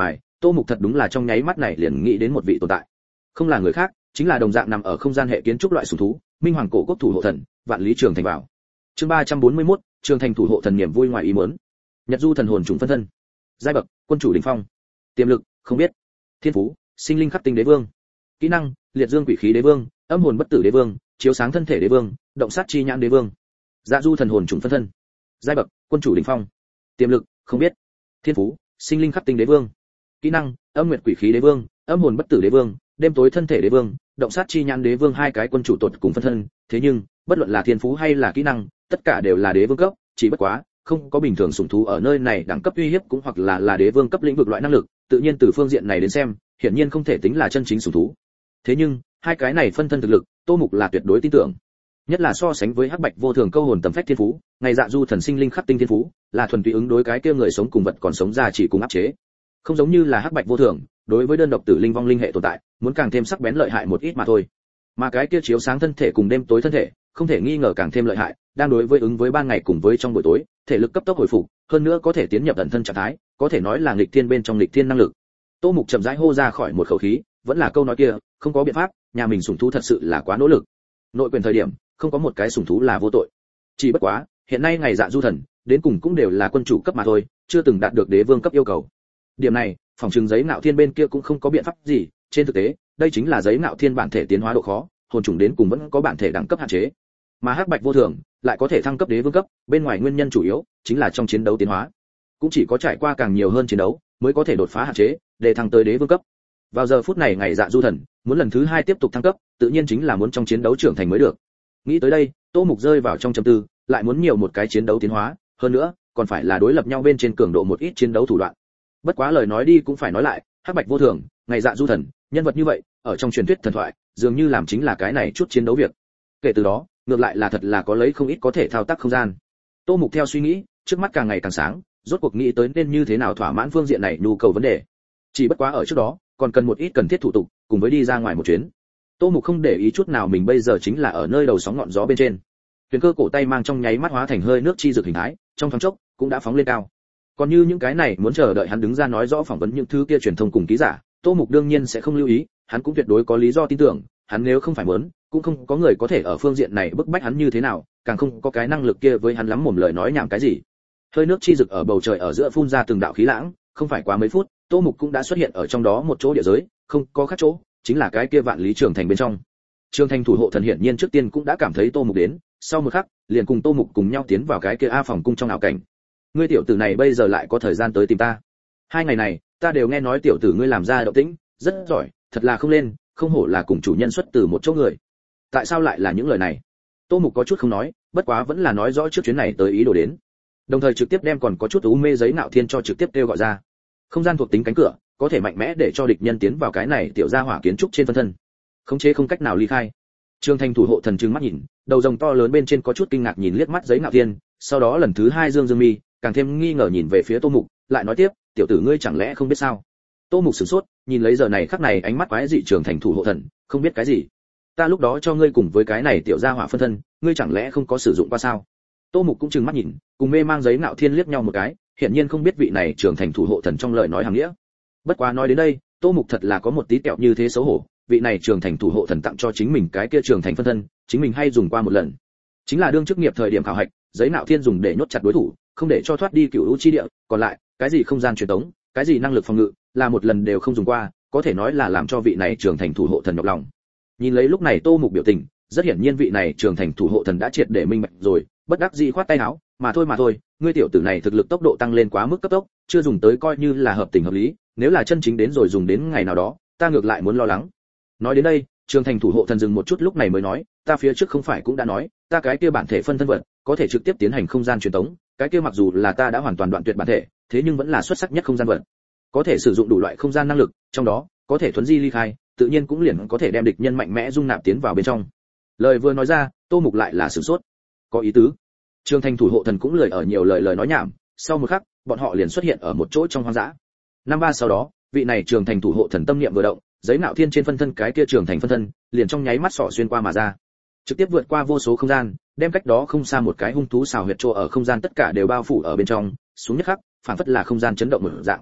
Tô Mục thật đúng là trong nháy mắt này liền nghĩ đến một vị tồn tại, không là người khác, chính là đồng dạng nằm ở không gian hệ kiến trúc loại sủng thú, Minh Hoàng cổ quốc thủ hộ thần, Vạn Lý Trường Thành bảo. Chương ba trăm bốn mươi mốt, Trường Thành thủ hộ thần niềm vui ngoài ý muốn. Nhật Du thần hồn trùng phân thân. Giai bậc, quân chủ đỉnh phong. Tiềm lực, không biết. Thiên phú, sinh linh khắc tinh đế vương. Kỹ năng, liệt dương quỷ khí đế vương, âm hồn bất tử đế vương, chiếu sáng thân thể đế vương, động sát chi nhãn đế vương. Dạ Du thần hồn trùng phân thân. Giai bậc, quân chủ đỉnh phong. Tiềm lực, không biết. Thiên phú, sinh linh khắc tinh đế vương. Kỹ năng, âm nguyệt quỷ khí đế vương, âm hồn bất tử đế vương, đêm tối thân thể đế vương, động sát chi nhãn đế vương, hai cái quân chủ tột cùng phân thân. Thế nhưng, bất luận là thiên phú hay là kỹ năng, tất cả đều là đế vương cấp, chỉ bất quá không có bình thường sủng thú ở nơi này đẳng cấp uy hiếp cũng hoặc là là đế vương cấp lĩnh vực loại năng lực, tự nhiên từ phương diện này đến xem, hiển nhiên không thể tính là chân chính sủng thú. Thế nhưng, hai cái này phân thân thực lực, Tô Mục là tuyệt đối tin tưởng. Nhất là so sánh với Hắc Bạch vô thường câu hồn tầm phách thiên phú, ngày Dạ Du thần sinh linh khắc tinh thiên phú, là thuần túy ứng đối cái kia người sống cùng vật còn sống ra chỉ cùng áp chế. Không giống như là Hắc Bạch vô thường, đối với đơn độc tử linh vong linh hệ tồn tại, muốn càng thêm sắc bén lợi hại một ít mà thôi. Mà cái kia chiếu sáng thân thể cùng đêm tối thân thể, không thể nghi ngờ càng thêm lợi hại, đang đối với ứng với ban ngày cùng với trong buổi tối, thể lực cấp tốc hồi phục, hơn nữa có thể tiến nhập ẩn thân trạng thái, có thể nói là nghịch thiên bên trong nghịch thiên năng lực. Tô Mục chậm rãi hô ra khỏi một khẩu khí, vẫn là câu nói kia, không có biện pháp, nhà mình sủng thú thật sự là quá nỗ lực. Nội quyền thời điểm, không có một cái sủng thú là vô tội. Chỉ bất quá, hiện nay ngày Dạ Du thần, đến cùng cũng đều là quân chủ cấp mà thôi, chưa từng đạt được đế vương cấp yêu cầu. Điểm này, phòng trường giấy ngạo thiên bên kia cũng không có biện pháp gì, trên thực tế, đây chính là giấy ngạo thiên bản thể tiến hóa độ khó, hồn trùng đến cùng vẫn có bản thể đẳng cấp hạn chế. Mà Hắc Bạch vô thường lại có thể thăng cấp đế vương cấp, bên ngoài nguyên nhân chủ yếu chính là trong chiến đấu tiến hóa, cũng chỉ có trải qua càng nhiều hơn chiến đấu mới có thể đột phá hạn chế, để thăng tới đế vương cấp. Vào giờ phút này ngày Dạ Du thần muốn lần thứ hai tiếp tục thăng cấp, tự nhiên chính là muốn trong chiến đấu trưởng thành mới được. Nghĩ tới đây, Tô Mục rơi vào trong trầm tư, lại muốn nhiều một cái chiến đấu tiến hóa, hơn nữa còn phải là đối lập nhau bên trên cường độ một ít chiến đấu thủ đoạn. Bất quá lời nói đi cũng phải nói lại, Hắc Bạch vô thường, ngày Dạ Du thần, nhân vật như vậy, ở trong truyền thuyết thần thoại, dường như làm chính là cái này chút chiến đấu việc. Kể từ đó, ngược lại là thật là có lấy không ít có thể thao tác không gian. Tô Mục theo suy nghĩ, trước mắt càng ngày càng sáng, rốt cuộc nghĩ tới nên như thế nào thỏa mãn phương diện này nhu cầu vấn đề. Chỉ bất quá ở trước đó, còn cần một ít cần thiết thủ tục, cùng với đi ra ngoài một chuyến. Tô Mục không để ý chút nào mình bây giờ chính là ở nơi đầu sóng ngọn gió bên trên. Tuyền cơ cổ tay mang trong nháy mắt hóa thành hơi nước chi dược hình thái, trong thoáng chốc cũng đã phóng lên cao. Còn như những cái này muốn chờ đợi hắn đứng ra nói rõ phỏng vấn những thứ kia truyền thông cùng ký giả, Tô Mục đương nhiên sẽ không lưu ý, hắn cũng tuyệt đối có lý do tin tưởng, hắn nếu không phải muốn, cũng không có người có thể ở phương diện này bức bách hắn như thế nào, càng không có cái năng lực kia với hắn lắm mồm lời nói nhảm cái gì. Hơi nước chi dực ở bầu trời ở giữa phun ra từng đạo khí lãng, không phải quá mấy phút, Tô Mục cũng đã xuất hiện ở trong đó một chỗ địa giới, không có khác chỗ, chính là cái kia Vạn Lý Trường Thành bên trong. Trường Thành thủ hộ thần hiển nhiên trước tiên cũng đã cảm thấy Tô Mục đến, sau một khắc, liền cùng Tô Mục cùng nhau tiến vào cái kia A phòng cung trong ảo cảnh. Ngươi tiểu tử này bây giờ lại có thời gian tới tìm ta? Hai ngày này, ta đều nghe nói tiểu tử ngươi làm ra động tĩnh, rất giỏi, thật là không lên, không hổ là cùng chủ nhân xuất từ một chỗ người. Tại sao lại là những lời này? Tô Mục có chút không nói, bất quá vẫn là nói rõ trước chuyến này tới ý đồ đến. Đồng thời trực tiếp đem còn có chút u mê giấy nạo thiên cho trực tiếp kêu gọi ra. Không gian thuộc tính cánh cửa, có thể mạnh mẽ để cho địch nhân tiến vào cái này tiểu gia hỏa kiến trúc trên phân thân. Khống chế không cách nào ly khai. Trường Thành thủ hộ thần trừng mắt nhìn, đầu rồng to lớn bên trên có chút kinh ngạc nhìn liếc mắt giấy nạo thiên, sau đó lần thứ hai dương dương mi, càng thêm nghi ngờ nhìn về phía Tô Mục, lại nói tiếp, tiểu tử ngươi chẳng lẽ không biết sao? Tô Mục sửng sốt, nhìn lấy giờ này khắc này ánh mắt quái dị Trường Thành thủ hộ thần, không biết cái gì? Ta lúc đó cho ngươi cùng với cái này tiểu gia hỏa phân thân, ngươi chẳng lẽ không có sử dụng qua sao? Tô Mục cũng trừng mắt nhìn, cùng mê mang giấy nạo thiên liếc nhau một cái, hiển nhiên không biết vị này Trường Thành thủ hộ thần trong lời nói hàng nghĩa. Bất quá nói đến đây, Tô Mục thật là có một tí kẹo như thế xấu hổ, vị này Trường Thành thủ hộ thần tặng cho chính mình cái kia Trường Thành phân thân, chính mình hay dùng qua một lần. Chính là đương chức nghiệp thời điểm khảo hạch, giấy nạo thiên dùng để nhốt chặt đối thủ, không để cho thoát đi cửu lũ chi địa, còn lại, cái gì không gian truyền tống, cái gì năng lực phòng ngự, là một lần đều không dùng qua, có thể nói là làm cho vị này Trường Thành thủ hộ thần nhọc lòng. Nhìn lấy lúc này Tô Mục biểu tình, rất hiển nhiên vị này Trường Thành thủ hộ thần đã triệt để minh bạch rồi, bất đắc dĩ khoát tay áo, mà thôi mà thôi, ngươi tiểu tử này thực lực tốc độ tăng lên quá mức cấp tốc, chưa dùng tới coi như là hợp tình hợp lý, nếu là chân chính đến rồi dùng đến ngày nào đó, ta ngược lại muốn lo lắng. Nói đến đây, Trường Thành thủ hộ thần dừng một chút lúc này mới nói, ta phía trước không phải cũng đã nói, ta cái kia bản thể phân thân vật, có thể trực tiếp tiến hành không gian truyền tống, cái kia mặc dù là ta đã hoàn toàn đoạn tuyệt bản thể, thế nhưng vẫn là xuất sắc nhất không gian vật. Có thể sử dụng đủ loại không gian năng lực, trong đó có thể thuấn di ly khai, tự nhiên cũng liền có thể đem địch nhân mạnh mẽ dung nạp tiến vào bên trong. Lời vừa nói ra, Tô Mục lại là sửng sốt. Có ý tứ. Trường Thành thủ hộ thần cũng lười ở nhiều lời lời nói nhảm, sau một khắc, bọn họ liền xuất hiện ở một chỗ trong hoang dã. Năm ba sau đó, vị này Trường Thành thủ hộ thần tâm niệm vừa động, giấy nạo thiên trên phân thân cái kia Trường Thành phân thân, liền trong nháy mắt xỏ xuyên qua mà ra, trực tiếp vượt qua vô số không gian, đem cách đó không xa một cái hung thú xào huyệt trô ở không gian tất cả đều bao phủ ở bên trong, xuống nhất khắc, phản phất là không gian chấn động một dạng.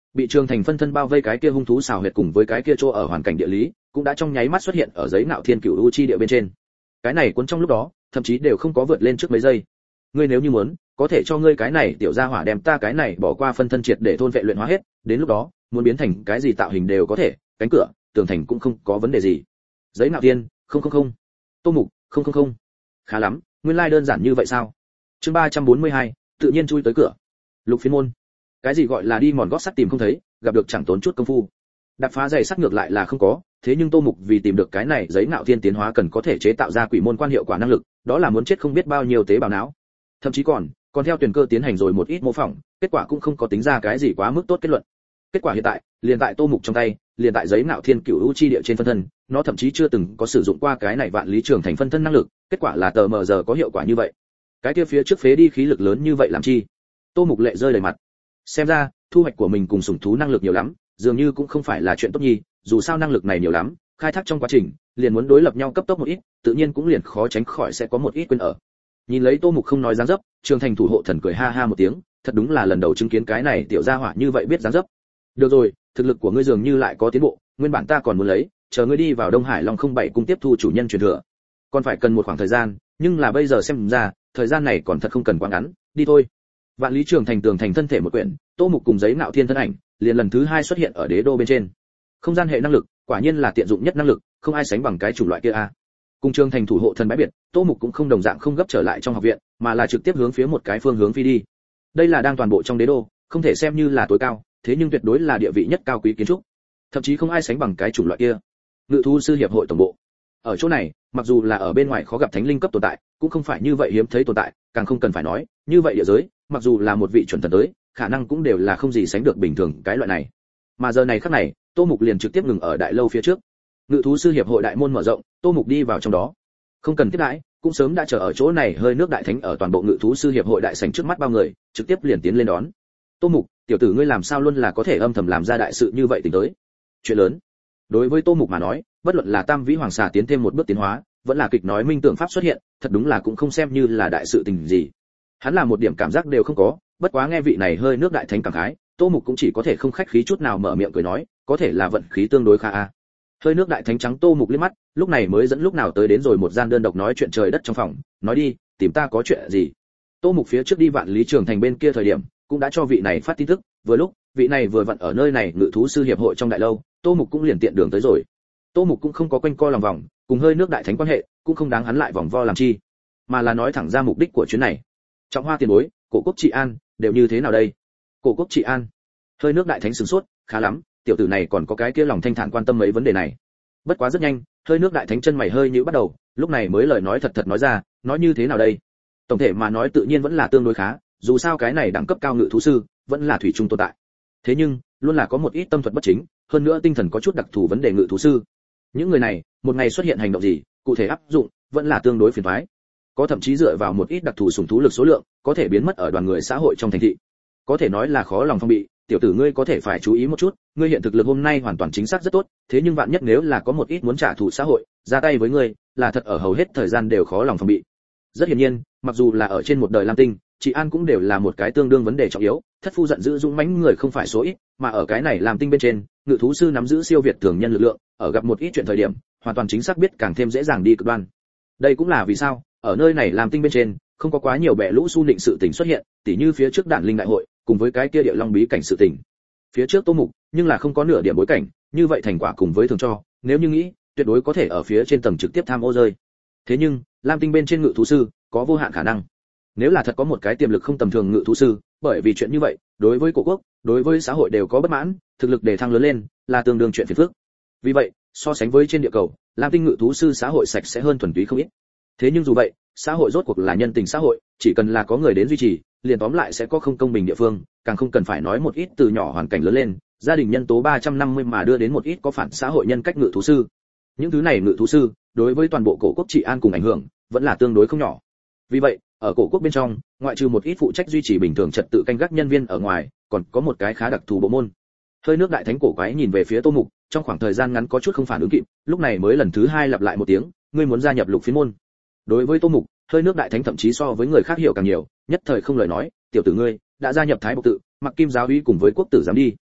Bị Trường Thành phân thân bao vây cái kia hung thú xào huyệt cùng với cái kia chỗ ở hoàn cảnh địa lý, cũng đã trong nháy mắt xuất hiện ở giấy Nạo Thiên Cửu U chi địa bên trên. Cái này cuốn trong lúc đó, thậm chí đều không có vượt lên trước mấy giây. Ngươi nếu như muốn, có thể cho ngươi cái này tiểu gia hỏa đem ta cái này bỏ qua phân thân triệt để thôn vệ luyện hóa hết, đến lúc đó, muốn biến thành cái gì tạo hình đều có thể, cánh cửa, tường thành cũng không có vấn đề gì. Giấy Nạo Thiên, không không không. Tô Mục, không không không. Khá lắm, nguyên lai đơn giản như vậy sao? Chương ba trăm bốn mươi hai, tự nhiên chui tới cửa. Lục Phiên môn. Cái gì gọi là đi mòn gót sắt tìm không thấy, gặp được chẳng tốn chút công phu. Đạp phá giày sắt ngược lại là không có, thế nhưng Tô Mục vì tìm được cái này giấy Nạo Thiên tiến hóa cần có thể chế tạo ra quỷ môn quan hiệu quả năng lực, đó là muốn chết không biết bao nhiêu tế bào não. Thậm chí còn, còn theo tuyển cơ tiến hành rồi một ít mô phỏng, kết quả cũng không có tính ra cái gì quá mức tốt kết luận. Kết quả hiện tại, liền tại Tô Mục trong tay, liền tại giấy Nạo Thiên Cửu U chi địa trên phân thân, nó thậm chí chưa từng có sử dụng qua cái này vạn lý trường thành phân thân năng lực, kết quả là tờ mờ giờ có hiệu quả như vậy. Cái kia phía trước phế đi khí lực lớn như vậy làm chi? Tô Mục lệ rơi đầy mặt. Xem ra, thu hoạch của mình cùng sủng thú năng lực nhiều lắm, dường như cũng không phải là chuyện tốt nhi, dù sao năng lực này nhiều lắm, khai thác trong quá trình, liền muốn đối lập nhau cấp tốc một ít, tự nhiên cũng liền khó tránh khỏi sẽ có một ít quên ở. Nhìn lấy Tô Mục không nói dáng dấp, Trường Thành thủ hộ thần cười ha ha một tiếng, thật đúng là lần đầu chứng kiến cái này tiểu gia hỏa như vậy biết dáng dấp. Được rồi, thực lực của ngươi dường như lại có tiến bộ, nguyên bản ta còn muốn lấy, chờ ngươi đi vào Đông Hải Long không bảy cung tiếp thu chủ nhân truyền thừa. Còn phải cần một khoảng thời gian, nhưng là bây giờ xem ra, thời gian này còn thật không cần quá ngắn, đi thôi. Vạn lý trường thành tường thành thân thể một quyển, Tô Mục cùng giấy Nạo Thiên thân ảnh, liền lần thứ hai xuất hiện ở đế đô bên trên. Không gian hệ năng lực, quả nhiên là tiện dụng nhất năng lực, không ai sánh bằng cái chủng loại kia a. Cùng Trường Thành thủ hộ thần bãi biệt, Tô Mục cũng không đồng dạng không gấp trở lại trong học viện, mà là trực tiếp hướng phía một cái phương hướng phi đi. Đây là đang toàn bộ trong đế đô, không thể xem như là tối cao, thế nhưng tuyệt đối là địa vị nhất cao quý kiến trúc. Thậm chí không ai sánh bằng cái chủng loại kia. Ngự thú sư hiệp hội tổng bộ. Ở chỗ này, mặc dù là ở bên ngoài khó gặp thánh linh cấp tồn tại, cũng không phải như vậy hiếm thấy tồn tại, càng không cần phải nói, như vậy địa giới, mặc dù là một vị chuẩn thần tới, khả năng cũng đều là không gì sánh được bình thường cái loại này. Mà giờ này khắc này, Tô Mục liền trực tiếp ngừng ở đại lâu phía trước. Ngự thú sư hiệp hội đại môn mở rộng, Tô Mục đi vào trong đó. Không cần tiếp đãi, cũng sớm đã chờ ở chỗ này hơi nước đại thánh ở toàn bộ ngự thú sư hiệp hội đại sảnh trước mắt bao người, trực tiếp liền tiến lên đón. Tô Mục, tiểu tử ngươi làm sao luôn là có thể âm thầm làm ra đại sự như vậy tính tới? Chuyện lớn. Đối với Tô Mục mà nói, bất luận là Tam Vĩ Hoàng Xà tiến thêm một bước tiến hóa, vẫn là kịch nói minh tưởng pháp xuất hiện, thật đúng là cũng không xem như là đại sự tình gì. Hắn là một điểm cảm giác đều không có, bất quá nghe vị này hơi nước đại thánh cảm khái, Tô Mục cũng chỉ có thể không khách khí chút nào mở miệng cười nói, có thể là vận khí tương đối khá a. Hơi nước đại thánh trắng Tô Mục liếc mắt, lúc này mới dẫn lúc nào tới đến rồi một gian đơn độc nói chuyện trời đất trong phòng, nói đi, tìm ta có chuyện gì? Tô Mục phía trước đi Vạn Lý Trường Thành bên kia thời điểm, cũng đã cho vị này phát tin tức, vừa lúc, vị này vừa vặn ở nơi này ngự thú sư hiệp hội trong đại lâu, Tô Mục cũng liền tiện đường tới rồi. Tô Mục cũng không có quanh co lòng vòng, cùng hơi nước đại thánh quan hệ, cũng không đáng hắn lại vòng vo làm chi, mà là nói thẳng ra mục đích của chuyến này. Trọng Hoa tiền bối, Cổ Quốc trị an, đều như thế nào đây? Cổ Quốc trị an? Hơi nước đại thánh sửng sốt, khá lắm, tiểu tử này còn có cái kia lòng thanh thản quan tâm mấy vấn đề này. Bất quá rất nhanh, hơi nước đại thánh chân mày hơi nhíu bắt đầu, lúc này mới lời nói thật thật nói ra, nói như thế nào đây? Tổng thể mà nói tự nhiên vẫn là tương đối khá, dù sao cái này đẳng cấp cao ngự thú sư, vẫn là thủy chung tồn tại. Thế nhưng, luôn là có một ít tâm thuật bất chính, hơn nữa tinh thần có chút đặc thù vấn đề ngự thú sư. Những người này, một ngày xuất hiện hành động gì, cụ thể áp dụng, vẫn là tương đối phiền toái. Có thậm chí dựa vào một ít đặc thù sủng thú lực số lượng, có thể biến mất ở đoàn người xã hội trong thành thị. Có thể nói là khó lòng phòng bị, tiểu tử ngươi có thể phải chú ý một chút, ngươi hiện thực lực hôm nay hoàn toàn chính xác rất tốt, thế nhưng vạn nhất nếu là có một ít muốn trả thù xã hội, ra tay với ngươi, là thật ở hầu hết thời gian đều khó lòng phòng bị. Rất hiển nhiên, mặc dù là ở trên một đời lam tinh, trị an cũng đều là một cái tương đương vấn đề trọng yếu, thất phu giận dữ dũng mãnh người không phải số ít, mà ở cái này lam tinh bên trên, ngự thú sư nắm giữ siêu việt thường nhân lực lượng, ở gặp một ít chuyện thời điểm, hoàn toàn chính xác biết càng thêm dễ dàng đi cực đoan. Đây cũng là vì sao, ở nơi này lam tinh bên trên, không có quá nhiều bẻ lũ su nịnh sự tình xuất hiện, tỉ như phía trước đản linh đại hội, cùng với cái kia địa long bí cảnh sự tình. Phía trước Tô Mục, nhưng là không có nửa điểm bối cảnh, như vậy thành quả cùng với thường cho, nếu như nghĩ, tuyệt đối có thể ở phía trên tầng trực tiếp tham ô rơi. Thế nhưng, lam tinh bên trên ngự thú sư, có vô hạn khả năng. Nếu là thật có một cái tiềm lực không tầm thường ngự thú sư, bởi vì chuyện như vậy, đối với cổ quốc, đối với xã hội đều có bất mãn, thực lực để thăng lớn lên, là tương đương chuyện phiền phức. Vì vậy, so sánh với trên địa cầu, lam tinh ngự thú sư xã hội sạch sẽ hơn thuần túy không ít. Thế nhưng dù vậy, xã hội rốt cuộc là nhân tình xã hội, chỉ cần là có người đến duy trì, liền tóm lại sẽ có không công bình địa phương, càng không cần phải nói một ít từ nhỏ hoàn cảnh lớn lên, gia đình nhân tố ba trăm năm mươi mà đưa đến một ít có phản xã hội nhân cách ngự thú sư. Những thứ này ngự thú sư, đối với toàn bộ cổ quốc trị an cùng ảnh hưởng, vẫn là tương đối không nhỏ. Vì vậy, ở cổ quốc bên trong, ngoại trừ một ít phụ trách duy trì bình thường trật tự canh gác nhân viên ở ngoài, còn có một cái khá đặc thù bộ môn. Hơi nước đại thánh cổ quái nhìn về phía Tô Mục, trong khoảng thời gian ngắn có chút không phản ứng kịp, lúc này mới lần thứ hai lặp lại một tiếng, ngươi muốn gia nhập Lục Phiến môn. Đối với Tô Mục, hơi nước đại thánh thậm chí so với người khác hiểu càng nhiều, nhất thời không lời nói, tiểu tử ngươi đã gia nhập Thái Bộc tự, Mặc Kim giáo úy cùng với quốc tử giám đi.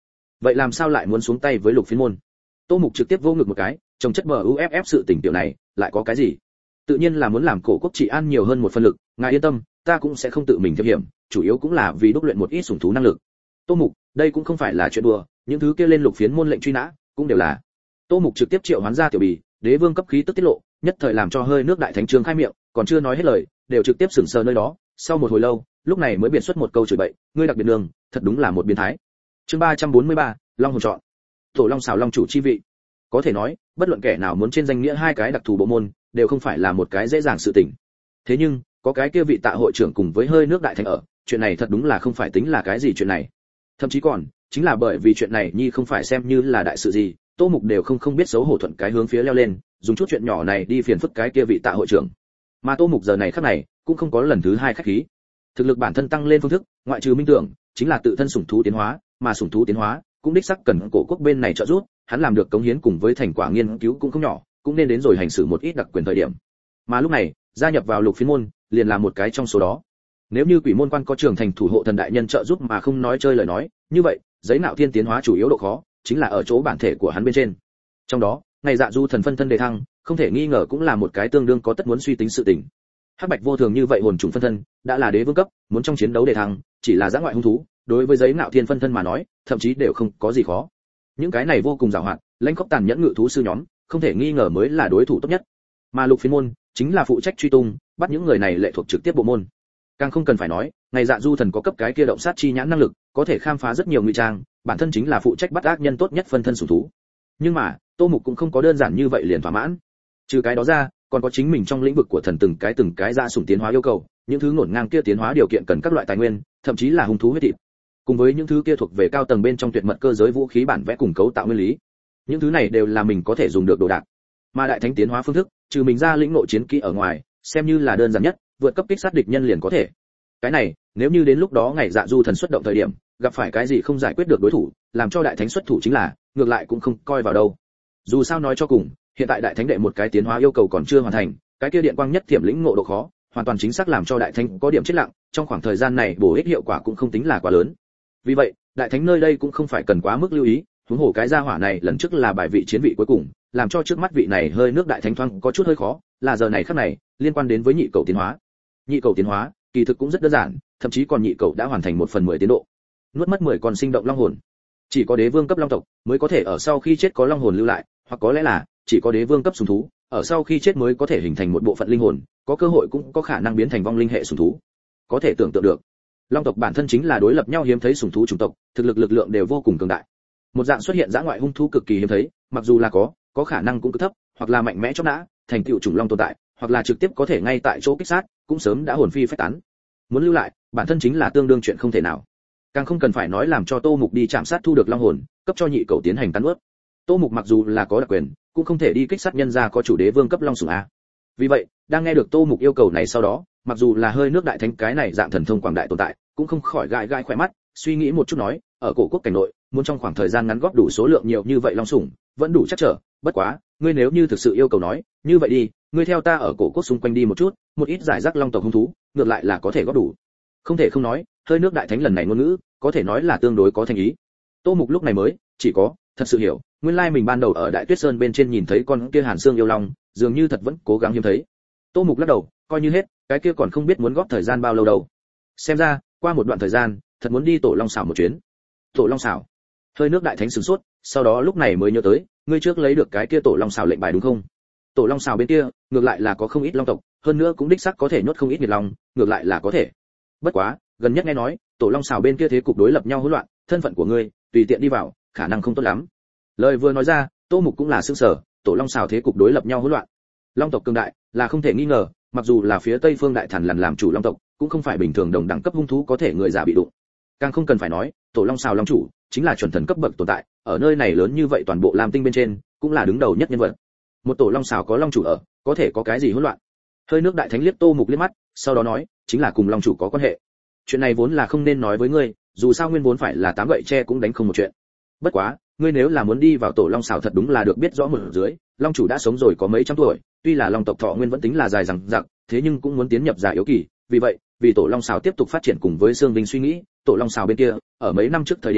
vậy làm sao lại muốn xuống tay với Lục Phiến môn? Tô Mục trực tiếp vô ngực một cái, trông chất bờ u ép ép sự tình tiểu này, lại có cái gì? Tự nhiên là muốn làm cổ quốc trị an nhiều hơn một phần lực, ngài yên tâm, ta cũng sẽ không tự mình thiệp hiểm, chủ yếu cũng là vì đúc luyện một ít sủng thú năng lực. Tô Mục, đây cũng không phải là chuyện đùa, những thứ kia lên Lục Phiến môn lệnh truy nã, cũng đều là. Tô Mục trực tiếp triệu hoán ra tiểu bì, đế vương cấp khí tức tiết lộ, nhất thời làm cho hơi nước đại thánh trương khai miệng, còn chưa nói hết lời, đều trực tiếp sững sờ nơi đó, sau một hồi lâu, lúc này mới biệt xuất một câu chửi bậy, ngươi đặc biệt đường, thật đúng là một biến thái. Chương ba trăm bốn mươi ba, Long hồn chọn. Tổ Long xào long chủ chi vị. Có thể nói, bất luận kẻ nào muốn trên danh nghĩa hai cái đặc thù bộ môn, đều không phải là một cái dễ dàng sự tình. Thế nhưng, có cái kia vị tạ hội trưởng cùng với hơi nước đại thánh ở, chuyện này thật đúng là không phải tính là cái gì chuyện này. Thậm chí còn, chính là bởi vì chuyện này nhi không phải xem như là đại sự gì, Tô Mục đều không không biết xấu hổ thuận cái hướng phía leo lên, dùng chút chuyện nhỏ này đi phiền phức cái kia vị tạ hội trưởng. Mà Tô Mục giờ này khắc này, cũng không có lần thứ hai khách khí. Thực lực bản thân tăng lên phương thức, ngoại trừ minh tưởng, chính là tự thân sủng thú tiến hóa, mà sủng thú tiến hóa cũng đích xác cần cổ quốc bên này trợ giúp, hắn làm được cống hiến cùng với thành quả nghiên cứu cũng không nhỏ, cũng nên đến rồi hành xử một ít đặc quyền thời điểm. Mà lúc này, gia nhập vào Lục Phiến môn, liền là một cái trong số đó. Nếu như Quỷ môn quan có trưởng thành thủ hộ thần đại nhân trợ giúp mà không nói chơi lời nói, như vậy, giấy nạo thiên tiến hóa chủ yếu độ khó chính là ở chỗ bản thể của hắn bên trên. Trong đó, ngày dạ du thần phân thân đề thăng, không thể nghi ngờ cũng là một cái tương đương có tất muốn suy tính sự tình. Hắc bạch vô thường như vậy hồn trùng phân thân, đã là đế vương cấp, muốn trong chiến đấu đề thăng, chỉ là dã ngoại hung thú, đối với giấy nạo thiên phân thân mà nói, thậm chí đều không có gì khó. Những cái này vô cùng giàu hoạt, lãnh khốc tàn nhẫn ngự thú sư nhóm, không thể nghi ngờ mới là đối thủ tốt nhất. Mà Lục Phiến môn chính là phụ trách truy tung, bắt những người này lệ thuộc trực tiếp bộ môn. Càng không cần phải nói, ngày dạ du thần có cấp cái kia động sát chi nhãn năng lực, có thể khám phá rất nhiều ngụy trang, bản thân chính là phụ trách bắt ác nhân tốt nhất phân thân sủng thú. Nhưng mà, Tô Mục cũng không có đơn giản như vậy liền thỏa mãn. Trừ cái đó ra, còn có chính mình trong lĩnh vực của thần từng cái từng cái ra sủng tiến hóa yêu cầu, những thứ ngổn ngang kia tiến hóa điều kiện cần các loại tài nguyên, thậm chí là hung thú huyết thịt. Cùng với những thứ kia thuộc về cao tầng bên trong tuyệt mật cơ giới vũ khí bản vẽ cùng cấu tạo nguyên lý. Những thứ này đều là mình có thể dùng được đồ đạc. Mà đại thánh tiến hóa phương thức, trừ mình ra lĩnh ngộ chiến kỹ ở ngoài, xem như là đơn giản nhất, vượt cấp kích sát địch nhân liền có thể. Cái này, nếu như đến lúc đó ngày dạ du thần xuất động thời điểm, gặp phải cái gì không giải quyết được đối thủ, làm cho đại thánh xuất thủ chính là, ngược lại cũng không coi vào đâu. Dù sao nói cho cùng, hiện tại đại thánh đệ một cái tiến hóa yêu cầu còn chưa hoàn thành, cái kia điện quang nhất thiểm lĩnh ngộ độ khó, hoàn toàn chính xác làm cho đại thánh có điểm chết lặng, trong khoảng thời gian này bổ ích hiệu quả cũng không tính là quá lớn. Vì vậy, đại thánh nơi đây cũng không phải cần quá mức lưu ý, huống hồ cái gia hỏa này lần trước là bài vị chiến vị cuối cùng, làm cho trước mắt vị này hơi nước đại thánh thoáng có chút hơi khó, là giờ này khắc này, liên quan đến với nhị cầu tiến hóa. Nhị cầu tiến hóa, kỳ thực cũng rất đơn giản, thậm chí còn nhị cầu đã hoàn thành một phần mười tiến độ. Nuốt mất mười con sinh động long hồn. Chỉ có đế vương cấp long tộc mới có thể ở sau khi chết có long hồn lưu lại, hoặc có lẽ là chỉ có đế vương cấp sủng thú, ở sau khi chết mới có thể hình thành một bộ phận linh hồn, có cơ hội cũng có khả năng biến thành vong linh hệ sủng thú. Có thể tưởng tượng được, long tộc bản thân chính là đối lập nhau hiếm thấy sủng thú chủng tộc, thực lực lực lượng đều vô cùng cường đại. Một dạng xuất hiện dã ngoại hung thú cực kỳ hiếm thấy, mặc dù là có, có khả năng cũng cực thấp, hoặc là mạnh mẽ chóp nã, thành tựu chủng long tồn tại, hoặc là trực tiếp có thể ngay tại chỗ kích sát, cũng sớm đã hồn phi phách tán. Muốn lưu lại, bản thân chính là tương đương chuyện không thể nào. Càng không cần phải nói làm cho Tô Mục đi chạm sát thu được long hồn, cấp cho nhị cầu tiến hành cắn nuốt. Tô Mục mặc dù là có đặc quyền, cũng không thể đi kích sát nhân gia có chủ đế vương cấp long sủng a. Vì vậy, đang nghe được Tô Mục yêu cầu này sau đó, mặc dù là hơi nước đại thánh cái này dạng thần thông quảng đại tồn tại, cũng không khỏi gãi gãi khỏe mắt, suy nghĩ một chút nói, ở cổ quốc cảnh nội, muốn trong khoảng thời gian ngắn góp đủ số lượng nhiều như vậy long sủng, vẫn đủ chắc trở, bất quá, ngươi nếu như thực sự yêu cầu nói, như vậy đi, ngươi theo ta ở cổ quốc xung quanh đi một chút, một ít giải rác long tộc hung thú, ngược lại là có thể góp đủ. Không thể không nói, hơi nước đại thánh lần này ngôn ngữ, có thể nói là tương đối có thành ý. Tô Mục lúc này mới, chỉ có, thật sự hiểu, nguyên lai mình ban đầu ở Đại Tuyết Sơn bên trên nhìn thấy con kia Hàn Xương yêu long, dường như thật vẫn cố gắng hiếm thấy. Tô Mục lắc đầu, coi như hết, cái kia còn không biết muốn góp thời gian bao lâu đâu. Xem ra, qua một đoạn thời gian, thật muốn đi Tổ Long xảo một chuyến. Tổ Long xảo? Hơi nước đại thánh sửng sốt, sau đó lúc này mới nhớ tới, ngươi trước lấy được cái kia Tổ Long xảo lệnh bài đúng không? Tổ Long xảo bên kia, ngược lại là có không ít long tộc, hơn nữa cũng đích xác có thể nhốt không ít nghiệt long, ngược lại là có thể. Bất quá, gần nhất nghe nói, Tổ Long xảo bên kia thế cục đối lập nhau hỗn loạn, thân phận của ngươi, tùy tiện đi vào, khả năng không tốt lắm. Lời vừa nói ra, Tô Mục cũng là sửng sở, Tổ Long xảo thế cục đối lập nhau hỗn loạn. Long tộc cường đại, là không thể nghi ngờ, mặc dù là phía Tây Phương Đại Thần lần làm chủ long tộc, cũng không phải bình thường đồng đẳng cấp hung thú có thể người giả bị đụng. Càng không cần phải nói, Tổ Long xảo long chủ chính là chuẩn thần cấp bậc tồn tại, ở nơi này lớn như vậy toàn bộ Lam Tinh bên trên, cũng là đứng đầu nhất nhân vật. Một tổ long xảo có long chủ ở, có thể có cái gì hỗn loạn? Hơi nước đại thánh liếc Tô Mục liếc mắt, sau đó nói, chính là cùng long chủ có quan hệ. Chuyện này vốn là không nên nói với ngươi, dù sao nguyên vốn phải là tám gậy tre cũng đánh không một chuyện. Bất quá, ngươi nếu là muốn đi vào tổ long xảo thật đúng là được biết rõ một dưới, long chủ đã sống rồi có mấy trăm tuổi, tuy là long tộc thọ nguyên vẫn tính là dài dằng dặc, thế nhưng cũng muốn tiến nhập già yếu kỳ, vì vậy, vì tổ long xảo tiếp tục phát triển cùng với xương vinh suy nghĩ, tổ long xảo bên kia, ở mấy năm trước thời điểm,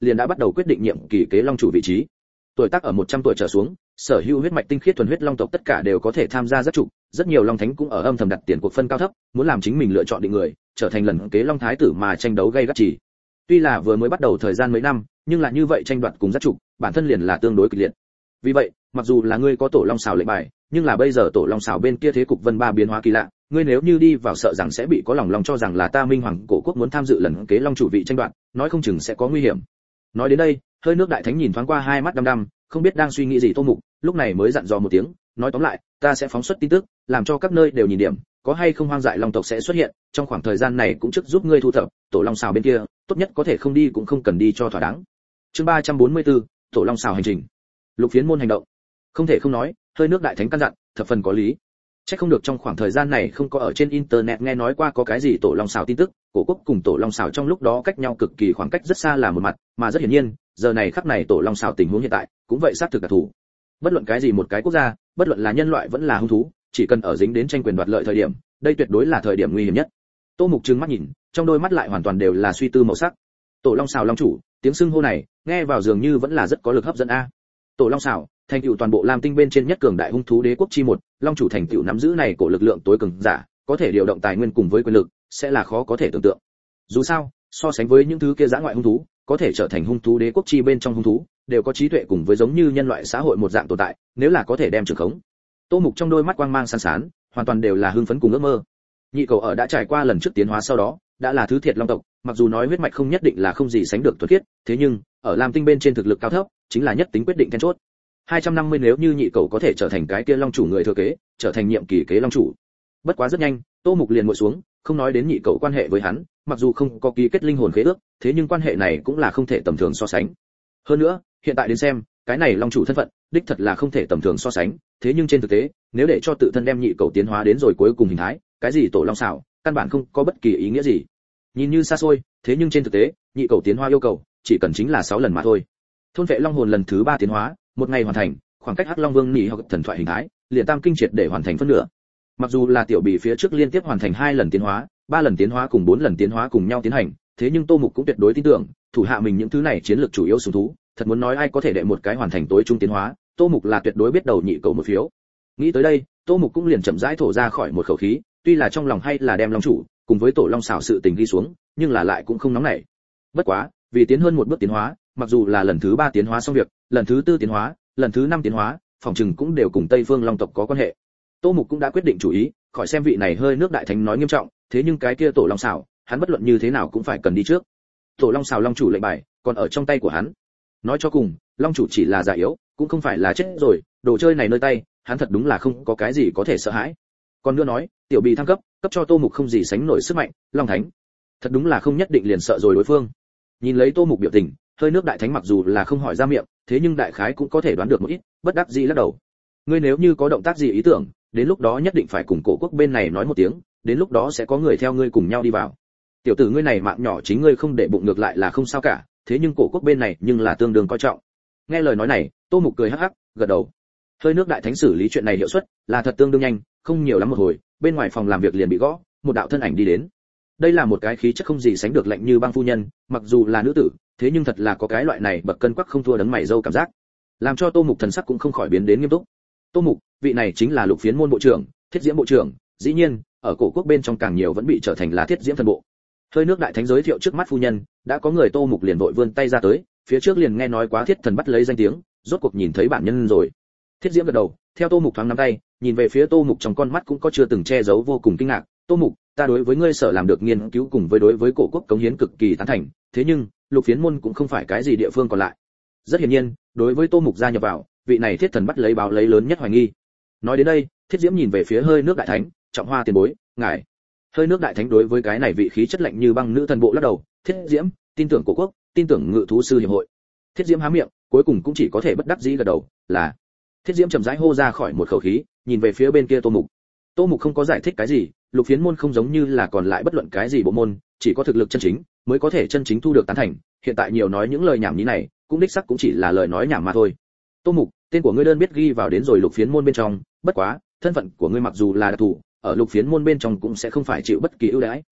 liền đã bắt đầu quyết định nhiệm kỳ kế long chủ vị trí. Tuổi tác ở một trăm tuổi trở xuống, sở hữu huyết mạch tinh khiết thuần huyết long tộc tất cả đều có thể tham gia giác trục, rất nhiều long thánh cũng ở âm thầm đặt tiền cuộc phân cao thấp, muốn làm chính mình lựa chọn định người, trở thành lần kế long thái tử mà tranh đấu gay gắt chỉ. Tuy là vừa mới bắt đầu thời gian mấy năm, nhưng là như vậy tranh đoạt cùng giác trục, bản thân liền là tương đối kịch liệt. Vì vậy, mặc dù là ngươi có tổ long xào lệnh bài, nhưng là bây giờ tổ long xào bên kia thế cục vân ba biến hóa kỳ lạ, ngươi nếu như đi vào sợ rằng sẽ bị có lòng lòng cho rằng là ta Minh Hoàng cổ quốc muốn tham dự lần kế long chủ vị tranh đoạt, nói không chừng sẽ có nguy hiểm. Nói đến đây, hơi nước đại thánh nhìn thoáng qua hai mắt đăm đăm, không biết đang suy nghĩ gì Tô Mục, lúc này mới dặn dò một tiếng, nói tóm lại, ta sẽ phóng xuất tin tức, làm cho các nơi đều nhìn điểm, có hay không hoang dại long tộc sẽ xuất hiện, trong khoảng thời gian này cũng trước giúp ngươi thu thập, tổ long xào bên kia, tốt nhất có thể không đi cũng không cần đi cho thỏa đáng. Chương ba trăm bốn mươi tư, tổ long xào hành trình. Lục Phiến môn hành động. Không thể không nói, hơi nước đại thánh căn dặn, thập phần có lý. Chắc không được trong khoảng thời gian này không có ở trên internet nghe nói qua có cái gì tổ long xào tin tức, cổ quốc cùng tổ long xào trong lúc đó cách nhau cực kỳ khoảng cách rất xa là một mặt, mà rất hiển nhiên, giờ này khắc này tổ long xào tình huống hiện tại, cũng vậy xác thực đặc thù. Bất luận cái gì một cái quốc gia, bất luận là nhân loại vẫn là hung thú, chỉ cần ở dính đến tranh quyền đoạt lợi thời điểm, đây tuyệt đối là thời điểm nguy hiểm nhất. Tô Mục trừng mắt nhìn, trong đôi mắt lại hoàn toàn đều là suy tư màu sắc. Tổ long xào long chủ, tiếng xưng hô này, nghe vào dường như vẫn là rất có lực hấp dẫn a. Tổ long xào, thành tựu toàn bộ Lam Tinh bên trên nhất cường đại hung thú đế quốc chi một, long chủ thành tựu nắm giữ này cổ lực lượng tối cường giả, có thể điều động tài nguyên cùng với quyền lực, sẽ là khó có thể tưởng tượng. Dù sao, so sánh với những thứ kia dã ngoại hung thú, có thể trở thành hung thú đế quốc chi bên trong hung thú, đều có trí tuệ cùng với giống như nhân loại xã hội một dạng tồn tại, nếu là có thể đem trường khống. Tô Mục trong đôi mắt quang mang sáng sán, hoàn toàn đều là hưng phấn cùng ước mơ. Nhị cầu ở đã trải qua lần trước tiến hóa sau đó, đã là thứ thiệt long tộc, mặc dù nói huyết mạch không nhất định là không gì sánh được thuần khiết, thế nhưng ở Lam Tinh bên trên thực lực cao thấp, chính là nhất tính quyết định then chốt. hai trăm năm mươi nếu như nhị cầu có thể trở thành cái kia long chủ người thừa kế, trở thành nhiệm kỳ kế long chủ. Bất quá rất nhanh, Tô Mục liền ngồi xuống, không nói đến nhị cầu quan hệ với hắn, mặc dù không có ký kết linh hồn khế ước, thế nhưng quan hệ này cũng là không thể tầm thường so sánh. Hơn nữa, hiện tại đến xem, cái này long chủ thân phận, đích thật là không thể tầm thường so sánh, thế nhưng trên thực tế, nếu để cho tự thân đem nhị cầu tiến hóa đến rồi cuối cùng hình thái, cái gì tổ long xảo, căn bản không có bất kỳ ý nghĩa gì. Nhìn như xa xôi, thế nhưng trên thực tế, nhị cầu tiến hóa yêu cầu, chỉ cần chính là sáu lần mà thôi. Thôn vệ long hồn lần thứ ba tiến hóa, một ngày hoàn thành, khoảng cách Hắc Long Vương nhị hoặc thần thoại hình thái, liền tam kinh triệt để hoàn thành phân nửa. Mặc dù là tiểu bì phía trước liên tiếp hoàn thành hai lần tiến hóa, ba lần tiến hóa cùng bốn lần tiến hóa cùng nhau tiến hành, thế nhưng Tô Mục cũng tuyệt đối tin tưởng, thủ hạ mình những thứ này chiến lược chủ yếu sủng thú, thật muốn nói ai có thể đệ một cái hoàn thành tối trung tiến hóa, Tô Mục là tuyệt đối biết đầu nhị cầu một phiếu. Nghĩ tới đây, Tô Mục cũng liền chậm rãi thổ ra khỏi một khẩu khí, tuy là trong lòng hay là đem long chủ cùng với tổ long xảo sự tình ghi xuống, nhưng là lại cũng không nóng nảy. Bất quá, vì tiến hơn một bước tiến hóa, mặc dù là lần thứ ba tiến hóa xong việc, lần thứ tư tiến hóa, lần thứ năm tiến hóa, phòng trừng cũng đều cùng Tây Phương Long tộc có quan hệ. Tô Mục cũng đã quyết định chủ ý, khỏi xem vị này hơi nước đại thánh nói nghiêm trọng, thế nhưng cái kia tổ long xảo, hắn bất luận như thế nào cũng phải cần đi trước. Tổ long xảo long chủ lệnh bài, còn ở trong tay của hắn. Nói cho cùng, long chủ chỉ là già yếu, cũng không phải là chết rồi, đồ chơi này nơi tay, hắn thật đúng là không có cái gì có thể sợ hãi. Còn nữa nói, tiểu bì thăng cấp, cấp cho Tô Mục không gì sánh nổi sức mạnh, long thánh. Thật đúng là không nhất định liền sợ rồi đối phương. Nhìn lấy Tô Mục biểu tình, hơi nước đại thánh mặc dù là không hỏi ra miệng, thế nhưng đại khái cũng có thể đoán được một ít, bất đắc dĩ lắc đầu. Ngươi nếu như có động tác gì ý tưởng, đến lúc đó nhất định phải cùng cổ quốc bên này nói một tiếng, đến lúc đó sẽ có người theo ngươi cùng nhau đi vào. Tiểu tử ngươi này mạng nhỏ chính ngươi không để bụng ngược lại là không sao cả, thế nhưng cổ quốc bên này nhưng là tương đương coi trọng. Nghe lời nói này, Tô Mục cười hắc hắc, gật đầu. Hơi nước đại thánh xử lý chuyện này hiệu suất là thật tương đương nhanh, không nhiều lắm một hồi, bên ngoài phòng làm việc liền bị gõ, một đạo thân ảnh đi đến. Đây là một cái khí chất không gì sánh được lạnh như băng phu nhân, mặc dù là nữ tử, thế nhưng thật là có cái loại này bậc cân quắc không thua đấng mày râu cảm giác, làm cho Tô Mục thần sắc cũng không khỏi biến đến nghiêm túc. Tô Mục, vị này chính là Lục Phiến môn bộ trưởng, Thiết Diễm bộ trưởng, dĩ nhiên, ở cổ quốc bên trong càng nhiều vẫn bị trở thành là Thiết Diễm thần bộ. Hơi nước đại thánh giới thiệu trước mắt phu nhân, đã có người Tô Mục liền vội vươn tay ra tới, phía trước liền nghe nói quá Thiết thần bắt lấy danh tiếng, rốt cuộc nhìn thấy bản nhân rồi. Thiết Diễm gật đầu, theo Tô Mục thoáng nắm tay, nhìn về phía Tô Mục trong con mắt cũng có chưa từng che giấu vô cùng kinh ngạc. Tô Mục, ta đối với ngươi sở làm được nghiên cứu cùng với đối với cổ quốc cống hiến cực kỳ tán thành, thế nhưng Lục Phiến môn cũng không phải cái gì địa phương còn lại. Rất hiển nhiên, đối với Tô Mục gia nhập vào, vị này Thiết thần bắt lấy báo lấy lớn nhất hoài nghi. Nói đến đây, Thiết Diễm nhìn về phía hơi nước đại thánh, trọng hoa tiền bối, ngài. Hơi nước đại thánh đối với cái này vị khí chất lạnh như băng nữ thần bộ lắc đầu, Thiết Diễm, tin tưởng cổ quốc, tin tưởng ngự thú sư hiệp hội. Thiết Diễm há miệng, cuối cùng cũng chỉ có thể bất đắc dĩ gật đầu, là. Thiết Diễm chậm rãi hô ra khỏi một khẩu khí, nhìn về phía bên kia Tô Mục. Tô Mục không có giải thích cái gì, Lục Phiến môn không giống như là còn lại bất luận cái gì bộ môn, chỉ có thực lực chân chính mới có thể chân chính thu được tán thành, hiện tại nhiều nói những lời nhảm nhí này, cũng đích xác cũng chỉ là lời nói nhảm mà thôi. Tô Mục, tên của ngươi đơn biết ghi vào đến rồi Lục Phiến môn bên trong, bất quá, thân phận của ngươi mặc dù là đặc thù, ở Lục Phiến môn bên trong cũng sẽ không phải chịu bất kỳ ưu đãi.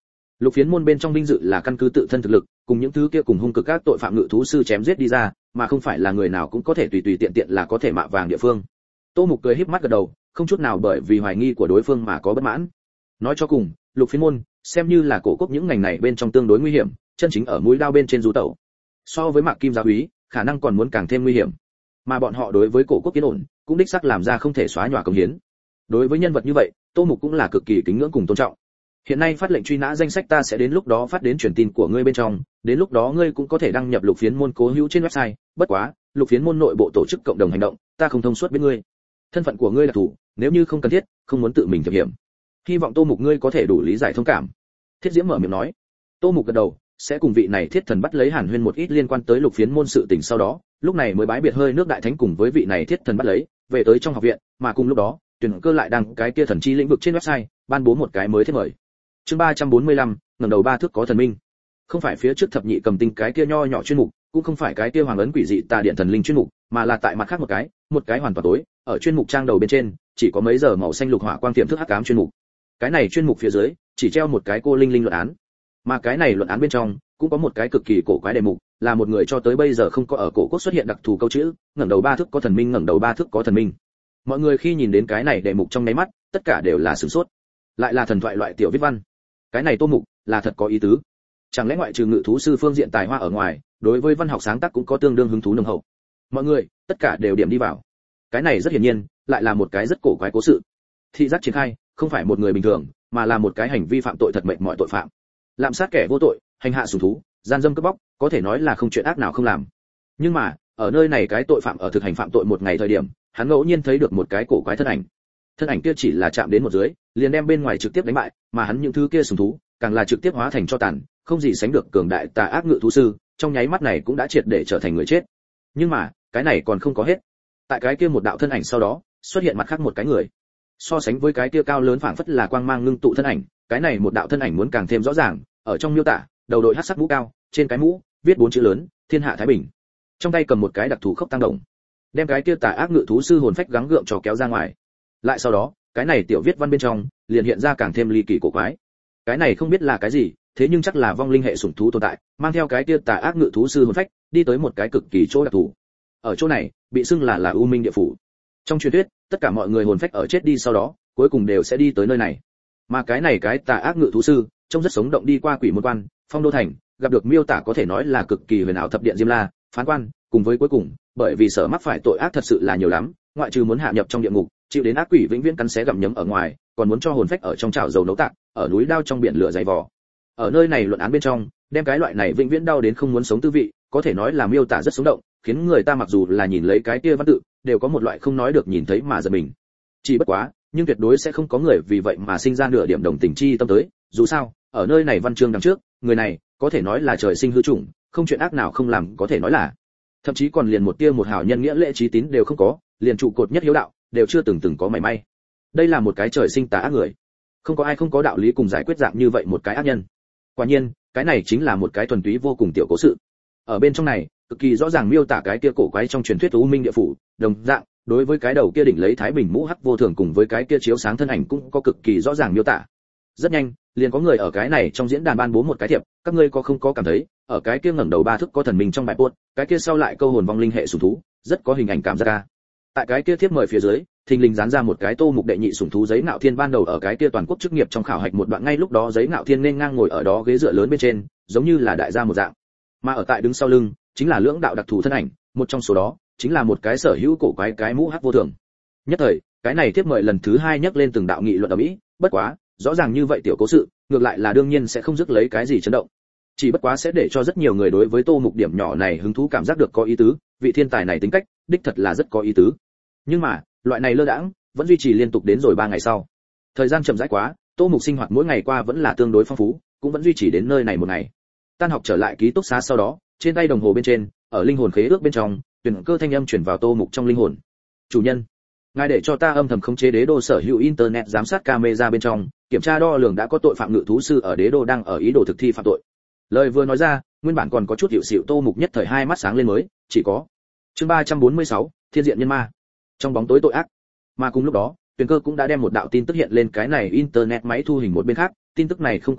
Lục phiến môn bên trong vinh dự là căn cứ tự thân thực lực, cùng những thứ kia cùng hung cực các tội phạm ngự thú sư chém giết đi ra, mà không phải là người nào cũng có thể tùy tùy tiện tiện là có thể mạ vàng địa phương. Tô Mục cười híp mắt gật đầu, không chút nào bởi vì hoài nghi của đối phương mà có bất mãn. Nói cho cùng, Lục phiến môn xem như là cổ quốc những ngành này bên trong tương đối nguy hiểm, chân chính ở mũi đao bên trên du tẩu. So với Mạc Kim giáo úy, khả năng còn muốn càng thêm nguy hiểm. Mà bọn họ đối với cổ quốc yên ổn, cũng đích xác làm ra không thể xóa nhòa công hiến. Đối với nhân vật như vậy, Tô Mục cũng là cực kỳ kính ngưỡng cùng tôn trọng. Hiện nay phát lệnh truy nã danh sách ta sẽ đến lúc đó phát đến truyền tin của ngươi bên trong, đến lúc đó ngươi cũng có thể đăng nhập Lục phiến môn cố hữu trên website, bất quá, Lục phiến môn nội bộ tổ chức cộng đồng hành động, ta không thông suốt biết ngươi. Thân phận của ngươi là thủ, nếu như không cần thiết, không muốn tự mình thực hiểm. Hy vọng Tô Mục ngươi có thể đủ lý giải thông cảm. Thiết Diễm mở miệng nói. Tô Mục gật đầu, sẽ cùng vị này Thiết Thần bắt lấy Hàn Huyên một ít liên quan tới Lục phiến môn sự tình sau đó, lúc này mới bái biệt hơi nước đại thánh cùng với vị này Thiết Thần bắt lấy, về tới trong học viện, mà cùng lúc đó, tuyển cơ lại đăng cái kia thần chi lĩnh vực trên website, ban bố một cái mới thiết mời. Chương ba trăm bốn mươi lăm, ngẩng đầu ba thước có thần minh. Không phải phía trước thập nhị cầm tinh cái kia nho nhỏ chuyên mục, cũng không phải cái kia hoàng ấn quỷ dị tà điện thần linh chuyên mục, mà là tại mặt khác một cái, một cái hoàn toàn tối, ở chuyên mục trang đầu bên trên, chỉ có mấy giờ màu xanh lục hỏa quang tiềm thức hắc ám chuyên mục. Cái này chuyên mục phía dưới, chỉ treo một cái cô linh linh luận án. Mà cái này luận án bên trong, cũng có một cái cực kỳ cổ quái đề mục, là một người cho tới bây giờ không có ở cổ quốc xuất hiện đặc thù câu chữ, ngẩng đầu ba thước có thần minh, ngẩng đầu ba thước có thần minh. Mọi người khi nhìn đến cái này đề mục trong nháy mắt, tất cả đều là sửng sốt. Lại là thần thoại loại tiểu viết văn. Cái này Tô Mục là thật có ý tứ. Chẳng lẽ ngoại trừ ngự thú sư phương diện tài hoa ở ngoài, đối với văn học sáng tác cũng có tương đương hứng thú nồng hậu. Mọi người, tất cả đều điểm đi vào. Cái này rất hiển nhiên, lại là một cái rất cổ quái cố sự. Thị giác triển khai, không phải một người bình thường, mà là một cái hành vi phạm tội thật mệnh mọi tội phạm. Lạm sát kẻ vô tội, hành hạ sủng thú, gian dâm cướp bóc, có thể nói là không chuyện ác nào không làm. Nhưng mà, ở nơi này cái tội phạm ở thực hành phạm tội một ngày thời điểm, hắn ngẫu nhiên thấy được một cái cổ quái thân ảnh. Thân ảnh kia chỉ là chạm đến một dưới, liền đem bên ngoài trực tiếp đánh bại, mà hắn những thứ kia sủng thú, càng là trực tiếp hóa thành cho tàn, không gì sánh được cường đại tà ác ngự thú sư, trong nháy mắt này cũng đã triệt để trở thành người chết. Nhưng mà, cái này còn không có hết. Tại cái kia một đạo thân ảnh sau đó, xuất hiện mặt khác một cái người. So sánh với cái kia cao lớn phảng phất là quang mang ngưng tụ thân ảnh, cái này một đạo thân ảnh muốn càng thêm rõ ràng, ở trong miêu tả, đầu đội hắc sắc mũ cao, trên cái mũ viết bốn chữ lớn, Thiên hạ thái bình. Trong tay cầm một cái đặc thù khốc tăng đồng, đem cái kia tà ác ngự thú sư hồn phách gắng gượng cho kéo ra ngoài. Lại sau đó, cái này tiểu viết văn bên trong liền hiện ra càng thêm ly kỳ cổ quái. Cái này không biết là cái gì, thế nhưng chắc là vong linh hệ sủng thú tồn tại, mang theo cái kia tà ác ngự thú sư hồn phách, đi tới một cái cực kỳ chỗ đặc thù. Ở chỗ này, bị xưng là là U Minh địa phủ. Trong truyền thuyết, tất cả mọi người hồn phách ở chết đi sau đó, cuối cùng đều sẽ đi tới nơi này. Mà cái này cái tà ác ngự thú sư, trông rất sống động đi qua quỷ môn quan, phong đô thành, gặp được miêu tả có thể nói là cực kỳ huyền ảo thập điện diêm la, phán quan, cùng với cuối cùng, bởi vì sợ mắc phải tội ác thật sự là nhiều lắm, ngoại trừ muốn hạ nhập trong địa ngục, chịu đến ác quỷ vĩnh viễn cắn xé gặm nhấm ở ngoài, còn muốn cho hồn phách ở trong chảo dầu nấu tạc, ở núi đao trong biển lửa dày vò. Ở nơi này luận án bên trong, đem cái loại này vĩnh viễn đau đến không muốn sống tư vị, có thể nói là miêu tả rất sống động, khiến người ta mặc dù là nhìn lấy cái kia văn tự, đều có một loại không nói được nhìn thấy mà giật mình. Chỉ bất quá, nhưng tuyệt đối sẽ không có người vì vậy mà sinh ra nửa điểm đồng tình chi tâm tới, dù sao, ở nơi này văn chương đằng trước, người này có thể nói là trời sinh hư chủng, không chuyện ác nào không làm, có thể nói là thậm chí còn liền một tia một hảo nhân nghĩa lễ trí tín đều không có, liền trụ cột nhất hiếu đạo đều chưa từng từng có mảy may. Đây là một cái trời sinh tà ác người, không có ai không có đạo lý cùng giải quyết dạng như vậy một cái ác nhân. Quả nhiên, cái này chính là một cái thuần túy vô cùng tiểu cố sự. Ở bên trong này, cực kỳ rõ ràng miêu tả cái kia cổ quái trong truyền thuyết U Minh địa phủ, đồng dạng, đối với cái đầu kia đỉnh lấy thái bình mũ hắc vô thường cùng với cái kia chiếu sáng thân ảnh cũng có cực kỳ rõ ràng miêu tả. Rất nhanh, liền có người ở cái này trong diễn đàn ban bố một cái thiệp, các ngươi có không có cảm thấy, ở cái kia ngẩng đầu ba thước có thần minh trong bài post, cái kia sau lại câu hồn vong linh hệ sủng thú, rất có hình ảnh cảm giác ca. Tại cái kia thiệp mời phía dưới, thình lình dán ra một cái Tô Mục đệ nhị sủng thú giấy ngạo thiên ban đầu ở cái kia toàn quốc chức nghiệp trong khảo hạch một đoạn, ngay lúc đó giấy ngạo thiên nên ngang ngồi ở đó ghế dựa lớn bên trên, giống như là đại gia một dạng. Mà ở tại đứng sau lưng, chính là lưỡng đạo đặc thù thân ảnh, một trong số đó chính là một cái sở hữu cổ quái cái mũ hắc vô thường. Nhất thời, cái này thiệp mời lần thứ hai nhắc lên từng đạo nghị luận ở Mỹ, bất quá, rõ ràng như vậy tiểu cố sự, ngược lại là đương nhiên sẽ không rước lấy cái gì chấn động. Chỉ bất quá sẽ để cho rất nhiều người đối với Tô Mục điểm nhỏ này hứng thú cảm giác được có ý tứ, vị thiên tài này tính cách, đích thật là rất có ý tứ. Nhưng mà, loại này lơ đãng, vẫn duy trì liên tục đến rồi ba ngày sau. Thời gian chậm rãi quá, Tô Mục sinh hoạt mỗi ngày qua vẫn là tương đối phong phú, cũng vẫn duy trì đến nơi này một ngày. Tan học trở lại ký túc xá sau đó, trên tay đồng hồ bên trên, ở linh hồn khế ước bên trong, truyền cơ thanh âm truyền vào Tô Mục trong linh hồn. Chủ nhân, ngài để cho ta âm thầm khống chế đế đô sở hữu internet giám sát camera bên trong, kiểm tra đo lường đã có tội phạm ngự thú sư ở đế đô đang ở ý đồ thực thi phạm tội. Lời vừa nói ra, nguyên bản còn có chút hiệu xịu Tô Mục nhất thời hai mắt sáng lên mới, chỉ có. Chương ba trăm bốn mươi sáu, Thiên diện nhân ma. Trong bóng tối tội ác. Mà cùng lúc đó, Tuyền Cơ cũng đã đem một đạo tin tức hiện lên cái này internet máy thu hình một bên khác, tin tức này không có khác,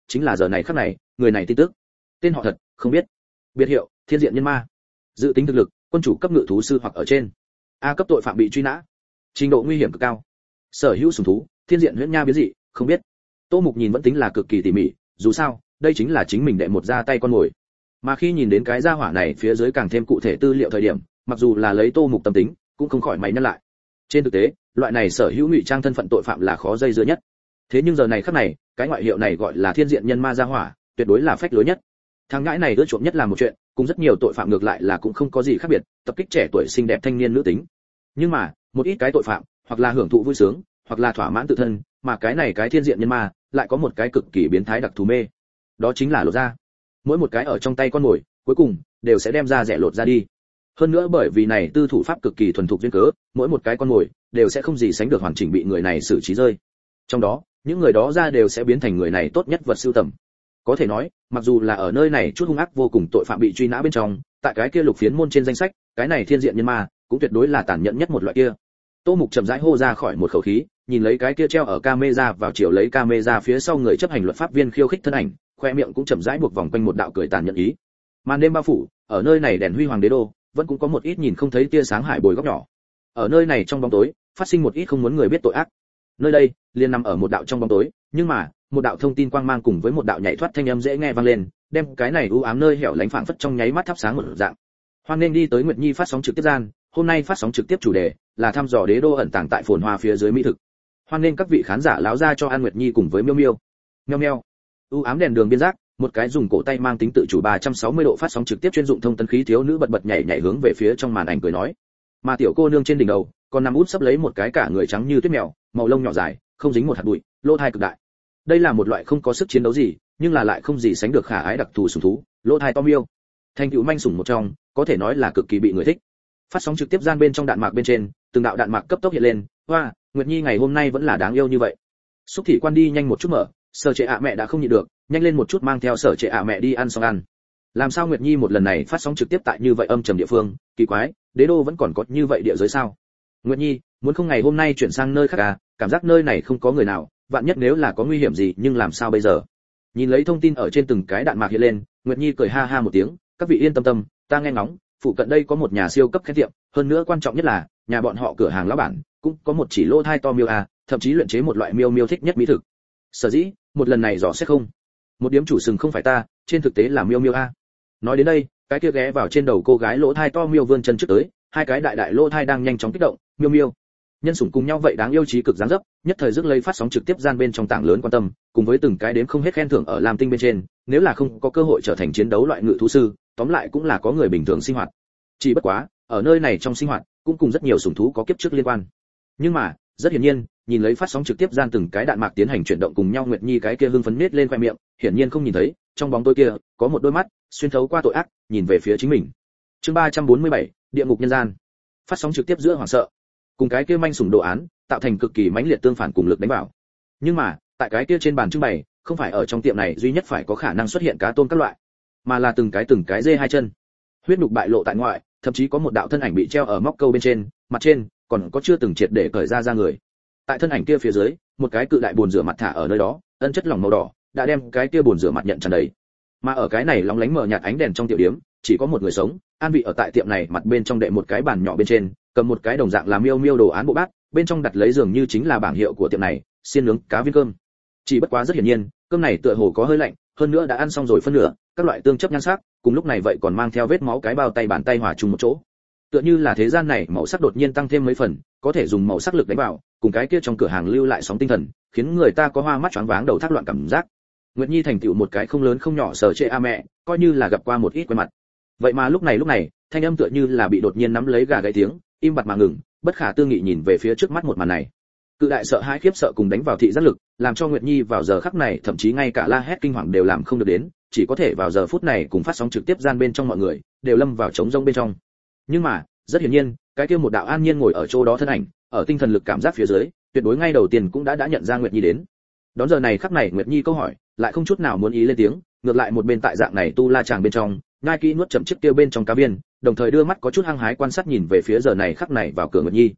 chính là giờ này khắc này, người này tin tức. Tên họ thật, không biết. Biệt hiệu, Thiên Diện Nhân Ma. Dự tính thực lực, quân chủ cấp ngự thú sư hoặc ở trên. A cấp tội phạm bị truy nã. Trình độ nguy hiểm cực cao. Sở hữu sủng thú, Thiên Diện huyễn nha biến dị, không biết. Tô Mục nhìn vẫn tính là cực kỳ tỉ mỉ, dù sao, đây chính là chính mình đệ một ra tay con mồi. Mà khi nhìn đến cái gia hỏa này phía dưới càng thêm cụ thể tư liệu thời điểm, mặc dù là lấy Tô Mục tâm tính, cũng không khỏi mày nhăn lại. Trên thực tế, loại này sở hữu ngụy trang thân phận tội phạm là khó dây dưa nhất. Thế nhưng giờ này khắc này, cái ngoại hiệu này gọi là Thiên Diện Nhân Ma gia hỏa, tuyệt đối là phách lối nhất. Thằng ngãi này ưa chuộng nhất là một chuyện, cùng rất nhiều tội phạm ngược lại là cũng không có gì khác biệt, tập kích trẻ tuổi xinh đẹp thanh niên nữ tính. Nhưng mà, một ít cái tội phạm, hoặc là hưởng thụ vui sướng, hoặc là thỏa mãn tự thân, mà cái này cái Thiên Diện Nhân Ma lại có một cái cực kỳ biến thái đặc thù mê. Đó chính là lột da. Mỗi một cái ở trong tay con mồi, cuối cùng đều sẽ đem ra rẻ lột ra đi. Hơn nữa bởi vì này tư thủ pháp cực kỳ thuần thục duyên cớ, mỗi một cái con mồi đều sẽ không gì sánh được hoàn chỉnh bị người này xử trí rơi. Trong đó, những người đó ra đều sẽ biến thành người này tốt nhất vật sưu tầm. Có thể nói, mặc dù là ở nơi này chút hung ác vô cùng tội phạm bị truy nã bên trong, tại cái kia lục phiến môn trên danh sách, cái này Thiên Diện Nhân Ma cũng tuyệt đối là tàn nhẫn nhất một loại kia. Tô Mục chậm rãi hô ra khỏi một khẩu khí, nhìn lấy cái kia treo ở camera vào chiều lấy camera phía sau người chấp hành luật pháp viên khiêu khích thân ảnh, khoe miệng cũng chậm rãi buộc vòng quanh một đạo cười tàn nhẫn ý. Màn đêm bao phủ, ở nơi này đèn huy hoàng đế đô, vẫn cũng có một ít nhìn không thấy tia sáng hải bồi góc nhỏ. Ở nơi này trong bóng tối, phát sinh một ít không muốn người biết tội ác. Nơi đây, liền nằm ở một đạo trong bóng tối, nhưng mà, một đạo thông tin quang mang cùng với một đạo nhảy thoát thanh âm dễ nghe vang lên, đem cái này u ám nơi hẻo lánh phảng phất trong nháy mắt thắp sáng một dạng. Hoan nên đi tới Nguyệt Nhi phát sóng trực tiếp gian, hôm nay phát sóng trực tiếp chủ đề là thăm dò đế đô ẩn tàng tại phồn hoa phía dưới mỹ thực. Hoan nên các vị khán giả láo ra cho An Nguyệt Nhi cùng với Miêu Miêu. Meo meo. U ám đèn đường biên giác, một cái dùng cổ tay mang tính tự chủ ba trăm sáu mươi độ phát sóng trực tiếp chuyên dụng thông tấn khí thiếu nữ bật bật nhảy nhảy hướng về phía trong màn ảnh cười nói. Mà tiểu cô nương trên đỉnh đầu, còn nằm út sấp lấy một cái cả người trắng như tuyết mèo, màu lông nhỏ dài, không dính một hạt bụi, lỗ thai cực đại. Đây là một loại không có sức chiến đấu gì, nhưng là lại không gì sánh được khả ái đặc thù sủng thú, lỗ thai to miêu. Thành tựu manh sủng một trong, có thể nói là cực kỳ bị người thích. Phát sóng trực tiếp gian bên trong đạn mạc bên trên, từng đạo đạn mạc cấp tốc hiện lên, hoa, Nguyệt Nhi ngày hôm nay vẫn là đáng yêu như vậy. Xúc thị quan đi nhanh một chút mở, Sở Trệ ạ mẹ đã không nhịn được, nhanh lên một chút mang theo Sở Trệ ạ mẹ đi ăn xong ăn. Làm sao Nguyệt Nhi một lần này phát sóng trực tiếp tại như vậy âm trầm địa phương, kỳ quái, đế đô vẫn còn có như vậy địa giới sao? Nguyệt Nhi, muốn không ngày hôm nay chuyển sang nơi khác à, cảm giác nơi này không có người nào, vạn nhất nếu là có nguy hiểm gì, nhưng làm sao bây giờ? Nhìn lấy thông tin ở trên từng cái đạn mạc hiện lên, Nguyệt Nhi cười ha ha một tiếng, các vị yên tâm tâm, ta nghe ngóng, phụ cận đây có một nhà siêu cấp khách tiệm, hơn nữa quan trọng nhất là, nhà bọn họ cửa hàng lão bản cũng có một chỉ lô thai to miêu à, thậm chí luyện chế một loại miêu miêu thích nhất mỹ thực. Sở dĩ, một lần này dò xét không. Một điểm chủ sừng không phải ta, trên thực tế là miêu miêu a. Nói đến đây, cái kia ghé vào trên đầu cô gái lỗ thai to miêu vươn chân trước tới, hai cái đại đại lỗ thai đang nhanh chóng kích động, miêu miêu. Nhân sủng cùng nhau vậy đáng yêu trí cực dáng dấp, nhất thời rước lấy phát sóng trực tiếp gian bên trong tảng lớn quan tâm, cùng với từng cái đếm không hết khen thưởng ở Lam Tinh bên trên, nếu là không có cơ hội trở thành chiến đấu loại ngự thú sư, tóm lại cũng là có người bình thường sinh hoạt. Chỉ bất quá, ở nơi này trong sinh hoạt, cũng cùng rất nhiều sủng thú có kiếp trước liên quan. Nhưng mà, rất hiển nhiên, nhìn lấy phát sóng trực tiếp gian từng cái đạn mạc tiến hành chuyển động cùng nhau, Nguyệt Nhi cái kia hưng phấn nết lên khoe miệng, hiển nhiên không nhìn thấy, trong bóng tối kia, có một đôi mắt xuyên thấu qua tội ác, nhìn về phía chính mình. Chương ba trăm bốn mươi bảy, địa ngục nhân gian. Phát sóng trực tiếp giữa hoảng sợ, cùng cái kia manh sủng đồ án, tạo thành cực kỳ mãnh liệt tương phản cùng lực đánh vào. Nhưng mà, tại cái kia trên bàn trưng bày, không phải ở trong tiệm này duy nhất phải có khả năng xuất hiện cá tôm các loại, mà là từng cái từng cái dê hai chân, huyết nhục bại lộ tại ngoại, thậm chí có một đạo thân ảnh bị treo ở móc câu bên trên, mặt trên còn có chưa từng triệt để cởi ra ra người. Tại thân ảnh kia phía dưới, một cái cự đại bồn rửa mặt thả ở nơi đó, ân chất lỏng màu đỏ đã đem cái kia bồn rửa mặt nhận tràn đầy. Mà ở cái này lóng lánh mờ nhạt ánh đèn trong tiểu điếm, chỉ có một người sống, an vị ở tại tiệm này mặt bên trong đệ một cái bàn nhỏ bên trên, cầm một cái đồng dạng làm miêu miêu đồ án bộ bát, bên trong đặt lấy dường như chính là bảng hiệu của tiệm này, xiên nướng cá viên cơm. Chỉ bất quá rất hiển nhiên, cơm này tựa hồ có hơi lạnh, hơn nữa đã ăn xong rồi phân nửa, các loại tương chấp nhan sắc, cùng lúc này vậy còn mang theo vết máu cái bao tay bàn tay hòa chung một chỗ. Tựa như là thế gian này màu sắc đột nhiên tăng thêm mấy phần, có thể dùng màu sắc lực đánh vào, cùng cái kia trong cửa hàng lưu lại sóng tinh thần, khiến người ta có hoa mắt choáng váng đầu thác loạn cảm giác. Nguyệt Nhi thành tựu một cái không lớn không nhỏ Sở Trệ a mẹ, coi như là gặp qua một ít quen mặt. Vậy mà lúc này lúc này, thanh âm tựa như là bị đột nhiên nắm lấy gà gáy tiếng, im bặt mà ngừng, bất khả tư nghị nhìn về phía trước mắt một màn này. Cự đại sợ hãi khiếp sợ cùng đánh vào thị giác lực, làm cho Nguyệt Nhi vào giờ khắc này thậm chí ngay cả la hét kinh hoàng đều làm không được đến, chỉ có thể vào giờ phút này cùng phát sóng trực tiếp gian bên trong mọi người, đều lâm vào trống rỗng bên trong. Nhưng mà, rất hiển nhiên, cái kia một đạo an nhiên ngồi ở chỗ đó thân ảnh, ở tinh thần lực cảm giác phía dưới, tuyệt đối ngay đầu tiên cũng đã đã nhận ra Nguyệt Nhi đến. Đón giờ này khắc này Nguyệt Nhi câu hỏi, lại không chút nào muốn ý lên tiếng, ngược lại một bên tại dạng này tu la chàng bên trong, ngai kỹ nuốt chậm chiếc tiêu bên trong cá viên, đồng thời đưa mắt có chút hăng hái quan sát nhìn về phía giờ này khắc này vào cửa Nguyệt Nhi.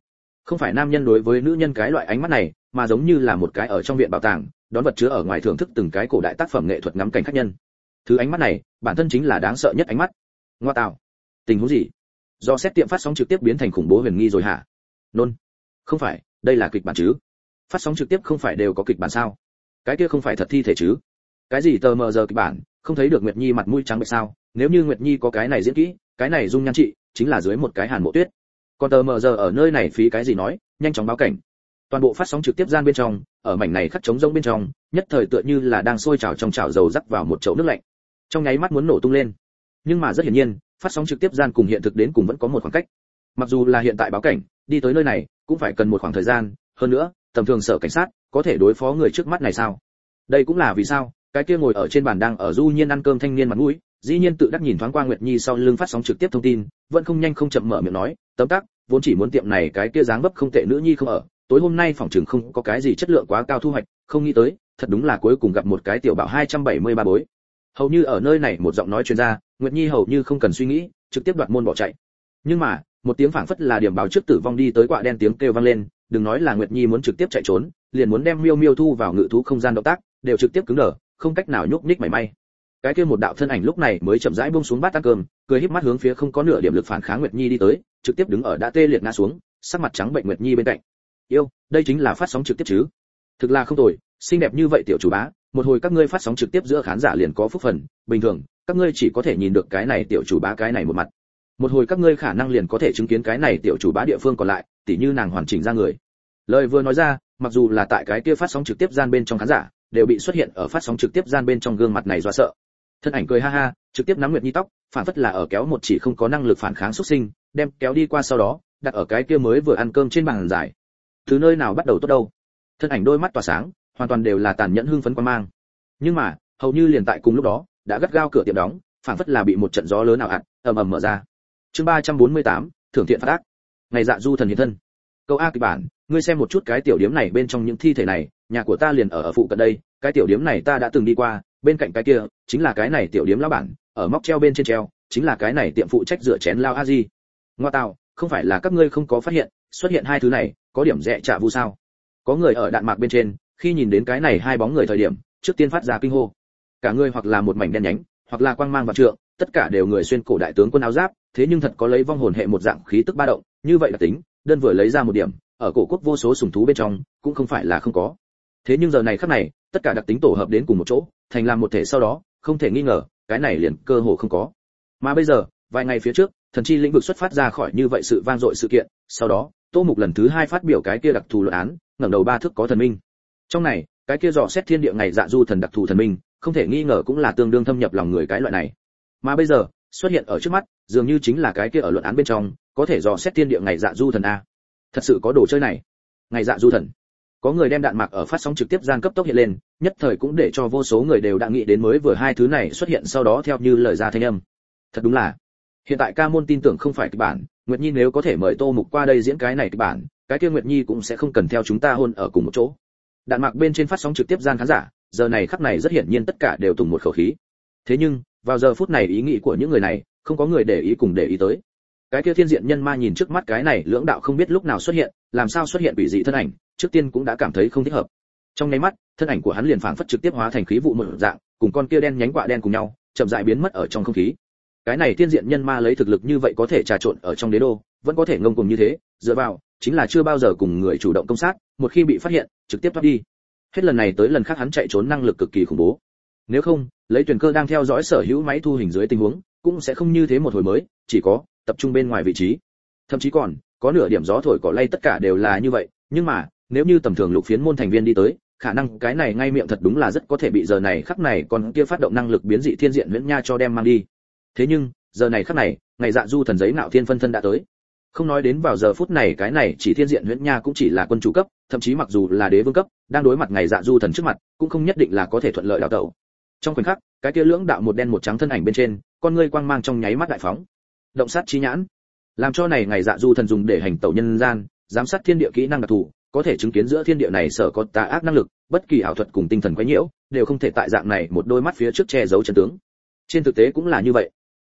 Không phải nam nhân đối với nữ nhân cái loại ánh mắt này, mà giống như là một cái ở trong viện bảo tàng, đón vật chứa ở ngoài thưởng thức từng cái cổ đại tác phẩm nghệ thuật ngắm cảnh khách nhân. Thứ ánh mắt này, bản thân chính là đáng sợ nhất ánh mắt. Ngoa tạo, tình huống gì? Do xét tiệm phát sóng trực tiếp biến thành khủng bố huyền nghi rồi hả? Nôn. Không phải, đây là kịch bản chứ? Phát sóng trực tiếp không phải đều có kịch bản sao? Cái kia không phải thật thi thể chứ? Cái gì tờ mờ giờ kịch bản, không thấy được Nguyệt Nhi mặt mũi trắng bệch sao? Nếu như Nguyệt Nhi có cái này diễn kỹ, cái này dung nhan trị, chính là dưới một cái Hàn Mộ Tuyết. Còn tờ mờ giờ ở nơi này phí cái gì nói, nhanh chóng báo cảnh. Toàn bộ phát sóng trực tiếp gian bên trong, ở mảnh này khắc trống rỗng bên trong, nhất thời tựa như là đang sôi trào trong chảo dầu rắc vào một chậu nước lạnh. Trong nháy mắt muốn nổ tung lên. Nhưng mà rất hiển nhiên, phát sóng trực tiếp gian cùng hiện thực đến cùng vẫn có một khoảng cách. Mặc dù là hiện tại báo cảnh, đi tới nơi này cũng phải cần một khoảng thời gian, hơn nữa, tầm thường sở cảnh sát có thể đối phó người trước mắt này sao? Đây cũng là vì sao, cái kia ngồi ở trên bàn đang ở du nhiên ăn cơm thanh niên mặt mũi, dĩ nhiên tự đắc nhìn thoáng qua Nguyệt Nhi sau lưng phát sóng trực tiếp thông tin, vẫn không nhanh không chậm mở miệng nói, tấm tắc, vốn chỉ muốn tiệm này cái kia dáng vấp không tệ nữ nhi không ở, tối hôm nay phòng trường không có cái gì chất lượng quá cao thu hoạch, không nghĩ tới, thật đúng là cuối cùng gặp một cái tiểu bảo hai trăm bảy mươi ba bối. Hầu như ở nơi này một giọng nói truyền ra, Nguyệt Nhi hầu như không cần suy nghĩ, trực tiếp đoạt môn bỏ chạy. Nhưng mà, một tiếng phảng phất là điểm báo trước tử vong đi tới quạ đen tiếng kêu vang lên, đừng nói là Nguyệt Nhi muốn trực tiếp chạy trốn, liền muốn đem Miêu Miêu thu vào ngự thú không gian động tác, đều trực tiếp cứng đờ, không cách nào nhúc nhích mảy may. Cái kia một đạo thân ảnh lúc này mới chậm rãi buông xuống bát ăn cơm, cười híp mắt hướng phía không có nửa điểm lực phản kháng Nguyệt Nhi đi tới, trực tiếp đứng ở đã tê liệt ngã xuống, sắc mặt trắng bệnh Nguyệt Nhi bên cạnh. Yêu, đây chính là phát sóng trực tiếp chứ? Thực là không tồi, xinh đẹp như vậy tiểu chủ bá, một hồi các ngươi phát sóng trực tiếp giữa khán giả liền có phúc phần, bình thường, các ngươi chỉ có thể nhìn được cái này tiểu chủ bá cái này một mặt. Một hồi các ngươi khả năng liền có thể chứng kiến cái này tiểu chủ bá địa phương còn lại, tỉ như nàng hoàn chỉnh ra người. Lời vừa nói ra, mặc dù là tại cái kia phát sóng trực tiếp gian bên trong khán giả, đều bị xuất hiện ở phát sóng trực tiếp gian bên trong gương mặt này dọa sợ. Thân ảnh cười ha ha, trực tiếp nắm Nguyệt Nhi tóc, phản phất là ở kéo một chỉ không có năng lực phản kháng xuất sinh, đem kéo đi qua sau đó, đặt ở cái kia mới vừa ăn cơm trên bàn dài. Từ nơi nào bắt đầu tốt đâu? Thân ảnh đôi mắt tỏa sáng, hoàn toàn đều là tàn nhẫn hưng phấn quan mang. Nhưng mà, hầu như liền tại cùng lúc đó, đã gắt gao cửa tiệm đóng, phản phất là bị một trận gió lớn nào ạt, ầm ầm mở ra. Chương ba trăm bốn mươi tám, thưởng thiện phát ác. Ngày dạ du thần hiện thân. Câu A kịch bản, ngươi xem một chút cái tiểu điếm này bên trong những thi thể này, nhà của ta liền ở ở phụ cận đây, cái tiểu điếm này ta đã từng đi qua, bên cạnh cái kia chính là cái này tiểu điếm lão bản, ở móc treo bên trên treo, chính là cái này tiệm phụ trách rửa chén lao a di. Ngoa tào, không phải là các ngươi không có phát hiện, xuất hiện hai thứ này, có điểm rẻ trả vu sao? Có người ở đạn mạc bên trên, khi nhìn đến cái này hai bóng người thời điểm, trước tiên phát ra kinh hô. Cả người hoặc là một mảnh đen nhánh, hoặc là quang mang vạn trượng, tất cả đều người xuyên cổ đại tướng quân áo giáp, thế nhưng thật có lấy vong hồn hệ một dạng khí tức ba động, như vậy là tính, đơn vừa lấy ra một điểm, ở cổ quốc vô số sủng thú bên trong, cũng không phải là không có. Thế nhưng giờ này khắc này, tất cả đặc tính tổ hợp đến cùng một chỗ, thành làm một thể sau đó, không thể nghi ngờ, cái này liền cơ hồ không có. Mà bây giờ, vài ngày phía trước, thần chi lĩnh vực xuất phát ra khỏi như vậy sự vang dội sự kiện, sau đó, Tô Mục lần thứ hai phát biểu cái kia đặc thù luận án, ngẩng đầu ba thước có thần minh. Trong này, cái kia dò xét thiên địa ngày dạ du thần đặc thù thần minh, không thể nghi ngờ cũng là tương đương thâm nhập lòng người cái loại này. Mà bây giờ, xuất hiện ở trước mắt, dường như chính là cái kia ở luận án bên trong, có thể dò xét thiên địa ngày dạ du thần a. Thật sự có đồ chơi này. Ngày dạ du thần. Có người đem đạn mạc ở phát sóng trực tiếp gian cấp tốc hiện lên, nhất thời cũng để cho vô số người đều đã nghĩ đến mới vừa hai thứ này xuất hiện sau đó theo như lời ra thanh âm. Thật đúng là, hiện tại ca môn tin tưởng không phải kịch bản, Nguyệt Nhi nếu có thể mời Tô Mục qua đây diễn cái này kịch bản, cái kia Nguyệt Nhi cũng sẽ không cần theo chúng ta hôn ở cùng một chỗ. Đạn mạc bên trên phát sóng trực tiếp gian khán giả, giờ này khắc này rất hiển nhiên tất cả đều tùng một khẩu khí. Thế nhưng, vào giờ phút này ý nghĩ của những người này, không có người để ý cùng để ý tới. Cái kia thiên diện nhân ma nhìn trước mắt cái này lưỡng đạo không biết lúc nào xuất hiện, làm sao xuất hiện quỷ dị thân ảnh, trước tiên cũng đã cảm thấy không thích hợp. Trong nháy mắt, thân ảnh của hắn liền phảng phất trực tiếp hóa thành khí vụ một dạng, cùng con kia đen nhánh quạ đen cùng nhau, chậm rãi biến mất ở trong không khí. Cái này thiên diện nhân ma lấy thực lực như vậy có thể trà trộn ở trong đế đô, vẫn có thể ngông cuồng như thế, dựa vào, chính là chưa bao giờ cùng người chủ động công sát, một khi bị phát hiện, trực tiếp thoát đi. Hết lần này tới lần khác hắn chạy trốn năng lực cực kỳ khủng bố. Nếu không, lấy Tuyền Cơ đang theo dõi sở hữu máy thu hình dưới tình huống, cũng sẽ không như thế một hồi mới, chỉ có tập trung bên ngoài vị trí. Thậm chí còn có nửa điểm gió thổi cỏ lay tất cả đều là như vậy, nhưng mà, nếu như tầm thường lục phiến môn thành viên đi tới, khả năng cái này ngay miệng thật đúng là rất có thể bị giờ này khắc này còn kia phát động năng lực biến dị thiên diện huyễn nha cho đem mang đi. Thế nhưng, giờ này khắc này, ngày dạ du thần giấy nạo thiên phân thân đã tới. Không nói đến vào giờ phút này cái này chỉ thiên diện huyễn nha cũng chỉ là quân chủ cấp, thậm chí mặc dù là đế vương cấp, đang đối mặt ngày dạ du thần trước mặt, cũng không nhất định là có thể thuận lợi đào tẩu. Trong khoảnh khắc, cái kia lưỡng đạo một đen một trắng thân ảnh bên trên, con ngươi quang mang trong nháy mắt đại phóng. Động sát chi nhãn, làm cho này ngày dạ du thần dùng để hành tẩu nhân gian, giám sát thiên địa kỹ năng đặc thù, có thể chứng kiến giữa thiên địa này sở có tà ác năng lực, bất kỳ ảo thuật cùng tinh thần quấy nhiễu, đều không thể tại dạng này một đôi mắt phía trước che giấu chân tướng. Trên thực tế cũng là như vậy.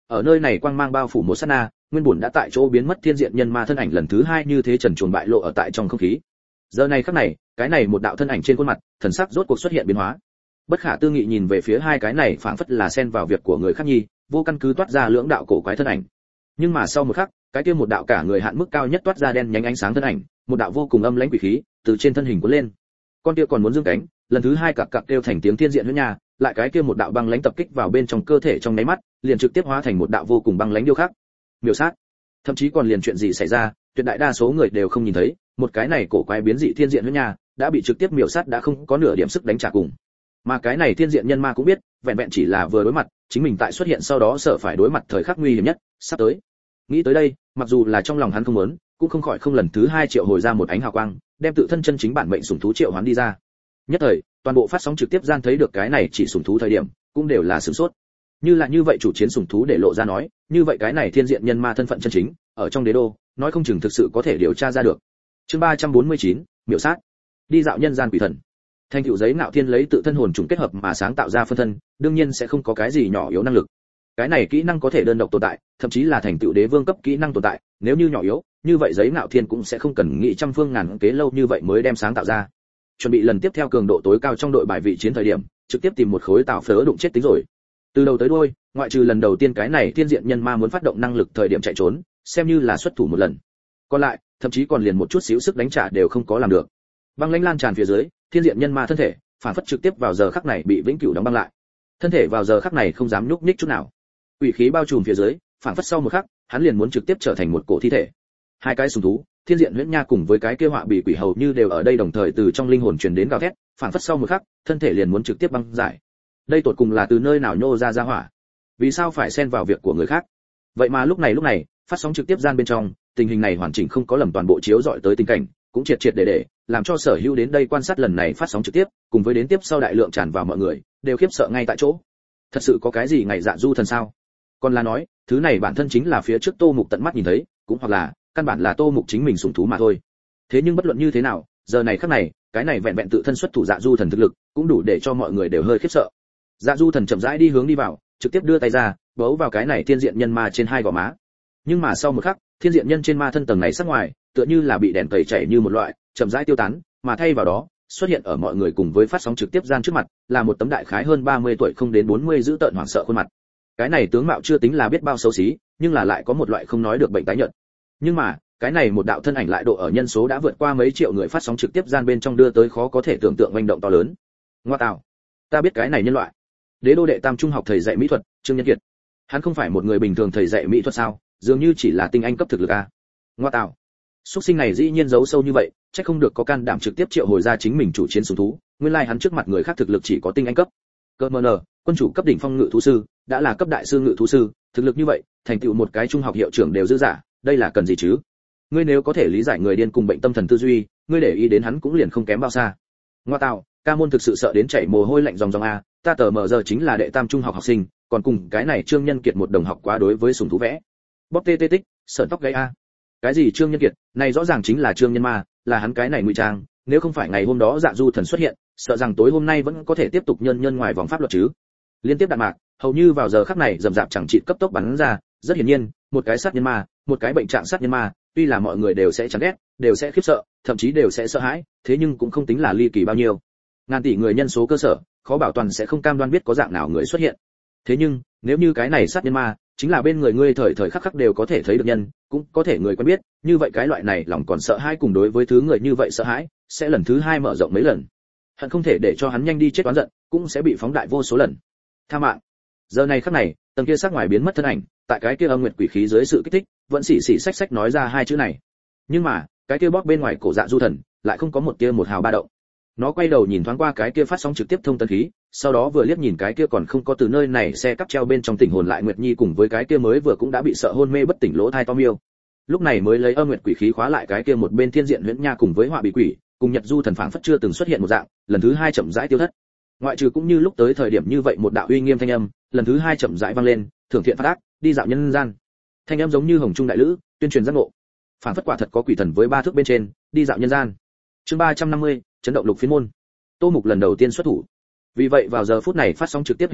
ở nơi này quang mang bao phủ một sát na, nguyên bổn đã tại chỗ biến mất thiên diện nhân ma thân ảnh lần thứ hai như thế trần truồng bại lộ ở tại trong không khí. Giờ này khắc này, cái này một đạo thân ảnh trên khuôn mặt, thần sắc rốt cuộc xuất hiện biến hóa. Bất khả tư nghị nhìn về phía hai cái này phảng phất là xen vào việc của người khác nhi, vô căn cứ toát ra lưỡng đạo cổ quái thân ảnh. Nhưng mà sau một khắc, cái kia một đạo cả người hạn mức cao nhất toát ra đen nhánh ánh sáng thân ảnh, một đạo vô cùng âm lãnh quỷ khí từ trên thân hình cuốn lên. Con kia còn muốn dương cánh, lần thứ hai cặc cặc kêu thành tiếng thiên diện huyễn nha, lại cái kia một đạo băng lãnh tập kích vào bên trong cơ thể trong nháy mắt, liền trực tiếp hóa thành một đạo vô cùng băng lãnh điêu khắc. Miểu sát. Thậm chí còn liền chuyện gì xảy ra, tuyệt đại đa số người đều không nhìn thấy, một cái này cổ quái biến dị thiên diện huyễn nha, đã bị trực tiếp miểu sát đã không có nửa điểm sức đánh trả cùng. Mà cái này thiên diện nhân ma cũng biết, vẹn vẹn chỉ là vừa đối mặt, chính mình tại xuất hiện sau đó sợ phải đối mặt thời khắc nguy hiểm nhất, sắp tới. Nghĩ tới đây, mặc dù là trong lòng hắn không muốn, cũng không khỏi không lần thứ hai triệu hồi ra một ánh hào quang, đem tự thân chân chính bản mệnh sủng thú triệu hoán đi ra. Nhất thời, toàn bộ phát sóng trực tiếp gian thấy được cái này chỉ sủng thú thời điểm, cũng đều là sửng sốt. Như là như vậy chủ chiến sủng thú để lộ ra nói, như vậy cái này thiên diện nhân ma thân phận chân chính, ở trong đế đô, nói không chừng thực sự có thể điều tra ra được. Chương ba trăm bốn mươi chín, miểu sát. Đi dạo nhân gian quỷ thần. Thanh tựu giấy ngạo thiên lấy tự thân hồn trùng kết hợp mà sáng tạo ra phân thân, đương nhiên sẽ không có cái gì nhỏ yếu năng lực. Cái này kỹ năng có thể đơn độc tồn tại, thậm chí là thành tựu đế vương cấp kỹ năng tồn tại, nếu như nhỏ yếu, như vậy giấy ngạo thiên cũng sẽ không cần nghĩ trăm phương ngàn kế lâu như vậy mới đem sáng tạo ra. Chuẩn bị lần tiếp theo cường độ tối cao trong đội bài vị chiến thời điểm, trực tiếp tìm một khối tạo phớ đụng chết tính rồi. Từ đầu tới đuôi, ngoại trừ lần đầu tiên cái này thiên diện nhân ma muốn phát động năng lực thời điểm chạy trốn, xem như là xuất thủ một lần. Còn lại, thậm chí còn liền một chút xíu sức đánh trả đều không có làm được. Băng lãnh lan tràn phía dưới, thiên diện nhân ma thân thể, phản phất trực tiếp vào giờ khắc này bị vĩnh cửu đóng băng lại. Thân thể vào giờ khắc này không dám nhúc nhích chút nào. Quỷ khí bao trùm phía dưới, phản phất sau một khắc, hắn liền muốn trực tiếp trở thành một cổ thi thể. Hai cái sùng thú, thiên diện huyễn nha cùng với cái kia họa bị quỷ hầu như đều ở đây đồng thời từ trong linh hồn truyền đến gào thét, phản phất sau một khắc, thân thể liền muốn trực tiếp băng giải. Đây tột cùng là từ nơi nào nhô ra ra hỏa? Vì sao phải xen vào việc của người khác? Vậy mà lúc này lúc này, phát sóng trực tiếp gian bên trong, tình hình này hoàn chỉnh không có lầm toàn bộ chiếu dọi tới tình cảnh, cũng triệt triệt để để, làm cho sở hữu đến đây quan sát lần này phát sóng trực tiếp, cùng với đến tiếp sau đại lượng tràn vào mọi người, đều khiếp sợ ngay tại chỗ. Thật sự có cái gì ngày dạ du thần sao? Còn là nói, thứ này bản thân chính là phía trước Tô Mục tận mắt nhìn thấy, cũng hoặc là, căn bản là Tô Mục chính mình sủng thú mà thôi. Thế nhưng bất luận như thế nào, giờ này khắc này, cái này vẹn vẹn tự thân xuất thủ dạ du thần thực lực, cũng đủ để cho mọi người đều hơi khiếp sợ. Dạ du thần chậm rãi đi hướng đi vào, trực tiếp đưa tay ra, bấu vào cái này thiên diện nhân ma trên hai gò má. Nhưng mà sau một khắc, thiên diện nhân trên ma thân tầng này sắc ngoài, tựa như là bị đèn tẩy chảy như một loại, chậm rãi tiêu tán, mà thay vào đó, xuất hiện ở mọi người cùng với phát sóng trực tiếp gian trước mặt, là một tấm đại khái hơn ba mươi tuổi không đến bốn mươi giữ tợn hoảng sợ khuôn mặt. Cái này tướng mạo chưa tính là biết bao xấu xí, nhưng là lại có một loại không nói được bệnh tái nhợt. Nhưng mà, cái này một đạo thân ảnh lại độ ở nhân số đã vượt qua mấy triệu người phát sóng trực tiếp gian bên trong đưa tới khó có thể tưởng tượng manh động to lớn. Ngoa tạo, ta biết cái này nhân loại. Đế đô đệ tam trung học thầy dạy mỹ thuật, Trương Nhân Kiệt. Hắn không phải một người bình thường thầy dạy mỹ thuật sao, dường như chỉ là tinh anh cấp thực lực a. Ngoa tạo. Xuất sinh này dĩ nhiên giấu sâu như vậy, chắc không được có can đảm trực tiếp triệu hồi ra chính mình chủ chiến sủng thú, nguyên lai like hắn trước mặt người khác thực lực chỉ có tinh anh cấp. Cơ mờ nở, quân chủ cấp đỉnh phong ngự thú sư, đã là cấp đại sư ngự thú sư, thực lực như vậy, thành tựu một cái trung học hiệu trưởng đều dư giả, đây là cần gì chứ? Ngươi nếu có thể lý giải người điên cùng bệnh tâm thần tư duy, ngươi để ý đến hắn cũng liền không kém bao xa. Ngoa tạo, ca môn thực sự sợ đến chảy mồ hôi lạnh ròng ròng a, ta tờ mờ giờ chính là đệ tam trung học học sinh, còn cùng cái này Trương Nhân Kiệt một đồng học quá đối với sủng thú vẽ. Bóp tê tê tích, sởn tóc gáy a. Cái gì Trương Nhân Kiệt, này rõ ràng chính là Trương Nhân Ma, là hắn cái này ngụy trang, nếu không phải ngày hôm đó Dạ Du thần xuất hiện, sợ rằng tối hôm nay vẫn có thể tiếp tục nhân nhân ngoài vòng pháp luật chứ. Liên tiếp đạn mạc, hầu như vào giờ khắc này rầm rạp chẳng chịt cấp tốc bắn ra, rất hiển nhiên, một cái sát nhân ma, một cái bệnh trạng sát nhân ma, tuy là mọi người đều sẽ chán ghét, đều sẽ khiếp sợ, thậm chí đều sẽ sợ hãi, thế nhưng cũng không tính là ly kỳ bao nhiêu. Ngàn tỷ người nhân số cơ sở, khó bảo toàn sẽ không cam đoan biết có dạng nào người xuất hiện. Thế nhưng, nếu như cái này sát nhân ma chính là bên người ngươi thời thời khắc khắc đều có thể thấy được nhân, cũng có thể người quen biết, như vậy cái loại này lòng còn sợ hãi cùng đối với thứ người như vậy sợ hãi, sẽ lần thứ hai mở rộng mấy lần. Hận không thể để cho hắn nhanh đi chết oán giận, cũng sẽ bị phóng đại vô số lần. Tha mạng. Giờ này khắc này, tầng kia sắc ngoài biến mất thân ảnh, tại cái kia âm nguyệt quỷ khí dưới sự kích thích, vẫn xỉ xỉ xách xách nói ra hai chữ này. Nhưng mà, cái kia bóp bên ngoài cổ Dạ Du thần, lại không có một tia một hào ba động. Nó quay đầu nhìn thoáng qua cái kia phát sóng trực tiếp thông tấn khí, sau đó vừa liếc nhìn cái kia còn không có từ nơi này xe cắp treo bên trong tỉnh hồn lại Nguyệt Nhi cùng với cái kia mới vừa cũng đã bị sợ hôn mê bất tỉnh lỗ thai to miêu. Lúc này mới lấy âm nguyệt quỷ khí khóa lại cái kia một bên thiên diện huyễn nha cùng với họa bị quỷ, cùng Nhật Du thần phảng phất chưa từng xuất hiện một dạng, lần thứ hai chậm rãi tiêu thất. Ngoại trừ cũng như lúc tới thời điểm như vậy một đạo uy nghiêm thanh âm, lần thứ hai chậm rãi vang lên, thưởng thiện phát ác, đi dạo nhân gian. Thanh âm giống như hồng trung đại lữ, tuyên truyền giác ngộ. Phảng phất quả thật có quỷ thần với ba thước bên trên, đi dạo nhân gian. Chương ba trăm năm mươi, chấn động lục phiến môn. Tô Mục lần đầu tiên xuất thủ. Vì vậy vào giờ phút này phát sóng trực tiếp hình ảnh,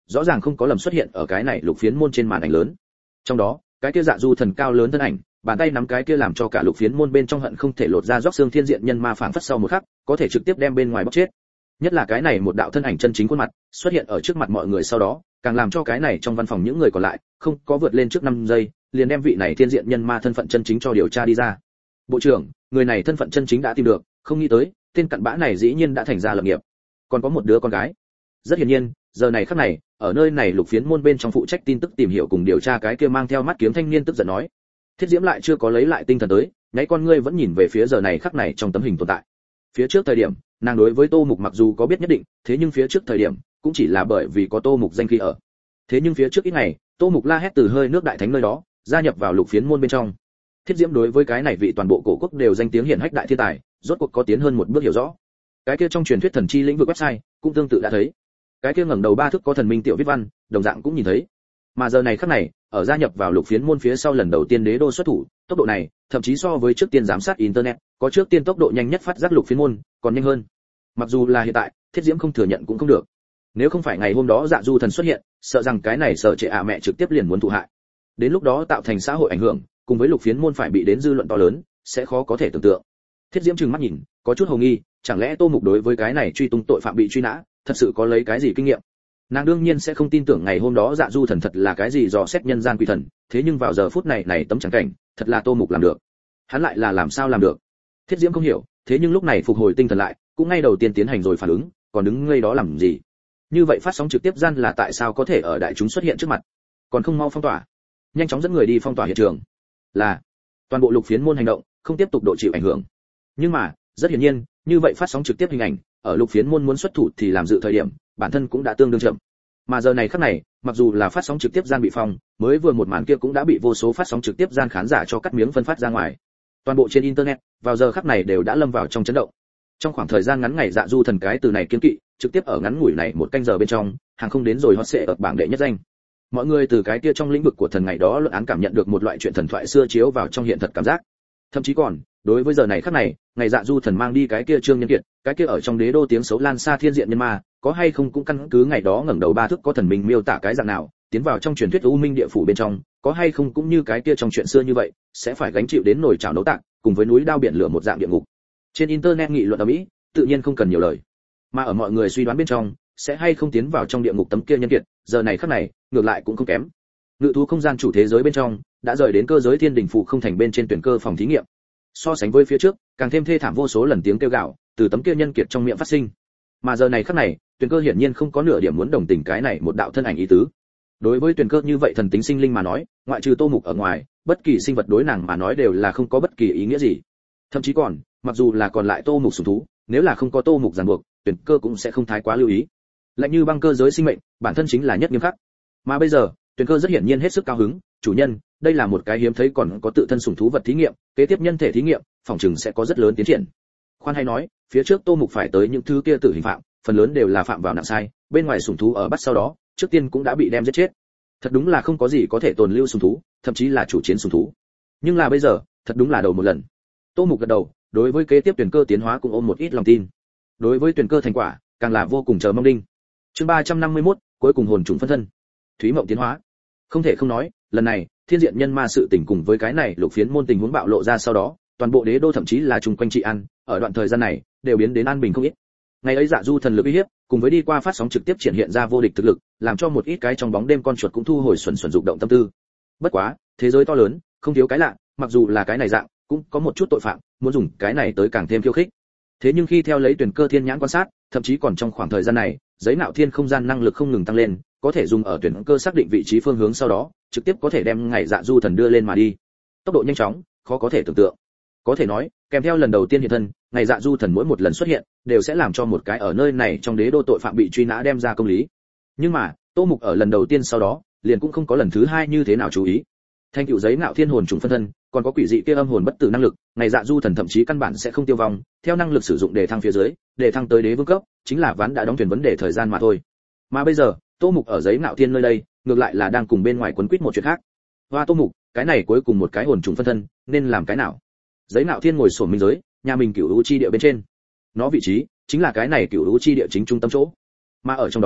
rõ ràng không có lầm xuất hiện ở cái này lục phiến môn trên màn ảnh lớn. Trong đó, cái kia Dạ Du Thần cao lớn thân ảnh, bàn tay nắm cái kia làm cho cả lục phiến môn bên trong hận không thể lột ra róc xương thiên diện nhân ma phảng phất sau một khắc, có thể trực tiếp đem bên ngoài bóc chết. Nhất là cái này một đạo thân ảnh chân chính khuôn mặt, xuất hiện ở trước mặt mọi người sau đó, càng làm cho cái này trong văn phòng những người còn lại, không có vượt lên trước năm giây, liền đem vị này thiên diện nhân ma thân phận chân chính cho điều tra đi ra. Bộ trưởng, người này thân phận chân chính đã tìm được, không nghĩ tới, tên cặn bã này dĩ nhiên đã thành ra lập nghiệp. Còn có một đứa con gái. Rất hiển nhiên, giờ này khắc này, ở nơi này lục phiến môn bên trong phụ trách tin tức tìm hiểu cùng điều tra cái kia mang theo mắt kiếm thanh niên tức giận nói. Thiết Diễm lại chưa có lấy lại tinh thần tới, nháy con ngươi vẫn nhìn về phía giờ này khắc này trong tấm hình tồn tại. Phía trước thời điểm, nàng đối với Tô Mục mặc dù có biết nhất định, thế nhưng phía trước thời điểm, cũng chỉ là bởi vì có Tô Mục danh khí ở. Thế nhưng phía trước ít ngày, Tô Mục la hét từ hơi nước đại thánh nơi đó, gia nhập vào lục phiến môn bên trong. Thiết Diễm đối với cái này vị toàn bộ cổ quốc đều danh tiếng hiển hách đại thiên tài, rốt cuộc có tiến hơn một bước hiểu rõ. Cái kia trong truyền thuyết thần chi lĩnh vực website, cũng tương tự đã thấy. Cái kia ngẩng đầu ba thước có thần minh tiểu viết văn, đồng dạng cũng nhìn thấy. Mà giờ này khắc này, ở gia nhập vào lục phiến môn phía sau lần đầu tiên đế đô xuất thủ, tốc độ này, thậm chí so với trước tiên giám sát internet, có trước tiên tốc độ nhanh nhất phát giác lục phiến môn, còn nhanh hơn. Mặc dù là hiện tại, Thiết Diễm không thừa nhận cũng không được. Nếu không phải ngày hôm đó Dạ Du Thần xuất hiện, sợ rằng cái này sợ trệ ạ mẹ trực tiếp liền muốn thụ hại. Đến lúc đó tạo thành xã hội ảnh hưởng, cùng với lục phiến môn phải bị đến dư luận to lớn, sẽ khó có thể tưởng tượng. Thiết Diễm trừng mắt nhìn, có chút hồ nghi, chẳng lẽ Tô Mục đối với cái này truy tung tội phạm bị truy nã, thật sự có lấy cái gì kinh nghiệm? Nàng đương nhiên sẽ không tin tưởng ngày hôm đó Dạ Du Thần thật là cái gì dò xét nhân gian quỷ thần, thế nhưng vào giờ phút này này tấm chẳng cảnh, thật là Tô Mục làm được. Hắn lại là làm sao làm được? Thiết Diễm không hiểu, thế nhưng lúc này phục hồi tinh thần lại, cũng ngay đầu tiên tiến hành rồi phản ứng, còn đứng ngây đó làm gì? Như vậy phát sóng trực tiếp gian là tại sao có thể ở đại chúng xuất hiện trước mặt? Còn không mau phong tỏa. Nhanh chóng dẫn người đi phong tỏa hiện trường. Là toàn bộ lục phiến môn hành động, không tiếp tục độ chịu ảnh hưởng. Nhưng mà, rất hiển nhiên, như vậy phát sóng trực tiếp hình ảnh, ở lục phiến môn muốn xuất thủ thì làm dự thời điểm, bản thân cũng đã tương đương chậm. Mà giờ này khắc này, mặc dù là phát sóng trực tiếp gian bị phong, mới vừa một màn kia cũng đã bị vô số phát sóng trực tiếp gian khán giả cho cắt miếng phân phát ra ngoài. Toàn bộ trên internet, vào giờ khắc này đều đã lâm vào trong chấn động. Trong khoảng thời gian ngắn ngày Dạ Du Thần cái từ này kiên kỵ, trực tiếp ở ngắn ngủi này một canh giờ bên trong, hàng không đến rồi hot sẽ ở bảng đệ nhất danh. Mọi người từ cái kia trong lĩnh vực của thần ngày đó luận án cảm nhận được một loại chuyện thần thoại xưa chiếu vào trong hiện thật cảm giác. Thậm chí còn, đối với giờ này khắc này, ngày Dạ Du Thần mang đi cái kia Trương Nhân Kiệt, cái kia ở trong đế đô tiếng xấu lan xa thiên diện nhân ma, có hay không cũng căn cứ ngày đó ngẩng đầu ba thước có thần minh miêu tả cái dạng nào, tiến vào trong truyền thuyết u minh địa phủ bên trong, có hay không cũng như cái kia trong chuyện xưa như vậy, sẽ phải gánh chịu đến nồi chảo nấu tạng, cùng với núi đao biển lửa một dạng địa ngục. Trên internet nghị luận ở Mỹ, tự nhiên không cần nhiều lời. Mà ở mọi người suy đoán bên trong, sẽ hay không tiến vào trong địa ngục tấm kia nhân kiệt, giờ này khắc này, ngược lại cũng không kém. Ngự thú không gian chủ thế giới bên trong, đã rời đến cơ giới thiên đình phụ không thành bên trên tuyển cơ phòng thí nghiệm. So sánh với phía trước, càng thêm thê thảm vô số lần tiếng kêu gào từ tấm kia nhân kiệt trong miệng phát sinh. Mà giờ này khắc này, tuyển cơ hiển nhiên không có nửa điểm muốn đồng tình cái này một đạo thân ảnh ý tứ. Đối với tuyển cơ như vậy thần tính sinh linh mà nói, ngoại trừ Tô Mục ở ngoài, bất kỳ sinh vật đối nàng mà nói đều là không có bất kỳ ý nghĩa gì. Thậm chí còn, mặc dù là còn lại Tô Mục sủng thú, nếu là không có Tô Mục ràng buộc, tuyển cơ cũng sẽ không thái quá lưu ý. Lạnh như băng cơ giới sinh mệnh, bản thân chính là nhất nghiêm khắc. Mà bây giờ, tuyển cơ rất hiển nhiên hết sức cao hứng, chủ nhân, đây là một cái hiếm thấy còn có tự thân sủng thú vật thí nghiệm, kế tiếp nhân thể thí nghiệm, phòng chừng sẽ có rất lớn tiến triển. Khoan hay nói, phía trước Tô Mục phải tới những thứ kia tử hình phạm, phần lớn đều là phạm vào nặng sai, bên ngoài sủng thú ở bắt sau đó, trước tiên cũng đã bị đem giết chết. Thật đúng là không có gì có thể tồn lưu sủng thú, thậm chí là chủ chiến sủng thú. Nhưng là bây giờ, thật đúng là đầu một lần. Tô Mục gật đầu, đối với kế tiếp tuyển cơ tiến hóa cũng ôm một ít lòng tin. Đối với tuyển cơ thành quả, càng là vô cùng chờ mong đinh. Chương ba trăm năm mươi mốt, cuối cùng hồn trùng phân thân. Thúy Mộng tiến hóa. Không thể không nói, lần này, thiên diện nhân ma sự tình cùng với cái này lục phiến môn tình huống bạo lộ ra sau đó, toàn bộ đế đô thậm chí là chung quanh trị an, ở đoạn thời gian này, đều biến đến an bình không ít. Ngày ấy Dạ Du thần lực uy hiếp, cùng với đi qua phát sóng trực tiếp triển hiện ra vô địch thực lực, làm cho một ít cái trong bóng đêm con chuột cũng thu hồi xuẩn xuẩn dục động tâm tư. Bất quá, thế giới to lớn, không thiếu cái lạ, mặc dù là cái này dạng, cũng có một chút tội phạm, muốn dùng cái này tới càng thêm khiêu khích. Thế nhưng khi theo lấy tuyển cơ thiên nhãn quan sát, thậm chí còn trong khoảng thời gian này, giấy nạo thiên không gian năng lực không ngừng tăng lên, có thể dùng ở tuyển cơ xác định vị trí phương hướng sau đó, trực tiếp có thể đem ngày Dạ Du thần đưa lên mà đi. Tốc độ nhanh chóng, khó có thể tưởng tượng. Có thể nói, kèm theo lần đầu tiên hiện thân, ngày Dạ Du thần mỗi một lần xuất hiện, đều sẽ làm cho một cái ở nơi này trong đế đô tội phạm bị truy nã đem ra công lý. Nhưng mà, Tô Mục ở lần đầu tiên sau đó, liền cũng không có lần thứ hai như thế nào chú ý. Thanh tựu giấy ngạo thiên hồn trùng phân thân, còn có quỷ dị kia âm hồn bất tử năng lực, ngày Dạ Du thần thậm chí căn bản sẽ không tiêu vong, theo năng lực sử dụng để thăng phía dưới, để thăng tới đế vương cấp, chính là ván đã đóng thuyền vấn đề thời gian mà thôi. Mà bây giờ, Tô Mục ở giấy ngạo thiên nơi đây, ngược lại là đang cùng bên ngoài quấn quýt một chuyện khác. Hoa Tô Mục, cái này cuối cùng một cái hồn trùng phân thân, nên làm cái nào? Giấy nạo thiên ngồi xổm minh giới, nhà mình cửu u chi địa bên trên. Nó vị trí chính là cái này cửu u chi địa chính trung tâm chỗ. Mà ở trong đó,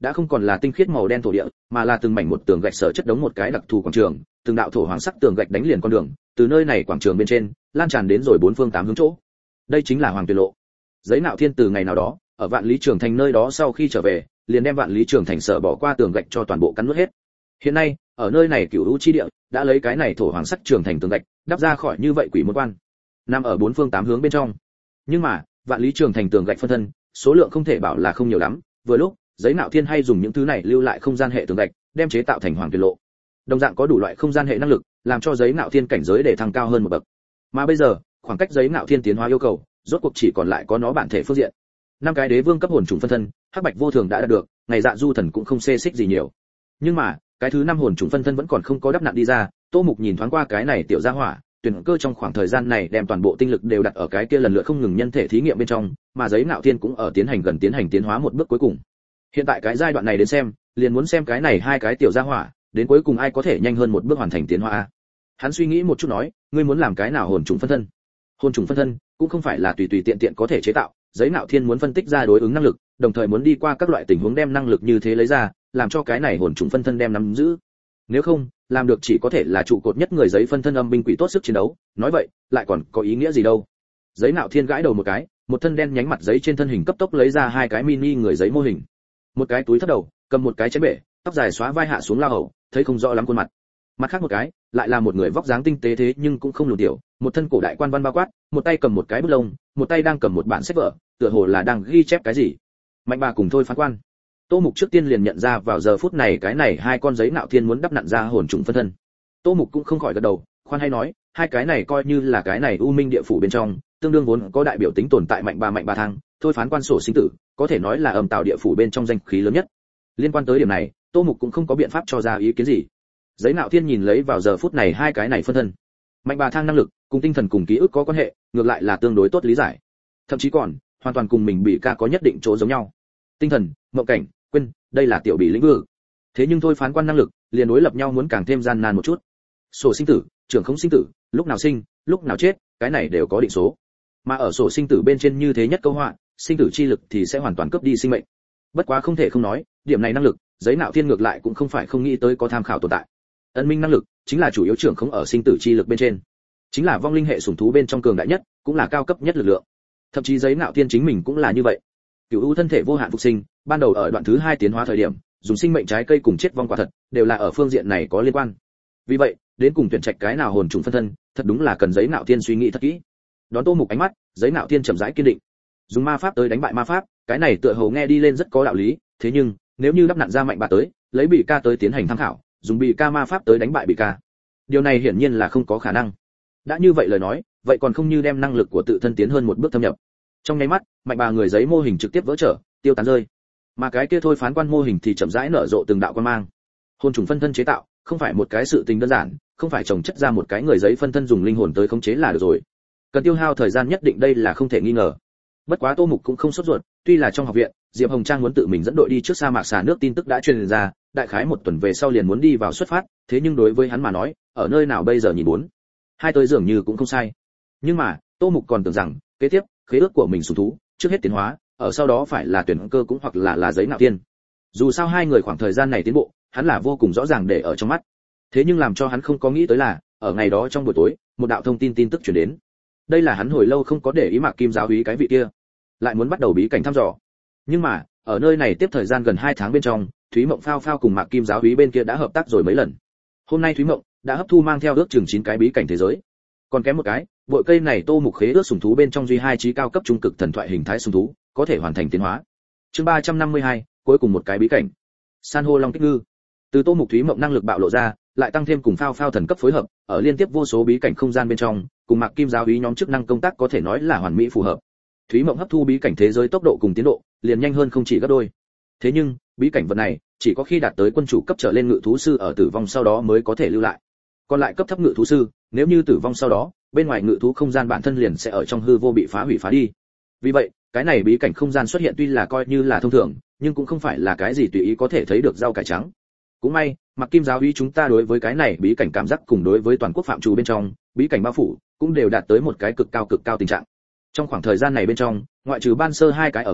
đã không còn là tinh khiết màu đen thổ địa, mà là từng mảnh một tường gạch sở chất đống một cái đặc thù quảng trường, từng đạo thổ hoàng sắc tường gạch đánh liền con đường, từ nơi này quảng trường bên trên lan tràn đến rồi bốn phương tám hướng chỗ. Đây chính là Hoàng Tuyền lộ. Giấy Nạo Thiên từ ngày nào đó, ở Vạn Lý Trường Thành nơi đó sau khi trở về, liền đem Vạn Lý Trường Thành sở bỏ qua tường gạch cho toàn bộ cắn nuốt hết. Hiện nay, ở nơi này Cửu U chi địa, đã lấy cái này thổ hoàng sắc trường thành tường gạch, đắp ra khỏi như vậy quỷ môn quan, nằm ở bốn phương tám hướng bên trong. Nhưng mà, Vạn Lý Trường Thành tường gạch phân thân, số lượng không thể bảo là không nhiều lắm, vừa lúc, Giấy Nạo Thiên hay dùng những thứ này lưu lại không gian hệ tường gạch, đem chế tạo thành Hoàng Tuyền lộ. Đồng dạng có đủ loại không gian hệ năng lực, làm cho Giấy Nạo Thiên cảnh giới để thăng cao hơn một bậc. Mà bây giờ, khoảng cách Giấy Nạo Thiên tiến hóa yêu cầu, rốt cuộc chỉ còn lại có nó bản thể phương diện. Năm cái đế vương cấp hồn trùng phân thân, Hắc Bạch vô thường đã đạt được, ngày Dạ Du Thần cũng không xê xích gì nhiều. Nhưng mà, cái thứ năm hồn trùng phân thân vẫn còn không có đắp nặn đi ra. Tô Mục nhìn thoáng qua cái này tiểu gia hỏa, tuyển cơ trong khoảng thời gian này đem toàn bộ tinh lực đều đặt ở cái kia lần lượt không ngừng nhân thể thí nghiệm bên trong, mà Giấy Nạo Thiên cũng ở tiến hành gần tiến hành tiến hóa một bước cuối cùng. Hiện tại cái giai đoạn này đến xem, liền muốn xem cái này hai cái tiểu gia hỏa, đến cuối cùng ai có thể nhanh hơn một bước hoàn thành tiến hóa. Hắn suy nghĩ một chút nói, ngươi muốn làm cái nào hồn trùng phân thân? Hồn trùng phân thân cũng không phải là tùy tùy tiện tiện có thể chế tạo, Giấy Nạo Thiên muốn phân tích ra đối ứng năng lực, đồng thời muốn đi qua các loại tình huống đem năng lực như thế lấy ra, làm cho cái này hồn trùng phân thân đem nắm giữ. Nếu không, làm được chỉ có thể là trụ cột nhất người giấy phân thân âm binh quỷ tốt sức chiến đấu, nói vậy, lại còn có ý nghĩa gì đâu. Giấy Nạo Thiên gãi đầu một cái, một thân đen nhánh mặt giấy trên thân hình cấp tốc lấy ra hai cái mini người giấy mô hình. Một cái túi thấp đầu, cầm một cái chén bể, tóc dài xóa vai hạ xuống lao hậu, thấy không rõ lắm khuôn mặt. Mặt khác một cái, lại là một người vóc dáng tinh tế thế nhưng cũng không lùn tiểu, một thân cổ đại quan văn bao quát, một tay cầm một cái bút lông, một tay đang cầm một bản sách vở, tựa hồ là đang ghi chép cái gì. Mạnh bà cùng Thôi Phán Quan. Tô Mục trước tiên liền nhận ra vào giờ phút này cái này hai con Giấy Nạo Thiên muốn đắp nặn ra hồn trùng phân thân. Tô Mục cũng không khỏi gật đầu, khoan hay nói, hai cái này coi như là cái này U Minh địa phủ bên trong, tương đương vốn có đại biểu tính tồn tại Mạnh bà Mạnh bà thang, Thôi Phán Quan sổ sinh tử, có thể nói là âm tạo địa phủ bên trong danh khí lớn nhất. Liên quan tới điểm này, Tô Mục cũng không có biện pháp cho ra ý kiến gì. Giấy Nạo Thiên nhìn lấy vào giờ phút này hai cái này phân thân. Mạnh bà thang năng lực, cùng tinh thần cùng ký ức có quan hệ, ngược lại là tương đối tốt lý giải. Thậm chí còn, hoàn toàn cùng mình bị ca có nhất định chỗ giống nhau. Tinh thần, mộng cảnh, quên, đây là tiểu bị lĩnh vực. Thế nhưng Thôi Phán Quan năng lực, liền đối lập nhau muốn càng thêm gian nan một chút. Sổ sinh tử, trưởng không sinh tử, lúc nào sinh, lúc nào chết, cái này đều có định số. Mà ở sổ sinh tử bên trên như thế nhất câu họa, sinh tử chi lực thì sẽ hoàn toàn cướp đi sinh mệnh. Bất quá không thể không nói, điểm này năng lực, Giấy Nạo Thiên ngược lại cũng không phải không nghĩ tới có tham khảo tồn tại. Ân minh năng lực chính là chủ yếu trưởng không ở sinh tử chi lực bên trên, chính là vong linh hệ sủng thú bên trong cường đại nhất, cũng là cao cấp nhất lực lượng. Thậm chí Giấy Nạo Thiên chính mình cũng là như vậy. Cửu U thân thể vô hạn phục sinh, ban đầu ở đoạn thứ hai tiến hóa thời điểm, dùng sinh mệnh trái cây cùng chết vong quả thật, đều là ở phương diện này có liên quan. Vì vậy, đến cùng tuyển trạch cái nào hồn trùng phân thân, thật đúng là cần Giấy Nạo Thiên suy nghĩ thật kỹ. Đón Tô Mục ánh mắt, Giấy Nạo Thiên chậm rãi kiên định. Dùng ma pháp tới đánh bại ma pháp, cái này tựa hồ nghe đi lên rất có đạo lý, thế nhưng, nếu như đắp nặn ra Mạnh bà tới, lấy bị ca tới tiến hành tham khảo, dùng bị ca ma pháp tới đánh bại bị ca, điều này hiển nhiên là không có khả năng. Đã như vậy lời nói, vậy còn không như đem năng lực của tự thân tiến hơn một bước thâm nhập. Trong nháy mắt, Mạnh bà người giấy mô hình trực tiếp vỡ trở, tiêu tán rơi. Mà cái kia Thôi Phán Quan mô hình thì chậm rãi nở rộ từng đạo quan mang. Hồn trùng phân thân chế tạo, không phải một cái sự tình đơn giản, không phải trồng chất ra một cái người giấy phân thân dùng linh hồn tới khống chế là được rồi. Cần tiêu hao thời gian nhất định, đây là không thể nghi ngờ. Bất quá Tô Mục cũng không sốt ruột, tuy là trong học viện, Diệp Hồng Trang muốn tự mình dẫn đội đi trước sa mạc xà nước tin tức đã truyền ra, đại khái một tuần về sau liền muốn đi vào xuất phát, thế nhưng đối với hắn mà nói, ở nơi nào bây giờ nhìn bốn, hai tới dường như cũng không sai. Nhưng mà, Tô Mục còn tưởng rằng, kế tiếp, khế ước của mình sủng thú, trước hết tiến hóa, ở sau đó phải là tuyển cơ cũng hoặc là là Giấy Nạo Thiên. Dù sao hai người khoảng thời gian này tiến bộ, hắn là vô cùng rõ ràng để ở trong mắt. Thế nhưng làm cho hắn không có nghĩ tới là, ở ngày đó trong buổi tối, một đạo thông tin tin tức truyền đến. Đây là hắn hồi lâu không có để ý Mạc Kim giáo úy cái vị kia, lại muốn bắt đầu bí cảnh thăm dò. Nhưng mà, ở nơi này tiếp thời gian gần hai tháng bên trong, Thúy Mộng Phao Phao cùng Mạc Kim giáo úy bên kia đã hợp tác rồi mấy lần. Hôm nay Thúy Mộng đã hấp thu mang theo ước chừng chín cái bí cảnh thế giới. Còn kém một cái, bội cây này Tô Mục khế ước sủng thú bên trong duy hai chí cao cấp trung cực thần thoại hình thái sủng thú, có thể hoàn thành tiến hóa. Chương ba trăm năm mươi hai, cuối cùng một cái bí cảnh. San hô long kích ngư. Từ Tô Mục Thúy Mộng năng lực bạo lộ ra, lại tăng thêm cùng Phao Phao thần cấp phối hợp, ở liên tiếp vô số bí cảnh không gian bên trong, cùng Mạc Kim giáo úy nhóm chức năng công tác có thể nói là hoàn mỹ phù hợp. Thúy Mộng hấp thu bí cảnh thế giới tốc độ cùng tiến độ, liền nhanh hơn không chỉ gấp đôi. Thế nhưng, bí cảnh vật này, chỉ có khi đạt tới quân chủ cấp trở lên ngự thú sư ở tử vong sau đó mới có thể lưu lại. Còn lại cấp thấp ngự thú sư, nếu như tử vong sau đó, bên ngoài ngự thú không gian bản thân liền sẽ ở trong hư vô bị phá hủy phá đi. Vì vậy, cái này bí cảnh không gian xuất hiện tuy là coi như là thông thường, nhưng cũng không phải là cái gì tùy ý có thể thấy được rau cải trắng. Cũng may, Mạc Kim giáo úy chúng ta đối với cái này bí cảnh cảm giác cùng đối với toàn quốc phạm trù bên trong, bí cảnh bao phủ, cũng đều đạt tới một cái cực cao cực cao tình trạng. Trong khoảng thời gian này bên trong, ngoại trừ ban sơ hai cái ở ngoài,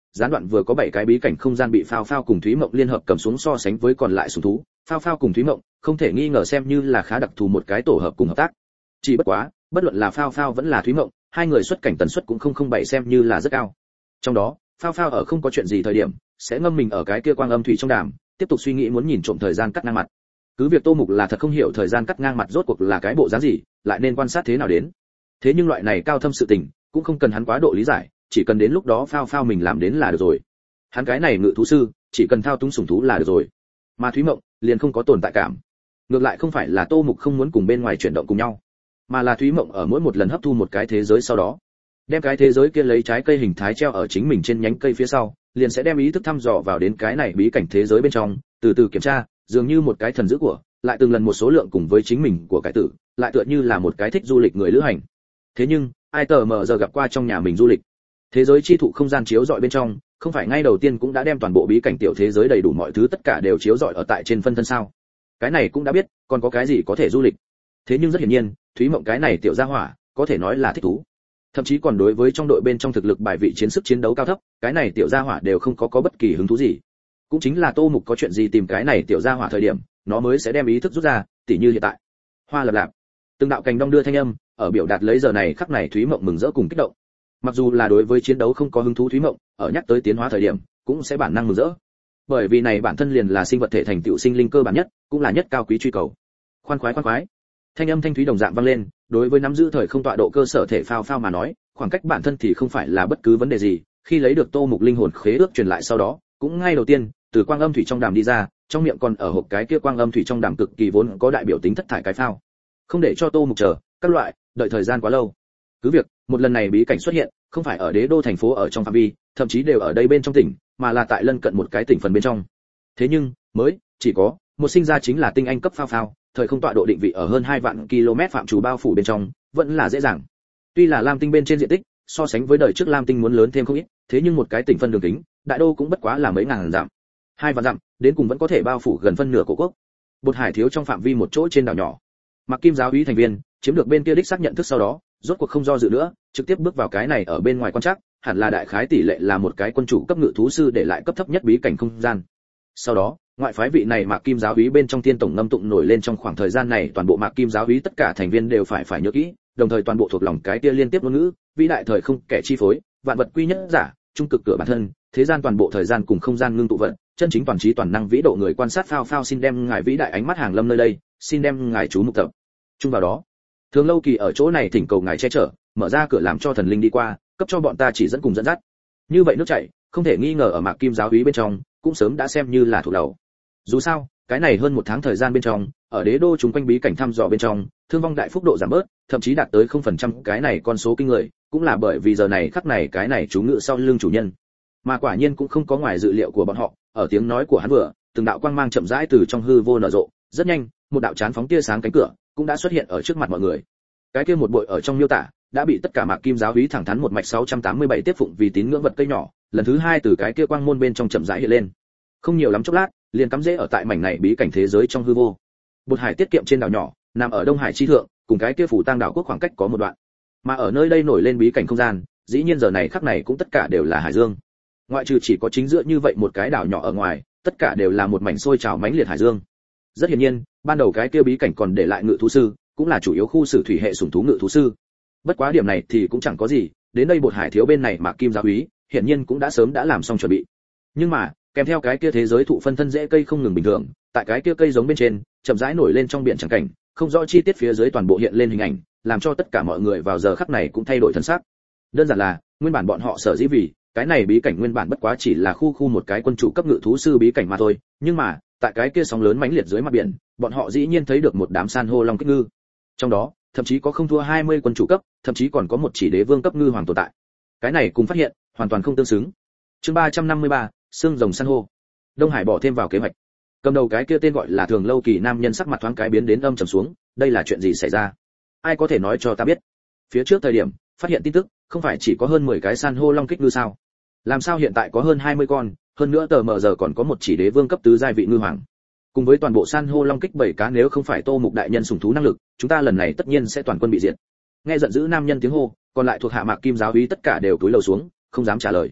gián đoạn vừa có bảy cái bí cảnh không gian bị phao phao cùng Thúy Mộng liên hợp cầm xuống so sánh với còn lại sủng thú, phao phao cùng Thúy Mộng không thể nghi ngờ xem như là khá đặc thù một cái tổ hợp cùng hợp tác. Chỉ bất quá, bất luận là phao phao vẫn là Thúy Mộng, hai người xuất cảnh tần suất cũng không không bảy xem như là rất cao. Trong đó, phao phao ở không có chuyện gì thời điểm, sẽ ngâm mình ở cái kia quang âm thủy trong đàm, tiếp tục suy nghĩ muốn nhìn trộm thời gian cắt ngang mặt. Cứ việc Tô Mục là thật không hiểu thời gian cắt ngang mặt rốt cuộc là cái bộ dáng gì, lại nên quan sát thế nào đến. Thế nhưng loại này cao thâm sự tình, cũng không cần hắn quá độ lý giải, chỉ cần đến lúc đó phao phao mình làm đến là được rồi. Hắn cái này ngự thú sư, chỉ cần thao túng sủng thú là được rồi. Mà Thúy Mộng liền không có tồn tại cảm. Ngược lại không phải là Tô Mục không muốn cùng bên ngoài chuyển động cùng nhau, mà là Thúy Mộng ở mỗi một lần hấp thu một cái thế giới sau đó, đem cái thế giới kia lấy trái cây hình thái treo ở chính mình trên nhánh cây phía sau, liền sẽ đem ý thức thăm dò vào đến cái này bí cảnh thế giới bên trong, từ từ kiểm tra, dường như một cái thần dữ của, lại từng lần một số lượng cùng với chính mình của cái tử, lại tựa như là một cái thích du lịch người lữ hành. Thế nhưng, ai tờ mờ giờ gặp qua trong nhà mình du lịch. Thế giới chi thụ không gian chiếu rọi bên trong, không phải ngay đầu tiên cũng đã đem toàn bộ bí cảnh tiểu thế giới đầy đủ mọi thứ tất cả đều chiếu rọi ở tại trên phân thân sao? Cái này cũng đã biết, còn có cái gì có thể du lịch. Thế nhưng rất hiển nhiên, Thúy Mộng cái này tiểu gia hỏa, có thể nói là thích thú. Thậm chí còn đối với trong đội bên trong thực lực bài vị chiến sức chiến đấu cao thấp, cái này tiểu gia hỏa đều không có có bất kỳ hứng thú gì. Cũng chính là Tô Mục có chuyện gì tìm cái này tiểu gia hỏa thời điểm, nó mới sẽ đem ý thức rút ra, tỉ như hiện tại. Hoa lập lạp, từng đạo cành đong đưa thanh âm, ở biểu đạt lấy giờ này khắc này Thúy Mộng mừng rỡ cùng kích động. Mặc dù là đối với chiến đấu không có hứng thú Thúy Mộng, ở nhắc tới tiến hóa thời điểm, cũng sẽ bản năng mừng rỡ. Bởi vì này bản thân liền là sinh vật thể thành tựu sinh linh cơ bản nhất, cũng là nhất cao quý truy cầu. Khoan khoái khoan khoái. Thanh âm thanh thúy đồng dạng vang lên, đối với nắm giữ thời không tọa độ cơ sở thể phao phao mà nói, khoảng cách bản thân thì không phải là bất cứ vấn đề gì, khi lấy được Tô Mục linh hồn khế ước truyền lại sau đó, cũng ngay đầu tiên, từ quang âm thủy trong đàm đi ra, trong miệng còn ở hộp cái kia quang âm thủy trong đàm cực kỳ vốn có đại biểu tính thất thải cái phao. Không để cho Tô Mục chờ, các loại, đợi thời gian quá lâu. Cứ việc, một lần này bí cảnh xuất hiện, không phải ở đế đô thành phố ở trong phạm vi, thậm chí đều ở đây bên trong tỉnh, mà là tại lân cận một cái tỉnh phần bên trong. Thế nhưng, mới chỉ có một sinh ra chính là tinh anh cấp phao phao, thời không tọa độ định vị ở hơn hai vạn km phạm trù bao phủ bên trong, vẫn là dễ dàng. Tuy là Lam Tinh bên trên diện tích, so sánh với đời trước Lam Tinh muốn lớn thêm không ít, thế nhưng một cái tỉnh phân đường kính, đại đô cũng bất quá là mấy ngàn dặm. Hai vạn dặm, đến cùng vẫn có thể bao phủ gần phân nửa của quốc. Bột Hải thiếu trong phạm vi một chỗ trên đảo nhỏ. Mạc Kim giáo úy thành viên, chiếm được bên kia đích xác nhận thức sau đó, rốt cuộc không do dự nữa, trực tiếp bước vào cái này ở bên ngoài quan trắc, hẳn là đại khái tỷ lệ là một cái quân chủ cấp ngự thú sư để lại cấp thấp nhất bí cảnh không gian. Sau đó, ngoại phái vị này Mạc Kim giáo úy bên trong tiên tổng ngâm tụng nổi lên trong khoảng thời gian này toàn bộ Mạc Kim giáo úy tất cả thành viên đều phải phải nhớ kỹ, đồng thời toàn bộ thuộc lòng cái kia liên tiếp ngôn ngữ, vĩ đại thời không kẻ chi phối, vạn vật quy nhất giả, trung cực cửa bản thân, thế gian toàn bộ thời gian cùng không gian ngưng tụ vận, chân chính toàn trí toàn năng vĩ độ người quan sát phao phao xin đem ngài vĩ đại ánh mắt hàng lâm nơi đây, xin đem ngài chú mục tập trung vào đó. Thường Lâu Kỳ ở chỗ này thỉnh cầu ngài che chở, mở ra cửa làm cho thần linh đi qua, cấp cho bọn ta chỉ dẫn cùng dẫn dắt. Như vậy nước chảy, không thể nghi ngờ ở Mạc Kim giáo úy bên trong, cũng sớm đã xem như là thuộc đầu. Dù sao, cái này hơn một tháng thời gian bên trong, ở đế đô chúng quanh bí cảnh thăm dò bên trong, thương vong đại phúc độ giảm bớt, thậm chí đạt tới không phần trăm, cái này con số kinh người, cũng là bởi vì giờ này khắc này cái này chú ngự sau lưng chủ nhân. Mà quả nhiên cũng không có ngoài dự liệu của bọn họ, ở tiếng nói của hắn vừa, từng đạo quang mang chậm rãi từ trong hư vô nở rộ, rất nhanh, một đạo chán phóng tia sáng cánh cửa cũng đã xuất hiện ở trước mặt mọi người. Cái kia một bội ở trong miêu tả đã bị tất cả Mạc Kim giáo úy thẳng thắn một mạch sáu trăm tám mươi bảy tiếp phụng vì tín ngưỡng vật cây nhỏ, lần thứ hai từ cái kia quang môn bên trong chậm rãi hiện lên. Không nhiều lắm chốc lát, liền cắm rễ ở tại mảnh này bí cảnh thế giới trong hư vô. Bột Hải tiết kiệm trên đảo nhỏ, nằm ở Đông Hải chi thượng, cùng cái kia phủ tang đảo quốc khoảng cách có một đoạn. Mà ở nơi đây nổi lên bí cảnh không gian, dĩ nhiên giờ này khắc này cũng tất cả đều là hải dương. Ngoại trừ chỉ có chính giữa như vậy một cái đảo nhỏ ở ngoài, tất cả đều là một mảnh sôi trào mãnh liệt hải dương. Rất hiển nhiên, ban đầu cái kia bí cảnh còn để lại ngự thú sư, cũng là chủ yếu khu xử thủy hệ sủng thú ngự thú sư. Bất quá điểm này thì cũng chẳng có gì, đến đây Bột Hải thiếu bên này Mạc Kim giáo úy, hiển nhiên cũng đã sớm đã làm xong chuẩn bị. Nhưng mà, kèm theo cái kia thế giới thụ phân thân rễ cây không ngừng bình thường, tại cái kia cây giống bên trên, chậm rãi nổi lên trong biển chẳng cảnh, không rõ chi tiết phía dưới toàn bộ hiện lên hình ảnh, làm cho tất cả mọi người vào giờ khắc này cũng thay đổi thần sắc. Đơn giản là, nguyên bản bọn họ sở dĩ vì, cái này bí cảnh nguyên bản bất quá chỉ là khu khu một cái quân chủ cấp ngự thú sư bí cảnh mà thôi, nhưng mà, tại cái kia sóng lớn mãnh liệt dưới mặt biển, bọn họ dĩ nhiên thấy được một đám san hô long kích ngư. Trong đó, thậm chí có không thua hai mươi quân chủ cấp, thậm chí còn có một chỉ đế vương cấp ngư hoàng tồn tại. Cái này cùng phát hiện, hoàn toàn không tương xứng. Chương ba trăm năm mươi ba, xương rồng san hô. Đông Hải bỏ thêm vào kế hoạch. Cầm đầu cái kia tên gọi là Thường Lâu Kỳ nam nhân sắc mặt thoáng cái biến đến âm trầm xuống, đây là chuyện gì xảy ra? Ai có thể nói cho ta biết? Phía trước thời điểm, phát hiện tin tức, không phải chỉ có hơn mười cái san hô long kích ngư sao? Làm sao hiện tại có hơn hai mươi con, hơn nữa tờ mờ giờ còn có một chỉ đế vương cấp tứ giai vị ngư hoàng. Cùng với toàn bộ san hô long kích bảy cá nếu không phải Tô Mục đại nhân sủng thú năng lực, chúng ta lần này tất nhiên sẽ toàn quân bị diệt. Nghe giận dữ nam nhân tiếng hô, còn lại thuộc hạ Mạc Kim giáo úy tất cả đều cúi đầu xuống, không dám trả lời.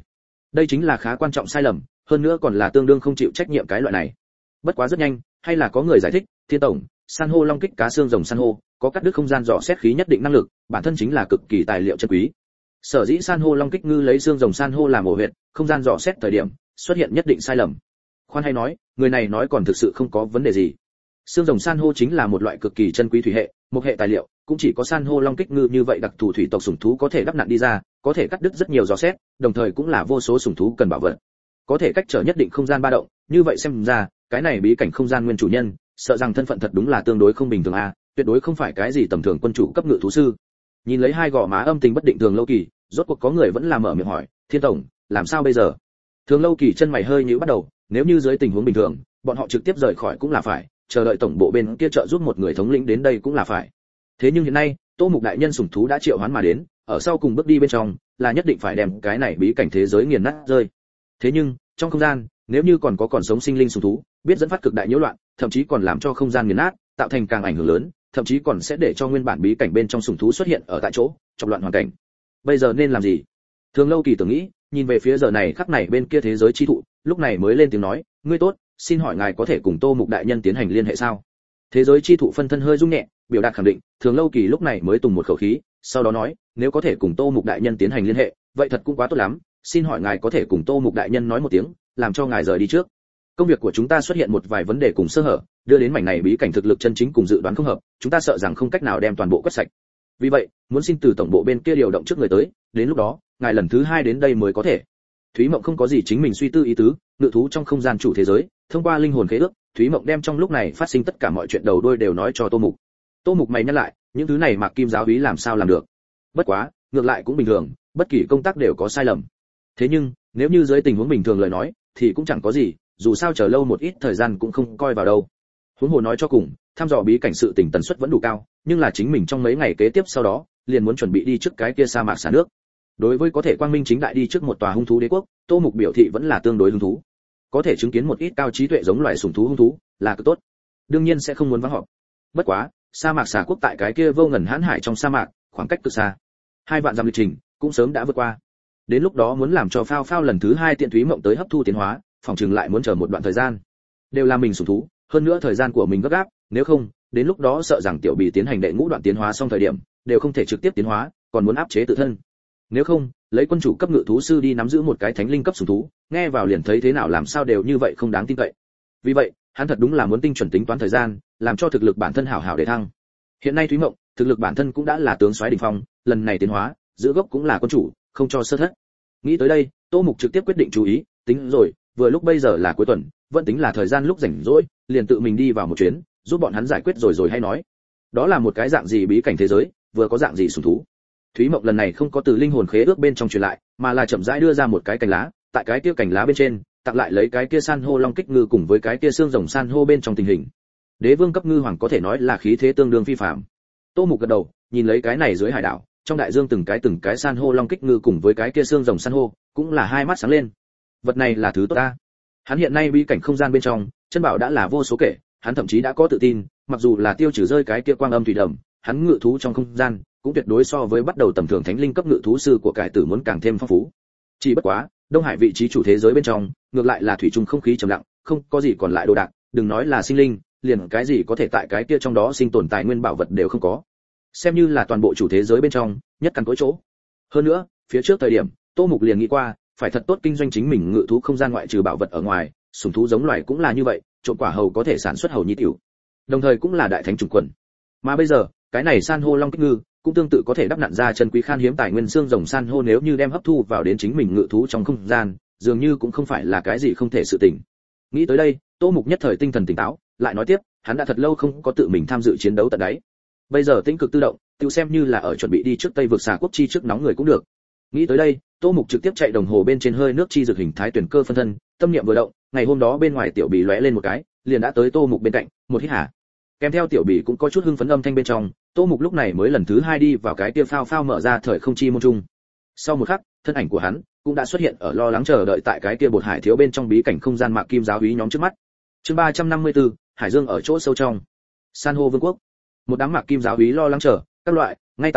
Đây chính là khá quan trọng sai lầm, hơn nữa còn là tương đương không chịu trách nhiệm cái loại này. Bất quá rất nhanh, hay là có người giải thích, Thiên tổng, san hô long kích cá xương rồng san hô, có cắt đứt không gian dò xét khí nhất định năng lực, bản thân chính là cực kỳ tài liệu chân quý. Sở dĩ san hô long kích ngư lấy xương rồng san hô làm ổ huyệt, không gian dò xét thời điểm xuất hiện nhất định sai lầm. Khoan hay nói, người này nói còn thực sự không có vấn đề gì. Xương rồng san hô chính là một loại cực kỳ chân quý thủy hệ, một hệ tài liệu, cũng chỉ có san hô long kích ngư như vậy đặc thù thủy tộc sủng thú có thể đắp nặn đi ra, có thể cắt đứt rất nhiều dò xét, đồng thời cũng là vô số sủng thú cần bảo vật. Có thể cách trở nhất định không gian ba động, như vậy xem ra, cái này bí cảnh không gian nguyên chủ nhân, sợ rằng thân phận thật đúng là tương đối không bình thường a, tuyệt đối không phải cái gì tầm thường quân chủ cấp ngự thú sư. Nhìn lấy hai gò má âm tình bất định Thường Lâu Kỳ, rốt cuộc có người vẫn là mở miệng hỏi, Thiên tổng, làm sao bây giờ? Thường Lâu Kỳ chân mày hơi nhíu bắt đầu, nếu như dưới tình huống bình thường, bọn họ trực tiếp rời khỏi cũng là phải, chờ đợi tổng bộ bên kia trợ giúp một người thống lĩnh đến đây cũng là phải. Thế nhưng hiện nay, Tô Mục đại nhân sủng thú đã triệu hoán mà đến, ở sau cùng bước đi bên trong, là nhất định phải đem cái này bí cảnh thế giới nghiền nát rơi. Thế nhưng, trong không gian, nếu như còn có còn sống sinh linh sủng thú, biết dẫn phát cực đại nhiễu loạn, thậm chí còn làm cho không gian nghiền nát, tạo thành càng ảnh hưởng lớn, thậm chí còn sẽ để cho nguyên bản bí cảnh bên trong sủng thú xuất hiện ở tại chỗ, trong loạn hoàn cảnh. Bây giờ nên làm gì? Thường Lâu Kỳ tưởng nghĩ, nhìn về phía giờ này khắc này bên kia thế giới chi thụ, lúc này mới lên tiếng nói, ngươi tốt, xin hỏi ngài có thể cùng Tô Mục đại nhân tiến hành liên hệ sao? Thế giới chi thụ phân thân hơi rung nhẹ, biểu đạt khẳng định. Thường Lâu Kỳ lúc này mới tùng một khẩu khí, sau đó nói, nếu có thể cùng Tô Mục đại nhân tiến hành liên hệ, vậy thật cũng quá tốt lắm, xin hỏi ngài có thể cùng Tô Mục đại nhân nói một tiếng, làm cho ngài rời đi trước. Công việc của chúng ta xuất hiện một vài vấn đề cùng sơ hở, đưa đến mảnh này bí cảnh thực lực chân chính cùng dự đoán không hợp, chúng ta sợ rằng không cách nào đem toàn bộ quét sạch. Vì vậy, muốn xin từ tổng bộ bên kia điều động trước người tới, đến lúc đó, ngài lần thứ hai đến đây mới có thể. Thúy Mộng không có gì chính mình suy tư ý tứ, ngự thú trong không gian chủ thế giới, thông qua linh hồn khế ước, Thúy Mộng đem trong lúc này phát sinh tất cả mọi chuyện đầu đuôi đều nói cho Tô Mục. Tô Mục mày nhắc lại, những thứ này Mạc Kim giáo úy làm sao làm được? Bất quá, ngược lại cũng bình thường, bất kỳ công tác đều có sai lầm. Thế nhưng, nếu như dưới tình huống bình thường lời nói, thì cũng chẳng có gì, dù sao chờ lâu một ít thời gian cũng không coi vào đâu. Huống hồ nói cho cùng, thăm dò bí cảnh sự tình tần suất vẫn đủ cao, nhưng là chính mình trong mấy ngày kế tiếp sau đó, liền muốn chuẩn bị đi trước cái kia sa mạc xả nước. Đối với có thể quang minh chính đại đi trước một tòa hung thú đế quốc, Tô Mục biểu thị vẫn là tương đối hứng thú. Có thể chứng kiến một ít cao trí tuệ giống loài sủng thú hung thú, là cực tốt. Đương nhiên sẽ không muốn vắng họp. Bất quá, sa mạc xà quốc tại cái kia vô ngần hãn hải trong sa mạc, khoảng cách cực xa. Hai vạn dặm lịch trình, cũng sớm đã vượt qua. Đến lúc đó muốn làm cho Phao Phao lần thứ hai tiện Thúy Mộng tới hấp thu tiến hóa, phòng trường lại muốn chờ một đoạn thời gian. Đều là mình sủng thú, hơn nữa thời gian của mình gấp gáp, nếu không, đến lúc đó sợ rằng tiểu bì tiến hành đệ ngũ đoạn tiến hóa xong thời điểm, đều không thể trực tiếp tiến hóa, còn muốn áp chế tự thân. Nếu không, lấy quân chủ cấp ngự thú sư đi nắm giữ một cái thánh linh cấp sủng thú, nghe vào liền thấy thế nào làm sao đều như vậy không đáng tin cậy. Vì vậy, hắn thật đúng là muốn tinh chuẩn tính toán thời gian, làm cho thực lực bản thân hảo hảo để thăng. Hiện nay Thúy Mộng, thực lực bản thân cũng đã là tướng soái đỉnh phong, lần này tiến hóa, giữ gốc cũng là quân chủ, không cho sơ thất. Nghĩ tới đây, Tô Mục trực tiếp quyết định chú ý, tính rồi, vừa lúc bây giờ là cuối tuần, vẫn tính là thời gian lúc rảnh rỗi, liền tự mình đi vào một chuyến, giúp bọn hắn giải quyết rồi rồi hay nói. Đó là một cái dạng gì bí cảnh thế giới, vừa có dạng gì sủng thú. Thúy Mộng lần này không có từ linh hồn khế ước bên trong truyền lại, mà là chậm rãi đưa ra một cái cành lá, tại cái kia cành lá bên trên, tặng lại lấy cái kia san hô long kích ngư cùng với cái kia xương rồng san hô bên trong tình hình. Đế vương cấp ngư hoàng có thể nói là khí thế tương đương phi phàm. Tô Mục gật đầu, nhìn lấy cái này dưới hải đảo, trong đại dương từng cái từng cái san hô long kích ngư cùng với cái kia xương rồng san hô, cũng là hai mắt sáng lên. Vật này là thứ tốt ta. Hắn hiện nay bí cảnh không gian bên trong, chân bảo đã là vô số kể, hắn thậm chí đã có tự tin, mặc dù là tiêu trừ rơi cái kia quang âm thủy đầm, hắn ngự thú trong không gian cũng tuyệt đối so với bắt đầu tầm thường thánh linh cấp ngự thú sư của cải tử muốn càng thêm phong phú. Chỉ bất quá, Đông Hải vị trí chủ thế giới bên trong, ngược lại là thủy chung không khí trầm lặng, không có gì còn lại đồ đạc, đừng nói là sinh linh, liền cái gì có thể tại cái kia trong đó sinh tồn tài nguyên bảo vật đều không có. Xem như là toàn bộ chủ thế giới bên trong, nhất căn cối chỗ. Hơn nữa, phía trước thời điểm, Tô Mục liền nghĩ qua, phải thật tốt kinh doanh chính mình ngự thú không gian ngoại trừ bảo vật ở ngoài, sủng thú giống loài cũng là như vậy, trộn quả hầu có thể sản xuất hầu nhi tiểu. Đồng thời cũng là đại thánh trùng quần. Mà bây giờ, cái này san hô long kích ngư cũng tương tự có thể đắp nặn ra chân quý khan hiếm tài nguyên xương rồng san hô, nếu như đem hấp thu vào đến chính mình ngự thú trong không gian, dường như cũng không phải là cái gì không thể sự tình. Nghĩ tới đây, Tô Mục nhất thời tinh thần tỉnh táo, lại nói tiếp, hắn đã thật lâu không có tự mình tham dự chiến đấu tận đáy. Bây giờ tĩnh cực tự động, tự xem như là ở chuẩn bị đi trước Tây vực xà quốc chi trước nóng người cũng được. Nghĩ tới đây, Tô Mục trực tiếp chạy đồng hồ bên trên hơi nước chi dược hình thái tuyển cơ phân thân, tâm niệm vừa động, ngày hôm đó bên ngoài tiểu bì lóe lên một cái, liền đã tới Tô Mục bên cạnh, một hít hả. Kèm theo tiểu bì cũng có chút hưng phấn âm thanh bên trong, Tô Mục lúc này mới lần thứ hai đi vào cái kia phao phao mở ra thời không chi môn trung. Sau một khắc, thân ảnh của hắn cũng đã xuất hiện ở lo lắng chờ đợi tại cái kia bột hải thiếu bên trong bí cảnh không gian Mạc Kim giáo úy nhóm trước mắt. Chương ba trăm năm mươi tư, Hải Dương ở chỗ sâu trong. San hô vương quốc. Một đám Mạc Kim giáo úy lo lắng chờ, các loại, ngay tại chỗ,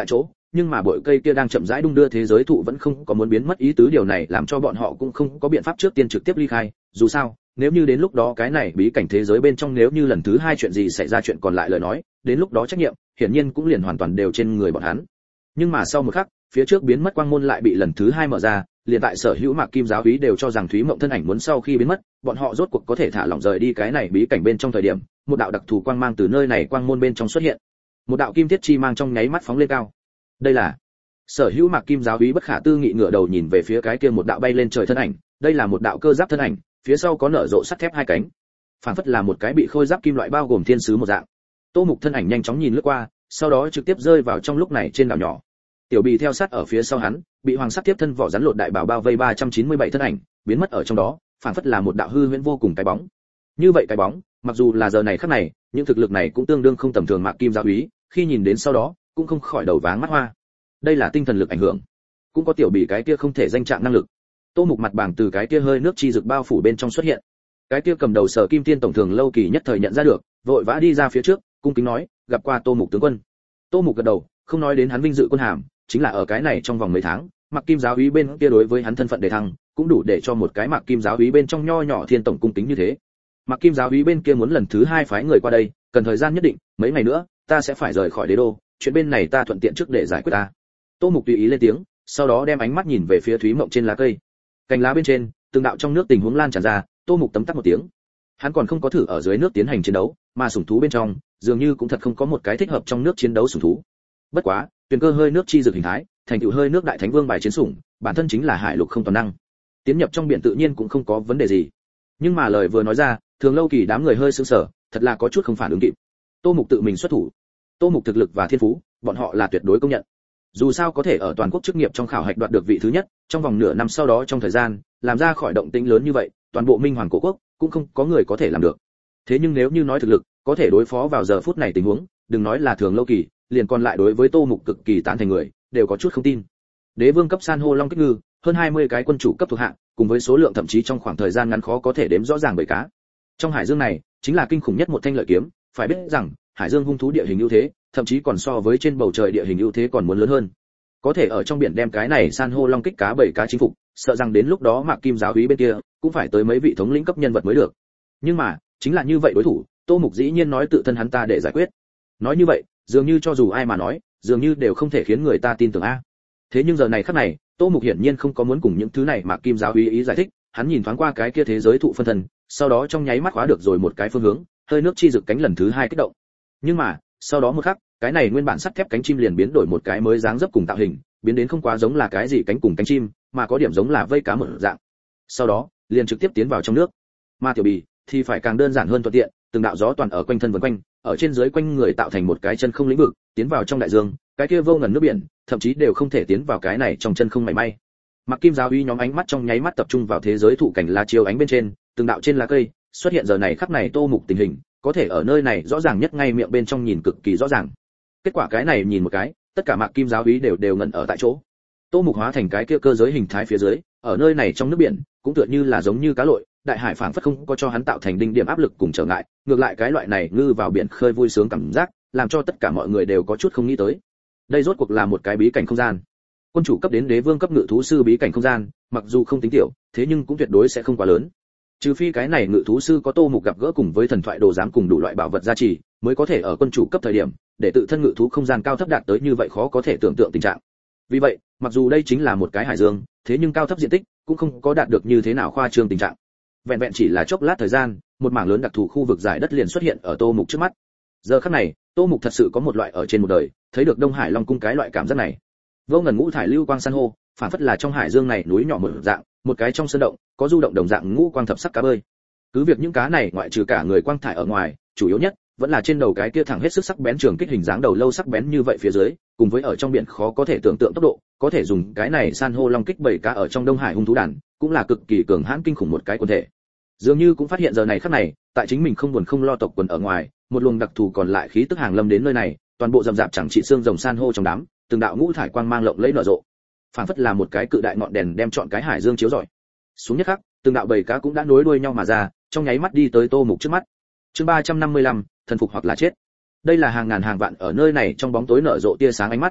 nhưng mà bụi cây kia đang chậm rãi đung đưa thế giới thụ vẫn không có muốn biến mất ý tứ, điều này làm cho bọn họ cũng không có biện pháp trước tiên trực tiếp ly khai, dù sao nếu như đến lúc đó cái này bí cảnh thế giới bên trong nếu như lần thứ hai chuyện gì xảy ra chuyện còn lại lời nói, đến lúc đó trách nhiệm hiển nhiên cũng liền hoàn toàn đều trên người bọn hắn. Nhưng mà sau một khắc, phía trước biến mất quang môn lại bị lần thứ hai mở ra, liền tại sở hữu Mạc Kim giáo úy đều cho rằng Thúy Mộng thân ảnh muốn sau khi biến mất, bọn họ rốt cuộc có thể thả lỏng rời đi cái này bí cảnh bên trong thời điểm, một đạo đặc thù quang mang từ nơi này quang môn bên trong xuất hiện. Một đạo kim thiết chi mang trong nháy mắt phóng lên cao. Đây là sở hữu Mạc Kim giáo úy bất khả tư nghị ngửa đầu nhìn về phía cái kia một đạo bay lên trời thân ảnh, đây là một đạo cơ giáp thân ảnh, phía sau có nở rộ sắt thép hai cánh, phảng phất là một cái bị khôi giáp kim loại bao gồm thiên sứ một dạng. Tô Mục thân ảnh nhanh chóng nhìn lướt qua, sau đó trực tiếp rơi vào trong lúc này trên đảo nhỏ. Tiểu Bì theo sát ở phía sau hắn, bị hoàng sắt tiếp thân vỏ rắn lột đại bảo bao vây ba trăm chín mươi bảy thân ảnh, biến mất ở trong đó, phảng phất là một đạo hư huyễn vô cùng cái bóng. Như vậy cái bóng, mặc dù là giờ này khắc này, những thực lực này cũng tương đương không tầm thường Mạc Kim giáo úy, khi nhìn đến sau đó, cũng không khỏi đầu váng mắt hoa. Đây là tinh thần lực ảnh hưởng, cũng có Tiểu Bì cái kia không thể danh trạng năng lực. Tô Mục mặt bảng từ cái kia hơi nước chi rực bao phủ bên trong xuất hiện. Cái kia cầm đầu Sở Kim Tiên tổng thường Lâu Kỳ nhất thời nhận ra được, vội vã đi ra phía trước, cung kính nói, gặp qua Tô Mục tướng quân. Tô Mục gật đầu, không nói đến hắn vinh dự quân hàm, chính là ở cái này trong vòng mấy tháng, Mạc Kim giáo úy bên kia đối với hắn thân phận đề thăng, cũng đủ để cho một cái Mạc Kim giáo úy bên trong nho nhỏ thiên tổng cung kính như thế. Mạc Kim giáo úy bên kia muốn lần thứ hai phái người qua đây, cần thời gian nhất định, mấy ngày nữa, ta sẽ phải rời khỏi đế đô, chuyện bên này ta thuận tiện trước để giải quyết ta. Tô Mục tùy ý lên tiếng, sau đó đem ánh mắt nhìn về phía Thúy Mộng trên lá cây. Cành lá bên trên, từng đạo trong nước tình huống lan tràn ra, Tô Mục tấm tắc một tiếng. Hắn còn không có thử ở dưới nước tiến hành chiến đấu, mà sủng thú bên trong, dường như cũng thật không có một cái thích hợp trong nước chiến đấu sủng thú. Bất quá, tuyền cơ hơi nước chi dược hình thái, thành tựu hơi nước đại thánh vương bài chiến sủng, bản thân chính là hải lục không toàn năng. Tiến nhập trong biển tự nhiên cũng không có vấn đề gì. Nhưng mà lời vừa nói ra, Thường Lâu Kỳ đám người hơi sững sờ, thật là có chút không phản ứng kịp. Tô Mục tự mình xuất thủ. Tô Mục thực lực và thiên phú, bọn họ là tuyệt đối công nhận. Dù sao có thể ở toàn quốc chức nghiệp trong khảo hạch đoạt được vị thứ nhất, trong vòng nửa năm sau đó trong thời gian, làm ra khỏi động tĩnh lớn như vậy, toàn bộ Minh Hoàng Cổ Quốc cũng không có người có thể làm được. Thế nhưng nếu như nói thực lực, có thể đối phó vào giờ phút này tình huống, đừng nói là Thường Lâu Kỳ, liền còn lại đối với Tô Mục cực kỳ tán thành người, đều có chút không tin. Đế vương cấp san hô long kích ngư, hơn hai mươi cái quân chủ cấp thuộc hạng, cùng với số lượng thậm chí trong khoảng thời gian ngắn khó có thể đếm rõ ràng bởi cá. Trong hải dương này, chính là kinh khủng nhất một thanh lợi kiếm, phải biết rằng, hải dương hung thú địa hình ưu thế, thậm chí còn so với trên bầu trời địa hình ưu thế còn muốn lớn hơn. Có thể ở trong biển đem cái này san hô long kích cá bảy cá chính phục, sợ rằng đến lúc đó Mạc Kim giáo úy bên kia cũng phải tới mấy vị thống lĩnh cấp nhân vật mới được. Nhưng mà, chính là như vậy đối thủ, Tô Mục dĩ nhiên nói tự thân hắn ta để giải quyết. Nói như vậy, dường như cho dù ai mà nói, dường như đều không thể khiến người ta tin tưởng a. Thế nhưng giờ này khắc này, Tô Mục hiển nhiên không có muốn cùng những thứ này Mạc Kim giáo úy ý giải thích, hắn nhìn thoáng qua cái kia thế giới thụ phân thân, sau đó trong nháy mắt khóa được rồi một cái phương hướng, hơi nước chi rực cánh lần thứ hai kích động. Nhưng mà, sau đó một khắc, cái này nguyên bản sắt thép cánh chim liền biến đổi một cái mới dáng dấp cùng tạo hình, biến đến không quá giống là cái gì cánh cùng cánh chim, mà có điểm giống là vây cá một dạng. Sau đó, liền trực tiếp tiến vào trong nước. Mà Tiểu Bì thì phải càng đơn giản hơn thuận tiện, từng đạo gió toàn ở quanh thân vần quanh, ở trên dưới quanh người tạo thành một cái chân không lĩnh vực, tiến vào trong đại dương, cái kia vô ngần nước biển, thậm chí đều không thể tiến vào cái này trong chân không mảy may. Mạc Kim giáo úy nhóm ánh mắt trong nháy mắt tập trung vào thế giới thụ cảnh lá chiếu ánh bên trên, từng đạo trên lá cây xuất hiện giờ này khắc này Tô Mục tình hình, có thể ở nơi này rõ ràng nhất ngay miệng bên trong nhìn cực kỳ rõ ràng. Kết quả cái này nhìn một cái, tất cả Mạc Kim giáo úy đều đều ngẩn ở tại chỗ. Tô Mục hóa thành cái kia cơ giới hình thái phía dưới, ở nơi này trong nước biển, cũng tựa như là giống như cá lội, đại hải phảng phất không có cho hắn tạo thành đinh điểm áp lực cùng trở ngại, ngược lại cái loại này ngư vào biển khơi vui sướng cảm giác, làm cho tất cả mọi người đều có chút không nghĩ tới. Đây rốt cuộc là một cái bí cảnh không gian. Quân chủ cấp đến đế vương cấp ngự thú sư bí cảnh không gian, mặc dù không tính tiểu, thế nhưng cũng tuyệt đối sẽ không quá lớn. Trừ phi cái này ngự thú sư có Tô Mục gặp gỡ cùng với thần thoại đồ giám cùng đủ loại bảo vật gia trì, mới có thể ở quân chủ cấp thời điểm, để tự thân ngự thú không gian cao thấp đạt tới như vậy khó có thể tưởng tượng tình trạng. Vì vậy, mặc dù đây chính là một cái hải dương, thế nhưng cao thấp diện tích cũng không có đạt được như thế nào khoa trương tình trạng. Vẹn vẹn chỉ là chốc lát thời gian, một mảng lớn đặc thù khu vực giải đất liền xuất hiện ở Tô Mục trước mắt. Giờ khắc này, Tô Mục thật sự có một loại ở trên một đời, thấy được Đông Hải Long cung cái loại cảm giác này. Vô ngần ngũ thải lưu quang san hô, phản phất là trong hải dương này núi nhỏ một dạng, một cái trong sơn động, có du động đồng dạng ngũ quang thập sắc cá bơi. Cứ việc những cá này ngoại trừ cả người quang thải ở ngoài, chủ yếu nhất vẫn là trên đầu cái kia thẳng hết sức sắc bén trường kích hình dáng đầu lâu sắc bén như vậy phía dưới, cùng với ở trong biển khó có thể tưởng tượng tốc độ, có thể dùng cái này san hô long kích bảy cá ở trong Đông Hải hung thú đàn, cũng là cực kỳ cường hãn kinh khủng một cái quần thể. Dường như cũng phát hiện giờ này khắc này, tại chính mình không buồn không lo tộc quần ở ngoài, một luồng đặc thù còn lại khí tức hàng lâm đến nơi này, toàn bộ rậm rạp chẳng trị xương rồng san hô trong đám, từng đạo ngũ thải quang mang lộng lẫy nở rộ, phảng phất là một cái cự đại ngọn đèn đem trọn cái hải dương chiếu rọi. Xuống nhất khắc, từng đạo bầy cá cũng đã nối đuôi nhau mà ra, trong nháy mắt đi tới Tô Mục trước mắt. Chương ba trăm năm mươi lăm, thần phục hoặc là chết. Đây là hàng ngàn hàng vạn ở nơi này trong bóng tối nở rộ tia sáng ánh mắt.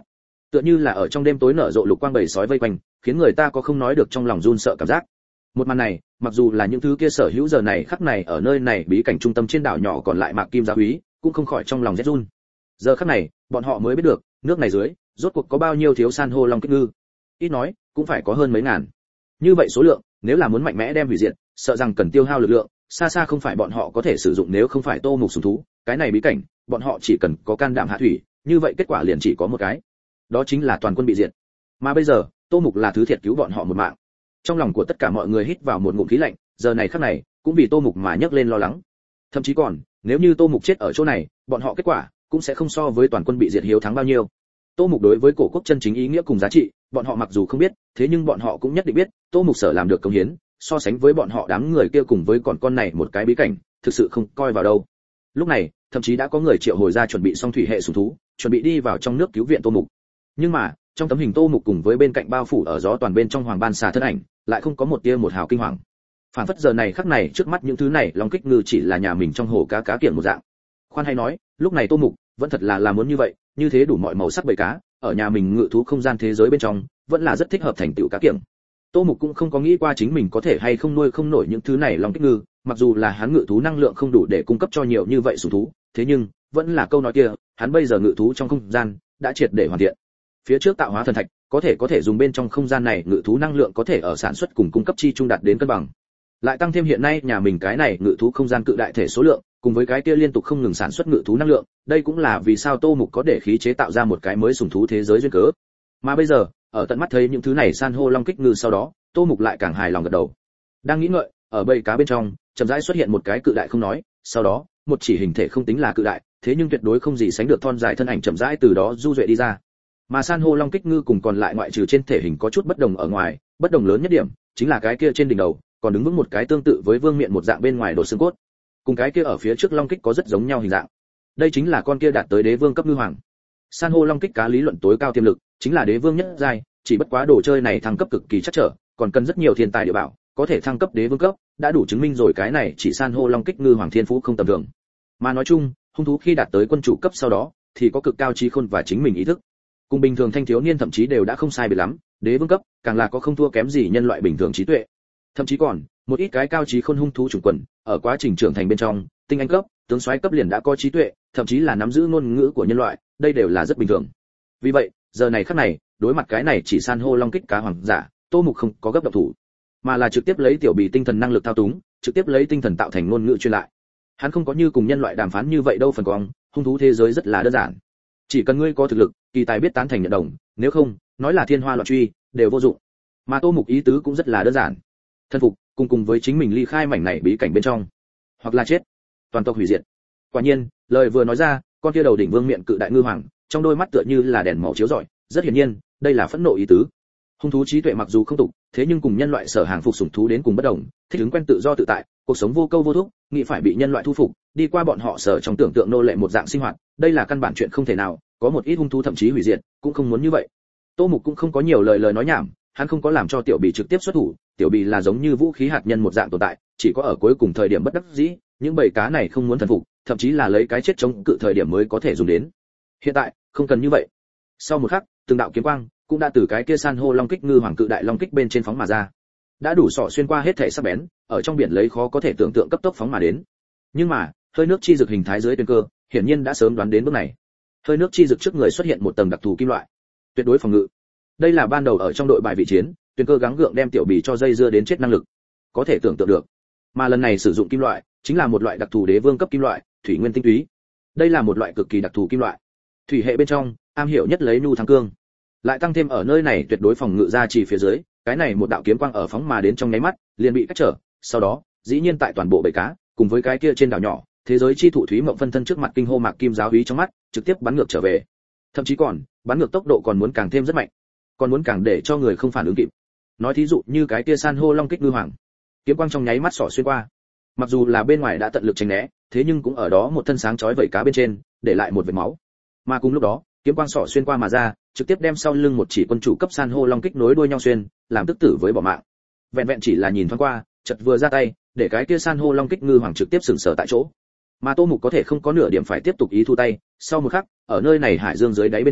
tựa như là ở trong đêm tối nở rộ lục quang bầy sói vây quanh, khiến người ta có không nói được trong lòng run sợ cảm giác. Một màn này, mặc dù là những thứ kia sở hữu giờ này khắc này ở nơi này bí cảnh trung tâm trên đảo nhỏ còn lại Mạc Kim giáo úy, cũng không khỏi trong lòng rét run. Giờ khắc này, bọn họ mới biết được, nước này dưới, rốt cuộc có bao nhiêu thiếu san hô long kích ngư. Ít nói, cũng phải có hơn mấy ngàn. Như vậy số lượng, nếu là muốn mạnh mẽ đem hủy diệt, sợ rằng cần tiêu hao lực lượng, xa xa không phải bọn họ có thể sử dụng nếu không phải Tô Mục sủng thú, cái này bí cảnh, bọn họ chỉ cần có can đảm hạ thủy, như vậy kết quả liền chỉ có một cái. Đó chính là toàn quân bị diệt. Mà bây giờ, Tô Mục là thứ thiệt cứu bọn họ một mạng. Trong lòng của tất cả mọi người hít vào một ngụm khí lạnh, giờ này khắc này, cũng vì Tô Mục mà nhấc lên lo lắng. Thậm chí còn, nếu như Tô Mục chết ở chỗ này, bọn họ kết quả cũng sẽ không so với toàn quân bị diệt hiếu thắng bao nhiêu. Tô Mục đối với cổ quốc chân chính ý nghĩa cùng giá trị, bọn họ mặc dù không biết, thế nhưng bọn họ cũng nhất định biết, Tô Mục sở làm được công hiến, so sánh với bọn họ đám người kia cùng với còn con này một cái bí cảnh, thực sự không coi vào đâu. Lúc này, thậm chí đã có người triệu hồi ra chuẩn bị xong thủy hệ sủng thú, chuẩn bị đi vào trong nước cứu viện Tô Mục. Nhưng mà, trong tấm hình Tô Mục cùng với bên cạnh bao phủ ở gió toàn bên trong hoàng ban xà thân ảnh, lại không có một tia một hào kinh hoàng. Phản phất giờ này khắc này trước mắt những thứ này long kích ngư chỉ là nhà mình trong hồ cá cá kiện một dạng. Khoan hay nói, lúc này Tô Mục vẫn thật là làm muốn như vậy, như thế đủ mọi màu sắc bầy cá, ở nhà mình ngự thú không gian thế giới bên trong, vẫn là rất thích hợp thành tựu cá kiện. Tô Mục cũng không có nghĩ qua chính mình có thể hay không nuôi không nổi những thứ này long kích ngư, mặc dù là hắn ngự thú năng lượng không đủ để cung cấp cho nhiều như vậy sủng thú, thế nhưng vẫn là câu nói kia, hắn bây giờ ngự thú trong không gian đã triệt để hoàn thiện. Phía trước tạo hóa thần thạch, có thể có thể dùng bên trong không gian này ngự thú năng lượng có thể ở sản xuất cùng cung cấp chi trung đạt đến cân bằng. Lại tăng thêm hiện nay nhà mình cái này ngự thú không gian cự đại thể số lượng, cùng với cái kia liên tục không ngừng sản xuất ngự thú năng lượng, đây cũng là vì sao Tô Mục có để khí chế tạo ra một cái mới sủng thú thế giới duyên cớ. Mà bây giờ, ở tận mắt thấy những thứ này san hô long kích ngư sau đó, Tô Mục lại càng hài lòng gật đầu. Đang nghĩ ngợi, ở bầy cá bên trong, chậm rãi xuất hiện một cái cự đại không nói, sau đó, một chỉ hình thể không tính là cự đại, thế nhưng tuyệt đối không gì sánh được thon dài thân ảnh chậm rãi từ đó du duệ đi ra. Mà san hô long kích ngư cùng còn lại ngoại trừ trên thể hình có chút bất đồng ở ngoài, bất đồng lớn nhất điểm chính là cái kia trên đỉnh đầu còn đứng vững một cái tương tự với vương miện một dạng bên ngoài đột xương cốt, cùng cái kia ở phía trước long kích có rất giống nhau hình dạng. Đây chính là con kia đạt tới đế vương cấp ngư hoàng. San hô long kích cá lý luận tối cao tiềm lực, chính là đế vương nhất giai, chỉ bất quá đồ chơi này thăng cấp cực kỳ chắc trở, còn cần rất nhiều thiên tài địa bảo, có thể thăng cấp đế vương cấp, đã đủ chứng minh rồi cái này chỉ san hô long kích ngư hoàng thiên phú không tầm thường. Mà nói chung, hung thú khi đạt tới quân chủ cấp sau đó, thì có cực cao trí khôn và chính mình ý thức. Cùng bình thường thanh thiếu niên thậm chí đều đã không sai biệt lắm, đế vương cấp càng là có không thua kém gì nhân loại bình thường trí tuệ. Thậm chí còn, một ít cái cao trí khôn hung thú chủng quần, ở quá trình trưởng thành bên trong, tinh anh cấp, tướng soái cấp liền đã có trí tuệ, thậm chí là nắm giữ ngôn ngữ của nhân loại, đây đều là rất bình thường. Vì vậy, giờ này khắc này, đối mặt cái này chỉ san hô long kích cá hoàng giả, Tô Mục không có gấp động thủ, mà là trực tiếp lấy tiểu bì tinh thần năng lực thao túng, trực tiếp lấy tinh thần tạo thành ngôn ngữ truyền lại. Hắn không có như cùng nhân loại đàm phán như vậy đâu phần cong, hung thú thế giới rất là đơn giản. Chỉ cần ngươi có thực lực, kỳ tài biết tán thành nhận đồng, nếu không, nói là thiên hoa loạn truy, đều vô dụng. Mà Tô Mục ý tứ cũng rất là đơn giản. Thân phục, cùng cùng với chính mình ly khai mảnh này bí cảnh bên trong, hoặc là chết, toàn tộc hủy diệt. Quả nhiên, lời vừa nói ra, con kia đầu đỉnh vương miện cự đại ngư hoàng, trong đôi mắt tựa như là đèn màu chiếu rọi, rất hiển nhiên, đây là phẫn nộ ý tứ. Hung thú trí tuệ mặc dù không tục, thế nhưng cùng nhân loại sở hàng phục sủng thú đến cùng bất đồng, thích ứng quen tự do tự tại, cuộc sống vô câu vô thúc, nghĩ phải bị nhân loại thu phục, đi qua bọn họ sở trong tưởng tượng nô lệ một dạng sinh hoạt, đây là căn bản chuyện không thể nào, có một ít hung thú thậm chí hủy diệt, cũng không muốn như vậy. Tô Mục cũng không có nhiều lời lời nói nhảm, hắn không có làm cho tiểu bì trực tiếp xuất thủ, tiểu bì là giống như vũ khí hạt nhân một dạng tồn tại, chỉ có ở cuối cùng thời điểm bất đắc dĩ, những bầy cá này không muốn thần phục, thậm chí là lấy cái chết chống cự thời điểm mới có thể dùng đến. Hiện tại, không cần như vậy. Sau một khắc, từng đạo kiếm quang cũng đã từ cái kia san hô long kích ngư hoàng cự đại long kích bên trên phóng mà ra, đã đủ sọ xuyên qua hết thể sắc bén, ở trong biển lấy khó có thể tưởng tượng cấp tốc phóng mà đến. Nhưng mà, hơi nước chi dực hình thái dưới tuyến cơ, hiển nhiên đã sớm đoán đến bước này. Hơi nước chi dực trước người xuất hiện một tầng đặc thù kim loại, tuyệt đối phòng ngự. Đây là ban đầu ở trong đội bài vị chiến, tuyến cơ gắng gượng đem tiểu bì cho dây dưa đến chết năng lực, có thể tưởng tượng được. Mà lần này sử dụng kim loại, chính là một loại đặc thù đế vương cấp kim loại, thủy nguyên tinh túy. Đây là một loại cực kỳ đặc thù kim loại, thủy hệ bên trong, am hiểu nhất lấy nhu thắng cương. Lại tăng thêm ở nơi này tuyệt đối phòng ngự ra chỉ phía dưới, cái này một đạo kiếm quang ở phóng mà đến trong nháy mắt, liền bị cách trở, sau đó, dĩ nhiên tại toàn bộ bầy cá, cùng với cái kia trên đảo nhỏ, thế giới chi thụ thúy mộng phân thân trước mặt kinh hô Mạc Kim giáo úy trong mắt, trực tiếp bắn ngược trở về. Thậm chí còn, bắn ngược tốc độ còn muốn càng thêm rất mạnh, còn muốn càng để cho người không phản ứng kịp. Nói thí dụ như cái kia san hô long kích ngư hoàng, kiếm quang trong nháy mắt xỏ xuyên qua. Mặc dù là bên ngoài đã tận lực tránh né, thế nhưng cũng ở đó một thân sáng chói vẩy cá bên trên, để lại một vệt máu. Mà cùng lúc đó, kiếm quang xỏ xuyên qua mà ra, trực tiếp đem sau lưng một chỉ quân chủ cấp san hô long kích nối đuôi nhau xuyên, làm tức tử với bỏ mạng. Vẹn vẹn chỉ là nhìn thoáng qua, chợt vừa ra tay, để cái kia san hô long kích ngư hoàng trực tiếp sừng sờ tại chỗ. Mà Tô Mục có thể không có nửa điểm phải tiếp tục ý thu tay, sau một khắc, ở nơi này hải dương dưới đáy bên trong,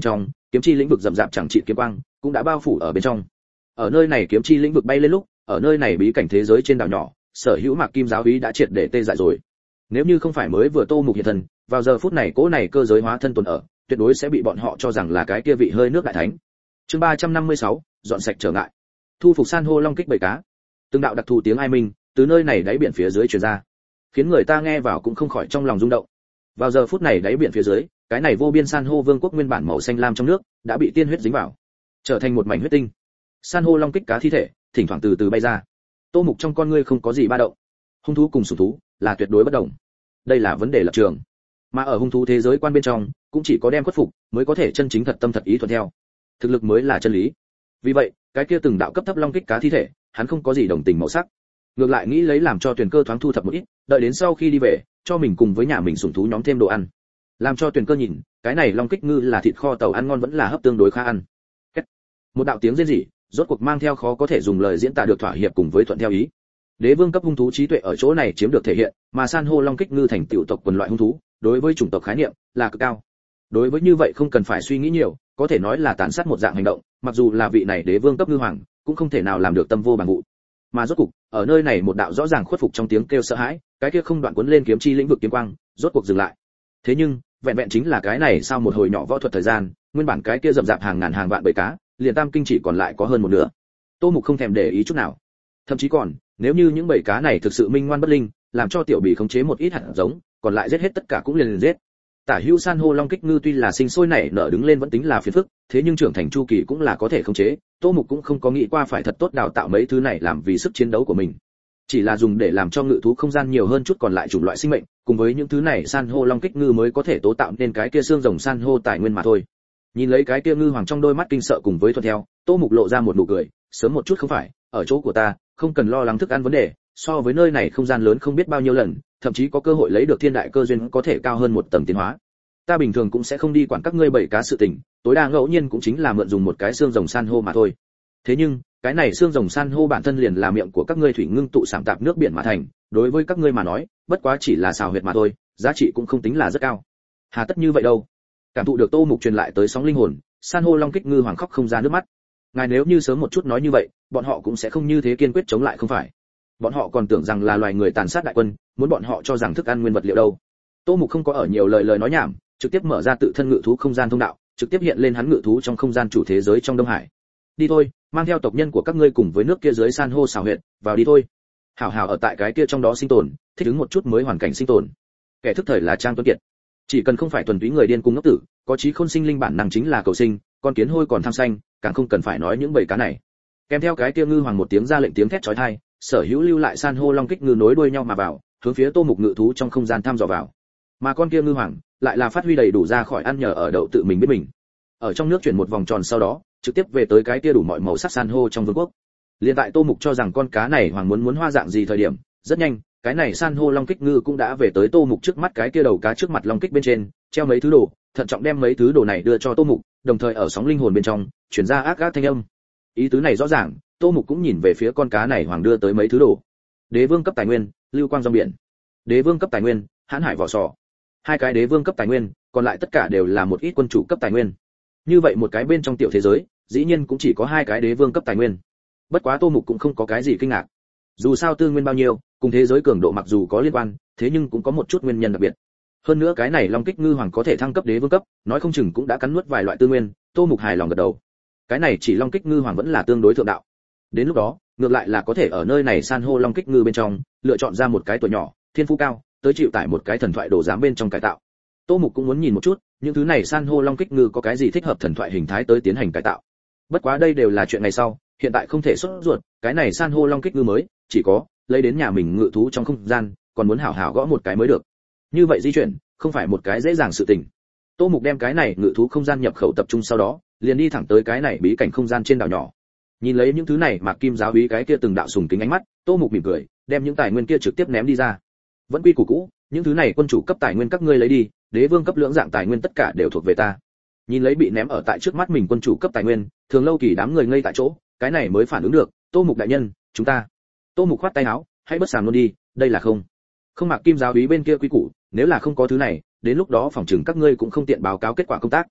kiếm chi lĩnh vực rậm rạp chẳng trị kiếm quang cũng đã bao phủ ở bên trong. Ở nơi này kiếm chi lĩnh vực bay lên lúc, ở nơi này bí cảnh thế giới trên đảo nhỏ, sở hữu Mạc Kim giáo úy đã triệt để tê dại rồi. Nếu như không phải mới vừa Tô Mục hiện thân, vào giờ phút này cỗ này cơ giới hóa thân tồn ở, tuyệt đối sẽ bị bọn họ cho rằng là cái kia vị hơi nước đại thánh. Chương ba trăm năm mươi sáu, dọn sạch trở ngại. Thu phục san hô long kích bầy cá. Từng đạo đặc thù tiếng ai minh từ nơi này đáy biển phía dưới truyền ra, khiến người ta nghe vào cũng không khỏi trong lòng rung động. Vào giờ phút này đáy biển phía dưới, cái này vô biên san hô vương quốc nguyên bản màu xanh lam trong nước đã bị tiên huyết dính vào, trở thành một mảnh huyết tinh. San hô long kích cá thi thể thỉnh thoảng từ từ bay ra. Tô Mục trong con ngươi không có gì ba động. Hung thú cùng sủng thú là tuyệt đối bất đồng. Đây là vấn đề lập trường. Mà ở hung thú thế giới quan bên trong, cũng chỉ có đem khuất phục mới có thể chân chính thật tâm thật ý thuận theo. Thực lực mới là chân lý. Vì vậy, cái kia từng đạo cấp thấp long kích cá thi thể, hắn không có gì đồng tình màu sắc. Ngược lại nghĩ lấy làm cho Tuyền Cơ thoáng thu thập một ít, đợi đến sau khi đi về, cho mình cùng với nhà mình sủng thú nhóm thêm đồ ăn. Làm cho Tuyền Cơ nhìn, cái này long kích ngư là thịt kho tàu ăn ngon vẫn là hấp tương đối khá ăn. Kết. Một đạo tiếng rên rỉ, rốt cuộc mang theo khó có thể dùng lời diễn tả được thỏa hiệp cùng với thuận theo ý. Đế vương cấp hung thú trí tuệ ở chỗ này chiếm được thể hiện, mà san hô long kích ngư thành tiểu tộc quần loại hung thú, đối với chủng tộc khái niệm là cực cao. Đối với như vậy không cần phải suy nghĩ nhiều, có thể nói là tàn sát một dạng hành động, mặc dù là vị này đế vương cấp ngư hoàng, cũng không thể nào làm được tâm vô bằng vụ. Mà rốt cục, ở nơi này một đạo rõ ràng khuất phục trong tiếng kêu sợ hãi, cái kia không đoạn cuốn lên kiếm chi lĩnh vực kiếm quang, rốt cuộc dừng lại. Thế nhưng, vẹn vẹn chính là cái này sau một hồi nhỏ võ thuật thời gian, nguyên bản cái kia rậm rạp hàng ngàn hàng vạn bầy cá, liền tam kinh chỉ còn lại có hơn một nửa. Tô Mục không thèm để ý chút nào. Thậm chí còn, nếu như những bầy cá này thực sự minh ngoan bất linh, làm cho tiểu bì khống chế một ít hạt giống, còn lại giết hết tất cả cũng liền liền giết. Tả hữu san hô long kích ngư tuy là sinh sôi nảy nở đứng lên vẫn tính là phiền phức, thế nhưng trưởng thành chu kỳ cũng là có thể khống chế. Tô Mục cũng không có nghĩ qua phải thật tốt đào tạo mấy thứ này làm vì sức chiến đấu của mình, chỉ là dùng để làm cho ngự thú không gian nhiều hơn chút còn lại chủng loại sinh mệnh, cùng với những thứ này san hô long kích ngư mới có thể tố tạo nên cái kia xương rồng san hô tài nguyên mà thôi. Nhìn lấy cái kia ngư hoàng trong đôi mắt kinh sợ cùng với thuận theo, Tô Mục lộ ra một nụ cười, sớm một chút không phải, ở chỗ của ta, không cần lo lắng thức ăn vấn đề, so với nơi này không gian lớn không biết bao nhiêu lần, thậm chí có cơ hội lấy được thiên đại cơ duyên có thể cao hơn một tầng tiến hóa. Ta bình thường cũng sẽ không đi quản các ngươi bầy cá sự tình, tối đa ngẫu nhiên cũng chính là mượn dùng một cái xương rồng san hô mà thôi. Thế nhưng, cái này xương rồng san hô bản thân liền là miệng của các ngươi thủy ngưng tụ sảm tạp nước biển mà thành, đối với các ngươi mà nói, bất quá chỉ là xào huyệt mà thôi, giá trị cũng không tính là rất cao. Hà tất như vậy đâu? Cảm thụ được Tô Mục truyền lại tới sóng linh hồn, san hô long kích ngư hoàng khóc không ra nước mắt. Ngài nếu như sớm một chút nói như vậy, bọn họ cũng sẽ không như thế kiên quyết chống lại không phải? Bọn họ còn tưởng rằng là loài người tàn sát đại quân, muốn bọn họ cho rằng thức ăn nguyên vật liệu đâu. Tô Mục không có ở nhiều lời lời nói nhảm, trực tiếp mở ra tự thân ngự thú không gian thông đạo, trực tiếp hiện lên hắn ngự thú trong không gian chủ thế giới trong Đông Hải. Đi thôi, mang theo tộc nhân của các ngươi cùng với nước kia dưới san hô xào huyệt, vào đi thôi. Hảo hảo ở tại cái kia trong đó sinh tồn, thích ứng một chút mới hoàn cảnh sinh tồn. Kẻ thức thời là Trang Tuấn Kiệt. Chỉ cần không phải thuần túy người điên cùng ngốc tử, có trí khôn sinh linh bản năng chính là cầu sinh, con kiến hôi còn tham xanh, càng không cần phải nói những bầy cá này. Kèm theo cái kia ngư hoàng một tiếng ra lệnh tiếng thét chói tai, sở hữu lưu lại san hô long kích ngư nối đuôi nhau mà vào, hướng phía Tô Mục ngự thú trong không gian thăm dò vào. Mà con kia ngư hoàng lại là phát huy đầy đủ ra khỏi ăn nhờ ở đậu tự mình biết mình. Ở trong nước chuyển một vòng tròn sau đó, trực tiếp về tới cái kia đủ mọi màu sắc san hô trong vương quốc. Liên tại Tô Mục cho rằng con cá này hoàng muốn muốn hoa dạng gì thời điểm, rất nhanh, cái này san hô long kích ngư cũng đã về tới Tô Mục trước mắt cái kia đầu cá trước mặt long kích bên trên, treo mấy thứ đồ, thận trọng đem mấy thứ đồ này đưa cho Tô Mục, đồng thời ở sóng linh hồn bên trong truyền ra ác ác thanh âm. Ý tứ này rõ ràng, Tô Mục cũng nhìn về phía con cá này hoàng đưa tới mấy thứ đồ. Đế vương cấp tài nguyên, lưu quang rong biển. Đế vương cấp tài nguyên, hãn hải vỏ sò. Hai cái đế vương cấp tài nguyên, còn lại tất cả đều là một ít quân chủ cấp tài nguyên. Như vậy một cái bên trong tiểu thế giới, dĩ nhiên cũng chỉ có hai cái đế vương cấp tài nguyên. Bất quá Tô Mục cũng không có cái gì kinh ngạc. Dù sao tư nguyên bao nhiêu, cùng thế giới cường độ mặc dù có liên quan, thế nhưng cũng có một chút nguyên nhân đặc biệt. Hơn nữa cái này long kích ngư hoàng có thể thăng cấp đế vương cấp, nói không chừng cũng đã cắn nuốt vài loại tư nguyên, Tô Mục hài lòng gật đầu. Cái này chỉ long kích ngư hoàng vẫn là tương đối thượng đạo. Đến lúc đó, ngược lại là có thể ở nơi này san hô long kích ngư bên trong, lựa chọn ra một cái tuổi nhỏ, thiên phú cao, tới chịu tải một cái thần thoại đồ giám bên trong cải tạo. Tô Mục cũng muốn nhìn một chút, những thứ này san hô long kích ngư có cái gì thích hợp thần thoại hình thái tới tiến hành cải tạo. Bất quá đây đều là chuyện ngày sau, hiện tại không thể xuất ruột, cái này san hô long kích ngư mới, chỉ có lấy đến nhà mình ngự thú trong không gian, còn muốn hảo hảo gõ một cái mới được. Như vậy di chuyển, không phải một cái dễ dàng sự tình. Tô Mục đem cái này ngự thú không gian nhập khẩu tập trung sau đó, liền đi thẳng tới cái này bí cảnh không gian trên đảo nhỏ. Nhìn lấy những thứ này Mạc Kim giáo úy cái kia từng đạo sùng kính ánh mắt, Tô Mục mỉm cười, đem những tài nguyên kia trực tiếp ném đi ra. Vẫn quy củ cũ, những thứ này quân chủ cấp tài nguyên các ngươi lấy đi, đế vương cấp lưỡng dạng tài nguyên tất cả đều thuộc về ta. Nhìn lấy bị ném ở tại trước mắt mình quân chủ cấp tài nguyên, Thường Lâu Kỳ đám người ngây tại chỗ, cái này mới phản ứng được, Tô Mục đại nhân, chúng ta. Tô Mục khoát tay áo, hãy bất sàm luôn đi, đây là không. Không Mạc Kim giáo úy bên kia quy củ, nếu là không có thứ này, đến lúc đó phòng trừng các ngươi cũng không tiện báo cáo kết quả công tác.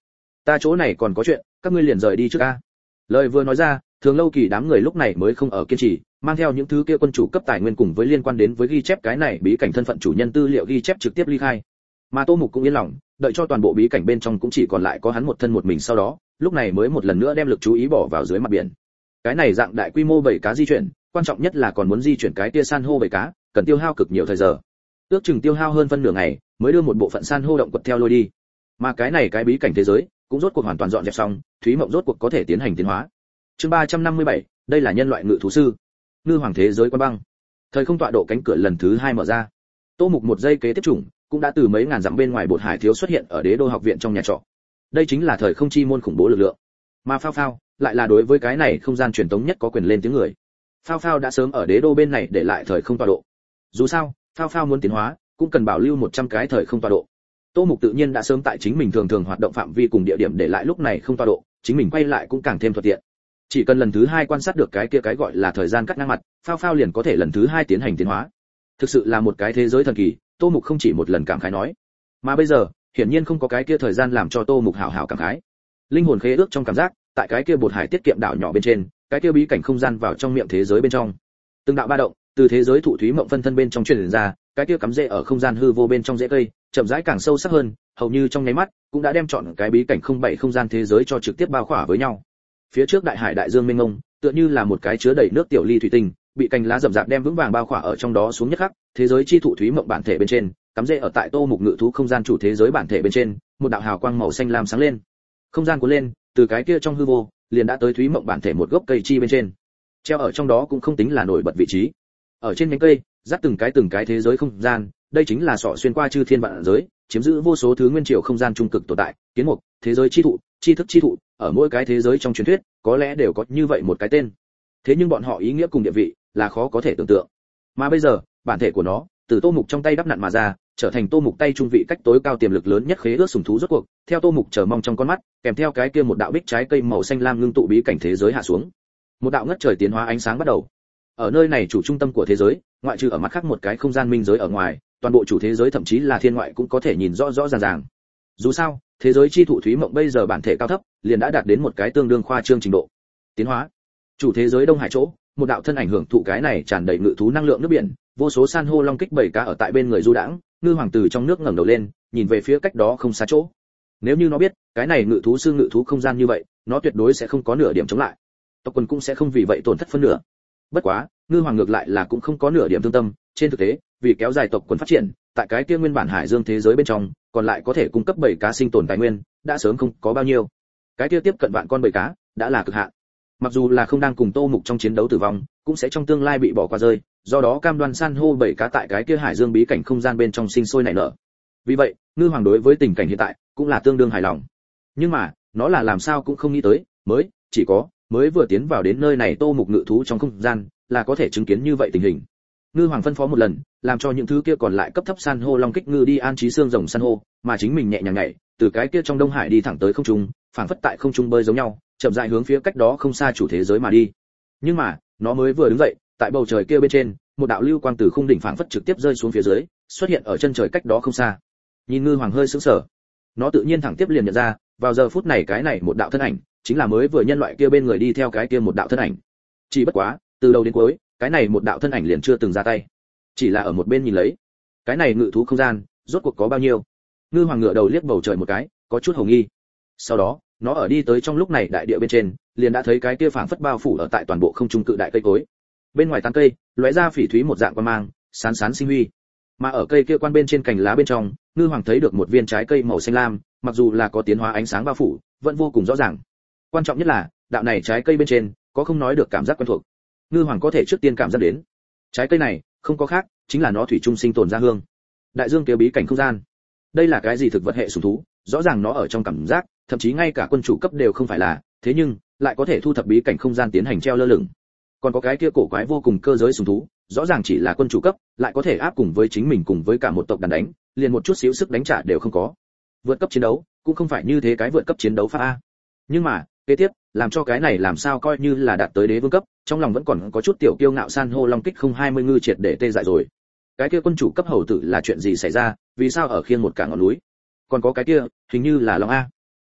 ta chỗ này còn có chuyện, các ngươi liền rời đi trước a. Lời vừa nói ra, Thường Lâu Kỳ đám người lúc này mới không ở kiên trì, mang theo những thứ kia quân chủ cấp tài nguyên cùng với liên quan đến với ghi chép cái này bí cảnh thân phận chủ nhân tư liệu ghi chép trực tiếp ly khai. Mà Tô Mục cũng yên lòng, đợi cho toàn bộ bí cảnh bên trong cũng chỉ còn lại có hắn một thân một mình sau đó, lúc này mới một lần nữa đem lực chú ý bỏ vào dưới mặt biển. Cái này dạng đại quy mô bảy cá di chuyển, quan trọng nhất là còn muốn di chuyển cái tia san hô bảy cá, cần tiêu hao cực nhiều thời giờ. Ước chừng tiêu hao hơn phân nửa ngày, mới đưa một bộ phận san hô động quật theo lôi đi. Mà cái này cái bí cảnh thế giới, cũng rốt cuộc hoàn toàn dọn dẹp xong, Thúy Mộng rốt cuộc có thể tiến hành tiến hóa. Chương ba trăm năm mươi bảy, đây là nhân loại ngự thú sư. Ngư hoàng thế giới quan băng. Thời không tọa độ cánh cửa lần thứ hai mở ra. Tô Mục một giây kế tiếp trùng, cũng đã từ mấy ngàn dặm bên ngoài Bột Hải Thiếu xuất hiện ở Đế đô học viện trong nhà trọ. Đây chính là thời không chi môn khủng bố lực lượng. Mà Phao Phao lại là đối với cái này không gian truyền tống nhất có quyền lên tiếng người. Phao Phao đã sớm ở Đế đô bên này để lại thời không tọa độ. Dù sao, Phao Phao muốn tiến hóa, cũng cần bảo lưu một trăm cái thời không tọa độ. Tô Mục tự nhiên đã sớm tại chính mình thường thường hoạt động phạm vi cùng địa điểm để lại lúc này không tọa độ, chính mình quay lại cũng càng thêm thuận tiện. Chỉ cần lần thứ hai quan sát được cái kia cái gọi là thời gian cắt ngang mặt, Phao Phao liền có thể lần thứ hai tiến hành tiến hóa. Thực sự là một cái thế giới thần kỳ, Tô Mục không chỉ một lần cảm khái nói. Mà bây giờ, hiển nhiên không có cái kia thời gian làm cho Tô Mục hảo hảo cảm khái. Linh hồn khế ước trong cảm giác, tại cái kia Bột Hải tiết kiệm đảo nhỏ bên trên, cái kia bí cảnh không gian vào trong miệng thế giới bên trong. Từng đạo ba động, từ thế giới thụ Thúy Mộng phân thân bên trong truyền ra, cái kia cắm rễ ở không gian hư vô bên trong rễ cây, chậm rãi càng sâu sắc hơn, hầu như trong nháy mắt, cũng đã đem trọn cái bí cảnh không bảy không gian thế giới cho trực tiếp bao khỏa với nhau. Phía trước đại hải đại dương mênh mông, tựa như là một cái chứa đầy nước tiểu ly thủy tinh, bị cành lá rậm rạp đem vững vàng bao khỏa ở trong đó xuống nhất khắc, thế giới chi thụ Thúy Mộng bản thể bên trên, cắm rễ ở tại Tô Mục ngự thú không gian chủ thế giới bản thể bên trên, một đạo hào quang màu xanh lam sáng lên. Không gian cuốn lên, từ cái kia trong hư vô, liền đã tới Thúy Mộng bản thể một gốc cây chi bên trên. Treo ở trong đó cũng không tính là nổi bật vị trí. Ở trên nhánh cây, dắt từng cái từng cái thế giới không gian, đây chính là sọ xuyên qua chư thiên vạn giới, chiếm giữ vô số thứ nguyên triều không gian trung cực tồn tại, kiến mục, thế giới chi thụ, chi thức chi thụ, ở mỗi cái thế giới trong truyền thuyết, có lẽ đều có như vậy một cái tên. Thế nhưng bọn họ ý nghĩa cùng địa vị là khó có thể tưởng tượng. Mà bây giờ, bản thể của nó, từ Tô Mục trong tay đắp nặn mà ra, trở thành Tô Mục tay trung vị cách tối cao tiềm lực lớn nhất khế ước sủng thú rốt cuộc, theo Tô Mục chờ mong trong con mắt, kèm theo cái kia một đạo bích trái cây màu xanh lam ngưng tụ bí cảnh thế giới hạ xuống. Một đạo ngất trời tiến hóa ánh sáng bắt đầu. Ở nơi này chủ trung tâm của thế giới, ngoại trừ ở mặt khác một cái không gian minh giới ở ngoài, toàn bộ chủ thế giới thậm chí là thiên ngoại cũng có thể nhìn rõ rõ ràng ràng. Dù sao, thế giới chi thụ Thúy Mộng bây giờ bản thể cao thấp, liền đã đạt đến một cái tương đương khoa trương trình độ. Tiến hóa. Chủ thế giới Đông Hải chỗ, một đạo thân ảnh hưởng thụ cái này tràn đầy ngự thú năng lượng nước biển, vô số san hô long kích bảy cá ở tại bên người du đãng, ngư hoàng tử trong nước ngẩng đầu lên, nhìn về phía cách đó không xa chỗ. Nếu như nó biết, cái này ngự thú sư ngự thú không gian như vậy, nó tuyệt đối sẽ không có nửa điểm chống lại. Tộc quần cũng sẽ không vì vậy tổn thất phân nửa. Bất quá, ngư hoàng ngược lại là cũng không có nửa điểm thương tâm, trên thực tế, vì kéo dài tộc quần phát triển, tại cái kia nguyên bản hải dương thế giới bên trong, còn lại có thể cung cấp bảy cá sinh tồn tài nguyên, đã sớm không có bao nhiêu. Cái kia tiếp cận vạn con bảy cá, đã là cực hạn. Mặc dù là không đang cùng Tô Mục trong chiến đấu tử vong, cũng sẽ trong tương lai bị bỏ qua rơi, do đó cam đoan san hô bảy cá tại cái kia hải dương bí cảnh không gian bên trong sinh sôi nảy nở. Vì vậy, ngư hoàng đối với tình cảnh hiện tại cũng là tương đương hài lòng. Nhưng mà, nó là làm sao cũng không nghĩ tới, mới chỉ có mới vừa tiến vào đến nơi này Tô Mục ngự thú trong không gian, là có thể chứng kiến như vậy tình hình. Ngư hoàng phân phó một lần, làm cho những thứ kia còn lại cấp thấp san hô long kích ngư đi an trí xương rồng san hô, mà chính mình nhẹ nhàng nhảy, từ cái kia trong Đông Hải đi thẳng tới không trung, phảng phất tại không trung bơi giống nhau, chậm rãi hướng phía cách đó không xa chủ thế giới mà đi. Nhưng mà, nó mới vừa đứng dậy, tại bầu trời kia bên trên, một đạo lưu quang từ khung đỉnh phảng phất trực tiếp rơi xuống phía dưới, xuất hiện ở chân trời cách đó không xa. Nhìn ngư hoàng hơi sững sờ, nó tự nhiên thẳng tiếp liền nhận ra, vào giờ phút này cái này một đạo thân ảnh, chính là mới vừa nhân loại kia bên người đi theo cái kia một đạo thân ảnh. Chỉ bất quá, từ đầu đến cuối, cái này một đạo thân ảnh liền chưa từng ra tay, chỉ là ở một bên nhìn lấy. Cái này ngự thú không gian, rốt cuộc có bao nhiêu? Ngư hoàng ngửa đầu liếc bầu trời một cái, có chút hồ nghi. Sau đó, nó ở đi tới trong lúc này đại địa bên trên, liền đã thấy cái kia phảng phất bao phủ ở tại toàn bộ không trung cự đại cây cối. Bên ngoài tán cây, lóe ra phỉ thúy một dạng quan mang, sán sán sinh huy. Mà ở cây kia quan bên trên cành lá bên trong, ngư hoàng thấy được một viên trái cây màu xanh lam, mặc dù là có tiến hóa ánh sáng bao phủ, vẫn vô cùng rõ ràng. Quan trọng nhất là, đạo này trái cây bên trên, có không nói được cảm giác quen thuộc. Ngư hoàng có thể trước tiên cảm giác đến. Trái cây này, không có khác, chính là nó thủy chung sinh tồn ra hương. Đại dương kia bí cảnh không gian. Đây là cái gì thực vật hệ sủng thú, rõ ràng nó ở trong cảm giác, thậm chí ngay cả quân chủ cấp đều không phải là, thế nhưng lại có thể thu thập bí cảnh không gian tiến hành treo lơ lửng. Còn có cái kia cổ quái vô cùng cơ giới sủng thú, rõ ràng chỉ là quân chủ cấp, lại có thể áp cùng với chính mình cùng với cả một tộc đàn đánh, liền một chút xíu sức đánh trả đều không có. Vượt cấp chiến đấu, cũng không phải như thế cái vượt cấp chiến đấu pha a. Nhưng mà, kế tiếp, làm cho cái này làm sao coi như là đạt tới đế vương cấp, trong lòng vẫn còn có chút tiểu kiêu ngạo san hô long kích không hai mươi ngư triệt để tê dại rồi. Cái kia quân chủ cấp hầu tử là chuyện gì xảy ra, vì sao ở khiên một cả ngọn núi? Còn có cái kia, hình như là long a.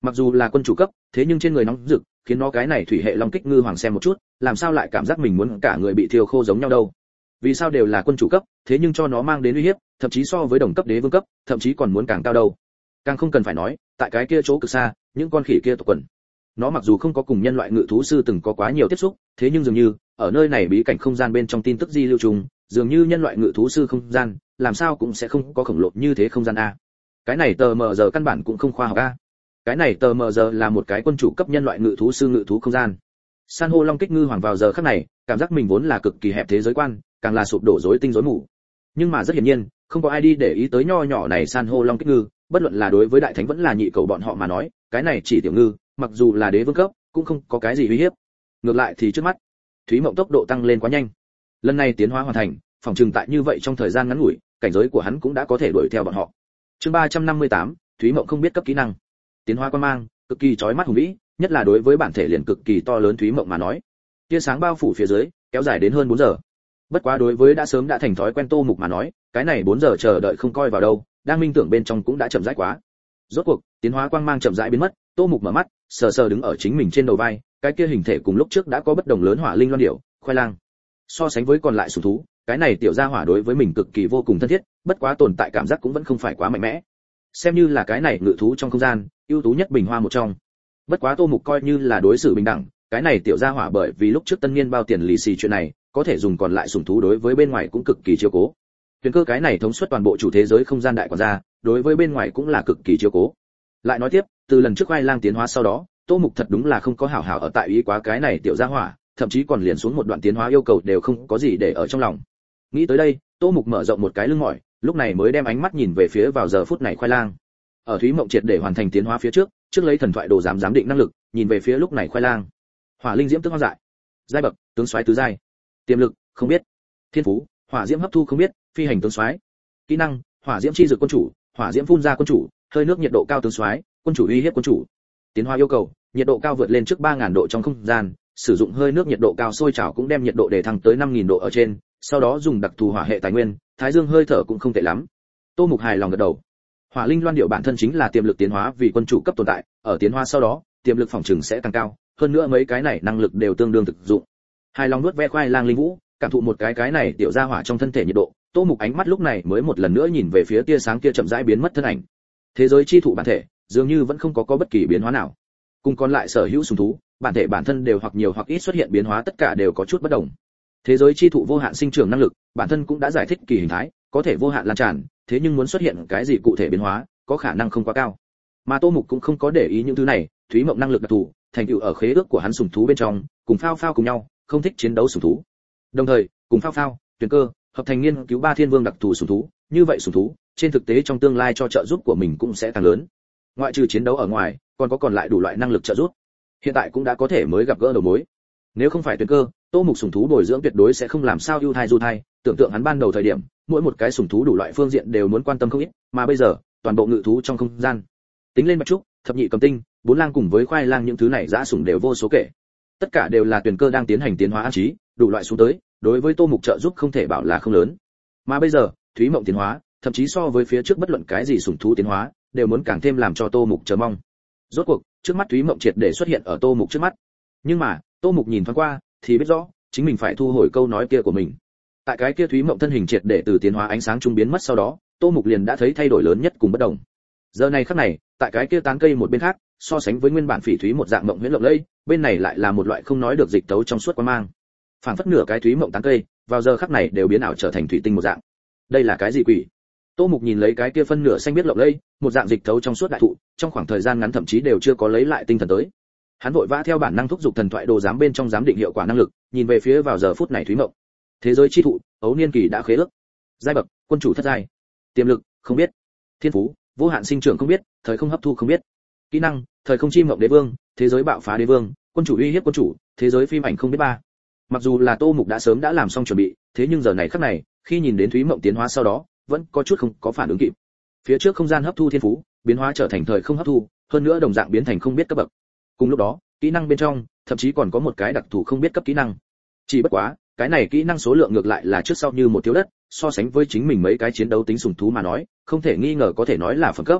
Mặc dù là quân chủ cấp, thế nhưng trên người nóng rực, khiến nó cái này thủy hệ long kích ngư hoàng xem một chút, làm sao lại cảm giác mình muốn cả người bị thiêu khô giống nhau đâu? Vì sao đều là quân chủ cấp, thế nhưng cho nó mang đến uy hiếp, thậm chí so với đồng cấp đế vương cấp, thậm chí còn muốn càng cao đâu. Càng không cần phải nói, tại cái kia chỗ cực xa, những con khỉ kia tộc quần. Nó mặc dù không có cùng nhân loại ngự thú sư từng có quá nhiều tiếp xúc, thế nhưng dường như ở nơi này bí cảnh không gian bên trong tin tức di lưu trùng, dường như nhân loại ngự thú sư không gian, làm sao cũng sẽ không có khổng lồ như thế không gian a. Cái này tờ mờ giờ căn bản cũng không khoa học a. Cái này tờ mờ giờ là một cái quân chủ cấp nhân loại ngự thú sư ngự thú không gian. San hô long kích ngư hoàng vào giờ khắc này, cảm giác mình vốn là cực kỳ hẹp thế giới quan, càng là sụp đổ rối tinh rối mù. Nhưng mà rất hiển nhiên, không có ai đi để ý tới nho nhỏ này san hô long kích ngư, bất luận là đối với đại thánh vẫn là nhị cầu bọn họ mà nói, cái này chỉ tiểu ngư, mặc dù là đế vương cấp, cũng không có cái gì uy hiếp. Ngược lại thì trước mắt, Thúy Mộng tốc độ tăng lên quá nhanh. Lần này tiến hóa hoàn thành, phòng trừng tại như vậy trong thời gian ngắn ngủi, cảnh giới của hắn cũng đã có thể đuổi theo bọn họ. Chương ba trăm năm mươi tám, Thúy Mộng không biết cấp kỹ năng. Tiến hóa quan mang, cực kỳ chói mắt hùng vĩ, nhất là đối với bản thể liền cực kỳ to lớn Thúy Mộng mà nói. Tia sáng bao phủ phía dưới, kéo dài đến hơn bốn giờ. Bất quá đối với đã sớm đã thành thói quen Tô Mục mà nói, cái này bốn giờ chờ đợi không coi vào đâu, đang minh tưởng bên trong cũng đã chậm rãi quá. Rốt cuộc, tiến hóa quang mang chậm rãi biến mất, Tô Mục mở mắt, sờ sờ đứng ở chính mình trên đầu vai, cái kia hình thể cùng lúc trước đã có bất đồng lớn hỏa linh loan điểu, khoai lang. So sánh với còn lại sủng thú, cái này tiểu gia hỏa đối với mình cực kỳ vô cùng thân thiết, bất quá tồn tại cảm giác cũng vẫn không phải quá mạnh mẽ. Xem như là cái này ngự thú trong không gian, ưu tú nhất bình hoa một trong. Bất quá Tô Mục coi như là đối xử bình đẳng, cái này tiểu gia hỏa bởi vì lúc trước tân niên bao tiền lì xì chuyện này, có thể dùng còn lại sủng thú đối với bên ngoài cũng cực kỳ chiếu cố. Tuyền Cơ cái này thống suất toàn bộ chủ thế giới không gian đại quản gia, đối với bên ngoài cũng là cực kỳ chiếu cố. Lại nói tiếp, từ lần trước khoai lang tiến hóa sau đó, Tô Mục thật đúng là không có hảo hảo ở tại ý quá cái này tiểu gia hỏa, thậm chí còn liền xuống một đoạn tiến hóa yêu cầu đều không có gì để ở trong lòng. Nghĩ tới đây, Tô Mục mở rộng một cái lưng mỏi, lúc này mới đem ánh mắt nhìn về phía vào giờ phút này khoai lang. Ở Thúy Mộng triệt để hoàn thành tiến hóa phía trước, trước lấy thần thoại đồ giám giám định năng lực, nhìn về phía lúc này khoai lang. Hỏa linh diễm tướng hoang dại, giai bậc, tướng soái tứ giai. Tiềm lực, không biết. Thiên phú, hỏa diễm hấp thu không biết, phi hành tướng soái. Kỹ năng, hỏa diễm chi dược quân chủ, hỏa diễm phun ra quân chủ, hơi nước nhiệt độ cao tướng soái, quân chủ uy hiếp quân chủ. Tiến hóa yêu cầu, nhiệt độ cao vượt lên trước ba nghìn độ trong không gian, sử dụng hơi nước nhiệt độ cao sôi trào cũng đem nhiệt độ để thăng tới năm nghìn độ ở trên, sau đó dùng đặc thù hỏa hệ tài nguyên, thái dương hơi thở cũng không tệ lắm. Tô Mục hài lòng gật đầu. Hỏa linh loan điệu bản thân chính là tiềm lực tiến hóa vì quân chủ cấp tồn tại, ở tiến hóa sau đó, tiềm lực phòng trừng sẽ tăng cao, hơn nữa mấy cái này năng lực đều tương đương thực dụng. Hài lòng nuốt ve khoai lang linh vũ, cảm thụ một cái cái này tiểu gia hỏa trong thân thể nhiệt độ, Tô Mục ánh mắt lúc này mới một lần nữa nhìn về phía tia sáng kia chậm rãi biến mất thân ảnh. Thế giới chi thụ bản thể, dường như vẫn không có có bất kỳ biến hóa nào. Cùng còn lại sở hữu sủng thú, bản thể bản thân đều hoặc nhiều hoặc ít xuất hiện biến hóa, tất cả đều có chút bất đồng. Thế giới chi thụ vô hạn sinh trưởng năng lực, bản thân cũng đã giải thích kỳ hình thái, có thể vô hạn lan tràn, thế nhưng muốn xuất hiện cái gì cụ thể biến hóa, có khả năng không quá cao. Mà Tô Mục cũng không có để ý những thứ này, Thúy Mộng năng lực đặc thù, thành tựu ở khế ước của hắn sủng thú bên trong, cùng Phao Phao cùng nhau, không thích chiến đấu sủng thú. Đồng thời, cùng Phao Phao, Tuyền Cơ, hợp thành nghiên cứu ba thiên vương đặc thù sủng thú, như vậy sủng thú, trên thực tế trong tương lai cho trợ giúp của mình cũng sẽ càng lớn. Ngoại trừ chiến đấu ở ngoài, còn có còn lại đủ loại năng lực trợ giúp. Hiện tại cũng đã có thể mới gặp gỡ đầu mối. Nếu không phải Tuyền Cơ, Tô Mục sủng thú bồi dưỡng tuyệt đối sẽ không làm sao ưu thai du thai, tưởng tượng hắn ban đầu thời điểm, mỗi một cái sủng thú đủ loại phương diện đều muốn quan tâm không ít, mà bây giờ, toàn bộ ngự thú trong không gian. Tính lên Bạch Trúc, Thập Nhị Cầm Tinh, Bốn Lang cùng với Khoai Lang những thứ này dã sủng đều vô số kể. Tất cả đều là Tuyền Cơ đang tiến hành tiến hóa an trí, đủ loại xuống tới, đối với Tô Mục trợ giúp không thể bảo là không lớn. Mà bây giờ, Thúy Mộng tiến hóa, thậm chí so với phía trước bất luận cái gì sủng thú tiến hóa, đều muốn càng thêm làm cho Tô Mục chờ mong. Rốt cuộc, trước mắt Thúy Mộng triệt để xuất hiện ở Tô Mục trước mắt. Nhưng mà, Tô Mục nhìn thoáng qua, thì biết rõ, chính mình phải thu hồi câu nói kia của mình. Tại cái kia Thúy Mộng thân hình triệt để từ tiến hóa ánh sáng trung biến mất sau đó, Tô Mục liền đã thấy thay đổi lớn nhất cùng bất đồng. Giờ này khắc này, tại cái kia tán cây một bên khác, so sánh với nguyên bản phỉ thúy một dạng mộng huyễn lộng lẫy, bên này lại là một loại không nói được dịch tấu trong suốt quang mang. Phản phất nửa cái thúy mộng tán cây, vào giờ khắc này đều biến ảo trở thành thủy tinh một dạng. Đây là cái gì quỷ? Tô Mục nhìn lấy cái kia phân nửa xanh biết lộng lẫy, một dạng dịch tấu trong suốt đại thụ, trong khoảng thời gian ngắn thậm chí đều chưa có lấy lại tinh thần tới. Hắn vội vã theo bản năng thúc giục thần thoại đồ giám bên trong giám định hiệu quả năng lực, nhìn về phía vào giờ phút này thúy mộng. Thế giới chi thụ, ấu niên kỳ đã khế ước. Giai bậc, quân chủ thất giai. Tiềm lực, không biết. Thiên phú, vô hạn sinh trưởng không biết, thời không hấp thu không biết. Kỹ năng, thời không chi mộng đế vương, thế giới bạo phá đế vương, quân chủ uy hiếp quân chủ, thế giới phim ảnh không biết ba. Mặc dù là Tô Mục đã sớm đã làm xong chuẩn bị, thế nhưng giờ này khắc này, khi nhìn đến thúy mộng tiến hóa sau đó, vẫn có chút không có phản ứng kịp. Phía trước không gian hấp thu thiên phú, biến hóa trở thành thời không hấp thu, hơn nữa đồng dạng biến thành không biết cấp bậc. Cùng lúc đó, kỹ năng bên trong, thậm chí còn có một cái đặc thù không biết cấp kỹ năng. Chỉ bất quá, cái này kỹ năng số lượng ngược lại là trước sau như một thiếu đất, so sánh với chính mình mấy cái chiến đấu tính sủng thú mà nói, không thể nghi ngờ có thể nói là phẩm cấp.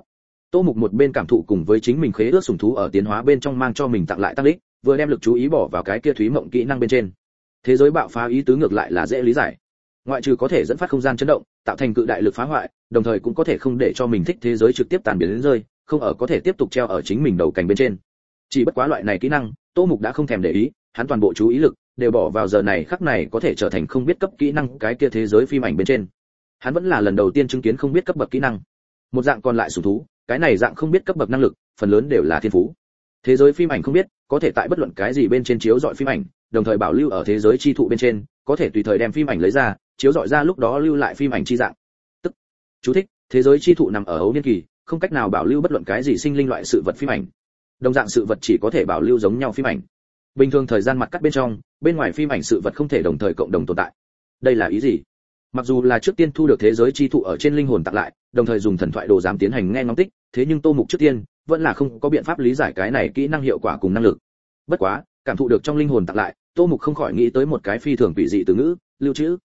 Tô Mục một bên cảm thụ cùng với chính mình khế ước sủng thú ở tiến hóa bên trong mang cho mình tặng lại tăng lích, vừa đem lực chú ý bỏ vào cái kia thúy mộng kỹ năng bên trên. Thế giới bạo phá ý tứ ngược lại là dễ lý giải. Ngoại trừ có thể dẫn phát không gian chấn động, tạo thành cự đại lực phá hoại, đồng thời cũng có thể không để cho mình thích thế giới trực tiếp tàn biến đến rơi, không ở có thể tiếp tục treo ở chính mình đầu cành bên trên. Chỉ bất quá loại này kỹ năng, Tô Mục đã không thèm để ý, hắn toàn bộ chú ý lực đều bỏ vào giờ này khắc này có thể trở thành không biết cấp kỹ năng cái kia thế giới phim ảnh bên trên. Hắn vẫn là lần đầu tiên chứng kiến không biết cấp bậc kỹ năng. Một dạng còn lại sủng thú, cái này dạng không biết cấp bậc năng lực, phần lớn đều là thiên phú. Thế giới phim ảnh không biết, có thể tại bất luận cái gì bên trên chiếu dọi phim ảnh, đồng thời bảo lưu ở thế giới chi thụ bên trên, có thể tùy thời đem phim ảnh lấy ra, chiếu dọi ra lúc đó lưu lại phim ảnh chi dạng. Tức, chú thích, thế giới chi thụ nằm ở ấu niên kỳ, không cách nào bảo lưu bất luận cái gì sinh linh loại sự vật phim ảnh. Đồng dạng sự vật chỉ có thể bảo lưu giống nhau phim ảnh. Bình thường thời gian mặt cắt bên trong, bên ngoài phim ảnh sự vật không thể đồng thời cộng đồng tồn tại. Đây là ý gì? Mặc dù là trước tiên thu được thế giới chi thụ ở trên linh hồn tặng lại, đồng thời dùng thần thoại đồ giám tiến hành nghe ngóng tích, thế nhưng Tô Mục trước tiên vẫn là không có biện pháp lý giải cái này kỹ năng hiệu quả cùng năng lực. Bất quá, cảm thụ được trong linh hồn tặng lại, Tô Mục không khỏi nghĩ tới một cái phi thường quỷ dị từ ngữ, lưu trữ.